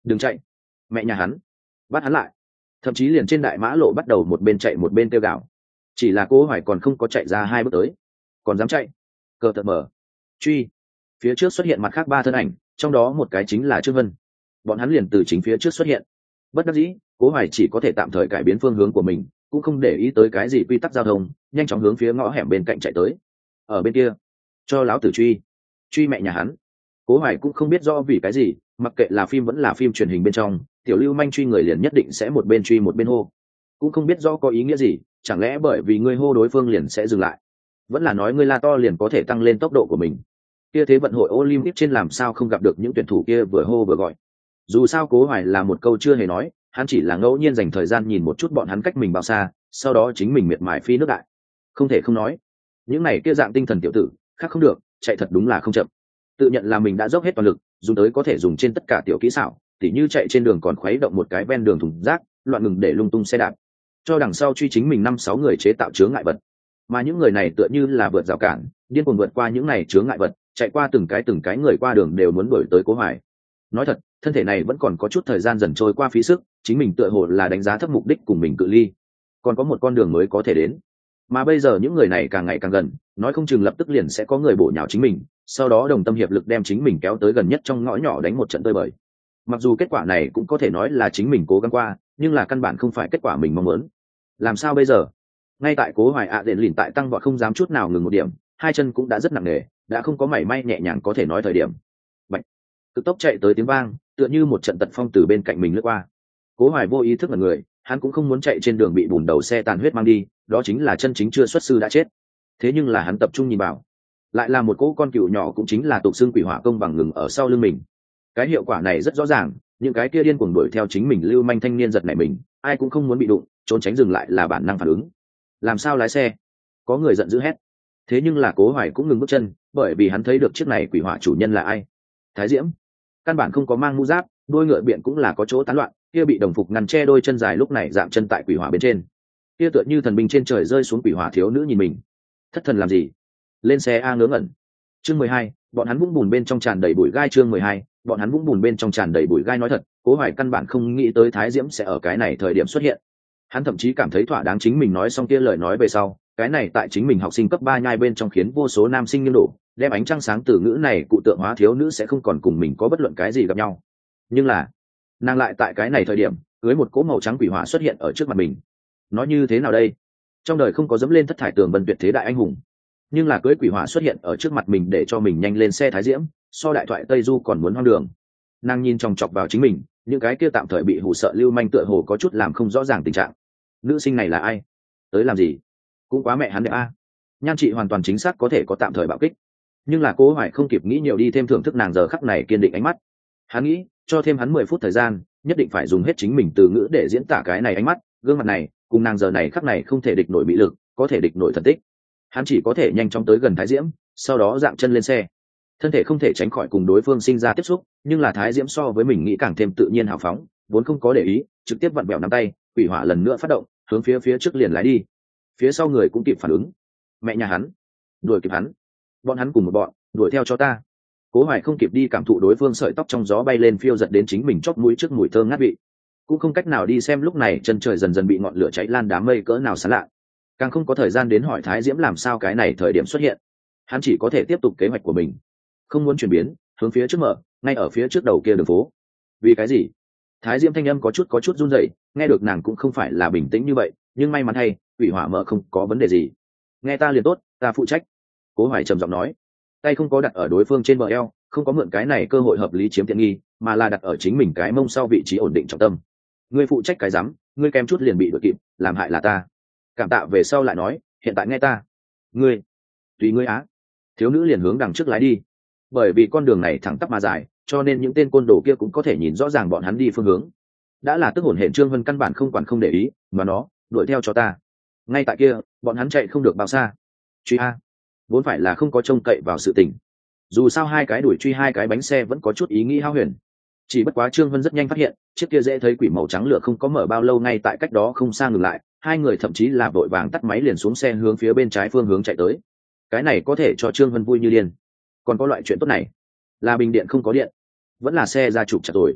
đừng chạy, mẹ nhà hắn, bắt hắn lại. Thậm chí liền trên đại mã lộ bắt đầu một bên chạy một bên kêu gào. Chỉ là Cố Hoài còn không có chạy ra 2 bước tới, còn dám chạy. Cờ tợt mở, truy. Phía trước xuất hiện mặt khác 3 thân ảnh, trong đó một cái chính là Trương Vân. Bọn hắn liền từ chính phía trước xuất hiện. Bất đắc dĩ, Cố Hoài chỉ có thể tạm thời cải biến phương hướng của mình, cũng không để ý tới cái gì quy tắc giao thông, nhanh chóng hướng phía ngõ hẻm bên cạnh chạy tới. Ở bên kia, cho lão tử truy, truy mẹ nhà hắn. Cố Hoài cũng không biết rõ vì cái gì, mặc kệ là phim vẫn là phim truyền hình bên trong, tiểu lưu manh truy người liền nhất định sẽ một bên truy một bên hô. Cũng không biết rõ có ý nghĩa gì, chẳng lẽ bởi vì ngươi hô đối phương liền sẽ dừng lại, vẫn là nói ngươi la to liền có thể tăng lên tốc độ của mình. Kia thế vận hội Olympic trên làm sao không gặp được những tuyển thủ kia vừa hô vừa gọi. Dù sao Cố Hoài là một câu chưa hề nói, hắn chỉ là ngẫu nhiên dành thời gian nhìn một chút bọn hắn cách mình bao xa, sau đó chính mình miệt mài phi nước đại. Không thể không nói, những này kia dạng tinh thần tiểu tử khác không được, chạy thật đúng là không chậm. Tự nhận là mình đã dốc hết toàn lực, dùng tới có thể dùng trên tất cả tiểu kỹ xảo, tỉ như chạy trên đường còn khuấy động một cái ven đường thùng rác, loạn ngừng để lung tung xe đạp, cho đằng sau truy chính mình 5-6 người chế tạo chướng ngại vật. Mà những người này tựa như là vượt rào cản, điên cuồng vượt qua những này chướng ngại vật, chạy qua từng cái người qua đường đều muốn đuổi tới Cố Hoài. Nói thật, thân thể này vẫn còn có chút thời gian dần trôi qua phí sức, chính mình tựa hồ là đánh giá thấp mục đích cùng mình cự ly, còn có một con đường mới có thể đến. Mà bây giờ những người này càng ngày càng gần, nói không chừng lập tức liền sẽ có người bổ nhào chính mình, sau đó đồng tâm hiệp lực đem chính mình kéo tới gần nhất trong ngõ nhỏ đánh một trận tơi bời. Mặc dù kết quả này cũng có thể nói là chính mình cố gắng qua, nhưng là căn bản không phải kết quả mình mong muốn. Làm sao bây giờ? Ngay tại Cố Hoài đền lìn tại tăng vọt không dám chút nào ngừng một điểm, hai chân cũng đã rất nặng nề, đã không có mảy may nhẹ nhàng có thể nói thời điểm. Bạch, cực tốc chạy tới tiếng vang, tựa như một trận tật phong từ bên cạnh mình lướt qua. Cố Hoài vô ý thức là người, hắn cũng không muốn chạy trên đường bị bùn đầu xe tàn huyết mang đi, đó chính là chân chính chưa xuất sư đã chết. Thế nhưng là hắn tập trung nhìn vào, lại là một cỗ con cừu nhỏ, cũng chính là tục xương quỷ hỏa công bằng ngừng ở sau lưng mình. Cái hiệu quả này rất rõ ràng, những cái kia điên cuồng đuổi theo chính mình lưu manh thanh niên giật nảy mình, ai cũng không muốn bị đụng, trốn tránh dừng lại là bản năng phản ứng. Làm sao lái xe? Có người giận dữ hét. Thế nhưng là Cố Hoài cũng ngừng bước chân, bởi vì hắn thấy được chiếc này quỷ hỏa chủ nhân là ai. Thái Diễm. Căn bản không có mang mũ giáp, đôi ngựa biện cũng là có chỗ tán loạn, kia bị đồng phục ngăn che đôi chân dài lúc này dạm chân tại quỷ hỏa bên trên. Kia tựa như thần binh trên trời rơi xuống quỷ hỏa thiếu nữ nhìn mình. Thất thần làm gì? Lên xe a ngớ ngẩn. Chương 12, bọn hắn vũng bùn bên trong tràn đầy bụi gai. Chương 12, bọn hắn vũng bùn bên trong tràn đầy bụi gai. Nói thật, Cố Hoài căn bản không nghĩ tới Thái Diễm sẽ ở cái này thời điểm xuất hiện. Hắn thậm chí cảm thấy thỏa đáng chính mình nói xong kia lời nói về sau, cái này tại chính mình học sinh cấp 3 nhai bên trong khiến vô số nam sinh nghiêng đổ, đem ánh trăng sáng từ ngữ này cụ tượng hóa thiếu nữ sẽ không còn cùng mình có bất luận cái gì gặp nhau. Nhưng là, nàng lại tại cái này thời điểm, cưới một cỗ màu trắng quỷ hỏa xuất hiện ở trước mặt mình. Nói như thế nào đây? Trong đời không có dẫm lên thất thải tường vân tuyệt thế đại anh hùng, nhưng là cưới quỷ hỏa xuất hiện ở trước mặt mình để cho mình nhanh lên xe Thái Diễm, so đại thoại Tây Du còn muốn hoang đường. Nàng nhìn chòng chọc vào chính mình, những cái kia tạm thời bị hù sợ lưu manh tựa hồ có chút làm không rõ ràng tình trạng. Nữ sinh này là ai? Tới làm gì? Cũng quá mẹ hắn đẹp a. Nhan chị hoàn toàn chính xác có thể có tạm thời bạo kích, nhưng là Cố Hoài không kịp nghĩ nhiều, đi thêm thưởng thức nàng giờ khắc này kiên định ánh mắt. Hắn nghĩ, cho thêm hắn 10 phút thời gian, nhất định phải dùng hết chính mình từ ngữ để diễn tả cái này ánh mắt, gương mặt này, cùng nàng giờ này khắc này không thể địch nổi mỹ lực, có thể địch nổi thần tích. Hắn chỉ có thể nhanh chóng tới gần Thái Diễm, sau đó dạng chân lên xe. Thân thể không thể tránh khỏi cùng đối phương sinh ra tiếp xúc, nhưng là Thái Diễm so với mình nghĩ càng thêm tự nhiên hào phóng, vốn không có để ý, trực tiếp vặn bẹo nắm tay, quỷ hỏa lần nữa phát động, hướng phía trước liền lái đi. Phía sau người cũng kịp phản ứng. Mẹ nhà hắn, đuổi kịp hắn. Bọn hắn cùng một bọn, đuổi theo cho ta. Cố Hoài không kịp đi cảm thụ đối phương sợi tóc trong gió bay lên phiêu giật đến chính mình chóp mũi trước mùi thơm ngát vị, cũng không cách nào đi xem lúc này chân trời dần dần bị ngọn lửa cháy lan đám mây cỡ nào sáng lạ, càng không có thời gian đến hỏi Thái Diễm làm sao cái này thời điểm xuất hiện. Hắn chỉ có thể tiếp tục kế hoạch của mình, không muốn chuyển biến, hướng phía trước mở, ngay ở phía trước đầu kia đường phố. Vì cái gì? Thái Diễm thanh âm có chút run rẩy, nghe được nàng cũng không phải là bình tĩnh như vậy, nhưng may mắn thay, quỷ hỏa mở không có vấn đề gì. Nghe ta liền tốt, ta phụ trách. Cố Hoài trầm giọng nói, tay không có đặt ở đối phương trên bờ eo, không có mượn cái này cơ hội hợp lý chiếm tiện nghi, mà là đặt ở chính mình cái mông sau vị trí ổn định trọng tâm. Ngươi phụ trách cái rắm, ngươi kém chút liền bị đuổi kịp, làm hại là ta. Cảm tạ về sau lại nói, hiện tại nghe ta. Ngươi, tùy ngươi á. Thiếu nữ liền hướng đằng trước lái đi. Bởi vì con đường này thẳng tắp mà dài, cho nên những tên côn đồ kia cũng có thể nhìn rõ ràng bọn hắn đi phương hướng. Đã là tức hổn hển Trương Vân căn bản không quản không để ý, mà nó đuổi theo cho ta. Ngay tại kia, bọn hắn chạy không được bao xa. Truy a, vốn phải là không có trông cậy vào sự tình. Dù sao hai cái đuổi truy hai cái bánh xe vẫn có chút ý nghĩ hao huyền. Chỉ bất quá Trương Vân rất nhanh phát hiện, chiếc kia dễ thấy quỷ màu trắng lửa không có mở bao lâu, ngay tại cách đó không xa ngừng lại, hai người thậm chí là vội vàng tắt máy liền xuống xe hướng phía bên trái phương hướng chạy tới. Cái này có thể cho Trương Vân vui như điên. Còn có loại chuyện tốt này, là bình điện không có điện, vẫn là xe ra trục chặt rồi.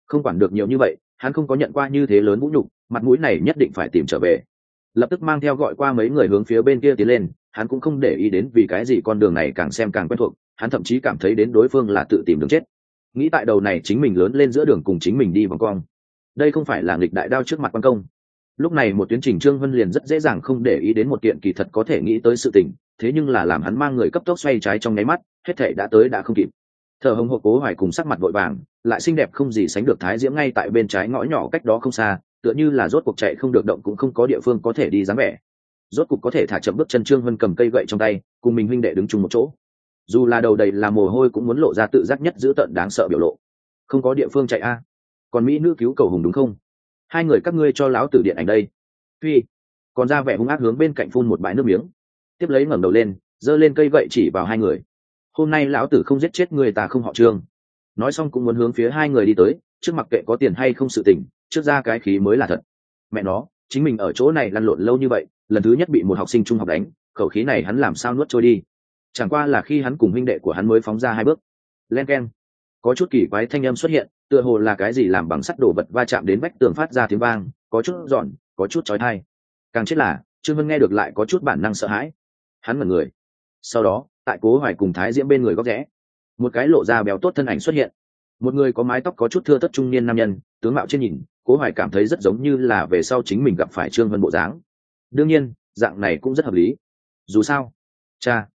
không quản được nhiều như vậy, hắn không có nhận qua như thế lớn vũ nhục, mặt mũi này nhất định phải tìm trở về. Lập tức mang theo gọi qua mấy người hướng phía bên kia tiến lên, hắn cũng không để ý đến vì cái gì con đường này càng xem càng quen thuộc, hắn thậm chí cảm thấy đến đối phương là tự tìm đường chết. Nghĩ tại đầu này chính mình lớn lên giữa đường cùng chính mình đi vòng cong, đây không phải là nghịch đại đao trước mặt quan công. Lúc này một tuyến trình Trương Vân liền rất dễ dàng không để ý đến một kiện kỳ thật có thể nghĩ tới sự tình, thế nhưng là làm hắn mang người cấp tốc xoay trái trong nháy mắt, hết thảy đã tới đã không kịp. Thở hồng hộc Cố Hoài cùng sắc mặt vội vàng, lại xinh đẹp không gì sánh được Thái Diễm ngay tại bên trái ngõ nhỏ cách đó không xa, tựa như là rốt cuộc chạy không được động cũng không có địa phương có thể đi dáng vẻ. Rốt cuộc có thể thả chậm bước chân Trương Vân cầm cây gậy trong tay, cùng mình huynh đệ đứng chung một chỗ. Dù là đầu đầy là mồ hôi cũng muốn lộ ra tự giác nhất dữ tợn đáng sợ biểu lộ. Không có địa phương chạy a? Còn mỹ nữ cứu cầu hùng đúng không? Hai người các ngươi cho láo tử điện ảnh đây. Phi, còn ra vẻ hung ác hướng bên cạnh phun một bãi nước miếng, tiếp lấy ngẩng đầu lên, giơ lên cây gậy chỉ vào hai người. Hôm nay lão tử không giết chết người ta không họ Trương. Nói xong cũng muốn hướng phía hai người đi tới, trước mặc kệ có tiền hay không sự tình, trước ra cái khí mới là thật. Mẹ nó, chính mình ở chỗ này lăn lộn lâu như vậy, lần thứ nhất bị một học sinh trung học đánh, khẩu khí này hắn làm sao nuốt trôi đi. Chẳng qua là khi hắn cùng huynh đệ của hắn mới phóng ra hai bước. Len keng, có chút kỳ quái thanh âm xuất hiện, tựa hồ là cái gì làm bằng sắt đổ vật va chạm đến vách tường phát ra tiếng vang, có chút giòn, có chút chói tai. Càng chết là Trương Vân nghe được lại có chút bản năng sợ hãi, hắn ngẩn người. Sau đó tại Cố Hoài cùng Thái Diễm bên người góc rẽ, một cái lộ ra béo tốt thân ảnh xuất hiện. Một người có mái tóc có chút thưa thớt trung niên nam nhân, tướng mạo trên nhìn Cố Hoài cảm thấy rất giống như là về sau chính mình gặp phải Trương Vân bộ dáng. Đương nhiên dạng này cũng rất hợp lý, dù sao cha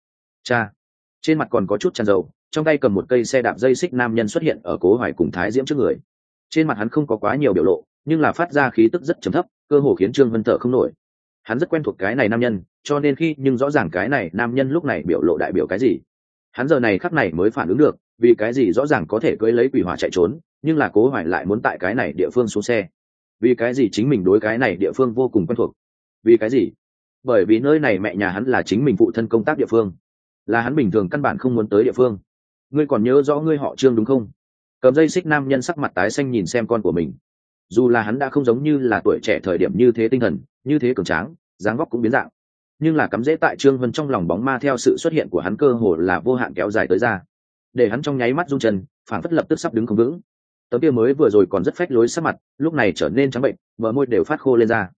trên mặt còn có chút tràn dầu, trong tay cầm một cây xe đạp dây xích nam nhân xuất hiện ở Cố Hoài cùng Thái Diễm trước người. Trên mặt hắn không có quá nhiều biểu lộ, nhưng là phát ra khí tức rất trầm thấp, cơ hồ khiến Trương Vân thở không nổi. Hắn rất quen thuộc cái này nam nhân, cho nên nhưng rõ ràng cái này nam nhân lúc này biểu lộ đại biểu cái gì. Hắn giờ này khắc này mới phản ứng được, vì cái gì rõ ràng có thể cưỡi lấy quỷ hỏa chạy trốn, nhưng là Cố Hoài lại muốn tại cái này địa phương xuống xe. Vì cái gì chính mình đối cái này địa phương vô cùng quen thuộc? Vì cái gì? Bởi vì nơi này mẹ nhà hắn là chính mình phụ thân công tác địa phương, là hắn bình thường căn bản không muốn tới địa phương. Ngươi còn nhớ rõ ngươi họ Trương đúng không? Cầm dây xích nam nhân sắc mặt tái xanh nhìn xem con của mình. Dù là hắn đã không giống như là tuổi trẻ thời điểm như thế tinh thần, như thế cường tráng, dáng vóc cũng biến dạng, nhưng là cắm rễ tại Trương Vân trong lòng bóng ma theo sự xuất hiện của hắn cơ hồ là vô hạn kéo dài tới ra, để hắn trong nháy mắt run chân, phảng phất lập tức sắp đứng không vững. Tấm kia mới vừa rồi còn rất phách lối sắc mặt, lúc này trở nên trắng bệnh, bờ môi đều phát khô lên ra.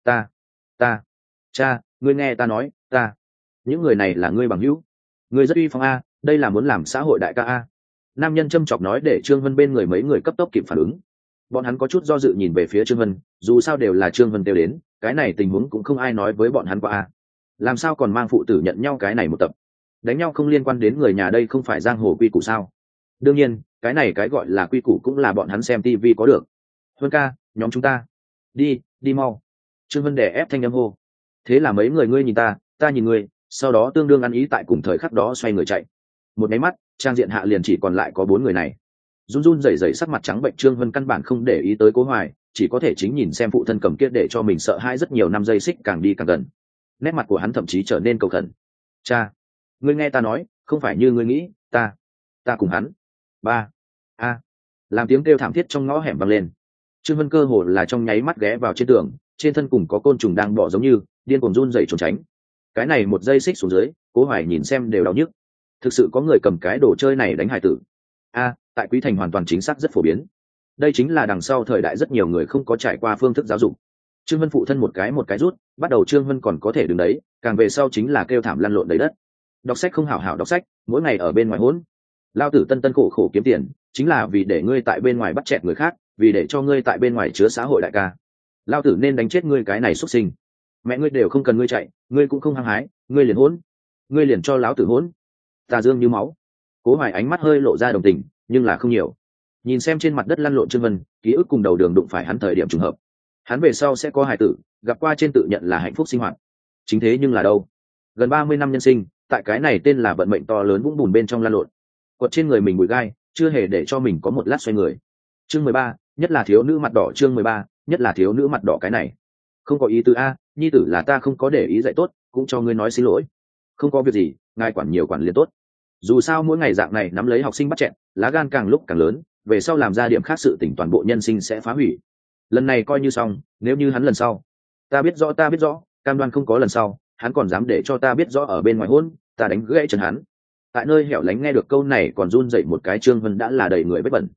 Ta, cha, ngươi nghe ta nói, những người này là ngươi bằng hữu, ngươi rất uy phong a, đây là muốn làm xã hội đại ca a. Nam nhân châm chọc nói để Trương Vân bên người mấy người cấp tốc kịp phản ứng. Bọn hắn có chút do dự nhìn về phía Trương Vân, dù sao đều là Trương Vân kêu đến, cái này tình huống cũng không ai nói với bọn hắn qua a. Làm sao còn mang phụ tử nhận nhau cái này một tập? Đánh nhau không liên quan đến người nhà, đây không phải giang hồ quy củ sao? Đương nhiên, cái này cái gọi là quy củ cũng là bọn hắn xem tivi có được. Vân ca, nhóm chúng ta, đi mau. Trương Vân đè ép thanh âm hô. Thế là mấy người ngươi nhìn ta nhìn ngươi, sau đó tương đương ăn ý tại cùng thời khắc đó xoay người chạy. Một máy mắt, trang diện hạ liền chỉ còn lại có 4 người này. Run run rẩy rẩy sắc mặt trắng bệnh Trương Vân căn bản không để ý tới Cố Hoài, chỉ có thể chính nhìn xem phụ thân cầm kia để cho mình sợ hãi rất nhiều năm dây xích càng đi càng gần. Nét mặt của hắn thậm chí trở nên cầu khẩn. Cha, ngươi nghe ta nói, không phải như ngươi nghĩ, ta cùng hắn. Làm tiếng kêu thảm thiết trong ngõ hẻm vang lên. Trương Vân cơ hồ là trong nháy mắt ghé vào trên tường, trên thân cùng có côn trùng đang bò giống như điên cuồng run rẩy trốn tránh. Cái này một dây xích xuống dưới, Cố Hoài nhìn xem đều đau nhức. Thực sự có người cầm cái đồ chơi này đánh hài tử. Tại Quý Thành hoàn toàn chính xác rất phổ biến. Đây chính là đằng sau thời đại rất nhiều người không có trải qua phương thức giáo dục. Trương Vân phụ thân một cái rút, bắt đầu Trương Vân còn có thể đứng đấy, càng về sau chính là kêu thảm lăn lộn đầy đất. Đọc sách không hảo hảo đọc sách, mỗi ngày ở bên ngoài hỗn. Lao tử tân khổ khổ kiếm tiền, chính là vì để ngươi tại bên ngoài bắt chẹt người khác, vì để cho ngươi tại bên ngoài chứa xã hội đại ca. Lao tử nên đánh chết ngươi cái này xuất sinh. Mẹ ngươi đều không cần ngươi chạy, ngươi cũng không hăng hái, ngươi liền hỗn, ngươi liền cho lão tử hỗn. Tà dương như máu. Cố Hoài ánh mắt hơi lộ ra đồng tình, nhưng là không nhiều. Nhìn xem trên mặt đất lăn lộn Trương Vân, ký ức cùng đầu đường đụng phải hắn thời điểm trùng hợp. Hắn về sau sẽ có hài tử, gặp qua trên tự nhận là hạnh phúc sinh hoạt. Chính thế nhưng là đâu? Gần 30 năm nhân sinh, tại cái này tên là vận mệnh to lớn vũng bùn bên trong lăn lộn. Quật trên người mình bụi gai, chưa hề để cho mình có một lát xoay người. Chương 13, nhất là thiếu nữ mặt đỏ. Chương 13, nhất là thiếu nữ mặt đỏ. Cái này không có ý tứ a, nhi tử là ta không có để ý dạy tốt, cũng cho ngươi nói xin lỗi. Không có việc gì, ngài quản nhiều quản liền tốt. Dù sao mỗi ngày dạng này nắm lấy học sinh bắt chẹn, lá gan càng lúc càng lớn, về sau làm ra điểm khác sự tỉnh toàn bộ nhân sinh sẽ phá hủy. Lần này coi như xong, nếu như hắn lần sau, ta biết rõ, cam đoan không có lần sau, hắn còn dám để cho ta biết rõ ở bên ngoài hôn, ta đánh gãy chân hắn. Tại nơi hẻo lánh nghe được câu này còn run dậy một cái, Trương Vân đã là đầy người vết bẩn.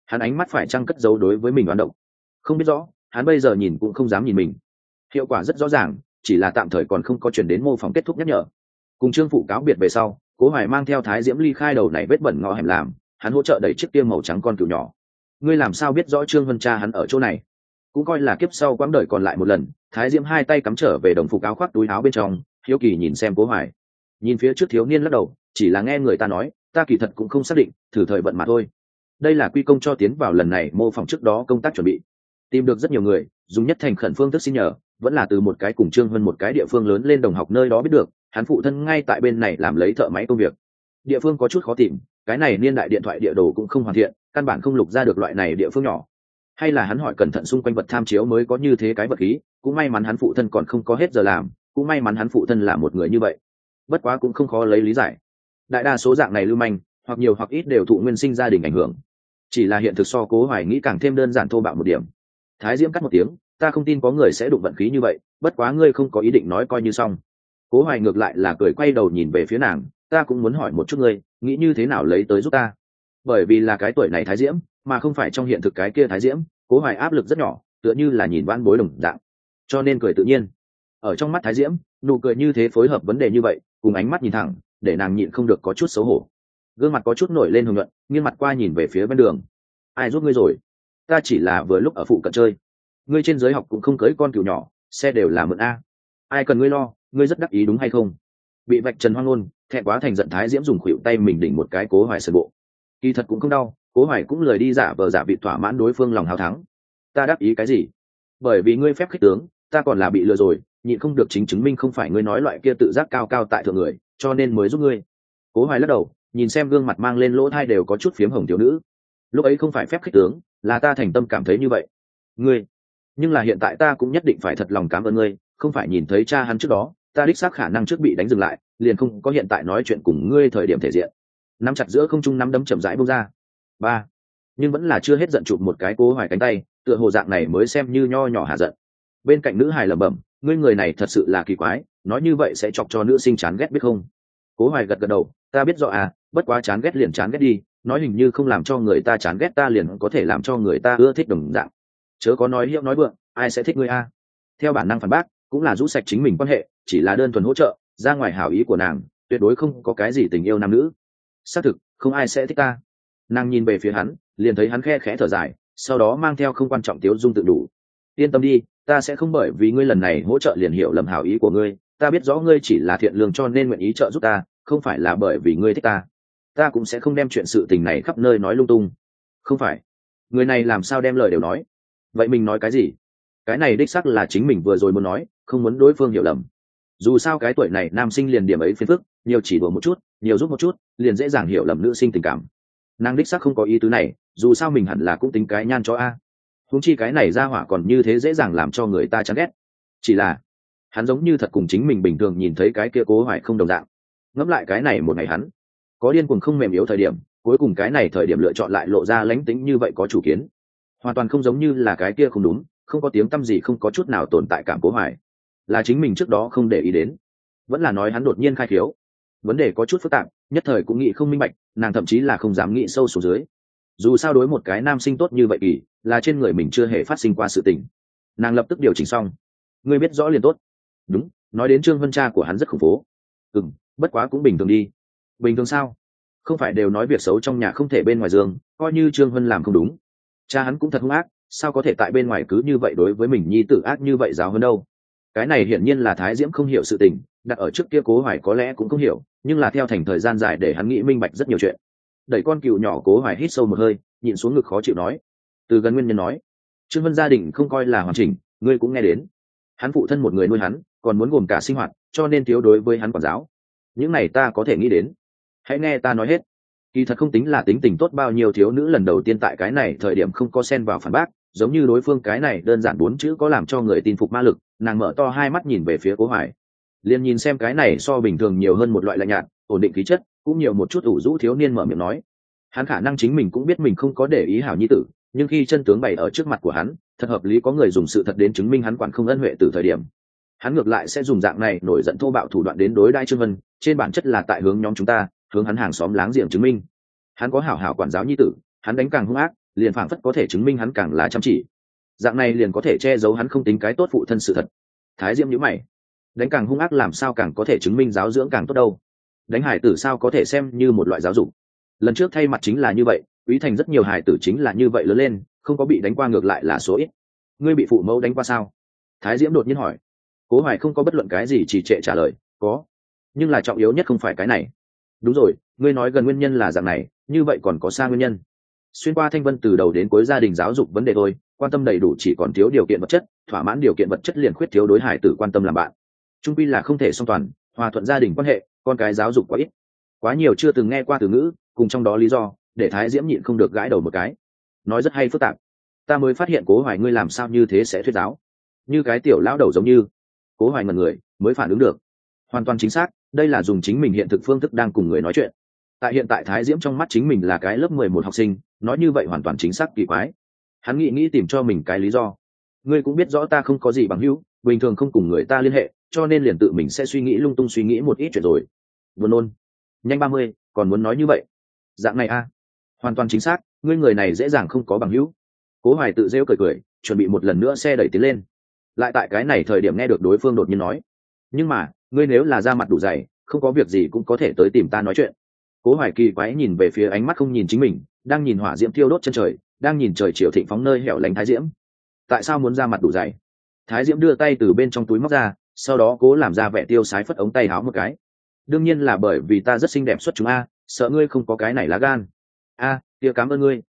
hắn ánh mắt phải chăng cất giấu đối với mình đoán động, không biết rõ. Hắn bây giờ nhìn cũng không dám nhìn mình. Hiệu quả rất rõ ràng, chỉ là tạm thời còn không có chuyển đến mô phỏng kết thúc nhắc nhở. Cùng Trương phụ cáo biệt về sau, Cố Hoài mang theo Thái Diễm ly khai đầu này vết bẩn ngõ hẻm làm, hắn hỗ trợ đẩy chiếc kia màu trắng con cừu nhỏ. Ngươi làm sao biết rõ Trương Vân cha hắn ở chỗ này? Cũng coi là kiếp sau quãng đời còn lại một lần. Thái Diễm hai tay cắm trở về đồng phục áo khoác túi áo bên trong, hiếu kỳ nhìn xem Cố Hoài. Nhìn phía trước thiếu niên lắc đầu, chỉ là nghe người ta nói, ta kỳ thật cũng không xác định, thử thời vận mà thôi. Đây là quy công cho tiến vào lần này mô phỏng trước đó công tác chuẩn bị. Tìm được rất nhiều người, dùng nhất thành khẩn phương thức xin nhờ, vẫn là từ một cái cùng Trương Vân một cái địa phương lớn lên đồng học nơi đó biết được, hắn phụ thân ngay tại bên này làm lấy thợ máy công việc. Địa phương có chút khó tìm, cái này niên đại điện thoại địa đồ cũng không hoàn thiện, căn bản không lục ra được loại này địa phương nhỏ. Hay là hắn hỏi cẩn thận xung quanh vật tham chiếu mới có như thế cái vật khí, cũng may mắn hắn phụ thân còn không có hết giờ làm, cũng may mắn hắn phụ thân là một người như vậy. Bất quá cũng không khó lấy lý giải. Đại đa số dạng này lưu manh, hoặc nhiều hoặc ít đều thụ nguyên sinh gia đình ảnh hưởng. Chỉ là hiện thực so Cố Hoài nghĩ càng thêm đơn giản thô bạo một điểm. Thái Diễm cắt một tiếng, ta không tin có người sẽ đụng vận khí như vậy, bất quá ngươi không có ý định nói coi như xong. Cố Hoài ngược lại là cười quay đầu nhìn về phía nàng, ta cũng muốn hỏi một chút ngươi, nghĩ như thế nào lấy tới giúp ta. Bởi vì là cái tuổi này Thái Diễm, mà không phải trong hiện thực cái kia Thái Diễm, Cố Hoài áp lực rất nhỏ, tựa như là nhìn vãn bối đồng dạng, cho nên cười tự nhiên. Ở trong mắt Thái Diễm, nụ cười như thế phối hợp vấn đề như vậy, cùng ánh mắt nhìn thẳng, để nàng nhịn không được có chút xấu hổ. Gương mặt có chút nổi lên hồng nhuận, nghiêng mặt qua nhìn về phía bên đường. Ai giúp ngươi rồi? Ta chỉ là vừa lúc ở phụ cận chơi. Ngươi trên giới học cũng không cưới con cừu nhỏ, xe đều là mượn a. Ai cần ngươi lo, ngươi rất đắc ý đúng hay không? Bị vạch trần hoang ngôn, thẹn quá thành giận Thái Diễm dùng khuỷu tay mình đỉnh một cái Cố Hoài sườn bộ. Kỳ thật cũng không đau, Cố Hoài cũng lười đi giả vờ giả vị thỏa mãn đối phương lòng hào thắng. Ta đắc ý cái gì? Bởi vì ngươi phép khích tướng, ta còn là bị lừa rồi, nhịn không được chính chứng minh không phải ngươi nói loại kia tự giác cao cao tại thượng người, cho nên mới giúp ngươi. Cố Hoài lắc đầu, nhìn xem gương mặt mang lên lỗ thai đều có chút phiếm hồng thiếu nữ. Lúc ấy không phải phép khích tướng, là ta thành tâm cảm thấy như vậy. Ngươi, nhưng là hiện tại ta cũng nhất định phải thật lòng cảm ơn ngươi, không phải nhìn thấy cha hắn trước đó, ta đích xác khả năng trước bị đánh dừng lại, liền không có hiện tại nói chuyện cùng ngươi thời điểm thể diện. Nắm chặt giữa không trung nắm đấm chậm rãi bung ra. Ba, nhưng vẫn là chưa hết giận chụp một cái Cố Hoài cánh tay, tựa hồ dạng này mới xem như nho nhỏ hạ giận. Bên cạnh nữ hài lẩm bẩm, ngươi người này thật sự là kỳ quái, nói như vậy sẽ chọc cho nữ sinh chán ghét biết không? Cố Hoài gật gật đầu, ta biết rõ à, bất quá chán ghét liền chán ghét đi, nói hình như không làm cho người ta chán ghét ta liền có thể làm cho người ta ưa thích đồng dạng. Chớ có nói hiệu nói vượng, ai sẽ thích ngươi a? Theo bản năng phản bác, cũng là rũ sạch chính mình quan hệ, chỉ là đơn thuần hỗ trợ, ra ngoài hảo ý của nàng, tuyệt đối không có cái gì tình yêu nam nữ. Xác thực, không ai sẽ thích ta. Nàng nhìn về phía hắn, liền thấy hắn khe khẽ thở dài, sau đó mang theo không quan trọng tiếu dung tự đủ. Yên tâm đi, ta sẽ không bởi vì ngươi lần này hỗ trợ liền hiểu lầm hảo ý của ngươi, ta biết rõ ngươi chỉ là thiện lương cho nên nguyện ý trợ giúp ta, không phải là bởi vì ngươi thích ta. Ta cũng sẽ không đem chuyện sự tình này khắp nơi nói lung tung. Không phải, người này làm sao đem lời đều nói. Vậy mình nói cái gì? Cái này đích xác là chính mình vừa rồi muốn nói, không muốn đối phương hiểu lầm. Dù sao cái tuổi này nam sinh liền điểm ấy phiền phức, nhiều chỉ đùa một chút, nhiều giúp một chút, liền dễ dàng hiểu lầm nữ sinh tình cảm. Nàng đích xác không có ý tứ này, dù sao mình hẳn là cũng tính cái nhan cho a. Huống chi cái này ra hỏa còn như thế dễ dàng làm cho người ta chán ghét. Chỉ là hắn giống như thật cùng chính mình bình thường nhìn thấy cái kia Cố Hoài không đồng dạng. Ngẫm lại cái này một ngày hắn có điên cuồng không mềm yếu thời điểm, cuối cùng cái này thời điểm lựa chọn lại lộ ra lánh tính như vậy có chủ kiến, hoàn toàn không giống như là cái kia không đúng, không có tiếng tăm gì không có chút nào tồn tại cảm Cố Hoài. Là chính mình trước đó không để ý đến, vẫn là nói hắn đột nhiên khai khiếu. Vấn đề có chút phức tạp, nhất thời cũng nghĩ không minh bạch, nàng thậm chí là không dám nghĩ sâu xuống dưới. Dù sao đối một cái nam sinh tốt như vậy kỳ, là trên người mình chưa hề phát sinh qua sự tình. Nàng lập tức điều chỉnh xong. Ngươi biết rõ liền tốt. Đúng, nói đến Trương Vân cha của hắn rất khủng bố. Bất quá cũng bình thường đi. Bình thường sao? Không phải đều nói việc xấu trong nhà không thể bên ngoài giường, coi như Trương Vân làm không đúng. Cha hắn cũng thật hung ác, sao có thể tại bên ngoài cứ như vậy đối với mình nhi tử ác như vậy giáo hơn đâu. Cái này hiển nhiên là Thái Diễm không hiểu sự tình, đặt ở trước kia Cố Hoài có lẽ cũng không hiểu, nhưng là theo thành thời gian dài để hắn nghĩ minh bạch rất nhiều chuyện. Đẩy con cừu nhỏ Cố Hoài hít sâu một hơi, nhịn xuống ngực khó chịu nói. Từ gần nguyên nhân nói, Trương Vân gia đình không coi là hoàn chỉnh, ngươi cũng nghe đến. Hắn phụ thân một người nuôi hắn, còn muốn gồm cả sinh hoạt, cho nên thiếu đối với hắn quản giáo. Những này ta có thể nghĩ đến. Hãy nghe ta nói hết. Kỳ thật không tính là tính tình tốt bao nhiêu thiếu nữ lần đầu tiên tại cái này thời điểm không có xen vào phản bác, giống như đối phương cái này đơn giản 4 chữ có làm cho người tin phục ma lực, nàng mở to hai mắt nhìn về phía Cố Hoài. Liền nhìn xem cái này so bình thường nhiều hơn một loại lạnh nhạt, ổn định khí chất, cũng nhiều một chút ủ rũ thiếu niên mở miệng nói. Hắn khả năng chính mình cũng biết mình không có để ý hảo nhi tử, nhưng khi chân tướng bày ở trước mặt của hắn, thật hợp lý có người dùng sự thật đến chứng minh hắn quản không ân huệ từ thời điểm. Hắn ngược lại sẽ dùng dạng này nổi giận thô bạo thủ đoạn đến đối đãi Trương Vân, trên bản chất là tại hướng nhóm chúng ta, hướng hắn hàng xóm láng giềng chứng minh hắn có hảo hảo quản giáo nhi tử, hắn đánh càng hung ác, liền phảng phất có thể chứng minh hắn càng là chăm chỉ. Dạng này liền có thể che giấu hắn không tính cái tốt phụ thân sự thật. Thái Diễm nhíu mày, đánh càng hung ác làm sao càng có thể chứng minh giáo dưỡng càng tốt đâu? Đánh hải tử sao có thể xem như một loại giáo dục? Lần trước thay mặt chính là như vậy, Quý Thành rất nhiều hải tử chính là như vậy lớn lên, không có bị đánh qua ngược lại là số ít. Ngươi bị phụ mẫu đánh qua sao? Thái Diễm đột nhiên hỏi. Cố Hoài không có bất luận cái gì trì trệ trả lời, có. Nhưng là trọng yếu nhất không phải cái này. Đúng rồi, ngươi nói gần nguyên nhân là dạng này, như vậy còn có xa nguyên nhân. Xuyên qua Thanh Vân từ đầu đến cuối gia đình giáo dục vấn đề thôi, quan tâm đầy đủ chỉ còn thiếu điều kiện vật chất, thỏa mãn điều kiện vật chất liền khuyết thiếu đối hải tử quan tâm làm bạn. Trung quy là không thể song toàn, hòa thuận gia đình quan hệ, con cái giáo dục quá ít. Quá nhiều chưa từng nghe qua từ ngữ, cùng trong đó lý do, để Thái Diễm nhịn không được gãi đầu một cái. Nói rất hay phức tạp. Ta mới phát hiện Cố Hoài ngươi làm sao như thế sẽ thuyết giáo. Như cái tiểu lão đầu giống như. Cố Hoài ngẩn người, mới phản ứng được. Hoàn toàn chính xác, đây là dùng chính mình hiện thực phương thức đang cùng người nói chuyện. Tại hiện tại Thái Diễm trong mắt chính mình là cái lớp 11 học sinh, nói như vậy hoàn toàn chính xác kỳ quái. Hắn nghĩ tìm cho mình cái lý do. Ngươi cũng biết rõ ta không có gì bằng hữu, bình thường không cùng người ta liên hệ, cho nên liền tự mình sẽ suy nghĩ lung tung suy nghĩ một ít chuyện rồi. Buồn nôn. Nhanh 30, còn muốn nói như vậy. Dạng này a? Hoàn toàn chính xác, ngươi người này dễ dàng không có bằng hữu. Cố Hoài tự rêu cười, chuẩn bị một lần nữa xe đẩy tiến lên. Lại tại cái này thời điểm nghe được đối phương đột nhiên nói, nhưng mà ngươi nếu là da mặt đủ dày, không có việc gì cũng có thể tới tìm ta nói chuyện. Cố Hoài kỳ quái nhìn về phía ánh mắt không nhìn chính mình, đang nhìn hỏa diễm thiêu đốt chân trời, đang nhìn trời chiều thịnh phóng nơi hẻo lánh Thái Diễm. Tại sao muốn da mặt đủ dày? Thái Diễm đưa tay từ bên trong túi móc ra, sau đó cố làm ra vẻ tiêu sái phất ống tay áo một cái. Đương nhiên là bởi vì ta rất xinh đẹp xuất chúng a, sợ ngươi không có cái này lá gan. A, kia cảm ơn ngươi.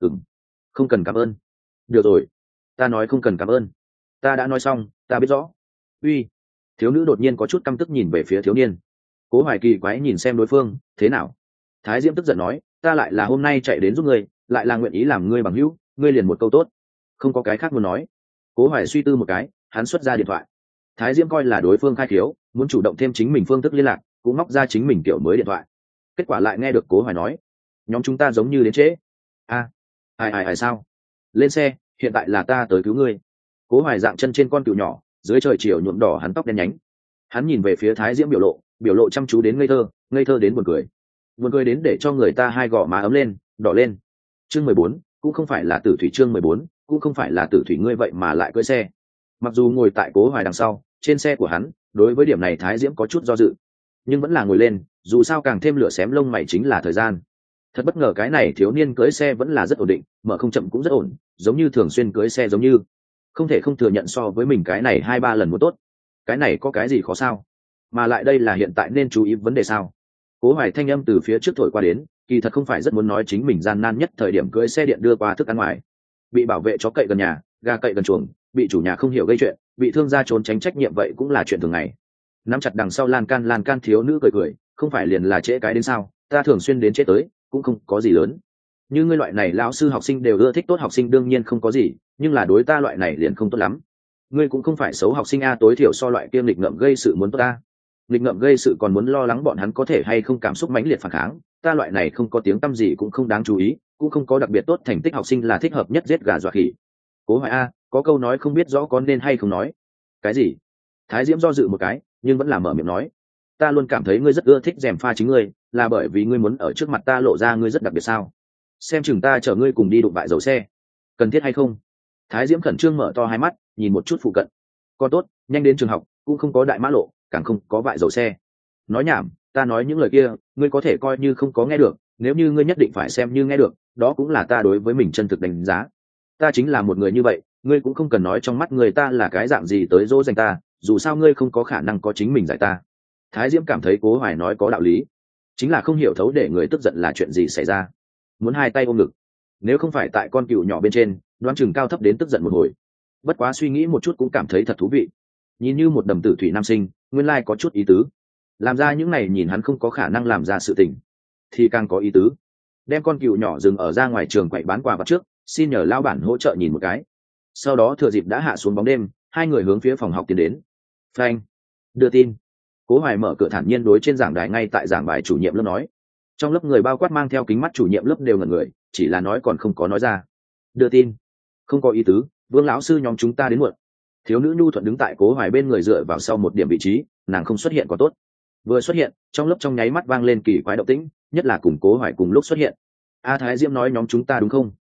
Không cần cảm ơn. Được rồi, ta nói không cần cảm ơn. Ta đã nói xong, ta biết rõ. Uy. Thiếu nữ đột nhiên có chút căm tức nhìn về phía thiếu niên. Cố Hoài kỳ quái nhìn xem đối phương, thế nào? Thái Diễm tức giận nói, ta lại là hôm nay chạy đến giúp ngươi, lại là nguyện ý làm ngươi bằng hữu, ngươi liền một câu tốt, không có cái khác muốn nói. Cố Hoài suy tư một cái, hắn xuất ra điện thoại. Thái Diễm coi là đối phương khai thiếu, muốn chủ động thêm chính mình phương thức liên lạc, cũng móc ra chính mình kiểu mới điện thoại. Kết quả lại nghe được Cố Hoài nói, nhóm chúng ta giống như đến trễ. A, ai sao? Lên xe, hiện tại là ta tới cứu ngươi. Cố Hoài dạng chân trên con cừu nhỏ, dưới trời chiều nhuộm đỏ hắn tóc đen nhánh. Hắn nhìn về phía Thái Diễm biểu lộ chăm chú đến ngây thơ đến buồn cười đến để cho người ta hai gò má ấm lên, đỏ lên. Chương 14, cũng không phải là Tử Thủy. Chương 14, cũng không phải là Tử Thủy ngươi vậy mà lại cưỡi xe. Mặc dù ngồi tại Cố Hoài đằng sau, trên xe của hắn, đối với điểm này Thái Diễm có chút do dự, nhưng vẫn là ngồi lên, dù sao càng thêm lửa xém lông mày chính là thời gian. Thật bất ngờ cái này thiếu niên cưỡi xe vẫn là rất ổn định, mở không chậm cũng rất ổn, giống như thường xuyên cưỡi xe giống như. Không thể không thừa nhận so với mình cái này 2-3 lần một tốt. Cái này có cái gì khó sao? Mà lại đây là hiện tại nên chú ý vấn đề sao? Cố Hoài thanh âm từ phía trước thổi qua đến, kỳ thật không phải rất muốn nói chính mình gian nan nhất thời điểm cưỡi xe điện đưa qua thức ăn ngoài. Bị bảo vệ chó cậy gần nhà, gà cậy gần chuồng, bị chủ nhà không hiểu gây chuyện, bị thương gia trốn tránh trách nhiệm vậy cũng là chuyện thường ngày. Nắm chặt đằng sau lan can thiếu nữ cười, không phải liền là trễ cái đến sao, ta thường xuyên đến trễ tới, cũng không có gì lớn. Như ngươi loại này lão sư học sinh đều ưa thích tốt học sinh đương nhiên không có gì, nhưng là đối ta loại này liền không tốt lắm. Ngươi cũng không phải xấu học sinh a, tối thiểu so loại kiêm nghịch ngợm gây sự muốn tốt ta. Nghịch ngợm gây sự còn muốn lo lắng bọn hắn có thể hay không cảm xúc mãnh liệt phản kháng, ta loại này không có tiếng tăm gì cũng không đáng chú ý, cũng không có đặc biệt tốt thành tích học sinh là thích hợp nhất giết gà dọa khỉ. Cố Hoài a, có câu nói không biết rõ có nên hay không nói. Cái gì? Thái Diễm do dự một cái, nhưng vẫn là mở miệng nói, ta luôn cảm thấy ngươi rất ưa thích gièm pha chính ngươi, là bởi vì ngươi muốn ở trước mặt ta lộ ra ngươi rất đặc biệt sao? Xem chừng ta chở ngươi cùng đi đụng bại dầu xe, cần thiết hay không? Thái Diễm khẩn trương mở to hai mắt, nhìn một chút phụ cận. Con tốt, nhanh đến trường học, cũng không có đại mã lộ, càng không có bại dầu xe. Nói nhảm, ta nói những lời kia, ngươi có thể coi như không có nghe được, nếu như ngươi nhất định phải xem như nghe được, đó cũng là ta đối với mình chân thực đánh giá. Ta chính là một người như vậy, ngươi cũng không cần nói trong mắt người ta là cái dạng gì tới dỗ dành ta, dù sao ngươi không có khả năng có chính mình giải ta. Thái Diễm cảm thấy Cố Hoài nói có đạo lý, chính là không hiểu thấu để người tức giận là chuyện gì xảy ra. Muốn hai tay ôm ngực, nếu không phải tại con cừu nhỏ bên trên, đoán chừng cao thấp đến tức giận một hồi. Bất quá suy nghĩ một chút cũng cảm thấy thật thú vị. Nhìn như một đầm tử thủy nam sinh, nguyên lai có chút ý tứ. Làm ra những này nhìn hắn không có khả năng làm ra sự tình, thì càng có ý tứ. Đem con cừu nhỏ dừng ở ra ngoài trường quậy bán quà vặt trước, xin nhờ lao bản hỗ trợ nhìn một cái. Sau đó thừa dịp đã hạ xuống bóng đêm, hai người hướng phía phòng học tiến đến. Phanh, đưa tin. Cố Hoài mở cửa thản nhiên đối trên giảng đài ngay tại giảng bài chủ nhiệm lớp nói. Trong lớp người bao quát mang theo kính mắt chủ nhiệm lớp đều ngẩn người, chỉ là nói còn không có nói ra. Đưa tin? Không có ý tứ, Vương lão sư nhóm chúng ta đến muộn. Thiếu nữ nhu thuận đứng tại Cố Hoài bên người dựa vào sau một điểm vị trí, nàng không xuất hiện còn tốt. Vừa xuất hiện, trong lớp trong nháy mắt vang lên kỳ quái động tĩnh, nhất là cùng Cố Hoài cùng lúc xuất hiện. A Thái Diễm nói nhóm chúng ta đúng không?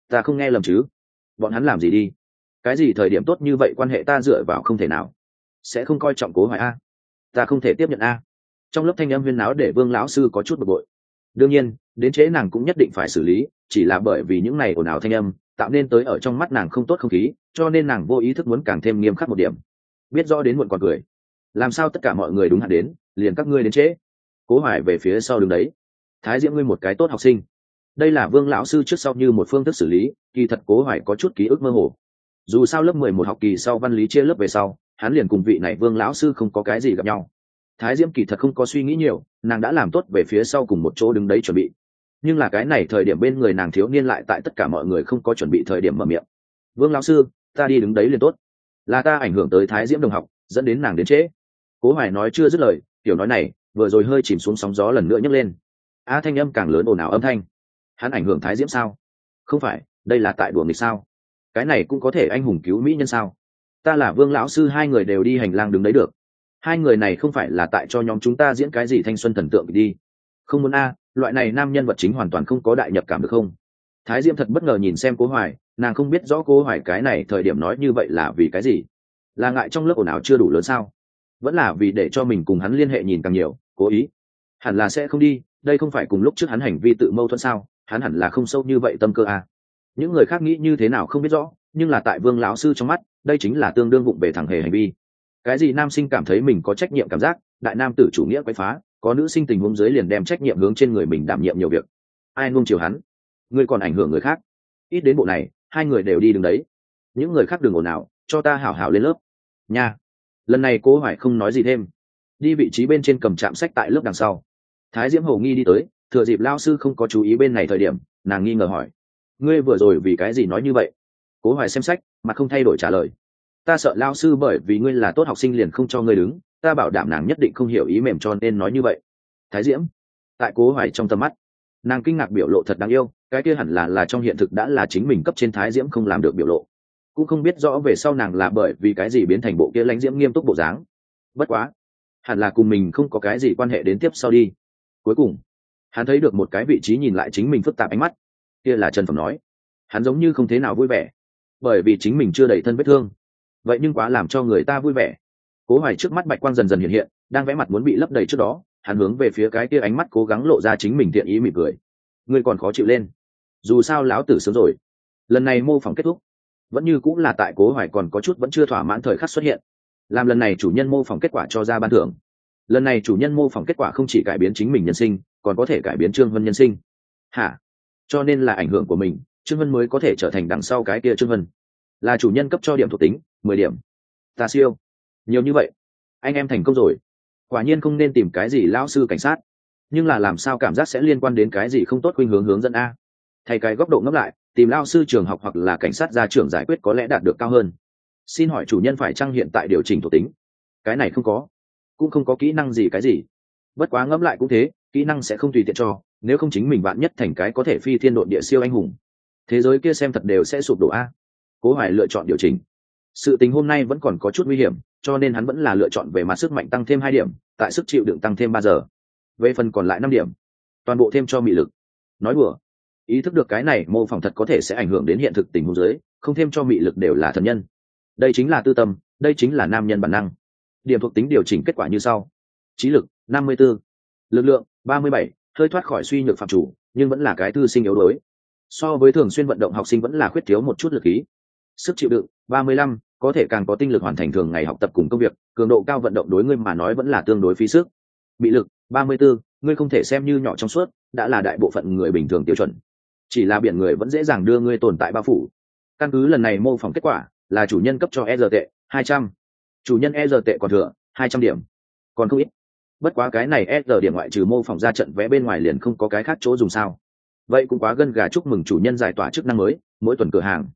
Ta không nghe lầm chứ? Bọn hắn làm gì đi? Cái gì thời điểm tốt như vậy quan hệ ta dựa vào không thể nào. Sẽ không coi trọng Cố Hoài a? Ta không thể tiếp nhận a. Trong lớp thanh âm huyên náo để Vương lão sư có chút bực bội. Đương nhiên, đến trễ nàng cũng nhất định phải xử lý, chỉ là bởi vì những này ồn ào thanh âm tạo nên tới ở trong mắt nàng không tốt không khí, cho nên nàng vô ý thức muốn càng thêm nghiêm khắc một điểm. Biết rõ đến muộn còn cười, làm sao tất cả mọi người đúng hạn đến, liền các ngươi đến trễ. Cố Hoài về phía sau đứng đấy. Thái Diễm, ngươi một cái tốt học sinh. Đây là Vương lão sư trước sau như một phương thức xử lý, kỳ thật Cố Hoài có chút ký ức mơ hồ. Dù sao lớp 11 học kỳ sau văn lý chia lớp về sau, hắn liền cùng vị này Vương lão sư không có cái gì gặp nhau. Thái Diễm kỳ thật không có suy nghĩ nhiều, nàng đã làm tốt về phía sau cùng một chỗ đứng đấy chuẩn bị. Nhưng là cái này thời điểm bên người nàng thiếu niên lại tại tất cả mọi người không có chuẩn bị thời điểm mở miệng. Vương lão sư, ta đi đứng đấy liền tốt. Là ta ảnh hưởng tới Thái Diễm đồng học, dẫn đến nàng đến trễ. Cố Hoài nói chưa dứt lời, tiểu nói này vừa rồi hơi chìm xuống sóng gió lần nữa nhấc lên. Thanh âm càng lớn ồn ào âm thanh. Hắn ảnh hưởng Thái Diễm sao? Không phải, đây là tại đùa nghịch sao? Cái này cũng có thể anh hùng cứu mỹ nhân sao? Ta là Vương lão sư, hai người đều đi hành lang đứng đấy được. Hai người này không phải là tại cho nhóm chúng ta diễn cái gì thanh xuân thần tượng đi. Không muốn loại này nam nhân vật chính hoàn toàn không có đại nhập cảm được không? Thái Diễm thật bất ngờ nhìn xem Cố Hoài, nàng không biết rõ Cố Hoài cái này thời điểm nói như vậy là vì cái gì. Là ngại trong lớp ồn ào chưa đủ lớn sao? Vẫn là vì để cho mình cùng hắn liên hệ nhìn càng nhiều, cố ý? Hẳn là sẽ không đi, đây không phải cùng lúc trước hắn hành vi tự mâu thuẫn sao? Hắn hẳn là không sâu như vậy tâm cơ Những người khác nghĩ như thế nào không biết rõ, nhưng là tại Vương lão sư trong mắt, đây chính là tương đương vụng về thẳng hề hành vi. Cái gì nam sinh cảm thấy mình có trách nhiệm cảm giác, đại nam tử chủ nghĩa quấy phá, có nữ sinh tình huống dưới liền đem trách nhiệm hướng trên người mình đảm nhiệm nhiều việc. Ai nuông chiều hắn? Ngươi còn ảnh hưởng người khác. Ít đến bộ này, hai người đều đi đứng đấy. Những người khác đừng ồn ào, cho ta hảo hảo lên lớp. Nha. Lần này Cố Hoài không nói gì thêm, đi vị trí bên trên cầm trạm sách tại lớp đằng sau. Thái Diễm hồ nghi đi tới, thừa dịp lao sư không có chú ý bên này thời điểm, nàng nghi ngờ hỏi: ngươi vừa rồi vì cái gì nói như vậy? Cố Hoài xem sách, mặt không thay đổi trả lời: ta sợ lao sư bởi vì ngươi là tốt học sinh liền không cho ngươi đứng, ta bảo đảm nàng nhất định không hiểu ý mềm cho nên nói như vậy. Thái Diễm, tại Cố Hoài trong tầm mắt, nàng kinh ngạc biểu lộ thật đáng yêu, cái kia hẳn là trong hiện thực đã là chính mình cấp trên Thái Diễm không làm được biểu lộ. Cũng không biết rõ về sau nàng là bởi vì cái gì biến thành bộ kia lãnh diễm nghiêm túc bộ dáng. Bất quá, hẳn là cùng mình không có cái gì quan hệ đến tiếp sau đi. Cuối cùng, hắn thấy được một cái vị trí nhìn lại chính mình phức tạp ánh mắt, kia là Trần Phẩm nói. Hắn giống như không thế nào vui vẻ, bởi vì chính mình chưa đầy thân vết thương. Vậy nhưng quá làm cho người ta vui vẻ. Cố Hoài trước mắt bạch quang dần dần hiện hiện, đang vẽ mặt muốn bị lấp đầy trước đó, hắn hướng về phía cái kia ánh mắt cố gắng lộ ra chính mình thiện ý mỉm cười. Ngươi còn khó chịu lên? Dù sao lão tử sớm rồi. Lần này mô phỏng kết thúc, vẫn như cũng là tại Cố Hoài còn có chút vẫn chưa thỏa mãn thời khắc xuất hiện. Làm lần này chủ nhân mô phỏng kết quả cho ra ban thưởng. Lần này chủ nhân mô phỏng kết quả không chỉ cải biến chính mình nhân sinh, còn có thể cải biến Trương Vân nhân sinh. Hả? Cho nên là ảnh hưởng của mình, Trương Vân mới có thể trở thành đằng sau cái kia Trương Vân. Là chủ nhân cấp cho điểm thuộc tính 10 điểm. Ta siêu nhiều như vậy, anh em thành công rồi. Quả nhiên không nên tìm cái gì lão sư cảnh sát, nhưng là làm sao cảm giác sẽ liên quan đến cái gì không tốt khuynh hướng dẫn thay cái góc độ ngẫm lại, tìm lão sư trường học hoặc là cảnh sát ra trường giải quyết có lẽ đạt được cao hơn. Xin hỏi chủ nhân phải chăng hiện tại điều chỉnh thuộc tính? Cái này không có, cũng không có kỹ năng gì cái gì. Bất quá ngẫm lại cũng thế, kỹ năng sẽ không tùy tiện cho, nếu không chính mình bạn nhất thành cái có thể phi thiên độn địa siêu anh hùng, thế giới kia xem thật đều sẽ sụp đổ Cố Hoài lựa chọn điều chỉnh. Sự tình hôm nay vẫn còn có chút nguy hiểm, cho nên hắn vẫn là lựa chọn về mặt sức mạnh tăng thêm 2 điểm, tại sức chịu đựng tăng thêm 3 giờ. Về phần còn lại 5 điểm, toàn bộ thêm cho mị lực. Nói đùa, ý thức được cái này mô phỏng thật có thể sẽ ảnh hưởng đến hiện thực tình huống dưới, không thêm cho mị lực đều là thần nhân. Đây chính là tư tâm, đây chính là nam nhân bản năng. Điểm thuộc tính điều chỉnh kết quả như sau: trí lực 54, lực lượng 37, hơi thoát khỏi suy nhược phạm chủ, nhưng vẫn là cái thư sinh yếu đuối. So với thường xuyên vận động học sinh vẫn là khuyết thiếu một chút lực khí. Sức chịu đựng 35, có thể càng có tinh lực hoàn thành thường ngày học tập cùng công việc, cường độ cao vận động đối ngươi mà nói vẫn là tương đối phí sức. Mị lực 34, ngươi không thể xem như nhỏ trong suốt, đã là đại bộ phận người bình thường tiêu chuẩn. Chỉ là biển người vẫn dễ dàng đưa ngươi tồn tại bao phủ. Căn cứ lần này mô phỏng kết quả là chủ nhân cấp cho ER tệ 200, chủ nhân ER tệ còn thừa 200 điểm, còn không ít. Bất quá cái này ER điểm ngoại trừ mô phỏng ra trận vẽ bên ngoài liền không có cái khác chỗ dùng sao? Vậy cũng quá gân gà. Chúc mừng chủ nhân giải tỏa chức năng mới, mỗi tuần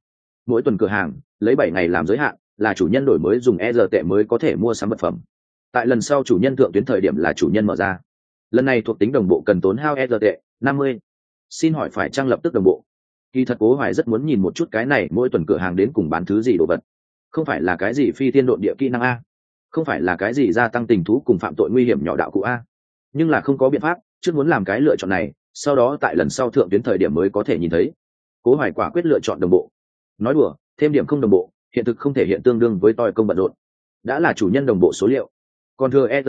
cửa hàng lấy 7 ngày làm giới hạn, là chủ nhân đổi mới dùng ER tệ mới có thể mua sắm vật phẩm. Tại lần sau chủ nhân thượng tuyến thời điểm là chủ nhân mở ra. Lần này thuộc tính đồng bộ cần tốn hao ER tệ 50. Xin hỏi phải trang lập tức đồng bộ? Kỳ thật Cố Hoài rất muốn nhìn một chút cái này mỗi tuần cửa hàng đến cùng bán thứ gì đồ vật. Không phải là cái gì phi thiên độn địa kỹ năng không phải là cái gì gia tăng tình thú cùng phạm tội nguy hiểm nhỏ đạo cụ nhưng là không có biện pháp, trước muốn làm cái lựa chọn này, sau đó tại lần sau thượng tuyến thời điểm mới có thể nhìn thấy. Cố Hoài quả quyết lựa chọn đồng bộ. Nói đùa, thêm điểm không đồng bộ, hiện thực không thể hiện tương đương với toi công bận rộn. Đã là chủ nhân đồng bộ số liệu, còn thừa ERT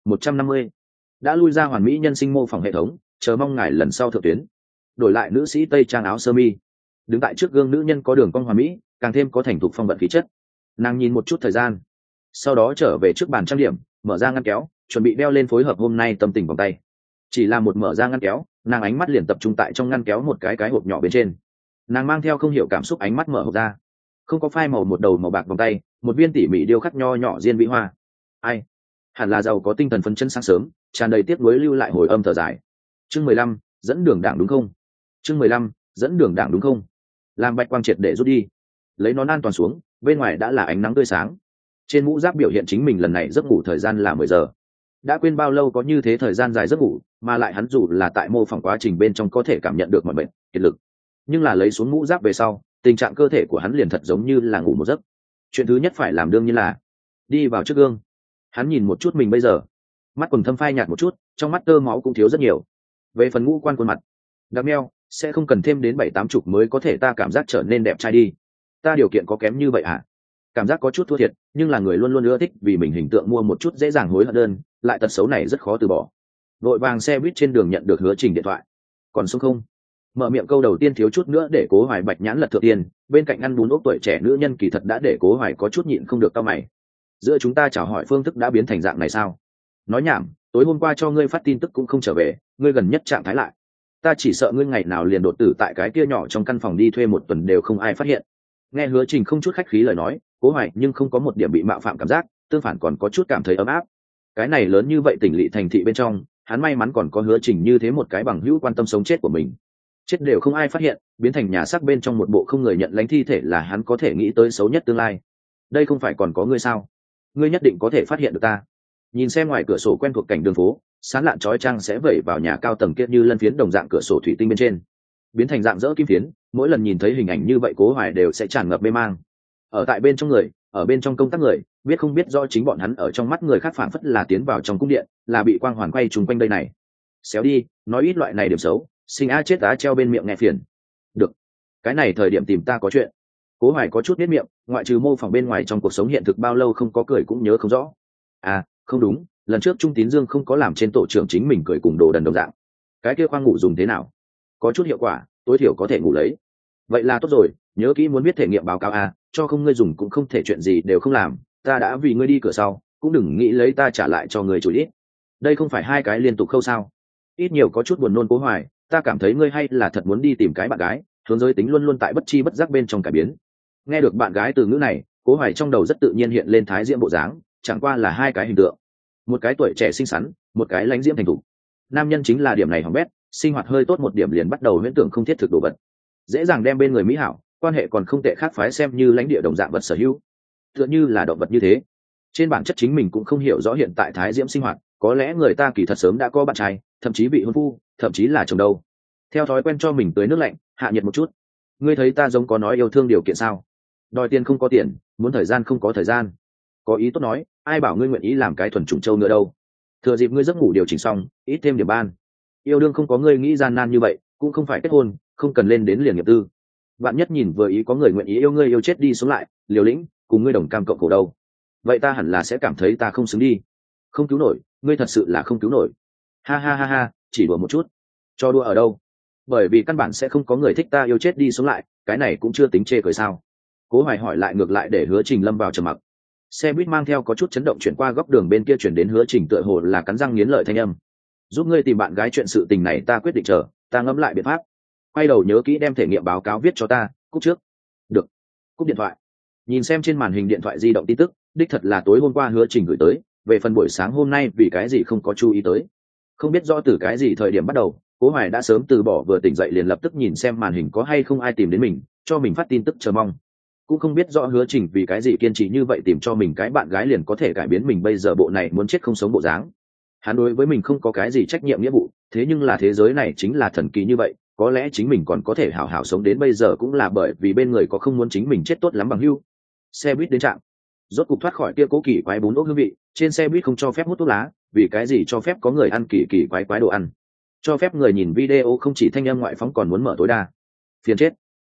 150 đã lui ra hoàn mỹ nhân sinh mô phỏng hệ thống, chờ mong ngài lần sau thượng tuyến. Đổi lại nữ sĩ tây trang áo sơ mi, đứng tại trước gương nữ nhân có đường cong hoàn mỹ, càng thêm có thành thục phong vận khí chất. Nàng nhìn một chút thời gian, sau đó trở về trước bàn trang điểm, mở ra ngăn kéo, chuẩn bị đeo lên phối hợp hôm nay tâm tình vòng tay. Chỉ là một mở ra ngăn kéo, nàng ánh mắt liền tập trung tại trong ngăn kéo một cái hộp nhỏ bên trên. Nàng mang theo không hiểu cảm xúc ánh mắt mở hộp ra, không có phai màu một đầu màu bạc vòng tay, một viên tỉ mỉ điêu khắc nho nhỏ diên vĩ hoa. Ai? Hẳn là giàu có tinh thần phấn chấn sáng sớm, tràn đầy tiếc nuối lưu lại hồi âm thở dài. Chương 15, dẫn đường đảng đúng không? Chương 15, dẫn đường đảng đúng không? Làm bạch quang triệt để rút đi, lấy nón an toàn xuống, bên ngoài đã là ánh nắng tươi sáng. Trên mũ giáp biểu hiện chính mình lần này giấc ngủ thời gian là 10 giờ. Đã quên bao lâu có như thế thời gian dài giấc ngủ, mà lại hắn dù là tại mô phỏng quá trình bên trong có thể cảm nhận được mọi bệnh, kiệt lực. Nhưng là lấy xuống mũ giáp về sau, tình trạng cơ thể của hắn liền thật giống như là ngủ một giấc. Chuyện thứ nhất phải làm đương nhiên là đi vào trước gương. Hắn nhìn một chút mình bây giờ, mắt quần thâm phai nhạt một chút, trong mắt tơ máu cũng thiếu rất nhiều. Về phần ngũ quan khuôn mặt, đặc meo, sẽ không cần thêm đến 7-8 chục mới có thể ta cảm giác trở nên đẹp trai đi. Ta điều kiện có kém như vậy à? Cảm giác có chút thua thiệt, nhưng là người luôn luôn ưa thích vì mình hình tượng mua một chút dễ dàng hối hận đơn, lại tật xấu này rất khó từ bỏ. Vội vàng xe buýt trên đường nhận được Hứa Trình điện thoại. Còn sống không? Mở miệng câu đầu tiên thiếu chút nữa để Cố Hoài bạch nhãn lật thượng tiền, bên cạnh ăn bún ốc tuổi trẻ nữ nhân kỳ thật đã để Cố Hoài có chút nhịn không được cau mày. Giữa chúng ta chào hỏi phương thức đã biến thành dạng này sao? Nói nhảm, tối hôm qua cho ngươi phát tin tức cũng không trở về, ngươi gần nhất trạng thái lại. Ta chỉ sợ ngươi ngày nào liền đột tử tại cái kia nhỏ trong căn phòng đi thuê một tuần đều không ai phát hiện. Nghe Hứa Trình không chút khách khí lời nói, Cố Hoài nhưng không có một điểm bị mạo phạm cảm giác, tương phản còn có chút cảm thấy ấm áp. Cái này lớn như vậy tỉnh lỵ thành thị bên trong, hắn may mắn còn có Hứa Trình như thế một cái bằng hữu quan tâm sống chết của mình. Chết đều không ai phát hiện, biến thành nhà xác bên trong một bộ không người nhận lãnh thi thể là hắn có thể nghĩ tới xấu nhất tương lai. Đây không phải còn có ngươi sao? Ngươi nhất định có thể phát hiện được ta. Nhìn xem ngoài cửa sổ quen thuộc cảnh đường phố, sáng lạn chói chang sẽ vẩy vào nhà cao tầng kia như lân phiến đồng dạng cửa sổ thủy tinh bên trên, biến thành dạng dỡ kim phiến. Mỗi lần nhìn thấy hình ảnh như vậy Cố Hoài đều sẽ tràn ngập mê mang. Ở tại bên trong người, ở bên trong công tác người, biết không biết do chính bọn hắn ở trong mắt người khác phảng phất là tiến vào trong cung điện, là bị quang hoàn quay trùng quanh đây này. Xéo đi, nói ít loại này điểm xấu, sinh a chết á treo bên miệng nghe phiền. Được, cái này thời điểm tìm ta có chuyện. Cố Hoài có chút biết miệng, ngoại trừ mô phỏng bên ngoài trong cuộc sống hiện thực bao lâu không có cười cũng nhớ không rõ. À, không đúng, lần trước Trung Tín Dương không có làm trên tổ trưởng chính mình cười cùng đồ đần đồng dạng. Cái kia khoang ngủ dùng thế nào? Có chút hiệu quả, tối thiểu có thể ngủ lấy. Vậy là tốt rồi, nhớ kỹ muốn biết thể nghiệm báo cáo a, cho không ngươi dùng cũng không thể chuyện gì đều không làm, ta đã vì ngươi đi cửa sau, cũng đừng nghĩ lấy ta trả lại cho ngươi chủ ít. Đây không phải hai cái liên tục khâu sao? Ít nhiều có chút buồn nôn. Cố Hoài, ta cảm thấy ngươi hay là thật muốn đi tìm cái bạn gái, hướng giới tính luôn luôn tại bất chi bất giác bên trong cải biến. Nghe được bạn gái từ ngữ này, Cố Hoài trong đầu rất tự nhiên hiện lên Thái Diễm bộ dáng, chẳng qua là hai cái hình tượng, một cái tuổi trẻ xinh xắn, một cái lãnh diễm thành thục. Nam nhân chính là điểm này hỏng bét, sinh hoạt hơi tốt một điểm liền bắt đầu huyễn tưởng không thiết thực đồ vật, dễ dàng đem bên người mỹ hảo, quan hệ còn không tệ khác phái xem như lãnh địa đồng dạng vật sở hữu, tựa như là động vật như thế. Trên bản chất chính mình cũng không hiểu rõ hiện tại Thái Diễm sinh hoạt, có lẽ người ta kỳ thật sớm đã có bạn trai, thậm chí bị hôn phu, thậm chí là chồng đâu. Theo thói quen cho mình tưới nước lạnh, hạ nhiệt một chút. Ngươi thấy ta giống có nói yêu thương điều kiện sao? Đòi tiền không có tiền, muốn thời gian không có thời gian. Có ý tốt nói, ai bảo ngươi nguyện ý làm cái thuần chủng châu nữa đâu. Thừa dịp ngươi giấc ngủ điều chỉnh xong, ít thêm điểm ban. Yêu đương không có ngươi nghĩ gian nan như vậy, cũng không phải kết hôn, không cần lên đến liền nghiệp tư. Bạn nhất nhìn vừa ý có người nguyện ý yêu ngươi yêu chết đi sống lại, liều lĩnh, cùng ngươi đồng cam cộng khổ đâu. Vậy ta hẳn là sẽ cảm thấy ta không xứng đi. Không cứu nổi, ngươi thật sự là không cứu nổi. Ha ha ha ha, chỉ đùa một chút. Cho đùa ở đâu? Bởi vì căn bản sẽ không có người thích ta yêu chết đi sống lại, cái này cũng chưa tính chê cười sao? Cố Hoài hỏi lại ngược lại để Hứa Trình lâm vào trầm mặc. Xe buýt mang theo có chút chấn động chuyển qua góc đường bên kia chuyển đến Hứa Trình tựa hồ là cắn răng nghiến lợi thanh âm. Giúp ngươi tìm bạn gái chuyện sự tình này ta quyết định chờ, ta ngẫm lại biện pháp. Quay đầu nhớ kỹ đem thể nghiệm báo cáo viết cho ta, cúp trước. Được. Cúp điện thoại. Nhìn xem trên màn hình điện thoại di động tin tức, đích thật là tối hôm qua Hứa Trình gửi tới, về phần buổi sáng hôm nay vì cái gì không có chú ý tới. Không biết rõ từ cái gì thời điểm bắt đầu, Cố Hoài đã sớm từ bỏ, vừa tỉnh dậy liền lập tức nhìn xem màn hình có hay không ai tìm đến mình, cho mình phát tin tức chờ mong. Cũng không biết rõ Hứa Trình vì cái gì kiên trì như vậy tìm cho mình cái bạn gái liền có thể cải biến mình bây giờ bộ này muốn chết không sống bộ dáng. Hắn đối với mình không có cái gì trách nhiệm nghĩa vụ, thế nhưng là thế giới này chính là thần kỳ như vậy, có lẽ chính mình còn có thể hảo hảo sống đến bây giờ cũng là bởi vì bên người có không muốn chính mình chết tốt lắm bằng hưu. Xe buýt đến trạm, rốt cục thoát khỏi kia cố kỳ quái bún ốc hương vị. Trên xe buýt không cho phép hút thuốc lá, vì cái gì cho phép có người ăn kỳ kỳ quái quái đồ ăn, cho phép người nhìn video không chỉ thanh âm ngoại phóng còn muốn mở tối đa. Phiền chết.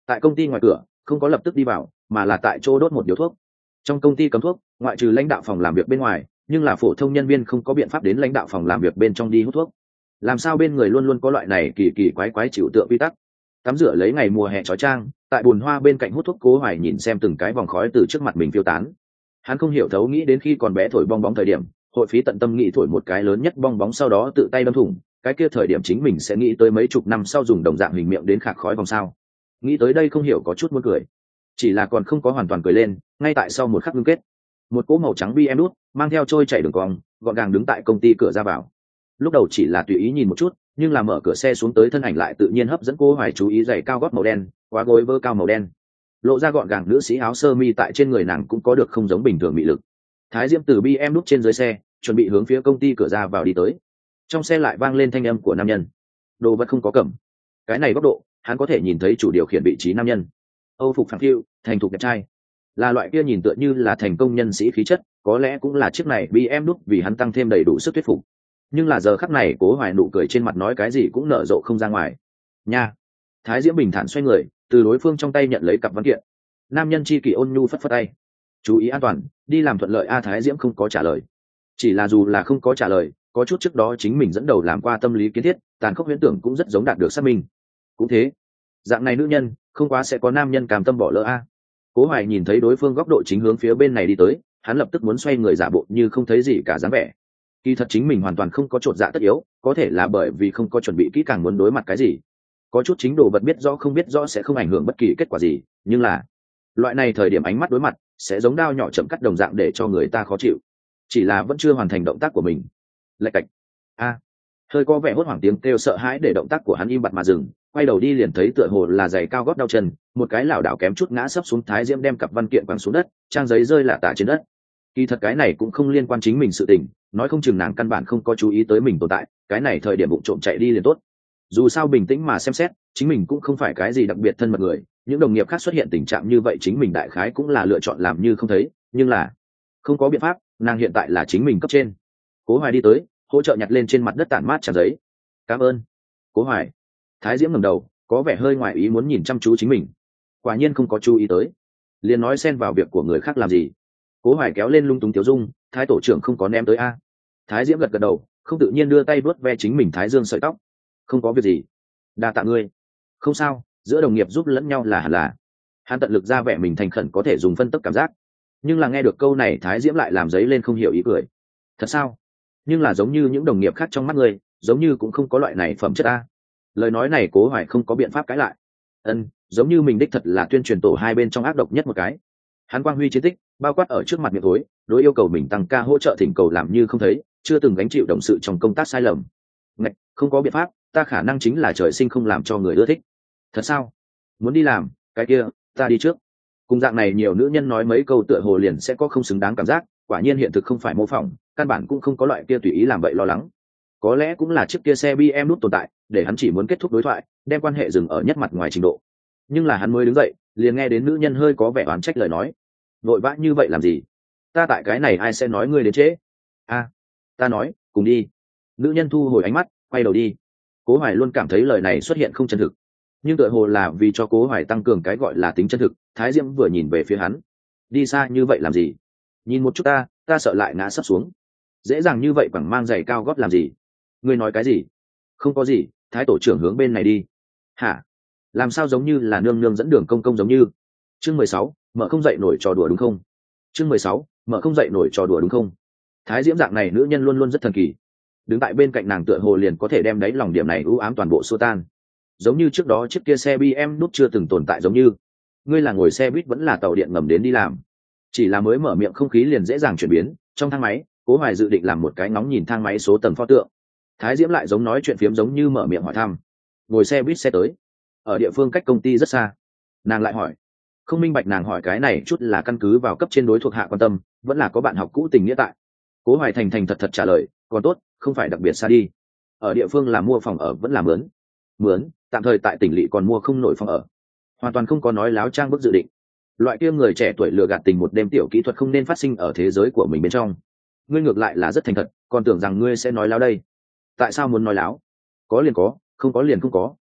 tại công ty ngoài cửa không có lập tức đi vào mà là tại chỗ đốt một điếu thuốc. Trong công ty cấm thuốc, ngoại trừ lãnh đạo phòng làm việc bên ngoài, nhưng là phổ thông nhân viên không có biện pháp đến lãnh đạo phòng làm việc bên trong đi hút thuốc. Làm sao bên người luôn luôn có loại này kỳ kỳ quái quái chịu tượng quy tắc. Tắm rửa lấy ngày mùa hè chói chang, tại bùn hoa bên cạnh hút thuốc, Cố Hoài nhìn xem từng cái vòng khói từ trước mặt mình phiêu tán. Hắn không hiểu thấu nghĩ đến khi còn bé thổi bong bóng thời điểm, hội phí tận tâm nghĩ thổi một cái lớn nhất bong bóng sau đó tự tay đâm thủng, cái kia thời điểm chính mình sẽ nghĩ tới mấy chục năm sau dùng đồng dạng hình miệng đến khạc khói vòng sao. Nghĩ tới đây không hiểu có chút muốn cười, chỉ là còn không có hoàn toàn cười lên, ngay tại sau một khắc ngưng kết, một cỗ màu trắng BM đút mang theo trôi chảy đường cong gọn gàng đứng tại công ty cửa ra vào. Lúc đầu chỉ là tùy ý nhìn một chút, nhưng là mở cửa xe xuống tới thân ảnh lại tự nhiên hấp dẫn Cố Hoài chú ý. Giày cao gót màu đen, quá gối vơ cao màu đen, lộ ra gọn gàng nữ sĩ áo sơ mi tại trên người nàng cũng có được không giống bình thường mị lực. Thái Diễm từ BM đút trên dưới xe chuẩn bị hướng phía công ty cửa ra vào đi tới. Trong xe lại vang lên thanh âm của nam nhân: đồ vật không có cầm. Cái này góc độ hắn có thể nhìn thấy chủ điều khiển vị trí nam nhân, âu phục phẳng phiu, thành thục đẹp trai, là loại kia nhìn tựa như là thành công nhân sĩ khí chất. Có lẽ cũng là chiếc này BM đút vì hắn tăng thêm đầy đủ sức thuyết phục. Nhưng là giờ khắc này Cố Hoài nụ cười trên mặt nói cái gì cũng nở rộ không ra ngoài. Nha. Thái Diễm bình thản xoay người, từ đối phương trong tay nhận lấy cặp văn kiện. Nam nhân chi kỷ ôn nhu phất phất tay: chú ý an toàn, đi làm thuận lợi a. Thái Diễm không có trả lời, chỉ là dù là không có trả lời, có chút trước đó chính mình dẫn đầu làm qua tâm lý kiến thiết, tàn khốc huyễn tưởng cũng rất giống đạt được xác minh. Cũng thế, dạng này nữ nhân không quá sẽ có nam nhân cam tâm bỏ lỡ a. Cố Hoài nhìn thấy đối phương góc độ chính hướng phía bên này đi tới, hắn lập tức muốn xoay người giả bộ như không thấy gì cả dáng vẻ. Kỳ thật chính mình hoàn toàn không có chột dạ tất yếu, có thể là bởi vì không có chuẩn bị kỹ càng muốn đối mặt cái gì. Có chút chính đồ vật biết rõ không biết rõ sẽ không ảnh hưởng bất kỳ kết quả gì, nhưng là loại này thời điểm ánh mắt đối mặt sẽ giống đao nhỏ chậm cắt đồng dạng để cho người ta khó chịu. Chỉ là vẫn chưa hoàn thành động tác của mình. Lạch cạch. A. Hơi có vẻ hốt hoảng tiếng kêu sợ hãi để động tác của hắn im bặt mà dừng, quay đầu đi liền thấy tựa hồ là giày cao gót đau chân, một cái lảo đảo kém chút ngã sấp xuống. Thái Diễm đem cặp văn kiện quẳng xuống đất, trang giấy rơi lả tả trên đất. Kỳ thật cái này cũng không liên quan chính mình sự tình, nói không chừng nàng căn bản không có chú ý tới mình tồn tại, cái này thời điểm bụng trộm chạy đi liền tốt. Dù sao bình tĩnh mà xem xét, chính mình cũng không phải cái gì đặc biệt thân mật người, những đồng nghiệp khác xuất hiện tình trạng như vậy chính mình đại khái cũng là lựa chọn làm như không thấy, nhưng là không có biện pháp, nàng hiện tại là chính mình cấp trên. Cố Hoài đi tới, hỗ trợ nhặt lên trên mặt đất tản mát trang giấy. Cảm ơn. Cố Hoài. Thái Diễm ngẩng đầu, có vẻ hơi ngoài ý muốn nhìn chăm chú chính mình. Quả nhiên không có chú ý tới, liền nói xen vào việc của người khác làm gì. Cố Hoài kéo lên lung túng tiếu dung, Thái tổ trưởng không có ném tới a. Thái Diễm gật gật đầu, không tự nhiên đưa tay vuốt ve chính mình thái dương sợi tóc. Không có việc gì, đa tạ ngươi. Không sao, giữa đồng nghiệp giúp lẫn nhau là hẳn là. Hắn tận lực ra vẻ mình thành khẩn có thể dùng phân tích cảm giác, nhưng là nghe được câu này Thái Diễm lại làm giấy lên không hiểu ý cười. Thật sao? Nhưng là giống như những đồng nghiệp khác trong mắt ngươi, giống như cũng không có loại này phẩm chất a. Lời nói này Cố Hoài không có biện pháp cãi lại. Giống như mình đích thật là tuyên truyền tổ hai bên trong ác độc nhất một cái. Hắn quang huy chiến tích bao quát ở trước mặt miệng thối, đối yêu cầu mình tăng ca hỗ trợ thỉnh cầu làm như không thấy, chưa từng gánh chịu đồng sự trong công tác sai lầm. Ngạch, không có biện pháp, ta khả năng chính là trời sinh không làm cho người ưa thích. Thật sao? Muốn đi làm, cái kia, ta đi trước. Cùng dạng này nhiều nữ nhân nói mấy câu tựa hồ liền sẽ có không xứng đáng cảm giác, quả nhiên hiện thực không phải mô phỏng, căn bản cũng không có loại kia tùy ý làm vậy lo lắng. Có lẽ cũng là chiếc kia xe BM nút tồn tại, để hắn chỉ muốn kết thúc đối thoại, đem quan hệ dừng ở nhất mặt ngoài trình độ. Nhưng là hắn mới đứng dậy, liền nghe đến nữ nhân hơi có vẻ oán trách lời nói. Vội vã như vậy làm gì? Ta tại cái này ai sẽ nói ngươi đến trễ? A, ta nói, cùng đi. Nữ nhân thu hồi ánh mắt, quay đầu đi. Cố Hoài luôn cảm thấy lời này xuất hiện không chân thực, nhưng tựa hồ là vì cho Cố Hoài tăng cường cái gọi là tính chân thực. Thái Diễm vừa nhìn về phía hắn, đi xa như vậy làm gì? Nhìn một chút ta sợ lại ngã sắp xuống. Dễ dàng như vậy bằng mang giày cao gót làm gì? Ngươi nói cái gì? Không có gì, Thái tổ trưởng hướng bên này đi. Hả? Làm sao giống như là nương nương dẫn đường công công giống như? Chương 16, mở không dậy nổi trò đùa đúng không? Chương 16, mở không dậy nổi trò đùa đúng không? Thái Diễm dạng này nữ nhân luôn luôn rất thần kỳ. Đứng tại bên cạnh nàng tựa hồ liền có thể đem đáy lòng điểm này u ám toàn bộ xua tan. Giống như trước đó chiếc kia xe BM nút chưa từng tồn tại giống như. Ngươi là ngồi xe buýt vẫn là tàu điện ngầm đến đi làm. Chỉ là mới mở miệng không khí liền dễ dàng chuyển biến. Trong thang máy, Cố Hoài dự định làm một cái ngóng nhìn thang máy số tầng pho tượng. Thái Diễm lại giống nói chuyện phiếm giống như mở miệng hỏi thăm. Ngồi xe buýt xe tới. Ở địa phương cách công ty rất xa. Nàng lại hỏi. Không minh bạch nàng hỏi cái này chút là căn cứ vào cấp trên đối thuộc hạ quan tâm, vẫn là có bạn học cũ tình nghĩa tại. Cố Hoài thành thành thật thật trả lời, còn tốt, không phải đặc biệt xa đi. Ở địa phương là mua phòng ở vẫn là mướn. Mướn, tạm thời tại tỉnh lỵ còn mua không nổi phòng ở. Hoàn toàn không có nói láo trang bức dự định. Loại kia người trẻ tuổi lừa gạt tình một đêm tiểu kỹ thuật không nên phát sinh ở thế giới của mình bên trong. Ngươi ngược lại là rất thành thật, còn tưởng rằng ngươi sẽ nói láo đây. Tại sao muốn nói láo? Có liền có, không có liền không có.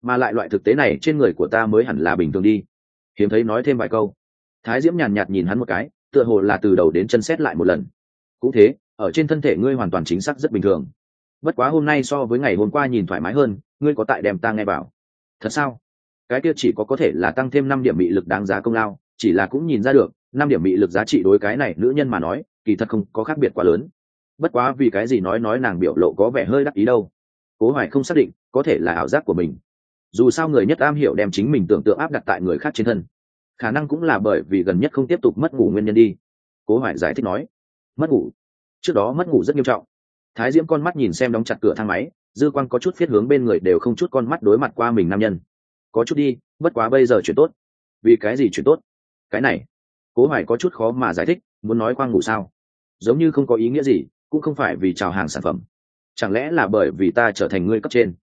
mà lại loại thực tế này trên người của ta mới hẳn là bình thường đi. Hiếm thấy nói thêm vài câu. Thái Diễm nhàn nhạt nhìn hắn một cái, tựa hồ là từ đầu đến chân xét lại một lần. Cũng thế, ở trên thân thể ngươi hoàn toàn chính xác rất bình thường. Bất quá hôm nay so với ngày hôm qua nhìn thoải mái hơn, ngươi có tại đem ta nghe bảo. Thật sao? Cái kia chỉ có thể là tăng thêm 5 điểm mị lực đáng giá công lao, chỉ là cũng nhìn ra được, 5 điểm mị lực giá trị đối cái này nữ nhân mà nói, kỳ thật không có khác biệt quá lớn. Bất quá vì cái gì nói nàng biểu lộ có vẻ hơi đắc ý đâu. Cố Hoài không xác định, có thể là ảo giác của mình. Dù sao người nhất am hiểu đem chính mình tưởng tượng áp đặt tại người khác trên thân, khả năng cũng là bởi vì gần nhất không tiếp tục mất ngủ nguyên nhân đi. Cố Hoài giải thích nói. Mất ngủ? Trước đó mất ngủ rất nghiêm trọng. Thái Diễm con mắt nhìn xem đóng chặt cửa thang máy, dư quang có chút phiết hướng bên người đều không chút con mắt đối mặt qua mình nam nhân. Có chút đi, bất quá bây giờ chuyện tốt. Vì cái gì chuyện tốt? Cái này Cố Hoài có chút khó mà giải thích, muốn nói khoang ngủ sao, giống như không có ý nghĩa gì, cũng không phải vì chào hàng sản phẩm. Chẳng lẽ là bởi vì ta trở thành người cấp trên?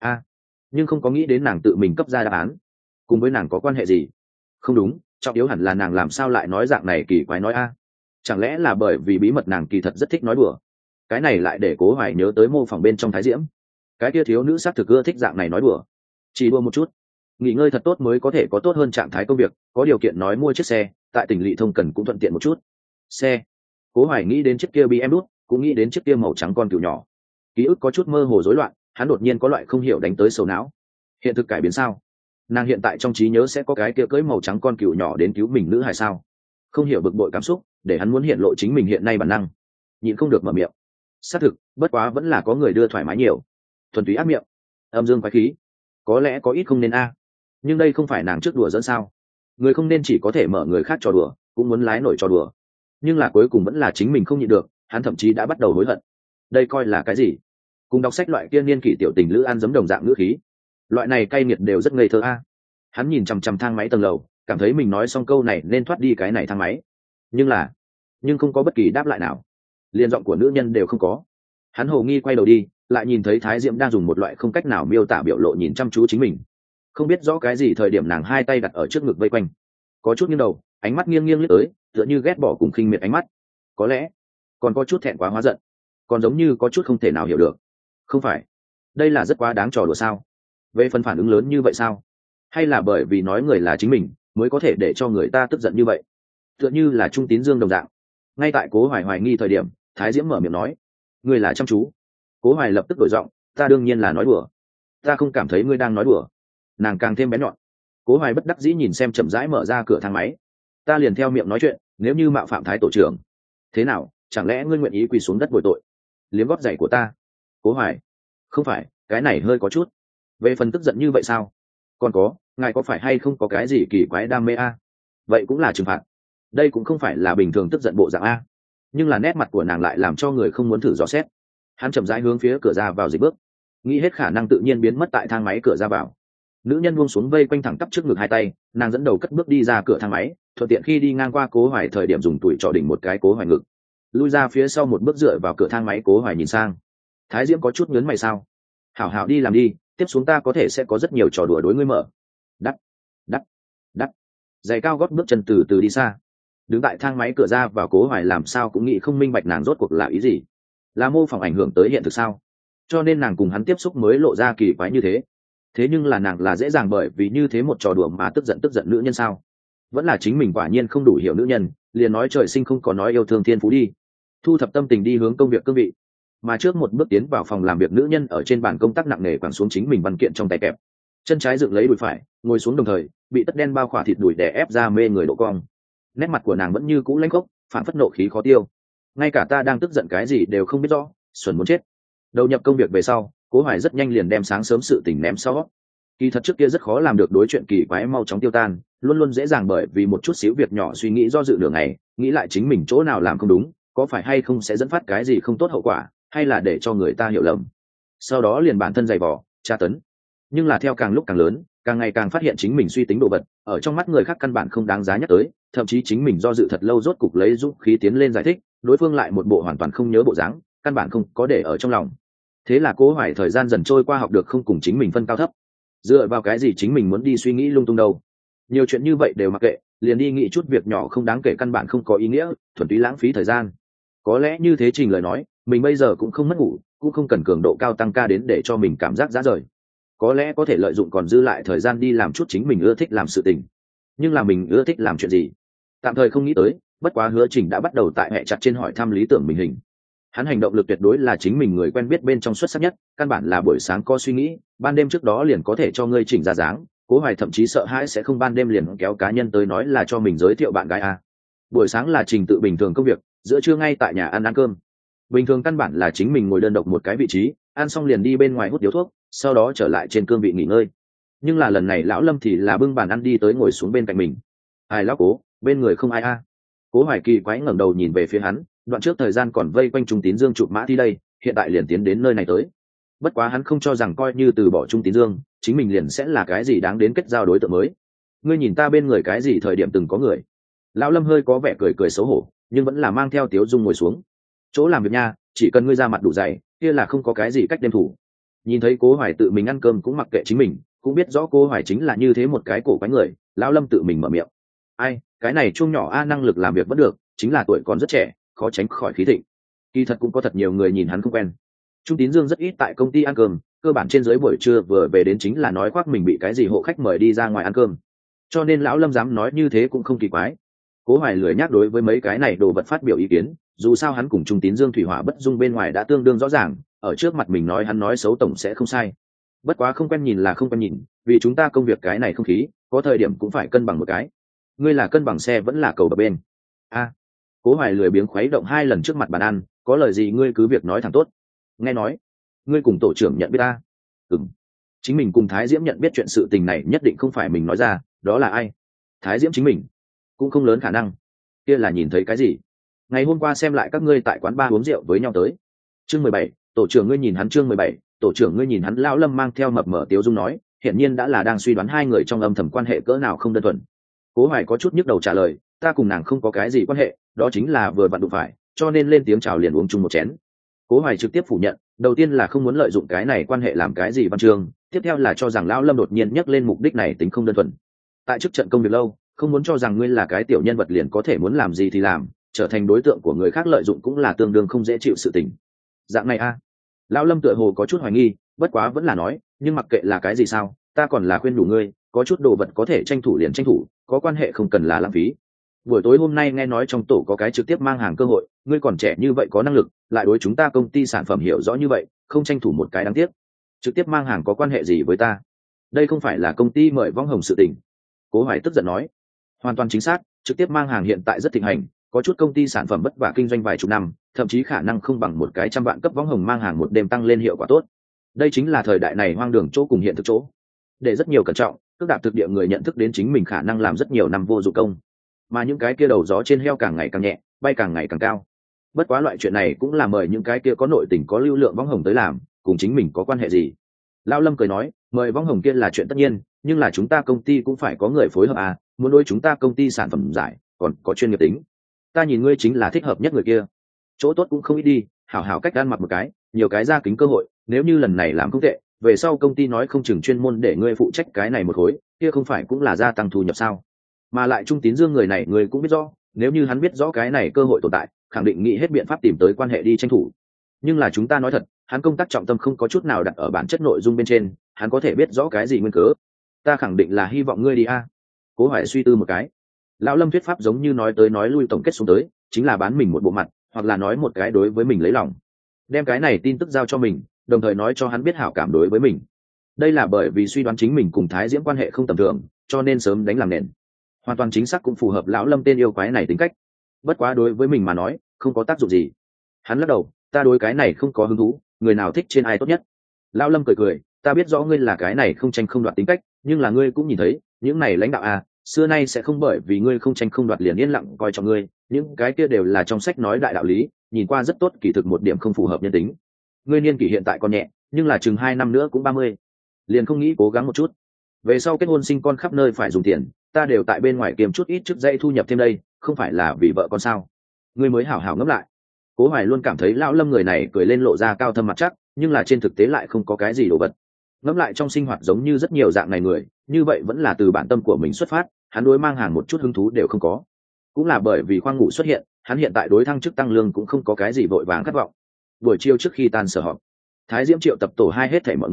Nhưng không có nghĩ đến nàng tự mình cấp ra đáp án. Cùng với nàng có quan hệ gì? Không đúng, trọng yếu hẳn là nàng làm sao lại nói dạng này kỳ quái nói chẳng lẽ là bởi vì bí mật nàng kỳ thật rất thích nói đùa? Cái này lại để Cố Hoài nhớ tới mô phỏng bên trong Thái Diễm. Cái kia thiếu nữ xác thực ưa thích dạng này nói đùa. Chỉ đùa một chút, nghỉ ngơi thật tốt mới có thể có tốt hơn trạng thái công việc, có điều kiện nói mua chiếc xe, tại tỉnh Lỵ Thông cần cũng thuận tiện một chút. Xe? Cố Hoài nghĩ đến chiếc kia BMW đút, cũng nghĩ đến chiếc kia màu trắng con cừu nhỏ. Ký ức có chút mơ hồ rối loạn, hắn đột nhiên có loại không hiểu đánh tới sầu não. Hiện thực cải biến sao? Nàng hiện tại trong trí nhớ sẽ có cái kia cưỡi màu trắng con cừu nhỏ đến cứu mình nữ hài sao? Không hiểu bực bội cảm xúc, để hắn muốn hiện lộ chính mình hiện nay bản năng. Nhịn không được mở miệng. Xác thực, bất quá vẫn là có người đưa thoải mái nhiều. Thuần túy ác miệng, âm dương quái khí, có lẽ có ít không nên nhưng đây không phải nàng trước đùa dẫn sao? Người không nên chỉ có thể mở người khác trò đùa, cũng muốn lái nổi trò đùa. Nhưng là cuối cùng vẫn là chính mình không nhịn được, hắn thậm chí đã bắt đầu hối hận. Đây coi là cái gì? Cùng đọc sách loại kia niên kỷ tiểu tình lữ ăn giấm đồng dạng ngữ khí, loại này cay nghiệt đều rất ngây thơ Hắn nhìn chằm chằm thang máy tầng lầu, cảm thấy mình nói xong câu này nên thoát đi cái này thang máy, nhưng không có bất kỳ đáp lại nào, liên giọng của nữ nhân đều không có. Hắn hồ nghi quay đầu đi, lại nhìn thấy Thái Diễm đang dùng một loại không cách nào miêu tả biểu lộ nhìn chăm chú chính mình. Không biết rõ cái gì thời điểm nàng hai tay đặt ở trước ngực vây quanh, có chút nghiêng đầu, ánh mắt nghiêng nghiêng liếc tới, tựa như ghét bỏ cùng khinh miệt ánh mắt, có lẽ còn có chút thẹn quá hóa giận, còn giống như có chút không thể nào hiểu được. Không phải, đây là rất quá đáng trò đùa sao? Về phần phản ứng lớn như vậy sao? Hay là bởi vì nói người là chính mình mới có thể để cho người ta tức giận như vậy? Tựa như là Trung Tín Dương đồng dạng. Ngay tại Cố Hoài hoài nghi thời điểm, Thái Diễm mở miệng nói, người là chăm chú. Cố Hoài lập tức đổi giọng, ta đương nhiên là nói đùa. Ta không cảm thấy ngươi đang nói đùa. Nàng càng thêm bén nhọn. Cố Hoài bất đắc dĩ nhìn xem chậm rãi mở ra cửa thang máy. Ta liền theo miệng nói chuyện, nếu như mạo phạm Thái tổ trưởng, thế nào, chẳng lẽ ngươi nguyện ý quỳ xuống đất bồi tội, liếm gót giày của ta? Cố Hoài, không phải, cái này hơi có chút. Về phần tức giận như vậy sao? Còn có, ngài có phải hay không có cái gì kỳ quái đam mê vậy cũng là trừng phạt. Đây cũng không phải là bình thường tức giận bộ dạng nhưng là nét mặt của nàng lại làm cho người không muốn thử dò xét. Hắn chậm rãi hướng phía cửa ra vào dịch bước, nghĩ hết khả năng tự nhiên biến mất tại thang máy cửa ra vào. Nữ nhân buông xuống vây quanh thẳng tắp trước ngực hai tay, nàng dẫn đầu cất bước đi ra cửa thang máy, thuận tiện khi đi ngang qua Cố Hoài thời điểm dùng tuổi trò đỉnh một cái Cố Hoài ngực, lui ra phía sau một bước dựa vào cửa thang máy. Cố Hoài nhìn sang. Thái Diễm có chút nhớn mày sao? Hảo hảo đi làm đi, tiếp xuống ta có thể sẽ có rất nhiều trò đùa đối ngươi mở. Đắt đắt đắt. Giày cao gót bước chân từ từ đi xa. Đứng tại thang máy cửa ra vào, Cố Hoài làm sao cũng nghĩ không minh bạch nàng rốt cuộc là ý gì. Là mô phỏng ảnh hưởng tới hiện thực sao? Cho nên nàng cùng hắn tiếp xúc mới lộ ra kỳ quái như thế. Thế nhưng là nàng là dễ dàng bởi vì như thế một trò đùa mà tức giận nữ nhân sao? Vẫn là chính mình quả nhiên không đủ hiểu nữ nhân, liền nói trời sinh không có nói yêu thương thiên phú đi. Thu thập tâm tình đi hướng công việc cương vị. Mà trước một bước tiến vào phòng làm việc, nữ nhân ở trên bàn công tác nặng nề quẳng xuống chính mình văn kiện trong tay kẹp, chân trái dựng lấy đùi phải ngồi xuống, đồng thời bị tất đen bao khỏa thịt đùi đè ép ra mê người độ cong. Nét mặt của nàng vẫn như cũ lãnh khốc, phản phất nộ khí khó tiêu. Ngay cả ta đang tức giận cái gì đều không biết rõ, xuẩn muốn chết. Đầu nhập công việc về sau, Cố Hoài rất nhanh liền đem sáng sớm sự tình ném sau. Kỳ thật trước kia rất khó làm được đối chuyện kỳ quái mau chóng tiêu tan, luôn luôn dễ dàng bởi vì một chút xíu việc nhỏ suy nghĩ do dự nửa ngày, nghĩ lại chính mình chỗ nào làm không đúng, có phải hay không sẽ dẫn phát cái gì không tốt hậu quả, hay là để cho người ta hiểu lầm, sau đó liền bản thân dày vò tra tấn. Nhưng là theo càng lúc càng lớn, càng ngày càng phát hiện chính mình suy tính đồ vật ở trong mắt người khác căn bản không đáng giá nhắc tới, thậm chí chính mình do dự thật lâu rốt cục lấy dũng khí tiến lên giải thích, đối phương lại một bộ hoàn toàn không nhớ bộ dáng, căn bản không có để ở trong lòng. Thế là Cố Hoài thời gian dần trôi qua học được không cùng chính mình phân cao thấp. Dựa vào cái gì chính mình muốn đi suy nghĩ lung tung đâu? Nhiều chuyện như vậy đều mặc kệ, liền đi nghĩ chút việc nhỏ không đáng kể, căn bản không có ý nghĩa, thuần túy lãng phí thời gian. Có lẽ như thế Trình lời nói, mình bây giờ cũng không mất ngủ, cũng không cần cường độ cao tăng ca đến để cho mình cảm giác rã rời. có lẽ có thể lợi dụng còn dư lại thời gian đi làm chút chính mình ưa thích làm sự tình. Nhưng là mình ưa thích làm chuyện gì, tạm thời không nghĩ tới. Bất quá Hứa Trình đã bắt đầu tại hệ chặt trên hỏi thăm lý tưởng mình hình. Hắn hành động lực tuyệt đối là chính mình người quen biết bên trong xuất sắc nhất, căn bản là buổi sáng có suy nghĩ, ban đêm trước đó liền có thể cho ngươi chỉnh ra dáng. Cố Hoài thậm chí sợ hãi sẽ không ban đêm liền kéo cá nhân tới nói là cho mình giới thiệu bạn gái a. Buổi sáng là trình tự bình thường công việc, giữa trưa ngay tại nhà ăn cơm. Bình thường căn bản là chính mình ngồi đơn độc một cái vị trí, ăn xong liền đi bên ngoài hút điếu thuốc, sau đó trở lại trên cương vị nghỉ ngơi. Nhưng là lần này lão Lâm thì là bưng bàn ăn đi tới ngồi xuống bên cạnh mình. Ai lão Cố, bên người không ai a. Cố Hoài kỳ quái ngẩng đầu nhìn về phía hắn, đoạn trước thời gian còn vây quanh Trung Tín Dương chụp mã thi đây, hiện tại liền tiến đến nơi này tới. Bất quá hắn không cho rằng coi như từ bỏ Trung Tín Dương, chính mình liền sẽ là cái gì đáng đến kết giao đối tượng mới. Ngươi nhìn ta bên người cái gì thời điểm từng có người. Lão Lâm hơi có vẻ cười cười xấu hổ, nhưng vẫn là mang theo tiếu dung ngồi xuống. Chỗ làm việc nha, chỉ cần ngươi ra mặt đủ dày, kia là không có cái gì cách đem thủ. Nhìn thấy Cố Hoài tự mình ăn cơm cũng mặc kệ chính mình, cũng biết rõ Cố Hoài chính là như thế một cái cổ quái người, Lão Lâm tự mình mở miệng. Ai, cái này chuông nhỏ a, năng lực làm việc vẫn được, chính là tuổi còn rất trẻ, khó tránh khỏi khí thịnh. Kỳ thật cũng có thật nhiều người nhìn hắn không quen. Trung Tín Dương rất ít tại công ty ăn cơm, cơ bản trên dưới buổi trưa vừa về đến chính là nói khoác mình bị cái gì hộ khách mời đi ra ngoài ăn cơm. Cho nên lão Lâm dám nói như thế cũng không kỳ quái. Cố Hoài lười nhắc đối với mấy cái này đồ vật phát biểu ý kiến, dù sao hắn cùng Trung Tín Dương thủy hỏa bất dung bên ngoài đã tương đương rõ ràng, ở trước mặt mình nói hắn nói xấu tổng sẽ không sai. Bất quá không quen nhìn là không quen nhìn, vì chúng ta công việc cái này không khí, có thời điểm cũng phải cân bằng một cái. Ngươi là cân bằng xe vẫn là cầu bập bên. A. Cố Hoài lười biếng khuấy động 2 lần trước mặt bàn ăn, có lời gì ngươi cứ việc nói thẳng tốt. Nghe nói ngươi cùng tổ trưởng nhận biết ta. Chính mình cùng Thái Diễm nhận biết chuyện sự tình này nhất định không phải mình nói ra, đó là ai? Thái Diễm chính mình cũng không lớn khả năng. Kia là nhìn thấy cái gì? Ngày hôm qua xem lại các ngươi tại quán bar uống rượu với nhau tới. Chương 17, tổ trưởng ngươi nhìn hắn. Chương 17, tổ trưởng ngươi nhìn hắn. Lão Lâm mang theo mập mờ tiếu dung nói, hiển nhiên đã là đang suy đoán hai người trong âm thầm quan hệ cỡ nào không đơn thuần. Cố Hoài có chút nhức đầu trả lời, ta cùng nàng không có cái gì quan hệ, đó chính là vừa vặn đụng phải, cho nên lên tiếng chào liền uống chung một chén. Cố Hoài trực tiếp phủ nhận, đầu tiên là không muốn lợi dụng cái này quan hệ làm cái gì văn chương, tiếp theo là cho rằng Lão Lâm đột nhiên nhắc lên mục đích này tính không đơn thuần. Tại trước trận công việc lâu, không muốn cho rằng ngươi là cái tiểu nhân vật liền có thể muốn làm gì thì làm, trở thành đối tượng của người khác lợi dụng cũng là tương đương không dễ chịu sự tình. Dạng này a. Lão Lâm tựa hồ có chút hoài nghi, bất quá vẫn là nói, nhưng mặc kệ là cái gì sao, ta còn là khuyên đủ ngươi, có chút đồ vật có thể tranh thủ liền tranh thủ, có quan hệ không cần là lãng phí. Buổi tối hôm nay nghe nói trong tổ có cái trực tiếp mang hàng cơ hội, ngươi còn trẻ như vậy có năng lực, lại đối chúng ta công ty sản phẩm hiểu rõ như vậy, không tranh thủ một cái đáng tiếc. Trực tiếp mang hàng có quan hệ gì với ta? Đây không phải là công ty mời Võng Hồng sự tình. Cố Hoài tức giận nói. Hoàn toàn chính xác, trực tiếp mang hàng hiện tại rất thịnh hành, có chút công ty sản phẩm vất vả kinh doanh vài chục năm, thậm chí khả năng không bằng một cái trăm vạn cấp Võng Hồng mang hàng một đêm tăng lên hiệu quả tốt. Đây chính là thời đại này hoang đường chỗ cùng hiện thực chỗ. Để rất nhiều cẩn trọng, cước đạp thực địa người nhận thức đến chính mình khả năng làm rất nhiều năm vô dụng công, mà những cái kia đầu gió trên heo càng ngày càng nhẹ, bay càng ngày càng cao. Bất quá loại chuyện này cũng là mời những cái kia có nội tình có lưu lượng Võng Hồng tới làm, cùng chính mình có quan hệ gì? Lão Lâm cười nói, mời Võng Hồng kia là chuyện tất nhiên, nhưng là chúng ta công ty cũng phải có người phối hợp à, muốn đối chúng ta công ty sản phẩm giải, còn có chuyên nghiệp tính. Ta nhìn ngươi chính là thích hợp nhất người kia. Chỗ tốt cũng không ít đi, hảo hảo cách ăn mặc một cái, nhiều cái ra kính cơ hội, nếu như lần này làm không tệ, về sau công ty nói không chừng chuyên môn để ngươi phụ trách cái này một khối, kia không phải cũng là gia tăng thu nhập sao? Mà lại Trung Tín Dương người này ngươi cũng biết rõ, nếu như hắn biết rõ cái này cơ hội tồn tại, khẳng định nghĩ hết biện pháp tìm tới quan hệ đi tranh thủ. Nhưng là chúng ta nói thật, hắn công tác trọng tâm không có chút nào đặt ở bản chất nội dung bên trên, hắn có thể biết rõ cái gì nguyên cớ. Ta khẳng định là hy vọng ngươi đi a. Cố Hoài suy tư một cái. Lão Lâm thuyết pháp giống như nói tới nói lui tổng kết xuống tới, chính là bán mình một bộ mặt, hoặc là nói một cái đối với mình lấy lòng. Đem cái này tin tức giao cho mình, đồng thời nói cho hắn biết hảo cảm đối với mình. Đây là bởi vì suy đoán chính mình cùng Thái Diễm quan hệ không tầm thường, cho nên sớm đánh làm nền. Hoàn toàn chính xác cũng phù hợp lão Lâm tên yêu quái này tính cách. Bất quá đối với mình mà nói, không có tác dụng gì. Hắn lắc đầu, ta đối cái này không có hứng thú, người nào thích trên ai tốt nhất. Lão Lâm cười cười, ta biết rõ ngươi là cái này không tranh không đoạt tính cách, nhưng là ngươi cũng nhìn thấy, những này lãnh đạo à, xưa nay sẽ không bởi vì ngươi không tranh không đoạt liền yên lặng coi trọng ngươi, những cái kia đều là trong sách nói đại đạo lý, nhìn qua rất tốt, kỳ thực một điểm không phù hợp nhân tính. Ngươi niên kỷ hiện tại còn nhẹ, nhưng là chừng 2 năm nữa cũng 30, liền không nghĩ cố gắng một chút. Về sau kết hôn sinh con khắp nơi phải dùng tiền, ta đều tại bên ngoài kiếm chút ít trước dây thu nhập thêm đây, không phải là vì vợ con sao? Ngươi mới hảo hảo ngẫm lại. Cố Hoài luôn cảm thấy lão Lâm người này cười lên lộ ra cao thâm mặt chắc, nhưng là trên thực tế lại không có cái gì đồ vật. Ngẫm lại trong sinh hoạt giống như rất nhiều dạng này người, như vậy vẫn là từ bản tâm của mình xuất phát, hắn đối mang hàng một chút hứng thú đều không có. Cũng là bởi vì khoang ngủ xuất hiện, hắn hiện tại đối thăng chức tăng lương cũng không có cái gì vội vàng khát vọng. Buổi chiều trước khi tan sở họp, Thái Diễm triệu tập tổ 2 hết thảy mọi người,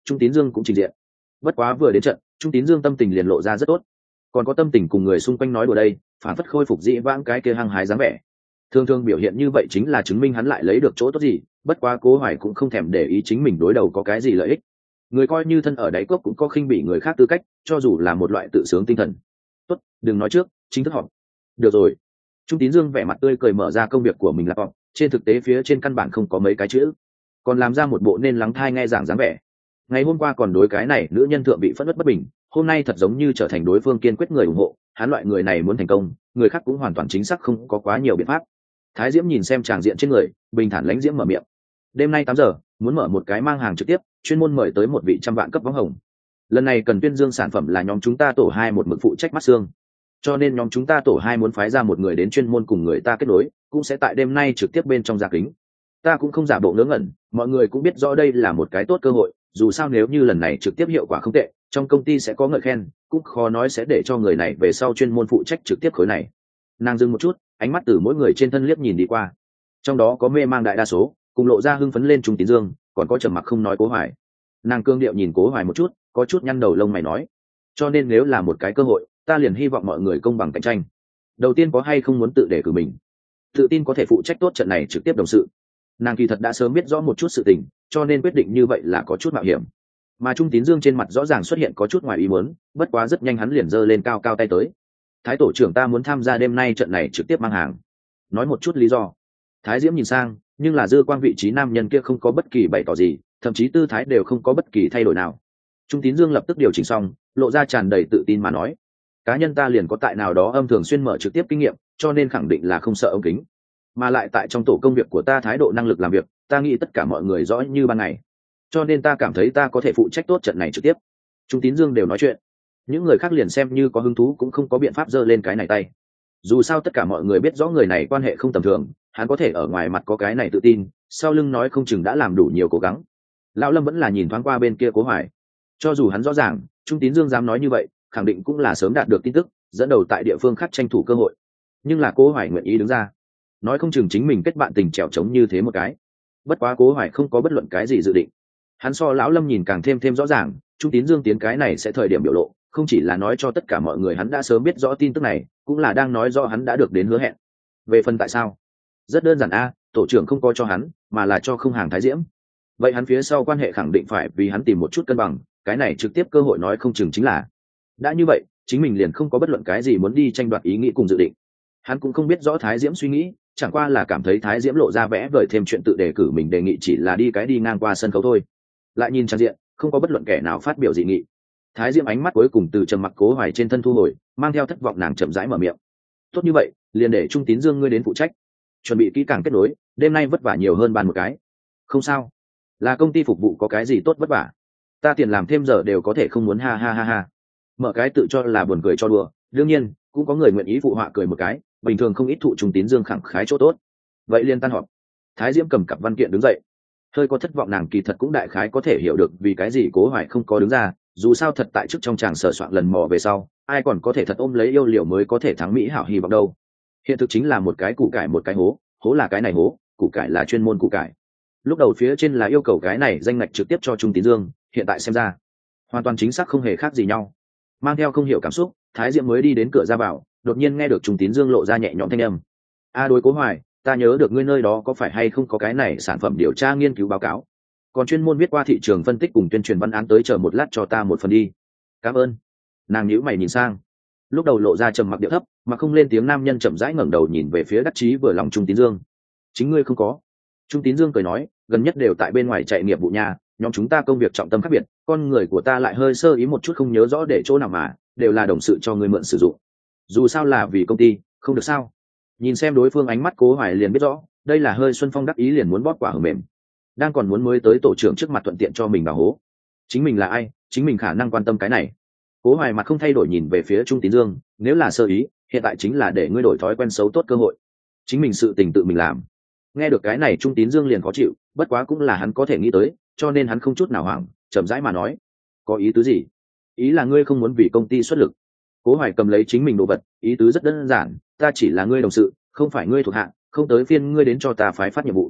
Trung Tín Dương cũng trình diện. Bất quá vừa đến trận, Trung Tín Dương tâm tình liền lộ ra rất tốt, còn có tâm tình cùng người xung quanh nói đùa đây, phản phất khôi phục dĩ vãng cái kia hăng hái dáng vẻ. Thường thường biểu hiện như vậy chính là chứng minh hắn lại lấy được chỗ tốt gì. Bất quá Cố Hoài cũng không thèm để ý chính mình đối đầu có cái gì lợi ích. Người coi như thân ở đáy cốc cũng có khinh bỉ người khác tư cách, cho dù là một loại tự sướng tinh thần. Tốt, đừng nói trước, chính thức họp. Được rồi. Trung Tín Dương vẻ mặt tươi cười mở ra công việc của mình là họp, trên thực tế phía trên căn bản không có mấy cái chữ, còn làm ra một bộ nên lắng thai nghe giảng dáng vẻ. Ngày hôm qua còn đối cái này nữ nhân thượng bị phẫn uất bất bình, hôm nay thật giống như trở thành đối phương kiên quyết người ủng hộ. Hắn loại người này muốn thành công, người khác cũng hoàn toàn chính xác không có quá nhiều biện pháp. Thái Diễm nhìn xem tràng diện trên người, bình thản lãnh diễm mở miệng. Đêm nay 8 giờ, muốn mở một cái mang hàng trực tiếp, chuyên môn mời tới một vị trăm vạn cấp võng hồng. Lần này cần tuyên dương sản phẩm là nhóm chúng ta tổ 2 một mực phụ trách mắt xương. Cho nên nhóm chúng ta tổ 2 muốn phái ra một người đến chuyên môn cùng người ta kết nối, cũng sẽ tại đêm nay trực tiếp bên trong gia kính. Ta cũng không giả bộ ngớ ngẩn, mọi người cũng biết rõ đây là một cái tốt cơ hội, dù sao nếu như lần này trực tiếp hiệu quả không tệ, trong công ty sẽ có ngợi khen, cũng khó nói sẽ để cho người này về sau chuyên môn phụ trách trực tiếp khối này. Nàng dừng một chút, ánh mắt từ mỗi người trên thân liếc nhìn đi qua, trong đó có mê mang đại đa số, cùng lộ ra hưng phấn lên Trung Tín Dương, còn có trầm mặc không nói Cố Hoài. Nàng cương điệu nhìn Cố Hoài một chút, có chút nhăn đầu lông mày nói, cho nên nếu là một cái cơ hội, ta liền hy vọng mọi người công bằng cạnh tranh. Đầu tiên có hay không muốn tự đề cử mình, tự tin có thể phụ trách tốt trận này trực tiếp đồng sự. Nàng kỳ thật đã sớm biết rõ một chút sự tình, cho nên quyết định như vậy là có chút mạo hiểm. Mà Trung Tín Dương trên mặt rõ ràng xuất hiện có chút ngoài ý muốn, bất quá rất nhanh hắn liền giơ lên cao cao tay tới. Thái tổ trưởng, ta muốn tham gia đêm nay trận này trực tiếp mang hàng. Nói một chút lý do. Thái Diễm nhìn sang, nhưng là dư quang vị trí nam nhân kia không có bất kỳ bày tỏ gì, thậm chí tư thái đều không có bất kỳ thay đổi nào. Trung Tín Dương lập tức điều chỉnh xong, lộ ra tràn đầy tự tin mà nói, cá nhân ta liền có tại nào đó âm thường xuyên mở trực tiếp kinh nghiệm, cho nên khẳng định là không sợ ống kính, mà lại tại trong tổ công việc của ta thái độ năng lực làm việc, ta nghĩ tất cả mọi người rõ như ban ngày, cho nên ta cảm thấy ta có thể phụ trách tốt trận này trực tiếp. Trung Tín Dương đều nói chuyện, những người khác liền xem như có hứng thú cũng không có biện pháp giơ lên cái này tay. Dù sao tất cả mọi người biết rõ người này quan hệ không tầm thường, hắn có thể ở ngoài mặt có cái này tự tin, sau lưng nói không chừng đã làm đủ nhiều cố gắng. Lão Lâm vẫn là nhìn thoáng qua bên kia Cố Hoài, cho dù hắn rõ ràng Trung Tín Dương dám nói như vậy, khẳng định cũng là sớm đạt được tin tức, dẫn đầu tại địa phương khác tranh thủ cơ hội. Nhưng là Cố Hoài nguyện ý đứng ra, nói không chừng chính mình kết bạn tình trèo trống như thế một cái. Bất quá Cố Hoài không có bất luận cái gì dự định, hắn so Lão Lâm nhìn càng thêm rõ ràng, Trung Tín Dương tiến cái này sẽ thời điểm biểu lộ, không chỉ là nói cho tất cả mọi người hắn đã sớm biết rõ tin tức này, cũng là đang nói rõ hắn đã được đến hứa hẹn. Về phần tại sao, rất đơn giản a, tổ trưởng không có cho hắn, mà là cho không hàng Thái Diễm. Vậy hắn phía sau quan hệ khẳng định phải vì hắn tìm một chút cân bằng, cái này trực tiếp cơ hội nói không chừng chính là. Đã như vậy, chính mình liền không có bất luận cái gì muốn đi tranh đoạt ý nghĩ cùng dự định. Hắn cũng không biết rõ Thái Diễm suy nghĩ, chẳng qua là cảm thấy Thái Diễm lộ ra vẽ vời thêm chuyện tự đề cử mình đề nghị chỉ là đi ngang qua sân khấu thôi. Lại nhìn trang diện, không có bất luận kẻ nào phát biểu dị nghị. Thái Diễm ánh mắt cuối cùng từ trầm mặc Cố Hoài trên thân thu hồi, mang theo thất vọng nàng chậm rãi mở miệng. Tốt như vậy, liền để Trung Tín Dương ngươi đến phụ trách, chuẩn bị kỹ càng kết nối, đêm nay vất vả nhiều hơn bàn một cái. Không sao, là công ty phục vụ có cái gì tốt vất vả, ta tiền làm thêm giờ đều có thể không muốn, ha ha ha ha. Mở cái tự cho là buồn cười cho đùa, đương nhiên cũng có người nguyện ý phụ họa cười một cái, bình thường không ít thụ Trung Tín Dương khẳng khái chỗ tốt. Vậy liền tan họp. Thái Diễm cầm cặp văn kiện đứng dậy, hơi có thất vọng, nàng kỳ thật cũng đại khái có thể hiểu được vì cái gì Cố Hoài không có đứng ra, dù sao thật tại chức trong tràng sở soạn lần mò về sau, ai còn có thể thật ôm lấy yêu liệu mới có thể thắng mỹ hảo hy vọng đâu. Hiện thực chính là một cái củ cải một cái hố, hố là cái này hố, củ cải là chuyên môn củ cải. Lúc đầu phía trên là yêu cầu cái này danh ngạch trực tiếp cho Trung Tín Dương, hiện tại xem ra hoàn toàn chính xác không hề khác gì nhau. Mang theo không hiểu cảm xúc, Thái Diễm mới đi đến cửa ra vào, đột nhiên nghe được Trung Tín Dương lộ ra nhẹ nhõm thanh âm. Đối Cố Hoài, ta nhớ được ngươi nơi đó có phải hay không có cái này sản phẩm điều tra nghiên cứu báo cáo, còn chuyên môn viết qua thị trường phân tích cùng tuyên truyền văn án tới, chờ một lát cho ta một phần đi. Cảm ơn. Nàng nhíu mày nhìn sang, lúc đầu lộ ra trầm mặc điệu thấp mà không lên tiếng nam nhân chậm rãi ngẩng đầu nhìn về phía đắc chí vừa lòng Trung Tín Dương. Chính ngươi không có. Trung Tín Dương cười nói, gần nhất đều tại bên ngoài chạy nghiệp vụ nhà, nhóm chúng ta công việc trọng tâm khác biệt, con người của ta lại hơi sơ ý một chút không nhớ rõ để chỗ nào mà, đều là đồng sự cho ngươi mượn sử dụng. Dù sao là vì công ty, không được sao. Nhìn xem đối phương ánh mắt Cố Hoài liền biết rõ, đây là hơi xuân phong đắc ý liền muốn bóp quả hờ mềm. Đang còn muốn mới tới tổ trưởng trước mặt thuận tiện cho mình vào hố. Chính mình là ai, chính mình khả năng quan tâm cái này. Cố Hoài mặt không thay đổi nhìn về phía Trung Tín Dương, nếu là sơ ý, hiện tại chính là để ngươi đổi thói quen xấu tốt cơ hội. Chính mình sự tình tự mình làm. Nghe được cái này Trung Tín Dương liền khó chịu, bất quá cũng là hắn có thể nghĩ tới, cho nên hắn không chút nào hoảng, chậm rãi mà nói, có ý tứ gì? Ý là ngươi không muốn vì công ty xuất lực. Cố Hoài cầm lấy chính mình đồ vật, ý tứ rất đơn giản, ta chỉ là ngươi đồng sự, không phải ngươi thuộc hạ, không tới phiên ngươi đến cho ta phái phát nhiệm vụ.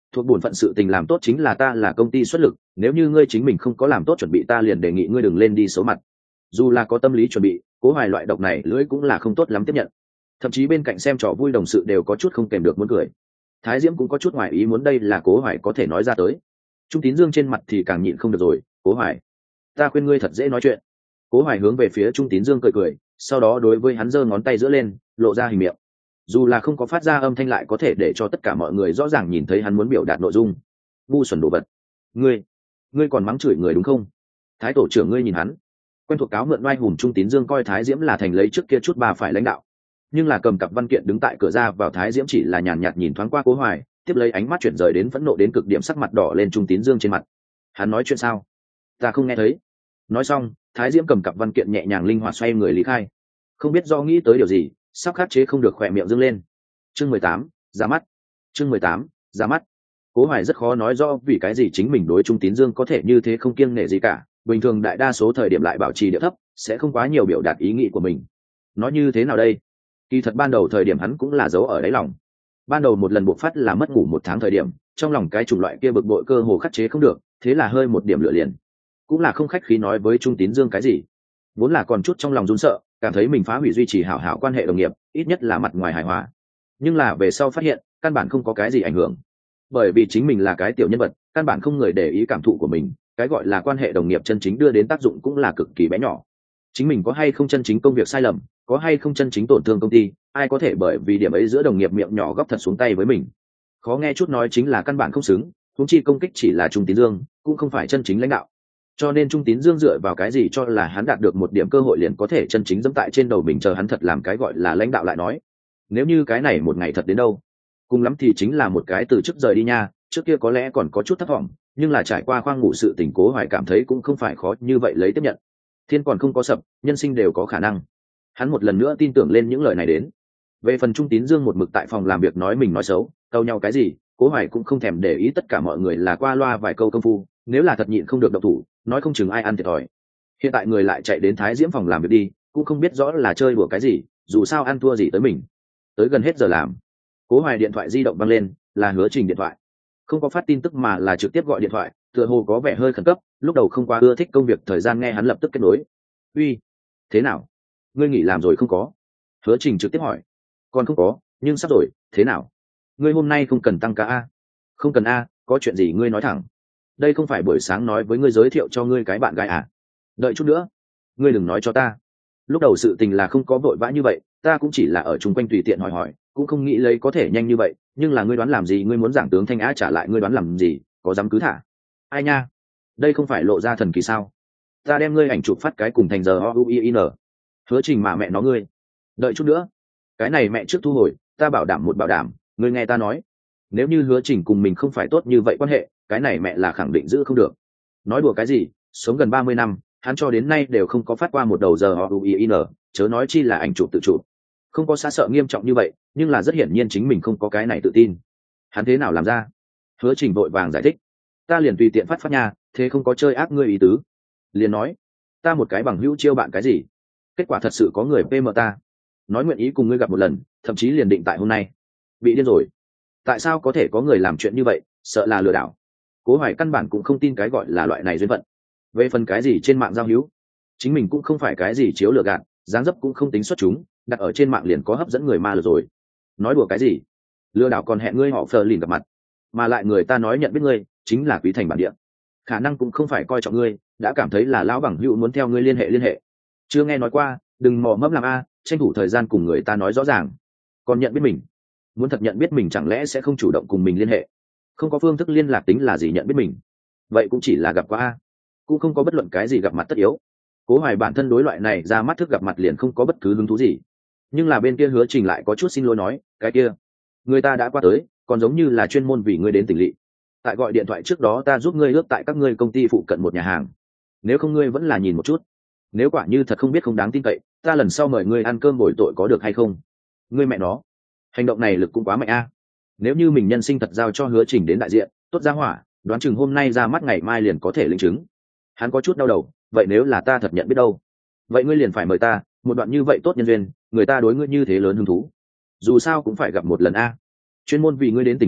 thuộc bổn phận sự tình làm tốt chính là ta là công ty xuất lực, nếu như ngươi chính mình không có làm tốt chuẩn bị ta liền đề nghị ngươi đừng lên đi xấu mặt. Dù là có tâm lý chuẩn bị, Cố Hoài loại độc này lưỡi cũng là không tốt lắm tiếp nhận, thậm chí bên cạnh xem trò vui đồng sự đều có chút không kèm được muốn cười. Thái Diễm cũng có chút ngoài ý muốn đây là Cố Hoài có thể nói ra tới. Trung Tín Dương trên mặt thì càng nhịn không được rồi. Cố Hoài, ta khuyên ngươi thật dễ nói chuyện. Cố Hoài hướng về phía Trung Tín Dương cười cười, sau đó đối với hắn giơ ngón tay giữa lên, lộ ra hình miệng. Dù là không có phát ra âm thanh lại có thể để cho tất cả mọi người rõ ràng nhìn thấy hắn muốn biểu đạt nội dung. Ngu xuẩn đồ vật, ngươi còn mắng chửi người đúng không? Thái tổ trưởng ngươi nhìn hắn. Quen thuộc cáo mượn oai hùng Trung Tín Dương coi Thái Diễm là thành lấy trước kia chút bà phải lãnh đạo, nhưng là cầm cặp văn kiện đứng tại cửa ra vào Thái Diễm chỉ là nhàn nhạt nhìn thoáng qua Cố Hoài, tiếp lấy ánh mắt chuyển rời đến phẫn nộ đến cực điểm, sắc mặt đỏ lên Trung Tín Dương trên mặt. Hắn nói chuyện sao? Ta không nghe thấy. Nói xong, Thái Diễm cầm cặp văn kiện nhẹ nhàng linh hoạt xoay người lý khai. Không biết do nghĩ tới điều gì, sắp khát chế không được khỏe miệng dương lên. Chương 18, ra mắt. Chương 18, ra mắt. Cố Hoài rất khó nói rõ vì cái gì chính mình đối Trung Tín Dương có thể như thế không kiêng nể gì cả, bình thường đại đa số thời điểm lại bảo trì điệu thấp, sẽ không quá nhiều biểu đạt ý nghĩ của mình. Nói như thế nào đây? Kỳ thật ban đầu thời điểm hắn cũng là giấu ở đáy lòng. Ban đầu một lần buộc phát là mất ngủ 1 tháng thời điểm, trong lòng cái chủng loại kia bực bội cơ hồ khắc chế không được, thế là hơi một điểm lửa liền. Cũng là không khách khí nói với Trung Tín Dương cái gì, vốn là còn chút trong lòng run sợ, cảm thấy mình phá hủy duy trì hảo hảo quan hệ đồng nghiệp, ít nhất là mặt ngoài hài hòa. Nhưng là về sau phát hiện, căn bản không có cái gì ảnh hưởng, bởi vì chính mình là cái tiểu nhân vật, căn bản không người để ý cảm thụ của mình, cái gọi là quan hệ đồng nghiệp chân chính đưa đến tác dụng cũng là cực kỳ bé nhỏ. Chính mình có hay không chân chính công việc sai lầm, có hay không chân chính tổn thương công ty, ai có thể bởi vì điểm ấy giữa đồng nghiệp miệng nhỏ góc thật xuống tay với mình. Khó nghe chút nói chính là căn bản không xứng, huống chi công kích chỉ là Trung Tín Dương, cũng không phải chân chính lãnh đạo. Cho nên Trung Tín Dương dựa vào cái gì cho là hắn đạt được một điểm cơ hội liền có thể chân chính dẫm tại trên đầu mình, chờ hắn thật làm cái gọi là lãnh đạo lại nói. Nếu như cái này một ngày thật đến đâu, cùng lắm thì chính là một cái từ chức rời đi nha, trước kia có lẽ còn có chút thất vọng, nhưng là trải qua khoang ngủ sự tình, Cố Hoài cảm thấy cũng không phải khó như vậy lấy tiếp nhận. Thiên còn không có sập, nhân sinh đều có khả năng. Hắn một lần nữa tin tưởng lên những lời này đến. Về phần Trung Tín Dương một mực tại phòng làm việc nói mình nói xấu, câu nhau cái gì, Cố Hoài cũng không thèm để ý, tất cả mọi người là qua loa vài câu công phu, nếu là thật nhịn không được động thủ, nói không chừng ai ăn thiệt thòi. Hiện tại người lại chạy đến Thái Diễm phòng làm việc đi, cũng không biết rõ là chơi đùa cái gì, dù sao ăn thua gì tới mình. Tới gần hết giờ làm, Cố Hoài điện thoại di động vang lên, là Hứa Trình điện thoại. Không có phát tin tức mà là trực tiếp gọi điện thoại, tựa hồ có vẻ hơi khẩn cấp, lúc đầu không quá ưa thích công việc thời gian nghe hắn lập tức kết nối. Uy, thế nào? Ngươi nghỉ làm rồi không có? Hứa Trình trực tiếp hỏi. Còn không có, nhưng sắp rồi, thế nào? Ngươi hôm nay không cần tăng ca a? Không cần a, có chuyện gì ngươi nói thẳng. Đây không phải buổi sáng nói với ngươi giới thiệu cho ngươi cái bạn gái à? Đợi chút nữa, ngươi đừng nói cho ta. Lúc đầu sự tình là không có vội vã như vậy, ta cũng chỉ là ở chung quanh tùy tiện hỏi hỏi, cũng không nghĩ lấy có thể nhanh như vậy, nhưng là ngươi đoán làm gì? Ngươi muốn giảng tướng Thanh Á trả lại ngươi đoán làm gì? Có dám cứ thả? Ai nha, đây không phải lộ ra thần kỳ sao? Ta đem ngươi ảnh chụp phát cái cùng thành giờ OUIN. Hứa Trình mà mẹ nó ngươi. Đợi chút nữa, cái này mẹ trước thu hồi, ta bảo đảm một bảo đảm, ngươi nghe ta nói. Nếu như Hứa Trình cùng mình không phải tốt như vậy quan hệ, cái này mẹ là khẳng định giữ không được. Nói đùa cái gì, sống gần 30 năm, hắn cho đến nay đều không có phát qua một đầu giờ OUIN, chớ nói chi là ảnh chụp tự chụp. Không có xa sợ nghiêm trọng như vậy, nhưng là rất hiển nhiên chính mình không có cái này tự tin. Hắn thế nào làm ra? Hứa Trình vội vàng giải thích. Ta liền tùy tiện phát nha, thế không có chơi ác ngươi ý tứ. Liền nói, ta một cái bằng hữu chiêu bạn cái gì? Kết quả thật sự có người PM ta, nói nguyện ý cùng ngươi gặp một lần, thậm chí liền định tại hôm nay. Bị điên rồi. Tại sao có thể có người làm chuyện như vậy, sợ là lừa đảo. Cố Hoài căn bản cũng không tin cái gọi là loại này duyên phận. Về phần cái gì trên mạng giao hữu, chính mình cũng không phải cái gì chiếu lừa gạt, dáng dấp cũng không tính xuất chúng, đặt ở trên mạng liền có hấp dẫn người ma lừa rồi. Nói đùa cái gì? Lừa đảo còn hẹn ngươi họ phờ lìn gặp mặt, mà lại người ta nói nhận biết ngươi chính là Quý Thành bản địa, khả năng cũng không phải coi trọng ngươi, đã cảm thấy là lão bằng hữu muốn theo ngươi liên hệ. Chưa nghe nói qua, đừng mò mẫm làm a, tranh thủ thời gian cùng người ta nói rõ ràng. Còn nhận biết mình, muốn thật nhận biết mình chẳng lẽ sẽ không chủ động cùng mình liên hệ? Không có phương thức liên lạc tính là gì nhận biết mình? Vậy cũng chỉ là gặp qua a, cũng không có bất luận cái gì gặp mặt tất yếu. Cố Hoài bản thân đối loại này ra mắt thức gặp mặt liền không có bất cứ hứng thú gì, nhưng là bên kia Hứa Trình lại có chút xin lỗi nói, cái kia người ta đã qua tới, còn giống như là chuyên môn vì ngươi đến tỉnh lỵ. Tại gọi điện thoại trước đó ta giúp ngươi ước tại các ngươi công ty phụ cận một nhà hàng, nếu không ngươi vẫn là nhìn một chút, nếu quả như thật không biết không đáng tin cậy, ta lần sau mời ngươi ăn cơm bồi tội có được hay không? Ngươi mẹ nó, hành động này lực cũng quá mạnh a. Nếu như mình nhân sinh thật giao cho Hứa Trình đến đại diện, tốt ra hỏa, đoán chừng hôm nay ra mắt ngày mai liền có thể lĩnh chứng. Hắn có chút đau đầu, vậy nếu là ta thật nhận biết đâu? Vậy ngươi liền phải mời ta, một đoạn như vậy tốt nhân duyên, người ta đối ngươi như thế lớn hứng thú, dù sao cũng phải gặp một lần a. Chuyên môn vì ngươi đến tỉnh thành,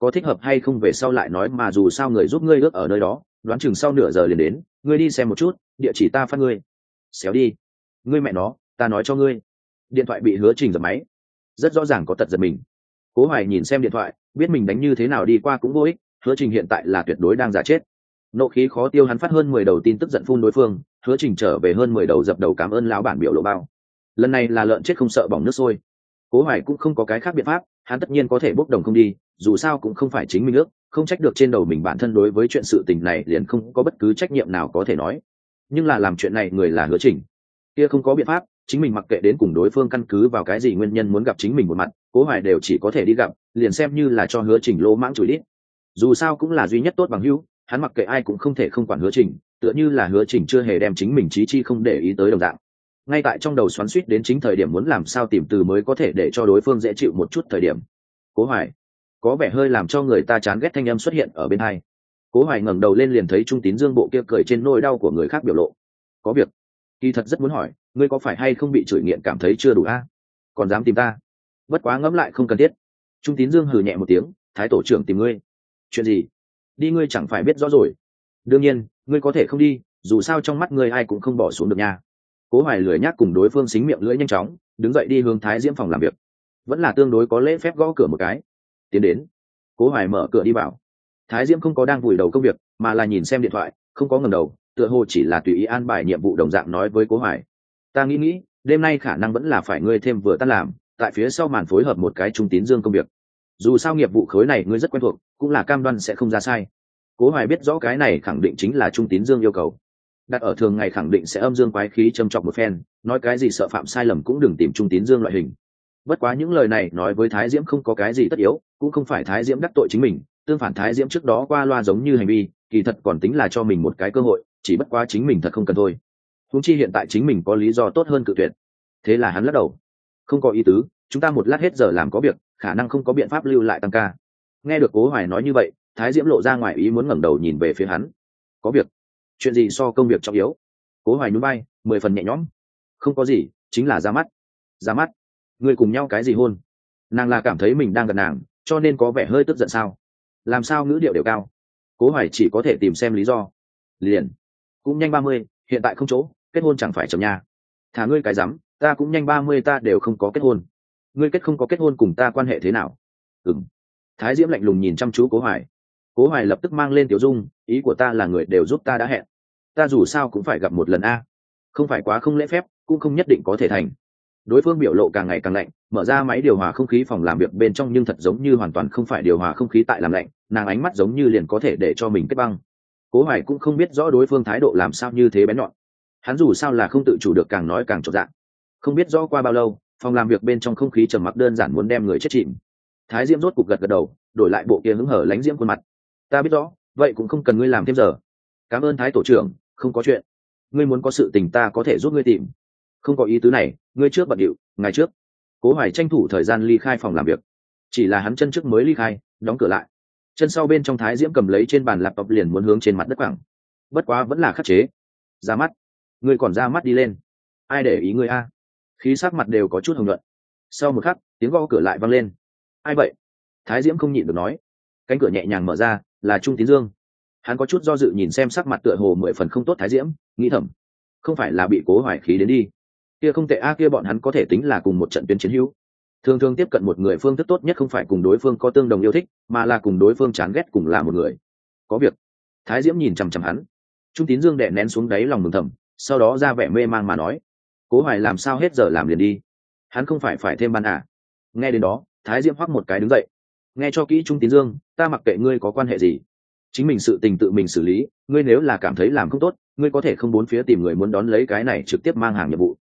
có thích hợp hay không về sau lại nói, mà dù sao người giúp ngươi ước ở nơi đó, đoán chừng sau nửa giờ liền đến, ngươi đi xem một chút, địa chỉ ta phát ngươi. Xéo đi, ngươi mẹ nó, ta nói cho ngươi. Điện thoại bị Hứa Trình giật máy, rất rõ ràng có tật giật mình. Cố Hoài nhìn xem điện thoại, biết mình đánh như thế nào đi qua cũng vô ích, Hứa Trình hiện tại là tuyệt đối đang giả chết. Nộ khí khó tiêu, hắn phát hơn 10 đầu tin tức giận phun đối phương, Hứa Trình trở về hơn 10 đầu dập đầu cảm ơn lão bản biểu lộ bao. Lần này là lợn chết không sợ bỏng nước sôi. Cố Hoài cũng không có cái khác biện pháp, hắn tất nhiên có thể bốc đồng không đi, dù sao cũng không phải chính mình ước, không trách được trên đầu mình, bản thân đối với chuyện sự tình này liền không có bất cứ trách nhiệm nào có thể nói. Nhưng là làm chuyện này người là Hứa Trình, kia không có biện pháp, chính mình mặc kệ đến cùng đối phương căn cứ vào cái gì nguyên nhân muốn gặp chính mình một mặt, Cố Hoài đều chỉ có thể đi gặp, liền xem như là cho Hứa Trình lỗ mãng chửi đít. Dù sao cũng là duy nhất tốt bằng hữu, hắn mặc kệ ai cũng không thể không quản Hứa Trình, tựa như là Hứa Trình chưa hề đem chính mình chí chi không để ý tới đồng dạng. Ngay tại trong đầu xoắn xuýt đến chính thời điểm muốn làm sao tìm từ mới có thể để cho đối phương dễ chịu một chút thời điểm, Cố Hoài có vẻ hơi làm cho người ta chán ghét thanh âm xuất hiện ở bên hai. Cố Hoài ngẩng đầu lên liền thấy Trung Tín Dương bộ kia cười trên nỗi đau của người khác biểu lộ. Có việc, kỳ thật rất muốn hỏi, ngươi có phải hay không bị chửi nghiện cảm thấy chưa đủ a? Còn dám tìm ta? Bất quá ngẫm lại không cần thiết. Trung Tín Dương hừ nhẹ một tiếng, Thái tổ trưởng tìm ngươi. Chuyện gì? Đi ngươi chẳng phải biết rõ rồi. Đương nhiên, ngươi có thể không đi, dù sao trong mắt ngươi ai cũng không bỏ xuống được nha. Cố Hoài lười nhác cùng đối phương xính miệng lưỡi nhanh chóng, đứng dậy đi hướng Thái Diễm phòng làm việc. Vẫn là tương đối có lễ phép gõ cửa một cái. Tiến đến. Cố Hoài mở cửa đi vào. Thái Diễm không có đang vùi đầu công việc, mà là nhìn xem điện thoại, không có ngẩng đầu, tựa hồ chỉ là tùy ý an bài nhiệm vụ đồng dạng nói với Cố Hoài. Ta nghĩ, đêm nay khả năng vẫn là phải ngươi thêm vừa tan làm, tại phía sau màn phối hợp một cái Trung Tín Dương công việc. Dù sao nghiệp vụ khối này ngươi rất quen thuộc, cũng là cam đoan sẽ không ra sai. Cố Hoài biết rõ cái này khẳng định chính là Trung Tín Dương yêu cầu. Đặt ở thường ngày khẳng định sẽ âm dương quái khí châm chọc một phen, nói cái gì sợ phạm sai lầm cũng đừng tìm Trung Tín Dương loại hình. Bất quá những lời này nói với Thái Diễm không có cái gì tất yếu, cũng không phải Thái Diễm đắc tội chính mình, tương phản Thái Diễm trước đó qua loa giống như hành vi, kỳ thật còn tính là cho mình một cái cơ hội, chỉ bất quá chính mình thật không cần thôi. Huống chi hiện tại chính mình có lý do tốt hơn cự tuyệt. Thế là hắn lắc đầu. Không có ý tứ, chúng ta một lát hết giờ làm có việc, khả năng không có biện pháp lưu lại tăng ca. Nghe được Cố Hoài nói như vậy, Thái Diễm lộ ra ngoài ý muốn ngẩng đầu nhìn về phía hắn. Có việc? Chuyện gì so công việc trọng yếu? Cố Hoài nhún vai, 10 phần nhẹ nhõm. Không có gì, chính là ra mắt. Ra mắt? Người cùng nhau cái gì hôn? Nàng là cảm thấy mình đang gần nàng, cho nên có vẻ hơi tức giận sao? Làm sao ngữ điệu đều cao? Cố Hoài chỉ có thể tìm xem lý do. Liền. Cũng nhanh 30, hiện tại không chỗ, kết hôn chẳng phải chồng nhà. Thả ngươi cái rắm, ta cũng nhanh 30 ta đều không có kết hôn. Ngươi không có kết hôn cùng ta quan hệ thế nào? Ừm. Thái Diễm lạnh lùng nhìn chăm chú Cố Hoài. Cố Hoài lập tức mang lên tiểu dung, ý của ta là người đều giúp ta đã hẹn. Ta dù sao cũng phải gặp một lần a. Không phải quá không lễ phép, cũng không nhất định có thể thành. Đối phương biểu lộ càng ngày càng lạnh, mở ra máy điều hòa không khí phòng làm việc bên trong nhưng thật giống như hoàn toàn không phải điều hòa không khí tại làm lạnh, nàng ánh mắt giống như liền có thể để cho mình kết băng. Cố Hoài cũng không biết rõ đối phương thái độ làm sao như thế bén nhọn. Hắn dù sao là không tự chủ được càng nói càng chột dạ. Không biết rõ qua bao lâu, phòng làm việc bên trong không khí trầm mặc đơn giản muốn đem người chết chìm. Thái Diễm rốt cục gật đầu, đổi lại bộ kia hứng hở lánh diễm khuôn mặt. Ta biết rõ, vậy cũng không cần ngươi làm thêm giờ. Cảm ơn Thái tổ trưởng, không có chuyện. Ngươi muốn có sự tình ta có thể giúp ngươi tìm. Không có ý tứ này, ngươi trước bận điệu, ngày trước. Cố Hoài tranh thủ thời gian ly khai phòng làm việc. Chỉ là hắn chân trước mới ly khai, đóng cửa lại. Chân sau bên trong Thái Diễm cầm lấy trên bàn laptop liền muốn hướng trên mặt đất quẳng. Bất quá vẫn là khắc chế. Ra mắt. Ngươi còn ra mắt đi lên. Ai để ý ngươi a? Khí sắc mặt đều có chút hồng nhuận. Sau một khắc, tiếng gõ cửa lại vang lên. Ai vậy? Thái Diễm không nhịn được nói. Cánh cửa nhẹ nhàng mở ra, là Trung Tín Dương. Hắn có chút do dự nhìn xem sắc mặt tựa hồ 10 phần không tốt Thái Diễm, nghĩ thầm, không phải là bị Cố Hoài khí đến đi. Kia không tệ a, kia bọn hắn có thể tính là cùng một trận tuyến chiến hữu. Thường thường tiếp cận một người phương thức tốt nhất không phải cùng đối phương có tương đồng yêu thích, mà là cùng đối phương chán ghét cùng là một người. Có việc. Thái Diễm nhìn chằm chằm hắn. Trung Tín Dương đè nén xuống đáy lòng mừng thầm, sau đó ra vẻ mê mang mà nói, Cố Hoài làm sao hết giờ làm liền đi. Hắn không phải thêm ban à? Nghe đến đó, Thái Diễm hoắc một cái đứng dậy. Nghe cho kỹ Trung Tín Dương, ta mặc kệ ngươi có quan hệ gì, chính mình sự tình tự mình xử lý, ngươi nếu là cảm thấy làm không tốt, ngươi có thể không bốn phía tìm người muốn đón lấy cái này trực tiếp mang hàng nhiệm vụ.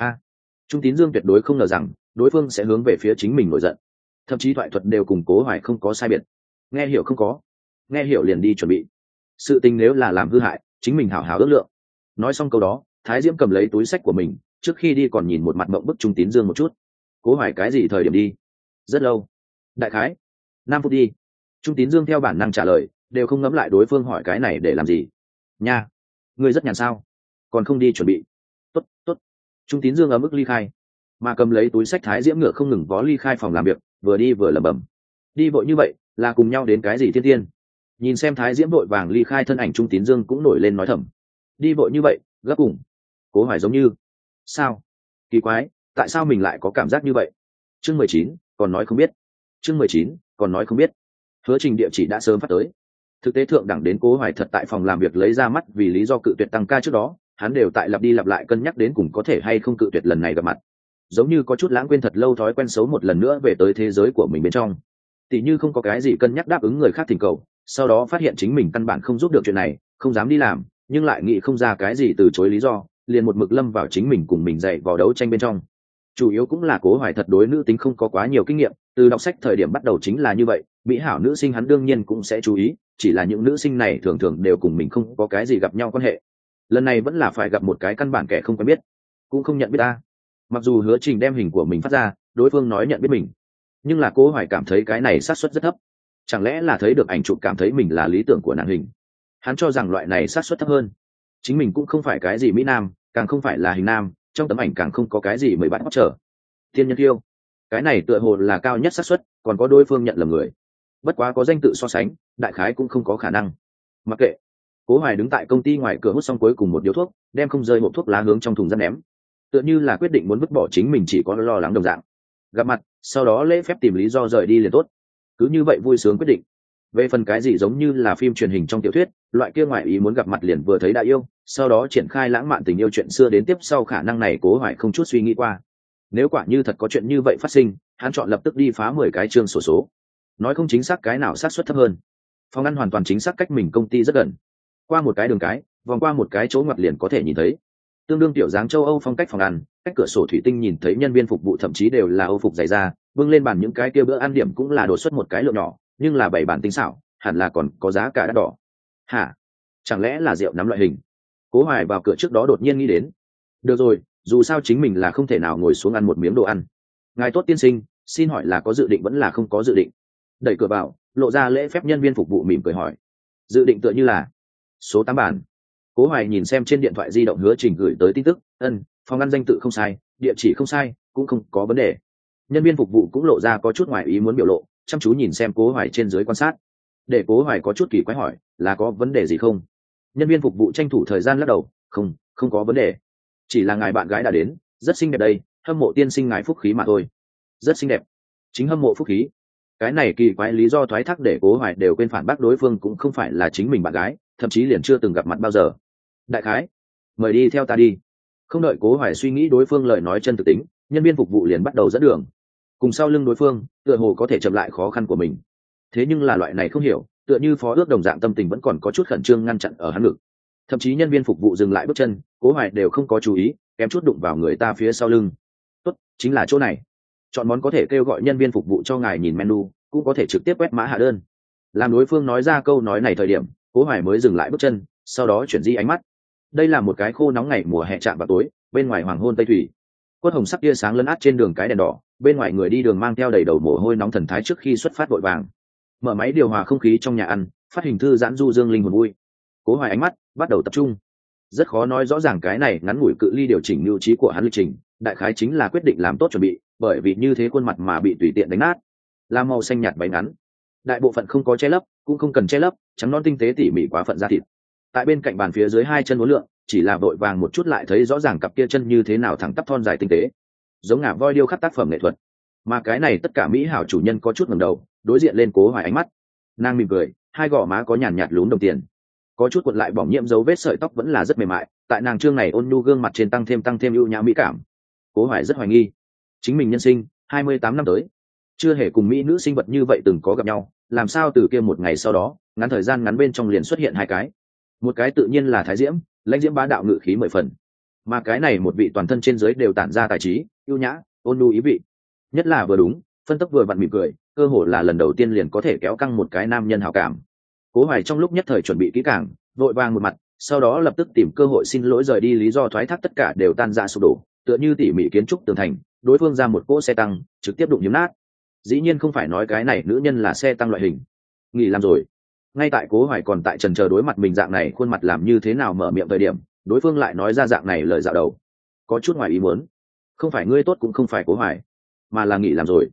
Trung Tín Dương tuyệt đối không ngờ rằng đối phương sẽ hướng về phía chính mình nổi giận, thậm chí thoại thuật đều cùng Cố Hoài không có sai biệt. Nghe hiểu không có? Nghe hiểu liền đi chuẩn bị. Sự tình nếu là làm hư hại, chính mình hảo hảo ước lượng. Nói xong câu đó, Thái Diễm cầm lấy túi sách của mình, trước khi đi còn nhìn một mặt mộng bức Trung Tín Dương một chút. Cố Hoài cái gì thời điểm đi? Rất lâu. Đại khái 5 phút đi. Trung Tín Dương theo bản năng trả lời, đều không ngẫm lại đối phương hỏi cái này để làm gì. Nha, ngươi rất nhàn sao? Còn không đi chuẩn bị? Tốt, tốt. Trung Tín Dương ấm ức ly khai, mà cầm lấy túi sách Thái Diễm ngựa không ngừng vó ly khai phòng làm việc, vừa đi vừa lẩm bẩm. Đi vội như vậy, là cùng nhau đến cái gì thiên tiên. Nhìn xem Thái Diễm vội vàng ly khai thân ảnh Trung Tín Dương cũng nổi lên nói thầm, đi vội như vậy gấp cùng. Cố Hoài giống như sao, kỳ quái, tại sao mình lại có cảm giác như vậy. Chương 19, còn nói không biết. Chương 19, còn nói không biết. Hứa Trình địa chỉ đã sớm phát tới. Thực tế thượng đẳng đến Cố Hoài thật tại phòng làm việc lấy ra mắt, vì lý do cự tuyệt tăng ca trước đó hắn đều tại lặp đi lặp lại cân nhắc đến cùng có thể hay không cự tuyệt lần này gặp mặt, giống như có chút lãng quên thật lâu thói quen xấu một lần nữa về tới thế giới của mình bên trong. Tỉ như không có cái gì cân nhắc đáp ứng người khác thỉnh cầu, sau đó phát hiện chính mình căn bản không giúp được chuyện này, không dám đi làm, nhưng lại nghĩ không ra cái gì từ chối lý do, liền một mực lâm vào chính mình cùng mình dạy vào đấu tranh bên trong. Chủ yếu cũng là Cố Hoài thật đối nữ tính không có quá nhiều kinh nghiệm, từ đọc sách thời điểm bắt đầu chính là như vậy, mỹ hảo nữ sinh hắn đương nhiên cũng sẽ chú ý, chỉ là những nữ sinh này thường thường đều cùng mình không có cái gì gặp nhau quan hệ. Lần này vẫn là phải gặp một cái căn bản kẻ không quen biết, cũng không nhận biết ta. Mặc dù Hứa Trình đem hình của mình phát ra, đối phương nói nhận biết mình, nhưng là Cố Hoài cảm thấy cái này xác suất rất thấp. Chẳng lẽ là thấy được ảnh chụp cảm thấy mình là lý tưởng của nàng hình? Hắn cho rằng loại này xác suất thấp hơn. Chính mình cũng không phải cái gì mỹ nam, càng không phải là hình nam, trong tấm ảnh càng không có cái gì mười bạn hot trở. Thiên nhân yêu, cái này tựa hồ là cao nhất xác suất, còn có đối phương nhận lầm người. Bất quá có danh tự so sánh, đại khái cũng không có khả năng. Mặc kệ. Cố Hoài đứng tại công ty ngoài cửa hút xong cuối cùng một điếu thuốc, đem không rơi hộp thuốc lá hướng trong thùng rác ném, tựa như là quyết định muốn vứt bỏ chính mình chỉ có lo lắng đồng dạng. Gặp mặt, sau đó lễ phép tìm lý do rời đi liền tốt. Cứ như vậy vui sướng quyết định. Về phần cái gì giống như là phim truyền hình trong tiểu thuyết, loại kia ngoại ý muốn gặp mặt liền vừa thấy đã yêu, sau đó triển khai lãng mạn tình yêu chuyện xưa đến tiếp sau, khả năng này Cố Hoài không chút suy nghĩ qua. Nếu quả như thật có chuyện như vậy phát sinh, hắn chọn lập tức đi phá 10 cái chương sổ số. Nói không chính xác cái nào xác suất thấp hơn. Phòng ăn hoàn toàn chính xác cách mình công ty rất gần. Qua một cái đường cái, vòng qua một cái chỗ ngoặt liền có thể nhìn thấy. Tương đương tiểu dáng châu Âu phong cách phòng ăn, cách cửa sổ thủy tinh nhìn thấy nhân viên phục vụ thậm chí đều là Âu phục dày da, bưng lên bàn những cái kia bữa ăn điểm cũng là đột xuất một cái lượng nhỏ, nhưng là 7 bản tinh xảo, hẳn là còn có giá cả đắt đỏ. Hả? Chẳng lẽ là rượu nắm loại hình? Cố Hoài vào cửa trước đó đột nhiên nghĩ đến. Được rồi, dù sao chính mình là không thể nào ngồi xuống ăn một miếng đồ ăn. Ngài tốt tiên sinh, xin hỏi là có dự định vẫn là không có dự định? Đẩy cửa vào, lộ ra lễ phép nhân viên phục vụ mỉm cười hỏi. Dự định tựa như là số 8 bản. Cố Hoài nhìn xem trên điện thoại di động Hứa Trình gửi tới tin tức, phòng ăn danh tự không sai, địa chỉ không sai, cũng không có vấn đề. Nhân viên phục vụ cũng lộ ra có chút ngoài ý muốn biểu lộ, chăm chú nhìn xem Cố Hoài trên dưới quan sát. Để Cố Hoài có chút kỳ quái hỏi, là có vấn đề gì không? Nhân viên phục vụ tranh thủ thời gian lắc đầu, không có vấn đề, chỉ là ngài bạn gái đã đến, rất xinh đẹp đây, hâm mộ tiên sinh ngài phúc khí mà thôi. Rất xinh đẹp, chính hâm mộ phúc khí. Cái này kỳ quái lý do thoái thác để Cố Hoài đều quên phản bác đối phương cũng không phải là chính mình bạn gái, thậm chí liền chưa từng gặp mặt bao giờ. Đại khái, mời đi theo ta đi. Không đợi Cố Hoài suy nghĩ đối phương lời nói chân thực tính, nhân viên phục vụ liền bắt đầu dẫn đường. Cùng sau lưng đối phương, tựa hồ có thể chậm lại khó khăn của mình. Thế nhưng là loại này không hiểu, tựa như phó ước đồng dạng, tâm tình vẫn còn có chút khẩn trương ngăn chặn ở hắn ngực. Thậm chí nhân viên phục vụ dừng lại bước chân, Cố Hoài đều không có chú ý, kém chút đụng vào người ta phía sau lưng. Tốt, chính là chỗ này. Chọn món có thể kêu gọi nhân viên phục vụ cho ngài nhìn menu, cũng có thể trực tiếp quét mã hạ đơn. Làm đối phương nói ra câu nói này thời điểm, Cố Hoài mới dừng lại bước chân, sau đó chuyển di ánh mắt. Đây là một cái khô nóng ngày mùa hè chạm vào tối, bên ngoài hoàng hôn tây thủy, quất hồng sắc tia sáng lấn át trên đường cái đèn đỏ, bên ngoài người đi đường mang theo đầy đầu mồ hôi nóng thần thái trước khi xuất phát vội vàng. Mở máy điều hòa không khí trong nhà ăn, phát hình thư giãn du dương linh hồn vui. Cố Hoài ánh mắt bắt đầu tập trung. Rất khó nói rõ ràng cái này ngắn ngủi cự ly điều chỉnh lưu trí của hắn lịch trình, đại khái chính là quyết định làm tốt chuẩn bị, bởi vì như thế khuôn mặt mà bị tùy tiện đánh nát. Là màu xanh nhạt váy ngắn, đại bộ phận không có che lấp, cũng không cần che lấp, trắng non tinh tế tỉ mỉ quá phận da thịt. Tại bên cạnh bàn phía dưới hai chân uốn lượn, chỉ là vội vàng một chút lại thấy rõ ràng cặp kia chân như thế nào thẳng tắp thon dài tinh tế, giống ngả voi điêu khắc tác phẩm nghệ thuật. Mà cái này tất cả mỹ hảo chủ nhân có chút ngẩng đầu, đối diện lên Cố Hoài ánh mắt. Nàng mỉm cười, hai gò má có nhàn nhạt lúm đồng tiền, có chút cuộn lại bỏng nhiễm dấu vết sợi tóc vẫn là rất mềm mại, tại nàng trương này ôn nhu gương mặt trên tăng thêm ưu nhã mỹ cảm. Cố Hoài rất hoài nghi, chính mình nhân sinh 28 năm tới chưa hề cùng mỹ nữ sinh vật như vậy từng có gặp nhau, làm sao từ kia một ngày sau đó, ngắn thời gian ngắn bên trong liền xuất hiện hai cái. Một cái tự nhiên là Thái Diễm, lãnh diễm bá đạo ngự khí 10 phần, mà cái này một vị toàn thân trên dưới đều tản ra tài trí, ưu nhã, ôn nhu ý vị. Nhất là vừa đúng, phân tốc vừa vặn mỉm cười, cơ hồ là lần đầu tiên liền có thể kéo căng một cái nam nhân hảo cảm. Cố Hoài trong lúc nhất thời chuẩn bị kỹ càng, vội vàng một mặt, sau đó lập tức tìm cơ hội xin lỗi rời đi, lý do thoái thác tất cả đều tan ra sụp đổ, tựa như tỉ mỉ kiến trúc tường thành, đối phương ra một cỗ xe tăng, trực tiếp đụng nhấm nát. Dĩ nhiên không phải nói cái này nữ nhân là xe tăng loại hình. Nghỉ làm rồi. Ngay tại Cố Hoài còn tại trần chờ đối mặt mình dạng này khuôn mặt làm như thế nào mở miệng thời điểm, đối phương lại nói ra dạng này lời dạo đầu. Có chút ngoài ý muốn. Không phải ngươi tốt cũng không phải Cố Hoài, mà là nghỉ làm rồi.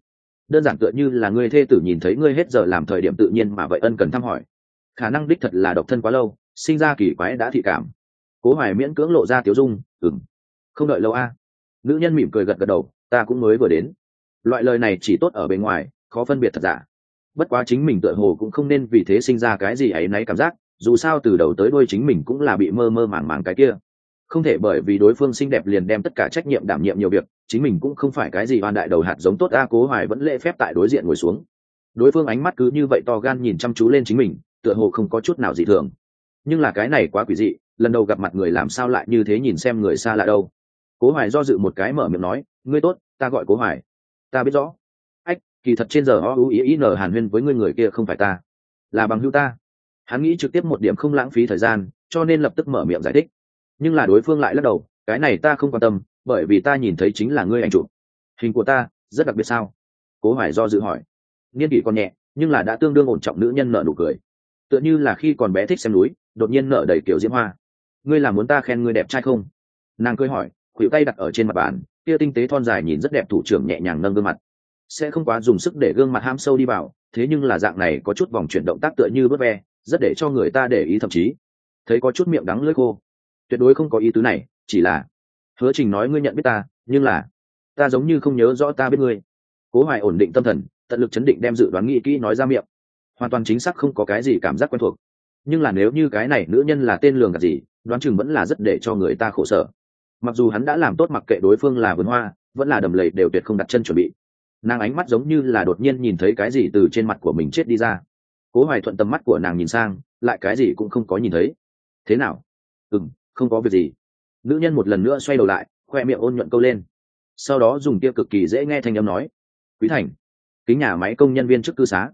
đơn giản tựa như là ngươi thê tử nhìn thấy ngươi hết giờ làm thời điểm tự nhiên mà vậy ân cần thăm hỏi. Khả năng đích thật là độc thân quá lâu, sinh ra kỳ quái đã thị cảm. Cố Hoài miễn cưỡng lộ ra tiếu dung, không đợi lâu a. Nữ nhân mỉm cười gật gật đầu, ta cũng mới vừa đến. Loại lời này chỉ tốt ở bên ngoài, khó phân biệt thật giả. Bất quá chính mình tựa hồ cũng không nên vì thế sinh ra cái gì ấy nấy cảm giác, dù sao từ đầu tới đuôi chính mình cũng là bị mơ mơ màng màng cái kia. Không thể bởi vì đối phương xinh đẹp liền đem tất cả trách nhiệm đảm nhiệm nhiều việc, chính mình cũng không phải cái gì oan đại đầu hạt giống tốt a. Cố Hoài vẫn lễ phép tại đối diện ngồi xuống. Đối phương ánh mắt cứ như vậy to gan nhìn chăm chú lên chính mình, tựa hồ không có chút nào dị thường. Nhưng là cái này quá quỷ dị, lần đầu gặp mặt người làm sao lại như thế nhìn xem người xa lạ đâu. Cố Hoài do dự một cái mở miệng nói, ngươi tốt, ta gọi Cố Hoài. Ta biết rõ. Ách, kỳ thật trên giờ o u ý n hàn huyên với ngươi người kia không phải ta, là bằng hữu ta. Hắn nghĩ trực tiếp một điểm không lãng phí thời gian, cho nên lập tức mở miệng giải thích. Nhưng là đối phương lại lắc đầu, cái này ta không quan tâm, bởi vì ta nhìn thấy chính là ngươi ảnh chụp. Hình của ta rất đặc biệt sao? Cố Hoài do dự hỏi. Niên kỷ còn nhẹ, nhưng là đã tương đương ổn trọng nữ nhân nở nụ cười, tựa như là khi còn bé thích xem núi, đột nhiên nở đầy kiểu diễm hoa. Ngươi là muốn ta khen ngươi đẹp trai không? Nàng cười hỏi, khuỷu tay đặt ở trên mặt bàn, kia tinh tế thon dài nhìn rất đẹp, thủ trưởng nhẹ nhàng nâng gương mặt, sẽ không quá dùng sức để gương mặt ham sâu đi vào, thế nhưng là dạng này có chút vòng chuyển động tác tựa như bớt ve, rất để cho người ta để ý, thậm chí thấy có chút miệng đắng lưỡi khô. Tuyệt đối không có ý tứ này, chỉ là Hứa Trình nói ngươi nhận biết ta, nhưng là ta giống như không nhớ rõ ta biết ngươi. Cố Hoài ổn định tâm thần, tận lực chấn định đem dự đoán nghĩ kỹ nói ra miệng. Hoàn toàn chính xác không có cái gì cảm giác quen thuộc, nhưng là nếu như cái này nữ nhân là tên lường gạt gì, đoán chừng vẫn là rất để cho người ta khổ sở. Mặc dù hắn đã làm tốt mặc kệ đối phương là vườn hoa vẫn là đầm lầy đều tuyệt không đặt chân chuẩn bị. Nàng ánh mắt giống như là đột nhiên nhìn thấy cái gì từ trên mặt của mình chết đi ra. Cố Hoài thuận tầm mắt của nàng nhìn sang, lại cái gì cũng không có nhìn thấy. Thế nào? Không có việc gì. Nữ nhân một lần nữa xoay đầu lại, khoe miệng ôn nhuận câu lên, sau đó dùng kia cực kỳ dễ nghe thanh âm nói, Quý Thành, kính nhà máy công nhân viên chức cư xá.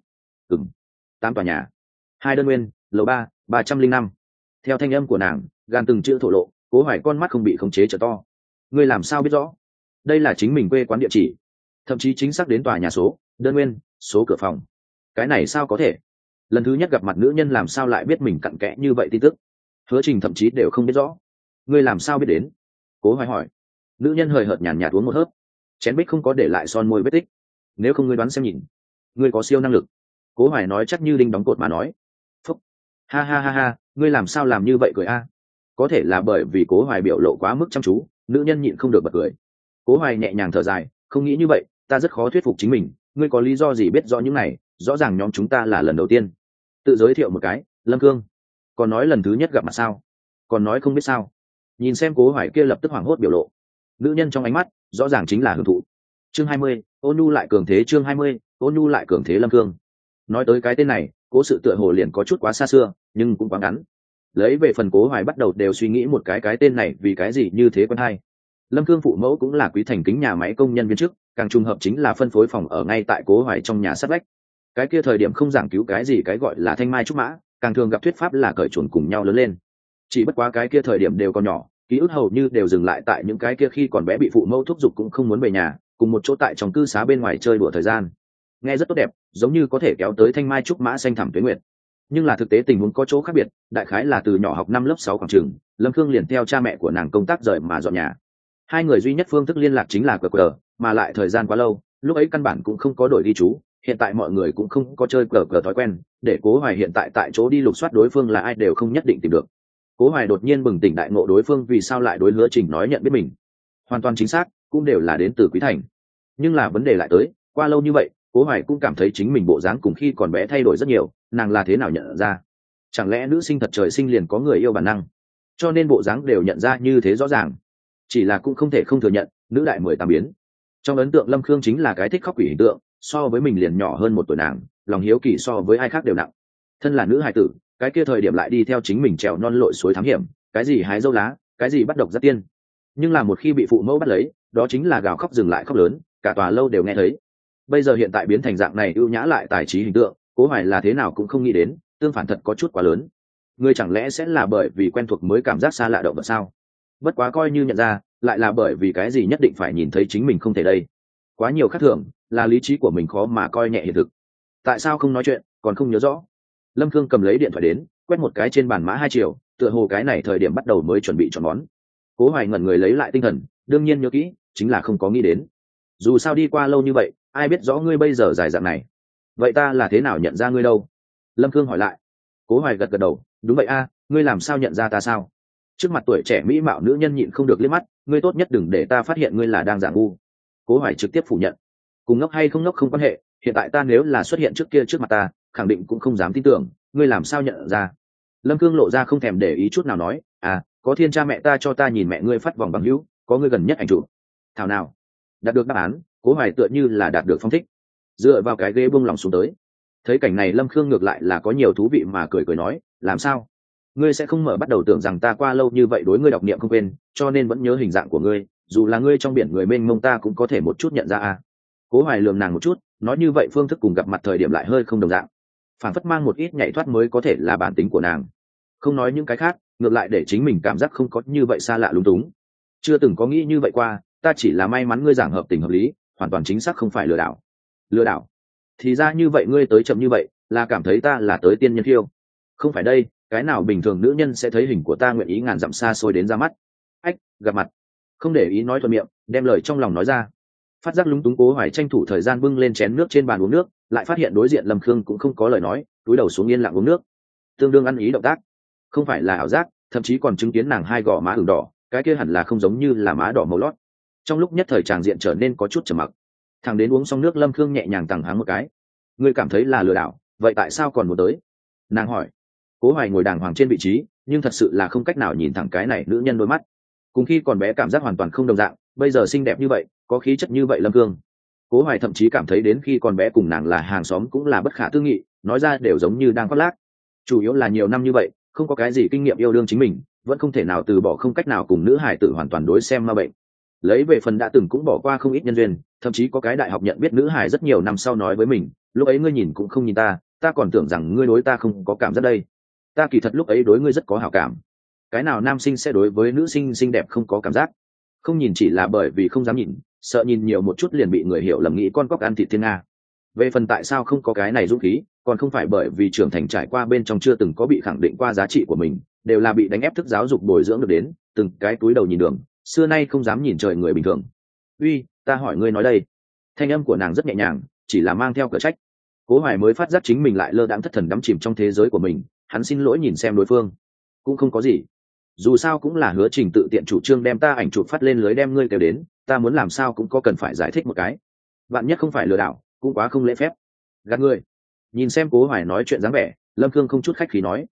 8 tòa nhà, 2 đơn nguyên, lầu 3, 305. Theo thanh âm của nàng, gan từng chữ thổ lộ. Cố Hoài con mắt không bị khống chế trở to. Ngươi làm sao biết rõ? Đây là chính mình quê quán địa chỉ, thậm chí chính xác đến tòa nhà số, đơn nguyên, số cửa phòng. Cái này sao có thể? Lần thứ nhất gặp mặt nữ nhân làm sao lại biết mình cặn kẽ như vậy tin tức? Hứa Trình thậm chí đều không biết rõ. Ngươi làm sao biết đến? Cố Hoài hỏi. Nữ nhân hời hợt nhàn nhạt uống một hớp, chén bích không có để lại son môi vết tích. Nếu không ngươi đoán xem nhìn, ngươi có siêu năng lực. Cố Hoài nói chắc như đinh đóng cột mà nói. Phúc, ha ha ha ha, ngươi làm sao làm như vậy cười a? Có thể là bởi vì Cố Hoài biểu lộ quá mức chăm chú, nữ nhân nhịn không được bật cười. Cố Hoài nhẹ nhàng thở dài, không nghĩ như vậy, ta rất khó thuyết phục chính mình. Ngươi có lý do gì biết rõ những này? Rõ ràng nhóm chúng ta là lần đầu tiên. Tự giới thiệu một cái, Lâm Cương. Còn nói lần thứ nhất gặp mặt sao? Còn nói không biết sao? Nhìn xem Cố Hoài kia lập tức hoảng hốt biểu lộ, nữ nhân trong ánh mắt rõ ràng chính là hưởng thụ. Chương 20, Ôn Nhu lại cường thế. Chương 20, Ôn Nhu lại cường thế. Lâm Cương. Nói tới cái tên này, Cố sự tựa hồ liền có chút quá xa xưa, nhưng cũng quá ngắn. Lấy về phần Cố Hoài bắt đầu đều suy nghĩ một cái tên này vì cái gì như thế quen hay. Lâm Cương phụ mẫu cũng là Quý Thành kính nhà máy công nhân viên chức, càng trùng hợp chính là phân phối phòng ở ngay tại Cố Hoài trong nhà sát vách. Cái kia thời điểm không giảng cứu cái gì cái gọi là thanh mai trúc mã, càng thường gặp thuyết pháp là cởi chuồn cùng nhau lớn lên. Chỉ bất quá cái kia thời điểm đều còn nhỏ, ký ức hầu như đều dừng lại tại những cái kia khi còn bé bị phụ mẫu thúc giục cũng không muốn về nhà, cùng một chỗ tại trong cư xá bên ngoài chơi đùa thời gian. Nghe rất tốt đẹp, giống như có thể kéo tới thanh mai trúc mã xanh thẳm tuế nguyệt. Nhưng là thực tế tình huống có chỗ khác biệt, đại khái là từ nhỏ học năm lớp 6 khoảng trường, Lâm Khương liền theo cha mẹ của nàng công tác rời mà dọn nhà. Hai người duy nhất phương thức liên lạc chính là QR, mà lại thời gian quá lâu, lúc ấy căn bản cũng không có đổi ghi chú, hiện tại mọi người cũng không có chơi QR thói quen, để Cố Hoài hiện tại tại chỗ đi lục soát đối phương là ai đều không nhất định tìm được. Cố Hoài đột nhiên bừng tỉnh đại ngộ đối phương vì sao lại đối Hứa Trình nói nhận biết mình. Hoàn toàn chính xác, cũng đều là đến từ Quý Thành. Nhưng là vấn đề lại tới, qua lâu như vậy, Cố Hoài cũng cảm thấy chính mình bộ dáng cùng khi còn bé thay đổi rất nhiều, nàng là thế nào nhận ra? Chẳng lẽ nữ sinh thật trời sinh liền có người yêu bản năng, cho nên bộ dáng đều nhận ra như thế rõ ràng? Chỉ là cũng không thể không thừa nhận, nữ đại 18 biến. Trong ấn tượng Lâm Khương chính là cái thích khóc quỷ hình tượng, so với mình liền nhỏ hơn một tuổi nàng, lòng hiếu kỳ so với ai khác đều nặng. Thân là nữ hài tử, cái kia thời điểm lại đi theo chính mình trèo non lội suối thám hiểm, cái gì hái dâu lá, cái gì bắt độc giác tiên. Nhưng là một khi bị phụ mẫu bắt lấy, đó chính là gào khóc dừng lại khóc lớn, cả tòa lâu đều nghe thấy. Bây giờ hiện tại biến thành dạng này ưu nhã lại tài trí hình tượng, Cố Hoài là thế nào cũng không nghĩ đến, tương phản thật có chút quá lớn. Người chẳng lẽ sẽ là bởi vì quen thuộc mới cảm giác xa lạ động vật sao? Bất quá coi như nhận ra, lại là bởi vì cái gì nhất định phải nhìn thấy chính mình không thể đây. Quá nhiều khác thường, là lý trí của mình khó mà coi nhẹ hiện thực. Tại sao không nói chuyện, còn không nhớ rõ? Lâm Khương cầm lấy điện thoại đến, quét một cái trên bàn mã 2 triệu, tựa hồ cái này thời điểm bắt đầu mới chuẩn bị chọn món. Cố Hoài ngẩn người lấy lại tinh thần, đương nhiên nhớ kỹ, chính là không có nghĩ đến. Dù sao đi qua lâu như vậy, ai biết rõ ngươi bây giờ dài dạng này, vậy ta là thế nào nhận ra ngươi đâu? Lâm Cương hỏi lại. Cố Hoài gật gật đầu, đúng vậy a, ngươi làm sao nhận ra ta sao? Trước mặt tuổi trẻ mỹ mạo nữ nhân nhịn không được liếc mắt, ngươi tốt nhất đừng để ta phát hiện ngươi là đang giả ngu. Cố Hoài trực tiếp phủ nhận. Cùng ngốc hay không ngốc không quan hệ, hiện tại ta nếu là xuất hiện trước kia trước mặt ta, khẳng định cũng không dám tin tưởng, ngươi làm sao nhận ra? Lâm Cương lộ ra không thèm để ý chút nào nói, à, có thiên cha mẹ ta cho ta nhìn mẹ ngươi phát vòng bằng hữu, có ngươi gần nhất ảnh chụp. Thảo nào? Đạt được đáp án, Cố Hoài tựa như là đạt được phong thích. Dựa vào cái ghế buông lòng xuống tới. Thấy cảnh này Lâm Khương ngược lại là có nhiều thú vị mà cười cười nói, làm sao? Ngươi sẽ không mở bắt đầu tưởng rằng ta qua lâu như vậy đối ngươi đọc niệm không quên, cho nên vẫn nhớ hình dạng của ngươi, dù là ngươi trong biển người mênh mông ta cũng có thể một chút nhận ra à? Cố Hoài lườm nàng một chút, nói như vậy phương thức cùng gặp mặt thời điểm lại hơi không đồng dạng, phản phất mang một ít nhảy thoát mới có thể là bản tính của nàng. Không nói những cái khác, ngược lại để chính mình cảm giác không có như vậy xa lạ lúng túng. Chưa từng có nghĩ như vậy qua, ta chỉ là may mắn ngươi giảng hợp tình hợp lý, hoàn toàn chính xác không phải lừa đảo. Lừa đảo? Thì ra như vậy, ngươi tới chậm như vậy, là cảm thấy ta là tới tiên nhân khiêu? Không phải đây, cái nào bình thường nữ nhân sẽ thấy hình của ta nguyện ý ngàn dặm xa xôi đến ra mắt. Ách, gặp mặt. Không để ý nói thuận miệng, đem lời trong lòng nói ra. Phát giác lúng túng Cố Hoài tranh thủ thời gian bưng lên chén nước trên bàn uống nước, lại phát hiện đối diện Lâm Khương cũng không có lời nói, cúi đầu xuống yên lặng uống nước, tương đương ăn ý động tác. Không phải là ảo giác, thậm chí còn chứng kiến nàng hai gò má ửng đỏ, cái kia hẳn là không giống như là má đỏ màu lót. Trong lúc nhất thời tràng diện trở nên có chút trầm mặc. Thằng đến uống xong nước Lâm Khương nhẹ nhàng tằng háng một cái. Ngươi cảm thấy là lừa đảo, vậy tại sao còn muốn tới? Nàng hỏi. Cố Hoài ngồi đàng hoàng trên vị trí, nhưng thật sự là không cách nào nhìn thẳng cái này nữ nhân đôi mắt. Cùng khi còn bé cảm giác hoàn toàn không đồng dạng, bây giờ xinh đẹp như vậy, có khí chất như vậy Lâm Cương. Cố Hoài thậm chí cảm thấy đến khi còn bé cùng nàng là hàng xóm cũng là bất khả tư nghị, nói ra đều giống như đang khoác lác. Chủ yếu là nhiều năm như vậy, không có cái gì kinh nghiệm yêu đương chính mình, vẫn không thể nào từ bỏ không cách nào cùng nữ hài tử hoàn toàn đối xem ma bệnh. Lấy về phần đã từng cũng bỏ qua không ít nhân duyên, thậm chí có cái đại học nhận biết nữ hài rất nhiều năm sau nói với mình, lúc ấy ngươi nhìn cũng không nhìn ta, ta còn tưởng rằng ngươi đối ta không có cảm giác đây. Ta kỳ thật lúc ấy đối ngươi rất có hảo cảm. Cái nào nam sinh sẽ đối với nữ sinh xinh đẹp không có cảm giác? Không nhìn chỉ là bởi vì không dám nhìn, sợ nhìn nhiều một chút liền bị người hiểu lầm nghĩ con cóc ăn thịt thiên nga. Về phần tại sao không có cái này dũng khí, còn không phải bởi vì trưởng thành trải qua bên trong chưa từng có bị khẳng định qua giá trị của mình, đều là bị đánh ép thức giáo dục bồi dưỡng được đến, từng cái túi đầu nhìn đường, xưa nay không dám nhìn trời người bình thường. Uy, ta hỏi ngươi nói đây. Thanh âm của nàng rất nhẹ nhàng, chỉ là mang theo cở trách. Cố Hoài mới phát giác chính mình lại lơ đãng thất thần đắm chìm trong thế giới của mình, hắn xin lỗi nhìn xem đối phương. Cũng không có gì, dù sao cũng là Hứa Trình tự tiện chủ trương đem ta ảnh chụp phát lên lưới đem ngươi kêu đến, ta muốn làm sao cũng có cần phải giải thích một cái. Vạn nhất không phải lừa đảo, cũng quá không lễ phép. Gạt ngươi. Nhìn xem Cố Hoài nói chuyện dáng vẻ, Lâm Cương không chút khách khí nói.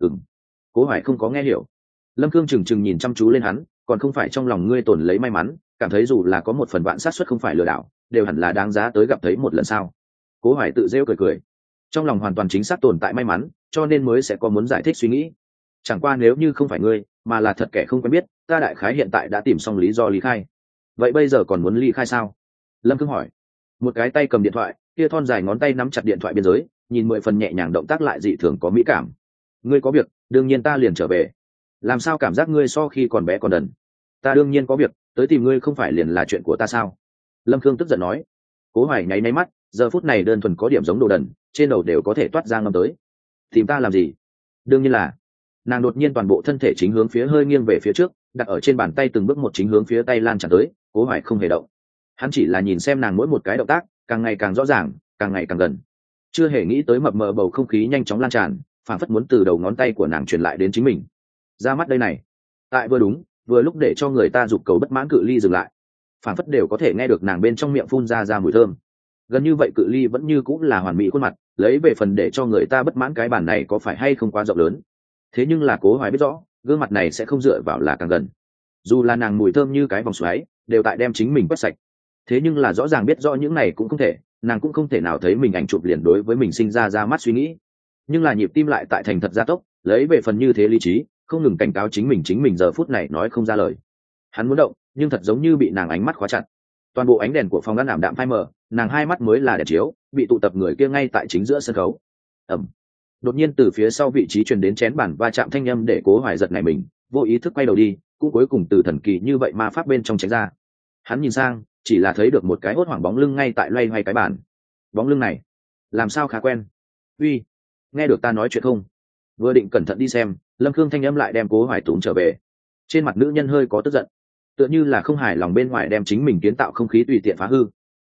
Cố Hoài không có nghe hiểu. Lâm Cương chừng chừng nhìn chăm chú lên hắn, còn không phải trong lòng ngươi tổn lấy may mắn, cảm thấy dù là có một phần vạn xác suất không phải lừa đảo, đều hẳn là đáng giá tới gặp thấy một lần sao? Cố Hoài tự rêu cười cười. Trong lòng hoàn toàn chính xác tồn tại may mắn, cho nên mới sẽ có muốn giải thích suy nghĩ. Chẳng qua nếu như không phải ngươi, mà là thật kẻ không quen biết, ta đại khái hiện tại đã tìm xong lý do ly khai. Vậy bây giờ còn muốn ly khai sao? Lâm Cương hỏi. Một cái tay cầm điện thoại, kia thon dài ngón tay nắm chặt điện thoại biên giới, nhìn 10 phần nhẹ nhàng động tác lại dị thường có mỹ cảm. Ngươi có việc, đương nhiên ta liền trở về. Làm sao cảm giác ngươi so khi còn bé còn đần? Ta đương nhiên có việc, tới tìm ngươi không phải liền là chuyện của ta sao? Lâm Cương tức giận nói. Cố Hoài nháy nháy mắt, giờ phút này đơn thuần có điểm giống đồ đần, trên đầu đều có thể toát ra ngâm tới. Tìm ta làm gì? Đương nhiên là. Nàng đột nhiên toàn bộ thân thể chính hướng phía hơi nghiêng về phía trước, đặt ở trên bàn tay từng bước một chính hướng phía tay lan tràn tới. Cố Hoài không hề động. Hắn chỉ là nhìn xem nàng mỗi một cái động tác, càng ngày càng rõ ràng, càng ngày càng gần. Chưa hề nghĩ tới mập mờ bầu không khí nhanh chóng lan tràn, phản phất muốn từ đầu ngón tay của nàng truyền lại đến chính mình. Ra mắt đây này. Tại vừa đúng, vừa lúc để cho người ta giục cầu bất mãn cự ly dừng lại. Phản phất đều có thể nghe được nàng bên trong miệng phun ra mùi thơm. Gần như vậy cự ly vẫn như cũng là hoàn mỹ khuôn mặt, lấy về phần để cho người ta bất mãn cái bản này có phải hay không quá rộng lớn. Thế nhưng là Cố Hoài biết rõ, gương mặt này sẽ không dựa vào là càng gần. Dù là nàng mùi thơm như cái vòng xoáy, đều tại đem chính mình quét sạch. Thế nhưng là rõ ràng biết rõ những này cũng không thể, nàng cũng không thể nào thấy mình ảnh chụp liền đối với mình sinh ra mắt suy nghĩ. Nhưng là nhịp tim lại tại thành thật gia tốc, lấy về phần như thế lý trí, không ngừng cảnh cáo chính mình giờ phút này nói không ra lời. Hắn muốn động, nhưng thật giống như bị nàng ánh mắt khóa chặt. Toàn bộ ánh đèn của phòng ngăn ảm đạm phai mờ, nàng hai mắt mới là đèn chiếu, bị tụ tập người kia ngay tại chính giữa sân khấu. Ầm. Đột nhiên từ phía sau vị trí truyền đến chén bàn va chạm thanh âm để Cố Hoài giật nảy mình, vô ý thức quay đầu đi, cũng cuối cùng từ thần kỳ như vậy ma pháp bên trong tránh ra. Hắn nhìn sang, chỉ là thấy được một cái hốt hoảng bóng lưng ngay tại loay hoay cái bàn. Bóng lưng này, làm sao khá quen. Uy, nghe được ta nói chuyện không? Vừa định cẩn thận đi xem, Lâm Khương thanh âm lại đem Cố Hoài túm trở về. Trên mặt nữ nhân hơi có tức giận, tựa như là không hài lòng bên ngoài đem chính mình kiến tạo không khí tùy tiện phá hư.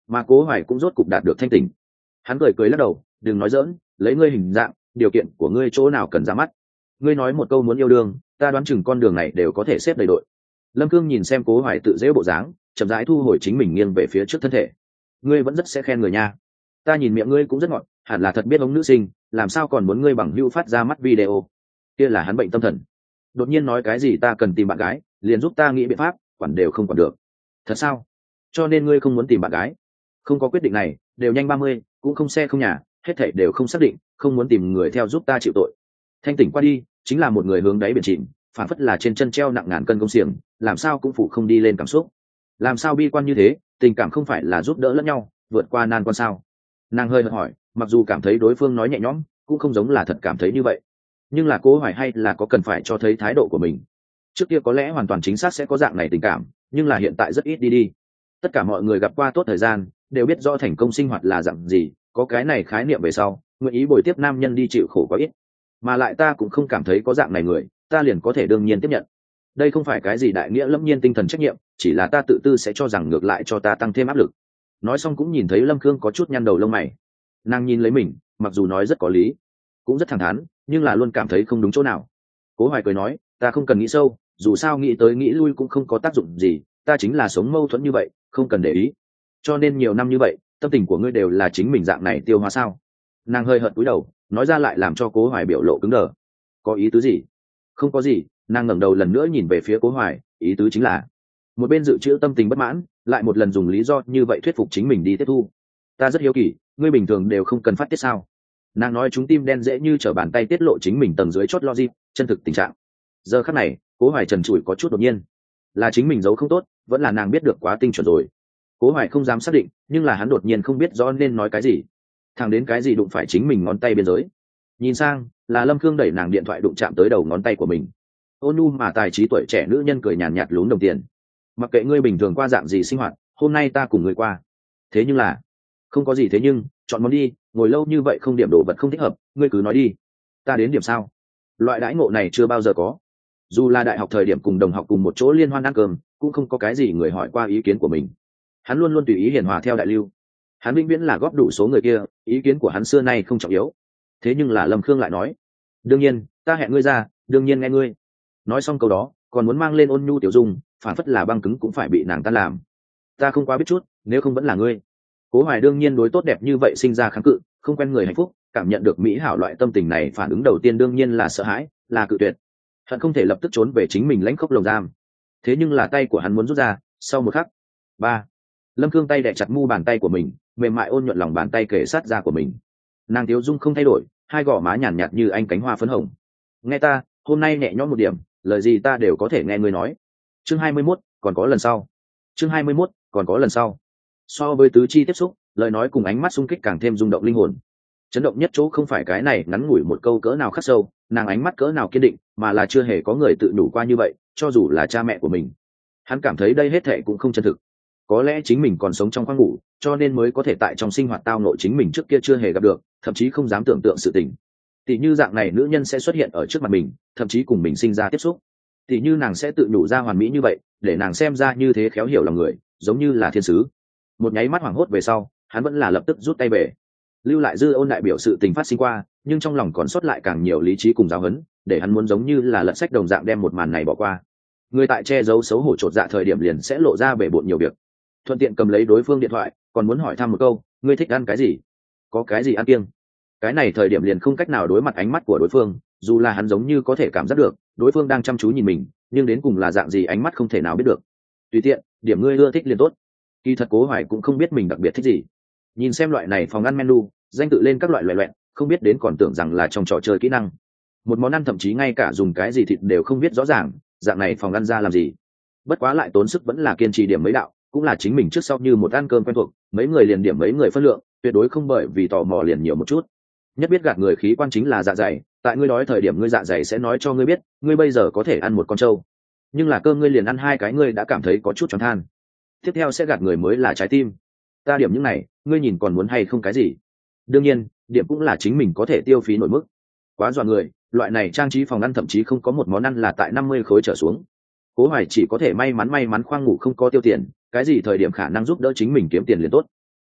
mà Cố Hoài cũng rốt cục đạt được thanh tỉnh. Hắn cười cười lắc đầu, đừng nói giỡn, lấy ngươi hình dạng, điều kiện của ngươi chỗ nào cần ra mắt. Ngươi nói một câu muốn yêu đương, ta đoán chừng con đường này đều có thể xếp đầy đội. Lâm Cương nhìn xem Cố Hoài tự dễ bộ dáng, chậm rãi thu hồi chính mình nghiêng về phía trước thân thể. Ngươi vẫn rất sẽ khen người nha. Ta nhìn miệng ngươi cũng rất ngọt, hẳn là thật biết ống nữ sinh, làm sao còn muốn ngươi bằng hữu phát ra mắt video. Kia là hắn bệnh tâm thần. Đột nhiên nói cái gì ta cần tìm bạn gái, liền giúp ta nghĩ biện pháp, quản đều không quản được. Thật sao? Cho nên ngươi không muốn tìm bạn gái? Không có quyết định này, đều nhanh 30, cũng không xe không nhà, hết thảy đều không xác định, không muốn tìm người theo giúp ta chịu tội. Thanh tỉnh qua đi, chính là một người hướng đáy biển chìm, phản phất là trên chân treo nặng ngàn cân công xiềng, làm sao cũng phụ không đi lên cảm xúc. Làm sao bi quan như thế, tình cảm không phải là giúp đỡ lẫn nhau, vượt qua nan quan sao? Nàng hơi hỏi, mặc dù cảm thấy đối phương nói nhẹ nhõm, cũng không giống là thật cảm thấy như vậy. Nhưng là Cố Hoài hay là có cần phải cho thấy thái độ của mình. Trước kia có lẽ hoàn toàn chính xác sẽ có dạng này tình cảm, nhưng là hiện tại rất ít đi. Tất cả mọi người gặp qua tốt thời gian, đều biết rõ thành công sinh hoạt là dạng gì, có cái này khái niệm về sau, nguyện ý bồi tiếp nam nhân đi chịu khổ quá ít. Mà lại ta cũng không cảm thấy có dạng này người, ta liền có thể đương nhiên tiếp nhận. Đây không phải cái gì đại nghĩa lẫm nhiên tinh thần trách nhiệm, chỉ là ta tự tư sẽ cho rằng ngược lại cho ta tăng thêm áp lực. Nói xong cũng nhìn thấy Lâm Khương có chút nhăn đầu lông mày. Nàng nhìn lấy mình, mặc dù nói rất có lý, cũng rất thẳng thắn, nhưng là luôn cảm thấy không đúng chỗ nào. Cố Hoài cười nói, ta không cần nghĩ sâu, dù sao nghĩ tới nghĩ lui cũng không có tác dụng gì, ta chính là sống mâu thuẫn như vậy, không cần để ý. Cho nên nhiều năm như vậy, tâm tình của ngươi đều là chính mình dạng này tiêu hóa sao? Nàng hơi hận cúi đầu, nói ra lại làm cho Cố Hoài biểu lộ cứng đờ. Có ý tứ gì? Không có gì. Nàng ngẩng đầu lần nữa nhìn về phía Cố Hoài, ý tứ chính là một bên dự trữ tâm tình bất mãn, lại một lần dùng lý do như vậy thuyết phục chính mình đi tiếp thu. Ta rất hiếu kỳ, ngươi bình thường đều không cần phát tiết sao? Nàng nói chúng tim đen dễ như trở bàn tay tiết lộ chính mình tầng dưới chót logic, chân thực tình trạng. Giờ khắc này, Cố Hoài trần trụi có chút đột nhiên, là chính mình giấu không tốt, vẫn là nàng biết được quá tinh chuẩn rồi. Cố Hoài không dám xác định, nhưng là hắn đột nhiên không biết rõ nên nói cái gì. Thằng đến cái gì đụng phải chính mình ngón tay biên giới. Nhìn sang, là Lâm Khương đẩy nàng điện thoại đụng chạm tới đầu ngón tay của mình. Ôn nhu mà tài trí tuổi trẻ nữ nhân cười nhàn nhạt lún đồng tiền. Mặc kệ ngươi bình thường qua dạng gì sinh hoạt, hôm nay ta cùng ngươi qua. Thế nhưng là, không có gì thế nhưng, chọn món đi, ngồi lâu như vậy không điểm đồ vật không thích hợp, ngươi cứ nói đi. Ta đến điểm sao? Loại đãi ngộ này chưa bao giờ có. Dù là đại học thời điểm cùng đồng học cùng một chỗ liên hoan ăn cơm, cũng không có cái gì người hỏi qua ý kiến của mình. Hắn luôn luôn tùy ý hiền hòa theo đại lưu. Hắn vĩnh viễn là góp đủ số người kia, ý kiến của hắn xưa nay không trọng yếu. Thế nhưng là Lâm Khương lại nói, đương nhiên, ta hẹn ngươi ra, đương nhiên nghe ngươi. Nói xong câu đó, còn muốn mang lên ôn nhu tiểu dung, phản phất là băng cứng cũng phải bị nàng tan làm. Ta không quá biết chút, nếu không vẫn là ngươi. Cố Hoài đương nhiên đối tốt đẹp như vậy sinh ra kháng cự, không quen người hạnh phúc, cảm nhận được mỹ hảo loại tâm tình này, phản ứng đầu tiên đương nhiên là sợ hãi, là cự tuyệt. Hận không thể lập tức trốn về chính mình lãnh khốc lồng giam. Thế nhưng là tay của hắn muốn rút ra, sau một khắc, ba, Lâm Cương tay đè chặt mu bàn tay của mình, mềm mại ôn nhuận lòng bàn tay kề sát da của mình. Nàng Tiếu Dung không thay đổi, hai gò má nhàn nhạt như anh cánh hoa phấn hồng. Nghe ta, hôm nay nhẹ nhõm một điểm, lời gì ta đều có thể nghe ngươi nói. Chương 21, còn có lần sau. Chương 21, còn có lần sau. So với tứ chi tiếp xúc, lời nói cùng ánh mắt xung kích càng thêm rung động linh hồn. Chấn động nhất chỗ không phải cái này ngắn ngủi một câu cỡ nào khắc sâu, nàng ánh mắt cỡ nào kiên định, mà là chưa hề có người tự đủ qua như vậy, cho dù là cha mẹ của mình. Hắn cảm thấy đây hết thệ cũng không chân thực. Có lẽ chính mình còn sống trong khoang ngủ, cho nên mới có thể tại trong sinh hoạt tao nội chính mình trước kia chưa hề gặp được, thậm chí không dám tưởng tượng sự tình. Tỷ như dạng này nữ nhân sẽ xuất hiện ở trước mặt mình, thậm chí cùng mình sinh ra tiếp xúc. Tỷ như nàng sẽ tự nhủ ra hoàn mỹ như vậy, để nàng xem ra như thế khéo hiểu lòng người, giống như là thiên sứ. Một nháy mắt hoảng hốt về sau, hắn vẫn là lập tức rút tay về, lưu lại dư ôn đại biểu sự tình phát sinh qua, nhưng trong lòng còn sót lại càng nhiều lý trí cùng giáo huấn, để hắn muốn giống như là lật sách đồng dạng đem một màn này bỏ qua. Người tại che giấu xấu hổ chột dạ thời điểm liền sẽ lộ ra bể bộn nhiều việc. Thuận tiện cầm lấy đối phương điện thoại, còn muốn hỏi thăm một câu, ngươi thích ăn cái gì, có cái gì ăn kiêng. Cái này thời điểm liền không cách nào đối mặt ánh mắt của đối phương, dù là hắn giống như có thể cảm giác được đối phương đang chăm chú nhìn mình, nhưng đến cùng là dạng gì ánh mắt không thể nào biết được. Tùy tiện, điểm ngươi ưa thích liền tốt. Kỳ thật Cố Hoài cũng không biết mình đặc biệt thích gì. Nhìn xem loại này phòng ăn menu, danh tự lên các loại loẹ loẹn, không biết đến còn tưởng rằng là trong trò chơi kỹ năng. Một món ăn thậm chí ngay cả dùng cái gì thịt đều không biết rõ ràng, dạng này phòng ăn ra làm gì. Bất quá lại tốn sức vẫn là kiên trì điểm mấy đạo, cũng là chính mình trước sau như một ăn cơm quen thuộc, mấy người liền điểm mấy người phân lượng, tuyệt đối không bởi vì tò mò liền nhiều một chút. Nhất biết gạt người khí quan chính là dạ dày, tại ngươi đói thời điểm ngươi dạ dày sẽ nói cho ngươi biết, ngươi bây giờ có thể ăn một con trâu. Nhưng là cơm ngươi liền ăn hai cái ngươi đã cảm thấy có chút choáng than. Tiếp theo sẽ gạt người mới là trái tim. Ta điểm những này, ngươi nhìn còn muốn hay không cái gì? Đương nhiên, điểm cũng là chính mình có thể tiêu phí nổi mức. Quá dọa người, loại này trang trí phòng ăn thậm chí không có một món ăn là tại 50 khối trở xuống. Cố Hoài chỉ có thể may mắn khoang ngủ không có tiêu tiền, cái gì thời điểm khả năng giúp đỡ chính mình kiếm tiền liền tốt.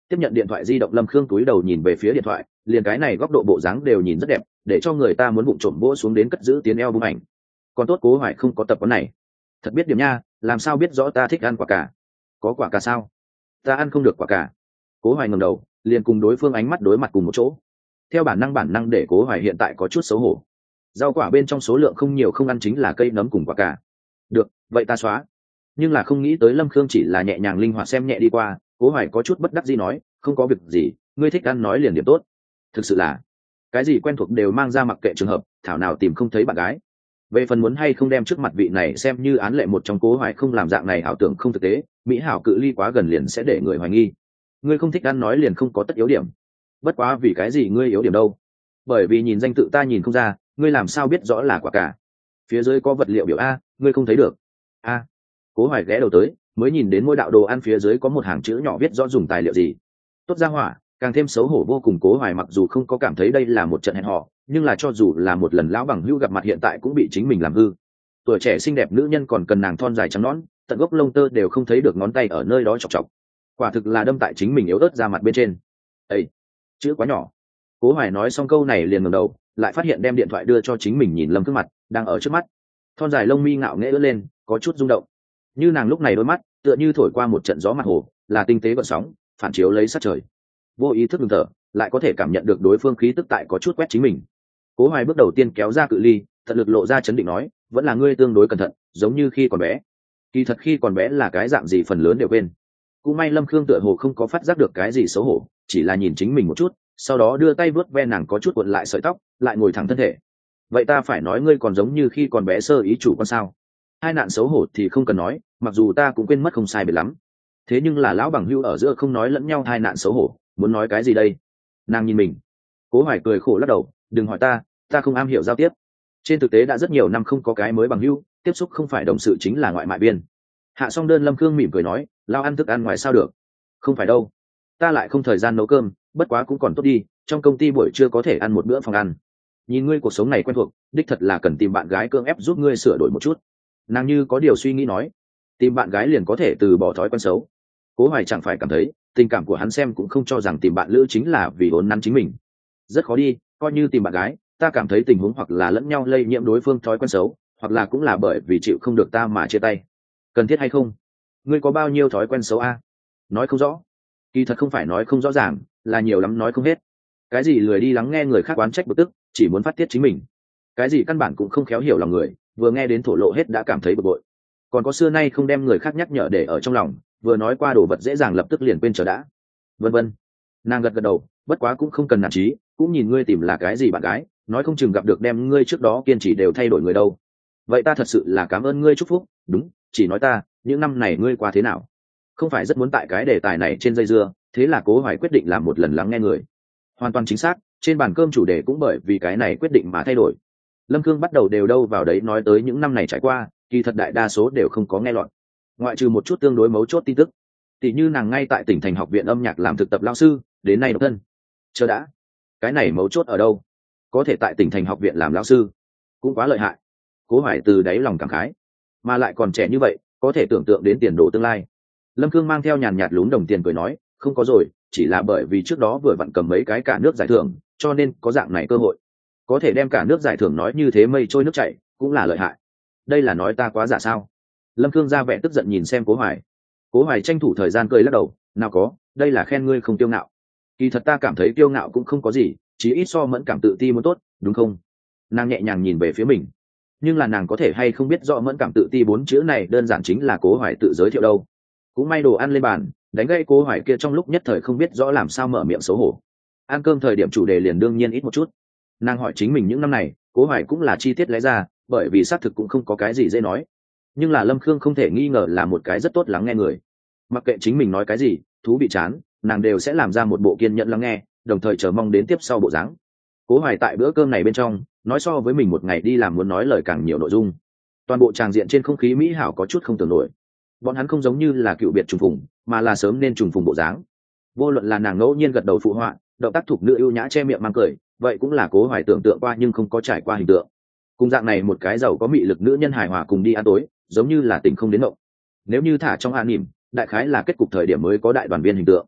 Tiếp nhận điện thoại di động, Lâm Khương túi đầu nhìn về phía điện thoại, liền cái này góc độ bộ dáng đều nhìn rất đẹp, để cho người ta muốn bụng trộm vỗ xuống đến cất giữ tiến eo bung ảnh. Còn tốt Cố Hoài không có tập quán này. Thật biết điểm nha, làm sao biết rõ ta thích ăn quả cà? Có quả cà sao? Ta ăn không được quả cà. Cố Hoài ngẩng đầu, liền cùng đối phương ánh mắt đối mặt cùng một chỗ. Theo bản năng để Cố Hoài hiện tại có chút xấu hổ. Rau quả bên trong số lượng không nhiều, không ăn chính là cây nấm cùng quả cà. Được, vậy ta xóa. Nhưng là không nghĩ tới Lâm Khương chỉ là nhẹ nhàng linh hoạt xem nhẹ đi qua. Cố Hoài có chút bất đắc dĩ nói, không có việc gì, ngươi thích ăn nói liền điểm tốt. Thực sự là cái gì quen thuộc đều mang ra, mặc kệ trường hợp, thảo nào tìm không thấy bạn gái. Về phần muốn hay không đem trước mặt vị này xem như án lệ một trong, Cố Hoài không làm dạng này ảo tưởng không thực tế, mỹ hảo cự ly quá gần liền sẽ để người hoài nghi. Ngươi không thích ăn nói liền không có tất yếu điểm. Bất quá vì cái gì ngươi yếu điểm đâu? Bởi vì nhìn danh tự ta nhìn không ra, ngươi làm sao biết rõ là quả cà? Phía dưới có vật liệu biểu a, ngươi không thấy được. A. Cố Hoài ghé đầu tới, mới nhìn đến mỗi đạo đồ ăn phía dưới có một hàng chữ nhỏ viết rõ dùng tài liệu gì. Tốt ra hỏa, càng thêm xấu hổ vô cùng. Cố Hoài mặc dù không có cảm thấy đây là một trận hẹn hò, nhưng là cho dù là một lần lão bằng hữu gặp mặt hiện tại cũng bị chính mình làm hư. Tuổi trẻ xinh đẹp nữ nhân còn cần nàng thon dài trắng nõn, tận gốc lông tơ đều không thấy được ngón tay ở nơi đó chọc chọc. Quả thực là đâm tại chính mình yếu ớt ra mặt bên trên. Ê, chữ quá nhỏ. Cố Hoài nói xong câu này liền ngẩng đầu, lại phát hiện đem điện thoại đưa cho chính mình nhìn Lâm Khương mặt đang ở trước mắt. Thon dài lông mi ngạo nghễ ưỡn lên, có chút rung động. Như nàng lúc này đôi mắt tựa như thổi qua một trận gió mặt hồ, là tinh tế gợn sóng, phản chiếu lấy sát trời. Vô ý thức ngừng thở, lại có thể cảm nhận được đối phương khí tức tại có chút quét chính mình. Cố Hoài bước đầu tiên kéo ra cự ly, tận lực lộ ra chấn định nói, vẫn là ngươi tương đối cẩn thận, giống như khi còn bé. Kỳ thật khi còn bé là cái dạng gì phần lớn đều quên. Cũng may Lâm Khương tựa hồ không có phát giác được cái gì xấu hổ, chỉ là nhìn chính mình một chút, sau đó đưa tay vuốt ve nàng có chút cuộn lại sợi tóc, lại ngồi thẳng thân thể. Vậy ta phải nói ngươi còn giống như khi còn bé sơ ý chủ con sao? Hai nạn xấu hổ thì không cần nói, mặc dù ta cũng quên mất không sai biệt lắm. Thế nhưng là lão bằng hữu ở giữa không nói lẫn nhau hai nạn xấu hổ, muốn nói cái gì đây? Nàng nhìn mình. Cố Hoài cười khổ lắc đầu, đừng hỏi ta không am hiểu giao tiếp. Trên thực tế đã rất nhiều năm không có cái mới bằng hữu, tiếp xúc không phải đồng sự chính là ngoại mại biên. Hạ xong đơn, Lâm Khương mỉm cười nói, lao ăn thức ăn ngoài sao được? Không phải đâu, ta lại không thời gian nấu cơm, bất quá cũng còn tốt đi, trong công ty buổi trưa có thể ăn một bữa phòng ăn. Nhìn ngươi cuộc sống này quen thuộc, đích thật là cần tìm bạn gái cưỡng ép giúp ngươi sửa đổi một chút. Nàng như có điều suy nghĩ nói, tìm bạn gái liền có thể từ bỏ thói quen xấu. Cố Hoài chẳng phải cảm thấy tình cảm của hắn xem cũng không cho rằng tìm bạn lữ chính là vì vốn nắn chính mình. Rất khó đi, coi như tìm bạn gái, ta cảm thấy tình huống hoặc là lẫn nhau lây nhiễm đối phương thói quen xấu, hoặc là cũng là bởi vì chịu không được ta mà chia tay. Cần thiết hay không? Ngươi có bao nhiêu thói quen xấu a? Nói không rõ. Kỳ thật không phải nói không rõ ràng, là nhiều lắm nói không hết. Cái gì lười đi lắng nghe người khác oán trách bực tức, chỉ muốn phát tiết chính mình. Cái gì căn bản cũng không khéo hiểu lòng người, vừa nghe đến thổ lộ hết đã cảm thấy bực bội. Còn có xưa nay không đem người khác nhắc nhở để ở trong lòng, vừa nói qua đồ vật dễ dàng lập tức liền quên chờ đã. Vân vân. Nàng gật gật đầu, bất quá cũng không cần nản chí, cũng nhìn ngươi tìm là cái gì bạn gái, nói không chừng gặp được đem ngươi trước đó kiên trì đều thay đổi người đâu. Vậy ta thật sự là cảm ơn ngươi chúc phúc, đúng, chỉ nói ta, những năm này ngươi qua thế nào? Không phải rất muốn tại cái đề tài này trên dây dưa, thế là Cố Hoài quyết định làm một lần lắng nghe người. Hoàn toàn chính xác, trên bàn cơm chủ đề cũng bởi vì cái này quyết định mà thay đổi. Lâm Cương bắt đầu đều đâu vào đấy nói tới những năm này trải qua, kỳ thật đại đa số đều không có nghe lọt, ngoại trừ một chút tương đối mấu chốt tin tức, tỷ như nàng ngay tại tỉnh thành học viện âm nhạc làm thực tập lao sư, đến nay độc thân. Chờ đã, cái này mấu chốt ở đâu? Có thể tại tỉnh thành học viện làm lao sư, cũng quá lợi hại. Cố Hoài từ đáy lòng cảm khái, mà lại còn trẻ như vậy, có thể tưởng tượng đến tiền đồ tương lai. Lâm Cương mang theo nhàn nhạt lún đồng tiền cười nói, không có rồi, chỉ là bởi vì trước đó vừa vặn cầm mấy cái cả nước giải thưởng, cho nên có dạng này cơ hội. Có thể đem cả nước giải thưởng nói như thế mây trôi nước chảy, cũng là lợi hại. Đây là nói ta quá giả sao? Lâm Cương ra vẻ tức giận nhìn xem Cố Hoài. Cố Hoài tranh thủ thời gian cười lắc đầu, nào có, đây là khen ngươi không kiêu ngạo. Kỳ thật ta cảm thấy kiêu ngạo cũng không có gì, chỉ ít so mẫn cảm tự ti muốn tốt, đúng không? Nàng nhẹ nhàng nhìn về phía mình, nhưng là nàng có thể hay không biết rõ mẫn cảm tự ti 4 chữ này đơn giản chính là Cố Hoài tự giới thiệu đâu. Cũng may đồ ăn lên bàn, đánh gây Cố Hoài kia trong lúc nhất thời không biết rõ làm sao mở miệng xấu hổ. Ăn cơm thời điểm chủ đề liền đương nhiên ít một chút. Nàng hỏi chính mình những năm này, Cố Hoài cũng là chi tiết lẽ ra, bởi vì xác thực cũng không có cái gì dễ nói. Nhưng là Lâm Khương không thể nghi ngờ là một cái rất tốt lắng nghe người. Mặc kệ chính mình nói cái gì, thú bị chán, nàng đều sẽ làm ra một bộ kiên nhẫn lắng nghe, đồng thời chờ mong đến tiếp sau bộ dáng. Cố Hoài tại bữa cơm này bên trong, nói so với mình một ngày đi làm muốn nói lời càng nhiều nội dung. Toàn bộ tràng diện trên không khí mỹ hảo có chút không tưởng nổi. Bọn hắn không giống như là cựu biệt trùng phùng, mà là sớm nên trùng phùng bộ dáng. Vô luận là nàng ngẫu nhiên gật đầu phụ họa, động tác thục nữ ưu nhã che miệng mang cười, vậy cũng là Cố Hoài tưởng tượng qua nhưng không có trải qua hình tượng. Cùng dạng này một cái giàu có mị lực nữ nhân hài hòa cùng đi ăn tối, giống như là tình không đến động. Nếu như thả trong an nỉm, đại khái là kết cục thời điểm mới có đại đoàn viên hình tượng.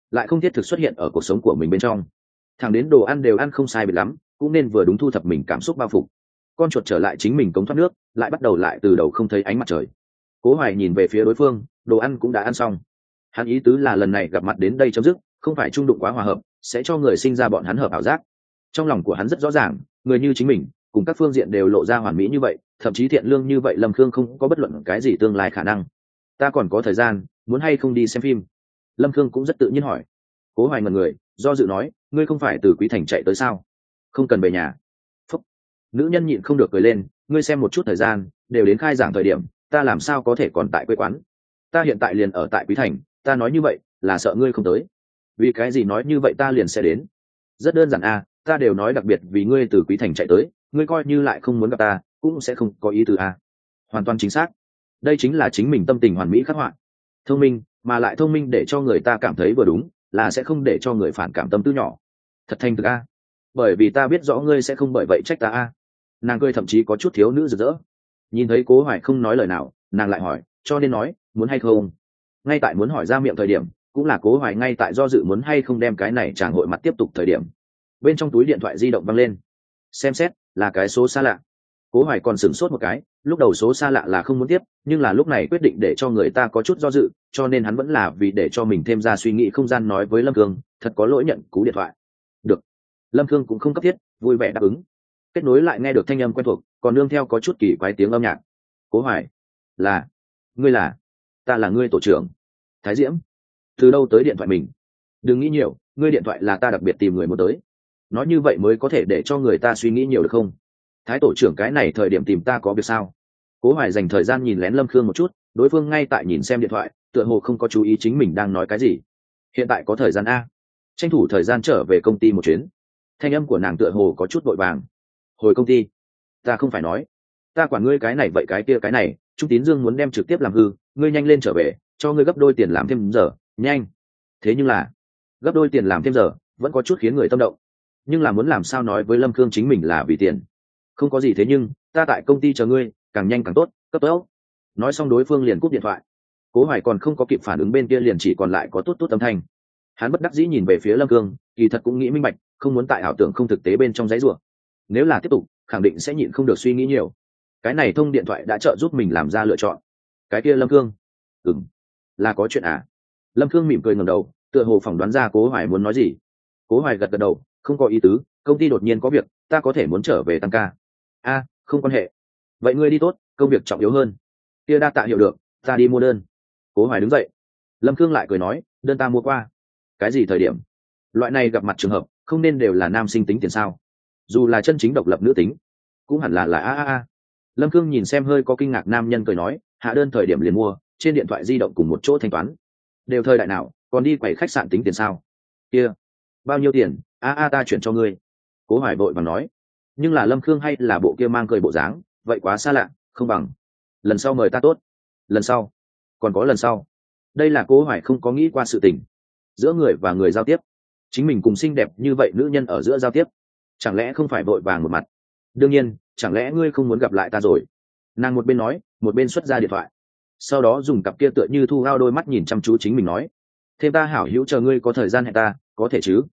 lại không thiết thực xuất hiện ở cuộc sống của mình bên trong. Thẳng đến đồ ăn đều ăn không sai biệt lắm, cũng nên vừa đúng thu thập mình cảm xúc bao phục. Con chuột trở lại chính mình cống thoát nước, lại bắt đầu lại từ đầu không thấy ánh mặt trời. Cố Hoài nhìn về phía đối phương, đồ ăn cũng đã ăn xong. Hắn ý tứ là lần này gặp mặt đến đây chấm dứt, không phải trung đụng quá hòa hợp, sẽ cho người sinh ra bọn hắn hợp ảo giác. Trong lòng của hắn rất rõ ràng, người như chính mình, cùng các phương diện đều lộ ra hoàn mỹ như vậy, thậm chí thiện lương như vậy, Lâm Khương không có bất luận cái gì tương lai khả năng. Ta còn có thời gian, muốn hay không đi xem phim? Lâm Khương cũng rất tự nhiên hỏi. Cố Hoài ngẩn người, do dự nói, ngươi không phải từ Quý Thành chạy tới sao? Không cần về nhà. Phúc. Nữ nhân nhịn không được cười lên, ngươi xem một chút thời gian, đều đến khai giảng thời điểm, ta làm sao có thể còn tại quê quán? Ta hiện tại liền ở tại Quý Thành, ta nói như vậy là sợ ngươi không tới. Vì cái gì nói như vậy ta liền sẽ đến? Rất đơn giản a, ta đều nói đặc biệt vì ngươi từ Quý Thành chạy tới, ngươi coi như lại không muốn gặp ta, cũng sẽ không có ý tứ a. Hoàn toàn chính xác. Đây chính là chính mình tâm tình hoàn mỹ khắc họa. Thông minh, mà lại thông minh để cho người ta cảm thấy vừa đúng, là sẽ không để cho người phản cảm tâm tư nhỏ. Thật thành thực a. Bởi vì ta biết rõ ngươi sẽ không bởi vậy trách ta a. Nàng cười thậm chí có chút thiếu nữ rực rỡ. Nhìn thấy Cố Hoài không nói lời nào, nàng lại hỏi, cho nên nói, muốn hay không? Ngay tại muốn hỏi ra miệng thời điểm, cũng là Cố Hoài ngay tại do dự muốn hay không đem cái này chàng hội mặt tiếp tục thời điểm. Bên trong túi điện thoại di động văng lên. Xem xét, là cái số xa lạ. Cố Hoài còn sửng sốt một cái, lúc đầu số xa lạ là không muốn tiếp, nhưng là lúc này quyết định để cho người ta có chút do dự, cho nên hắn vẫn là vì để cho mình thêm ra suy nghĩ không gian nói với Lâm Cương, thật có lỗi nhận cú điện thoại. Được. Lâm Cương cũng không cấp thiết, vui vẻ đáp ứng. Kết nối lại nghe được thanh âm quen thuộc, còn nương theo có chút kỳ quái tiếng âm nhạc. Cố Hoài, là, ngươi là, ta là ngươi tổ trưởng. Thái Diễm, từ đâu tới điện thoại mình? Đừng nghĩ nhiều, ngươi điện thoại là ta đặc biệt tìm người muốn tới. Nói như vậy mới có thể để cho người ta suy nghĩ nhiều được không? Thái tổ trưởng cái này thời điểm tìm ta có việc sao? Cố Hoài dành thời gian nhìn lén Lâm Khương một chút, đối phương ngay tại nhìn xem điện thoại, tựa hồ không có chú ý chính mình đang nói cái gì. Hiện tại có thời gian a, tranh thủ thời gian trở về công ty một chuyến. Thanh âm của nàng tựa hồ có chút vội vàng. Hồi công ty? Ta không phải nói, ta quản ngươi cái này vậy cái kia cái này, Trung Tín Dương muốn đem trực tiếp làm hư, ngươi nhanh lên trở về, cho ngươi gấp đôi tiền làm thêm giờ, nhanh. Thế nhưng là, gấp đôi tiền làm thêm giờ, vẫn có chút khiến người tâm động. Nhưng là muốn làm sao nói với Lâm Khương chính mình là vì tiền. Không có gì thế nhưng, ta tại công ty chờ ngươi, càng nhanh càng tốt, cấp tốc. Nói xong đối phương liền cúp điện thoại. Cố Hoài còn không có kịp phản ứng, bên kia liền chỉ còn lại có tốt tốt âm thanh. Hắn bất đắc dĩ nhìn về phía Lâm Cương, kỳ thật cũng nghĩ minh bạch, không muốn tại ảo tưởng không thực tế bên trong giấy rủa. Nếu là tiếp tục, khẳng định sẽ nhịn không được suy nghĩ nhiều. Cái này thông điện thoại đã trợ giúp mình làm ra lựa chọn. Cái kia Lâm Cương, là có chuyện à? Lâm Cương mỉm cười ngẩng đầu, tựa hồ phỏng đoán ra Cố Hoài muốn nói gì. Cố Hoài gật gật đầu, không có ý tứ, công ty đột nhiên có việc, ta có thể muốn trở về tăng ca. A, không quan hệ. Vậy ngươi đi tốt, công việc trọng yếu hơn. Kia đa tạ hiểu được, ta đi mua đơn. Cố Hoài đứng dậy. Lâm Cương lại cười nói, đơn ta mua qua. Cái gì thời điểm? Loại này gặp mặt trường hợp, không nên đều là nam sinh tính tiền sao? Dù là chân chính độc lập nữ tính, cũng hẳn là a. Lâm Cương nhìn xem hơi có kinh ngạc nam nhân cười nói, hạ đơn thời điểm liền mua, trên điện thoại di động cùng một chỗ thanh toán. Đều thời đại nào, còn đi quầy khách sạn tính tiền sao? Kia, bao nhiêu tiền? Ta chuyển cho ngươi. Cố Hoài vội vàng nói. Nhưng là Lâm Khương hay là bộ kia mang cười bộ dáng, vậy quá xa lạ, không bằng. Lần sau mời ta tốt. Lần sau? Còn có lần sau? Đây là Cố Hoài không có nghĩ qua sự tình. Giữa người và người giao tiếp, chính mình cùng xinh đẹp như vậy nữ nhân ở giữa giao tiếp, chẳng lẽ không phải vội vàng một mặt? Đương nhiên, chẳng lẽ ngươi không muốn gặp lại ta rồi? Nàng một bên nói, một bên xuất ra điện thoại, sau đó dùng cặp kia tựa như thu gao đôi mắt nhìn chăm chú chính mình nói, thêm ta hảo hữu, chờ ngươi có thời gian hẹn ta, có thể chứ?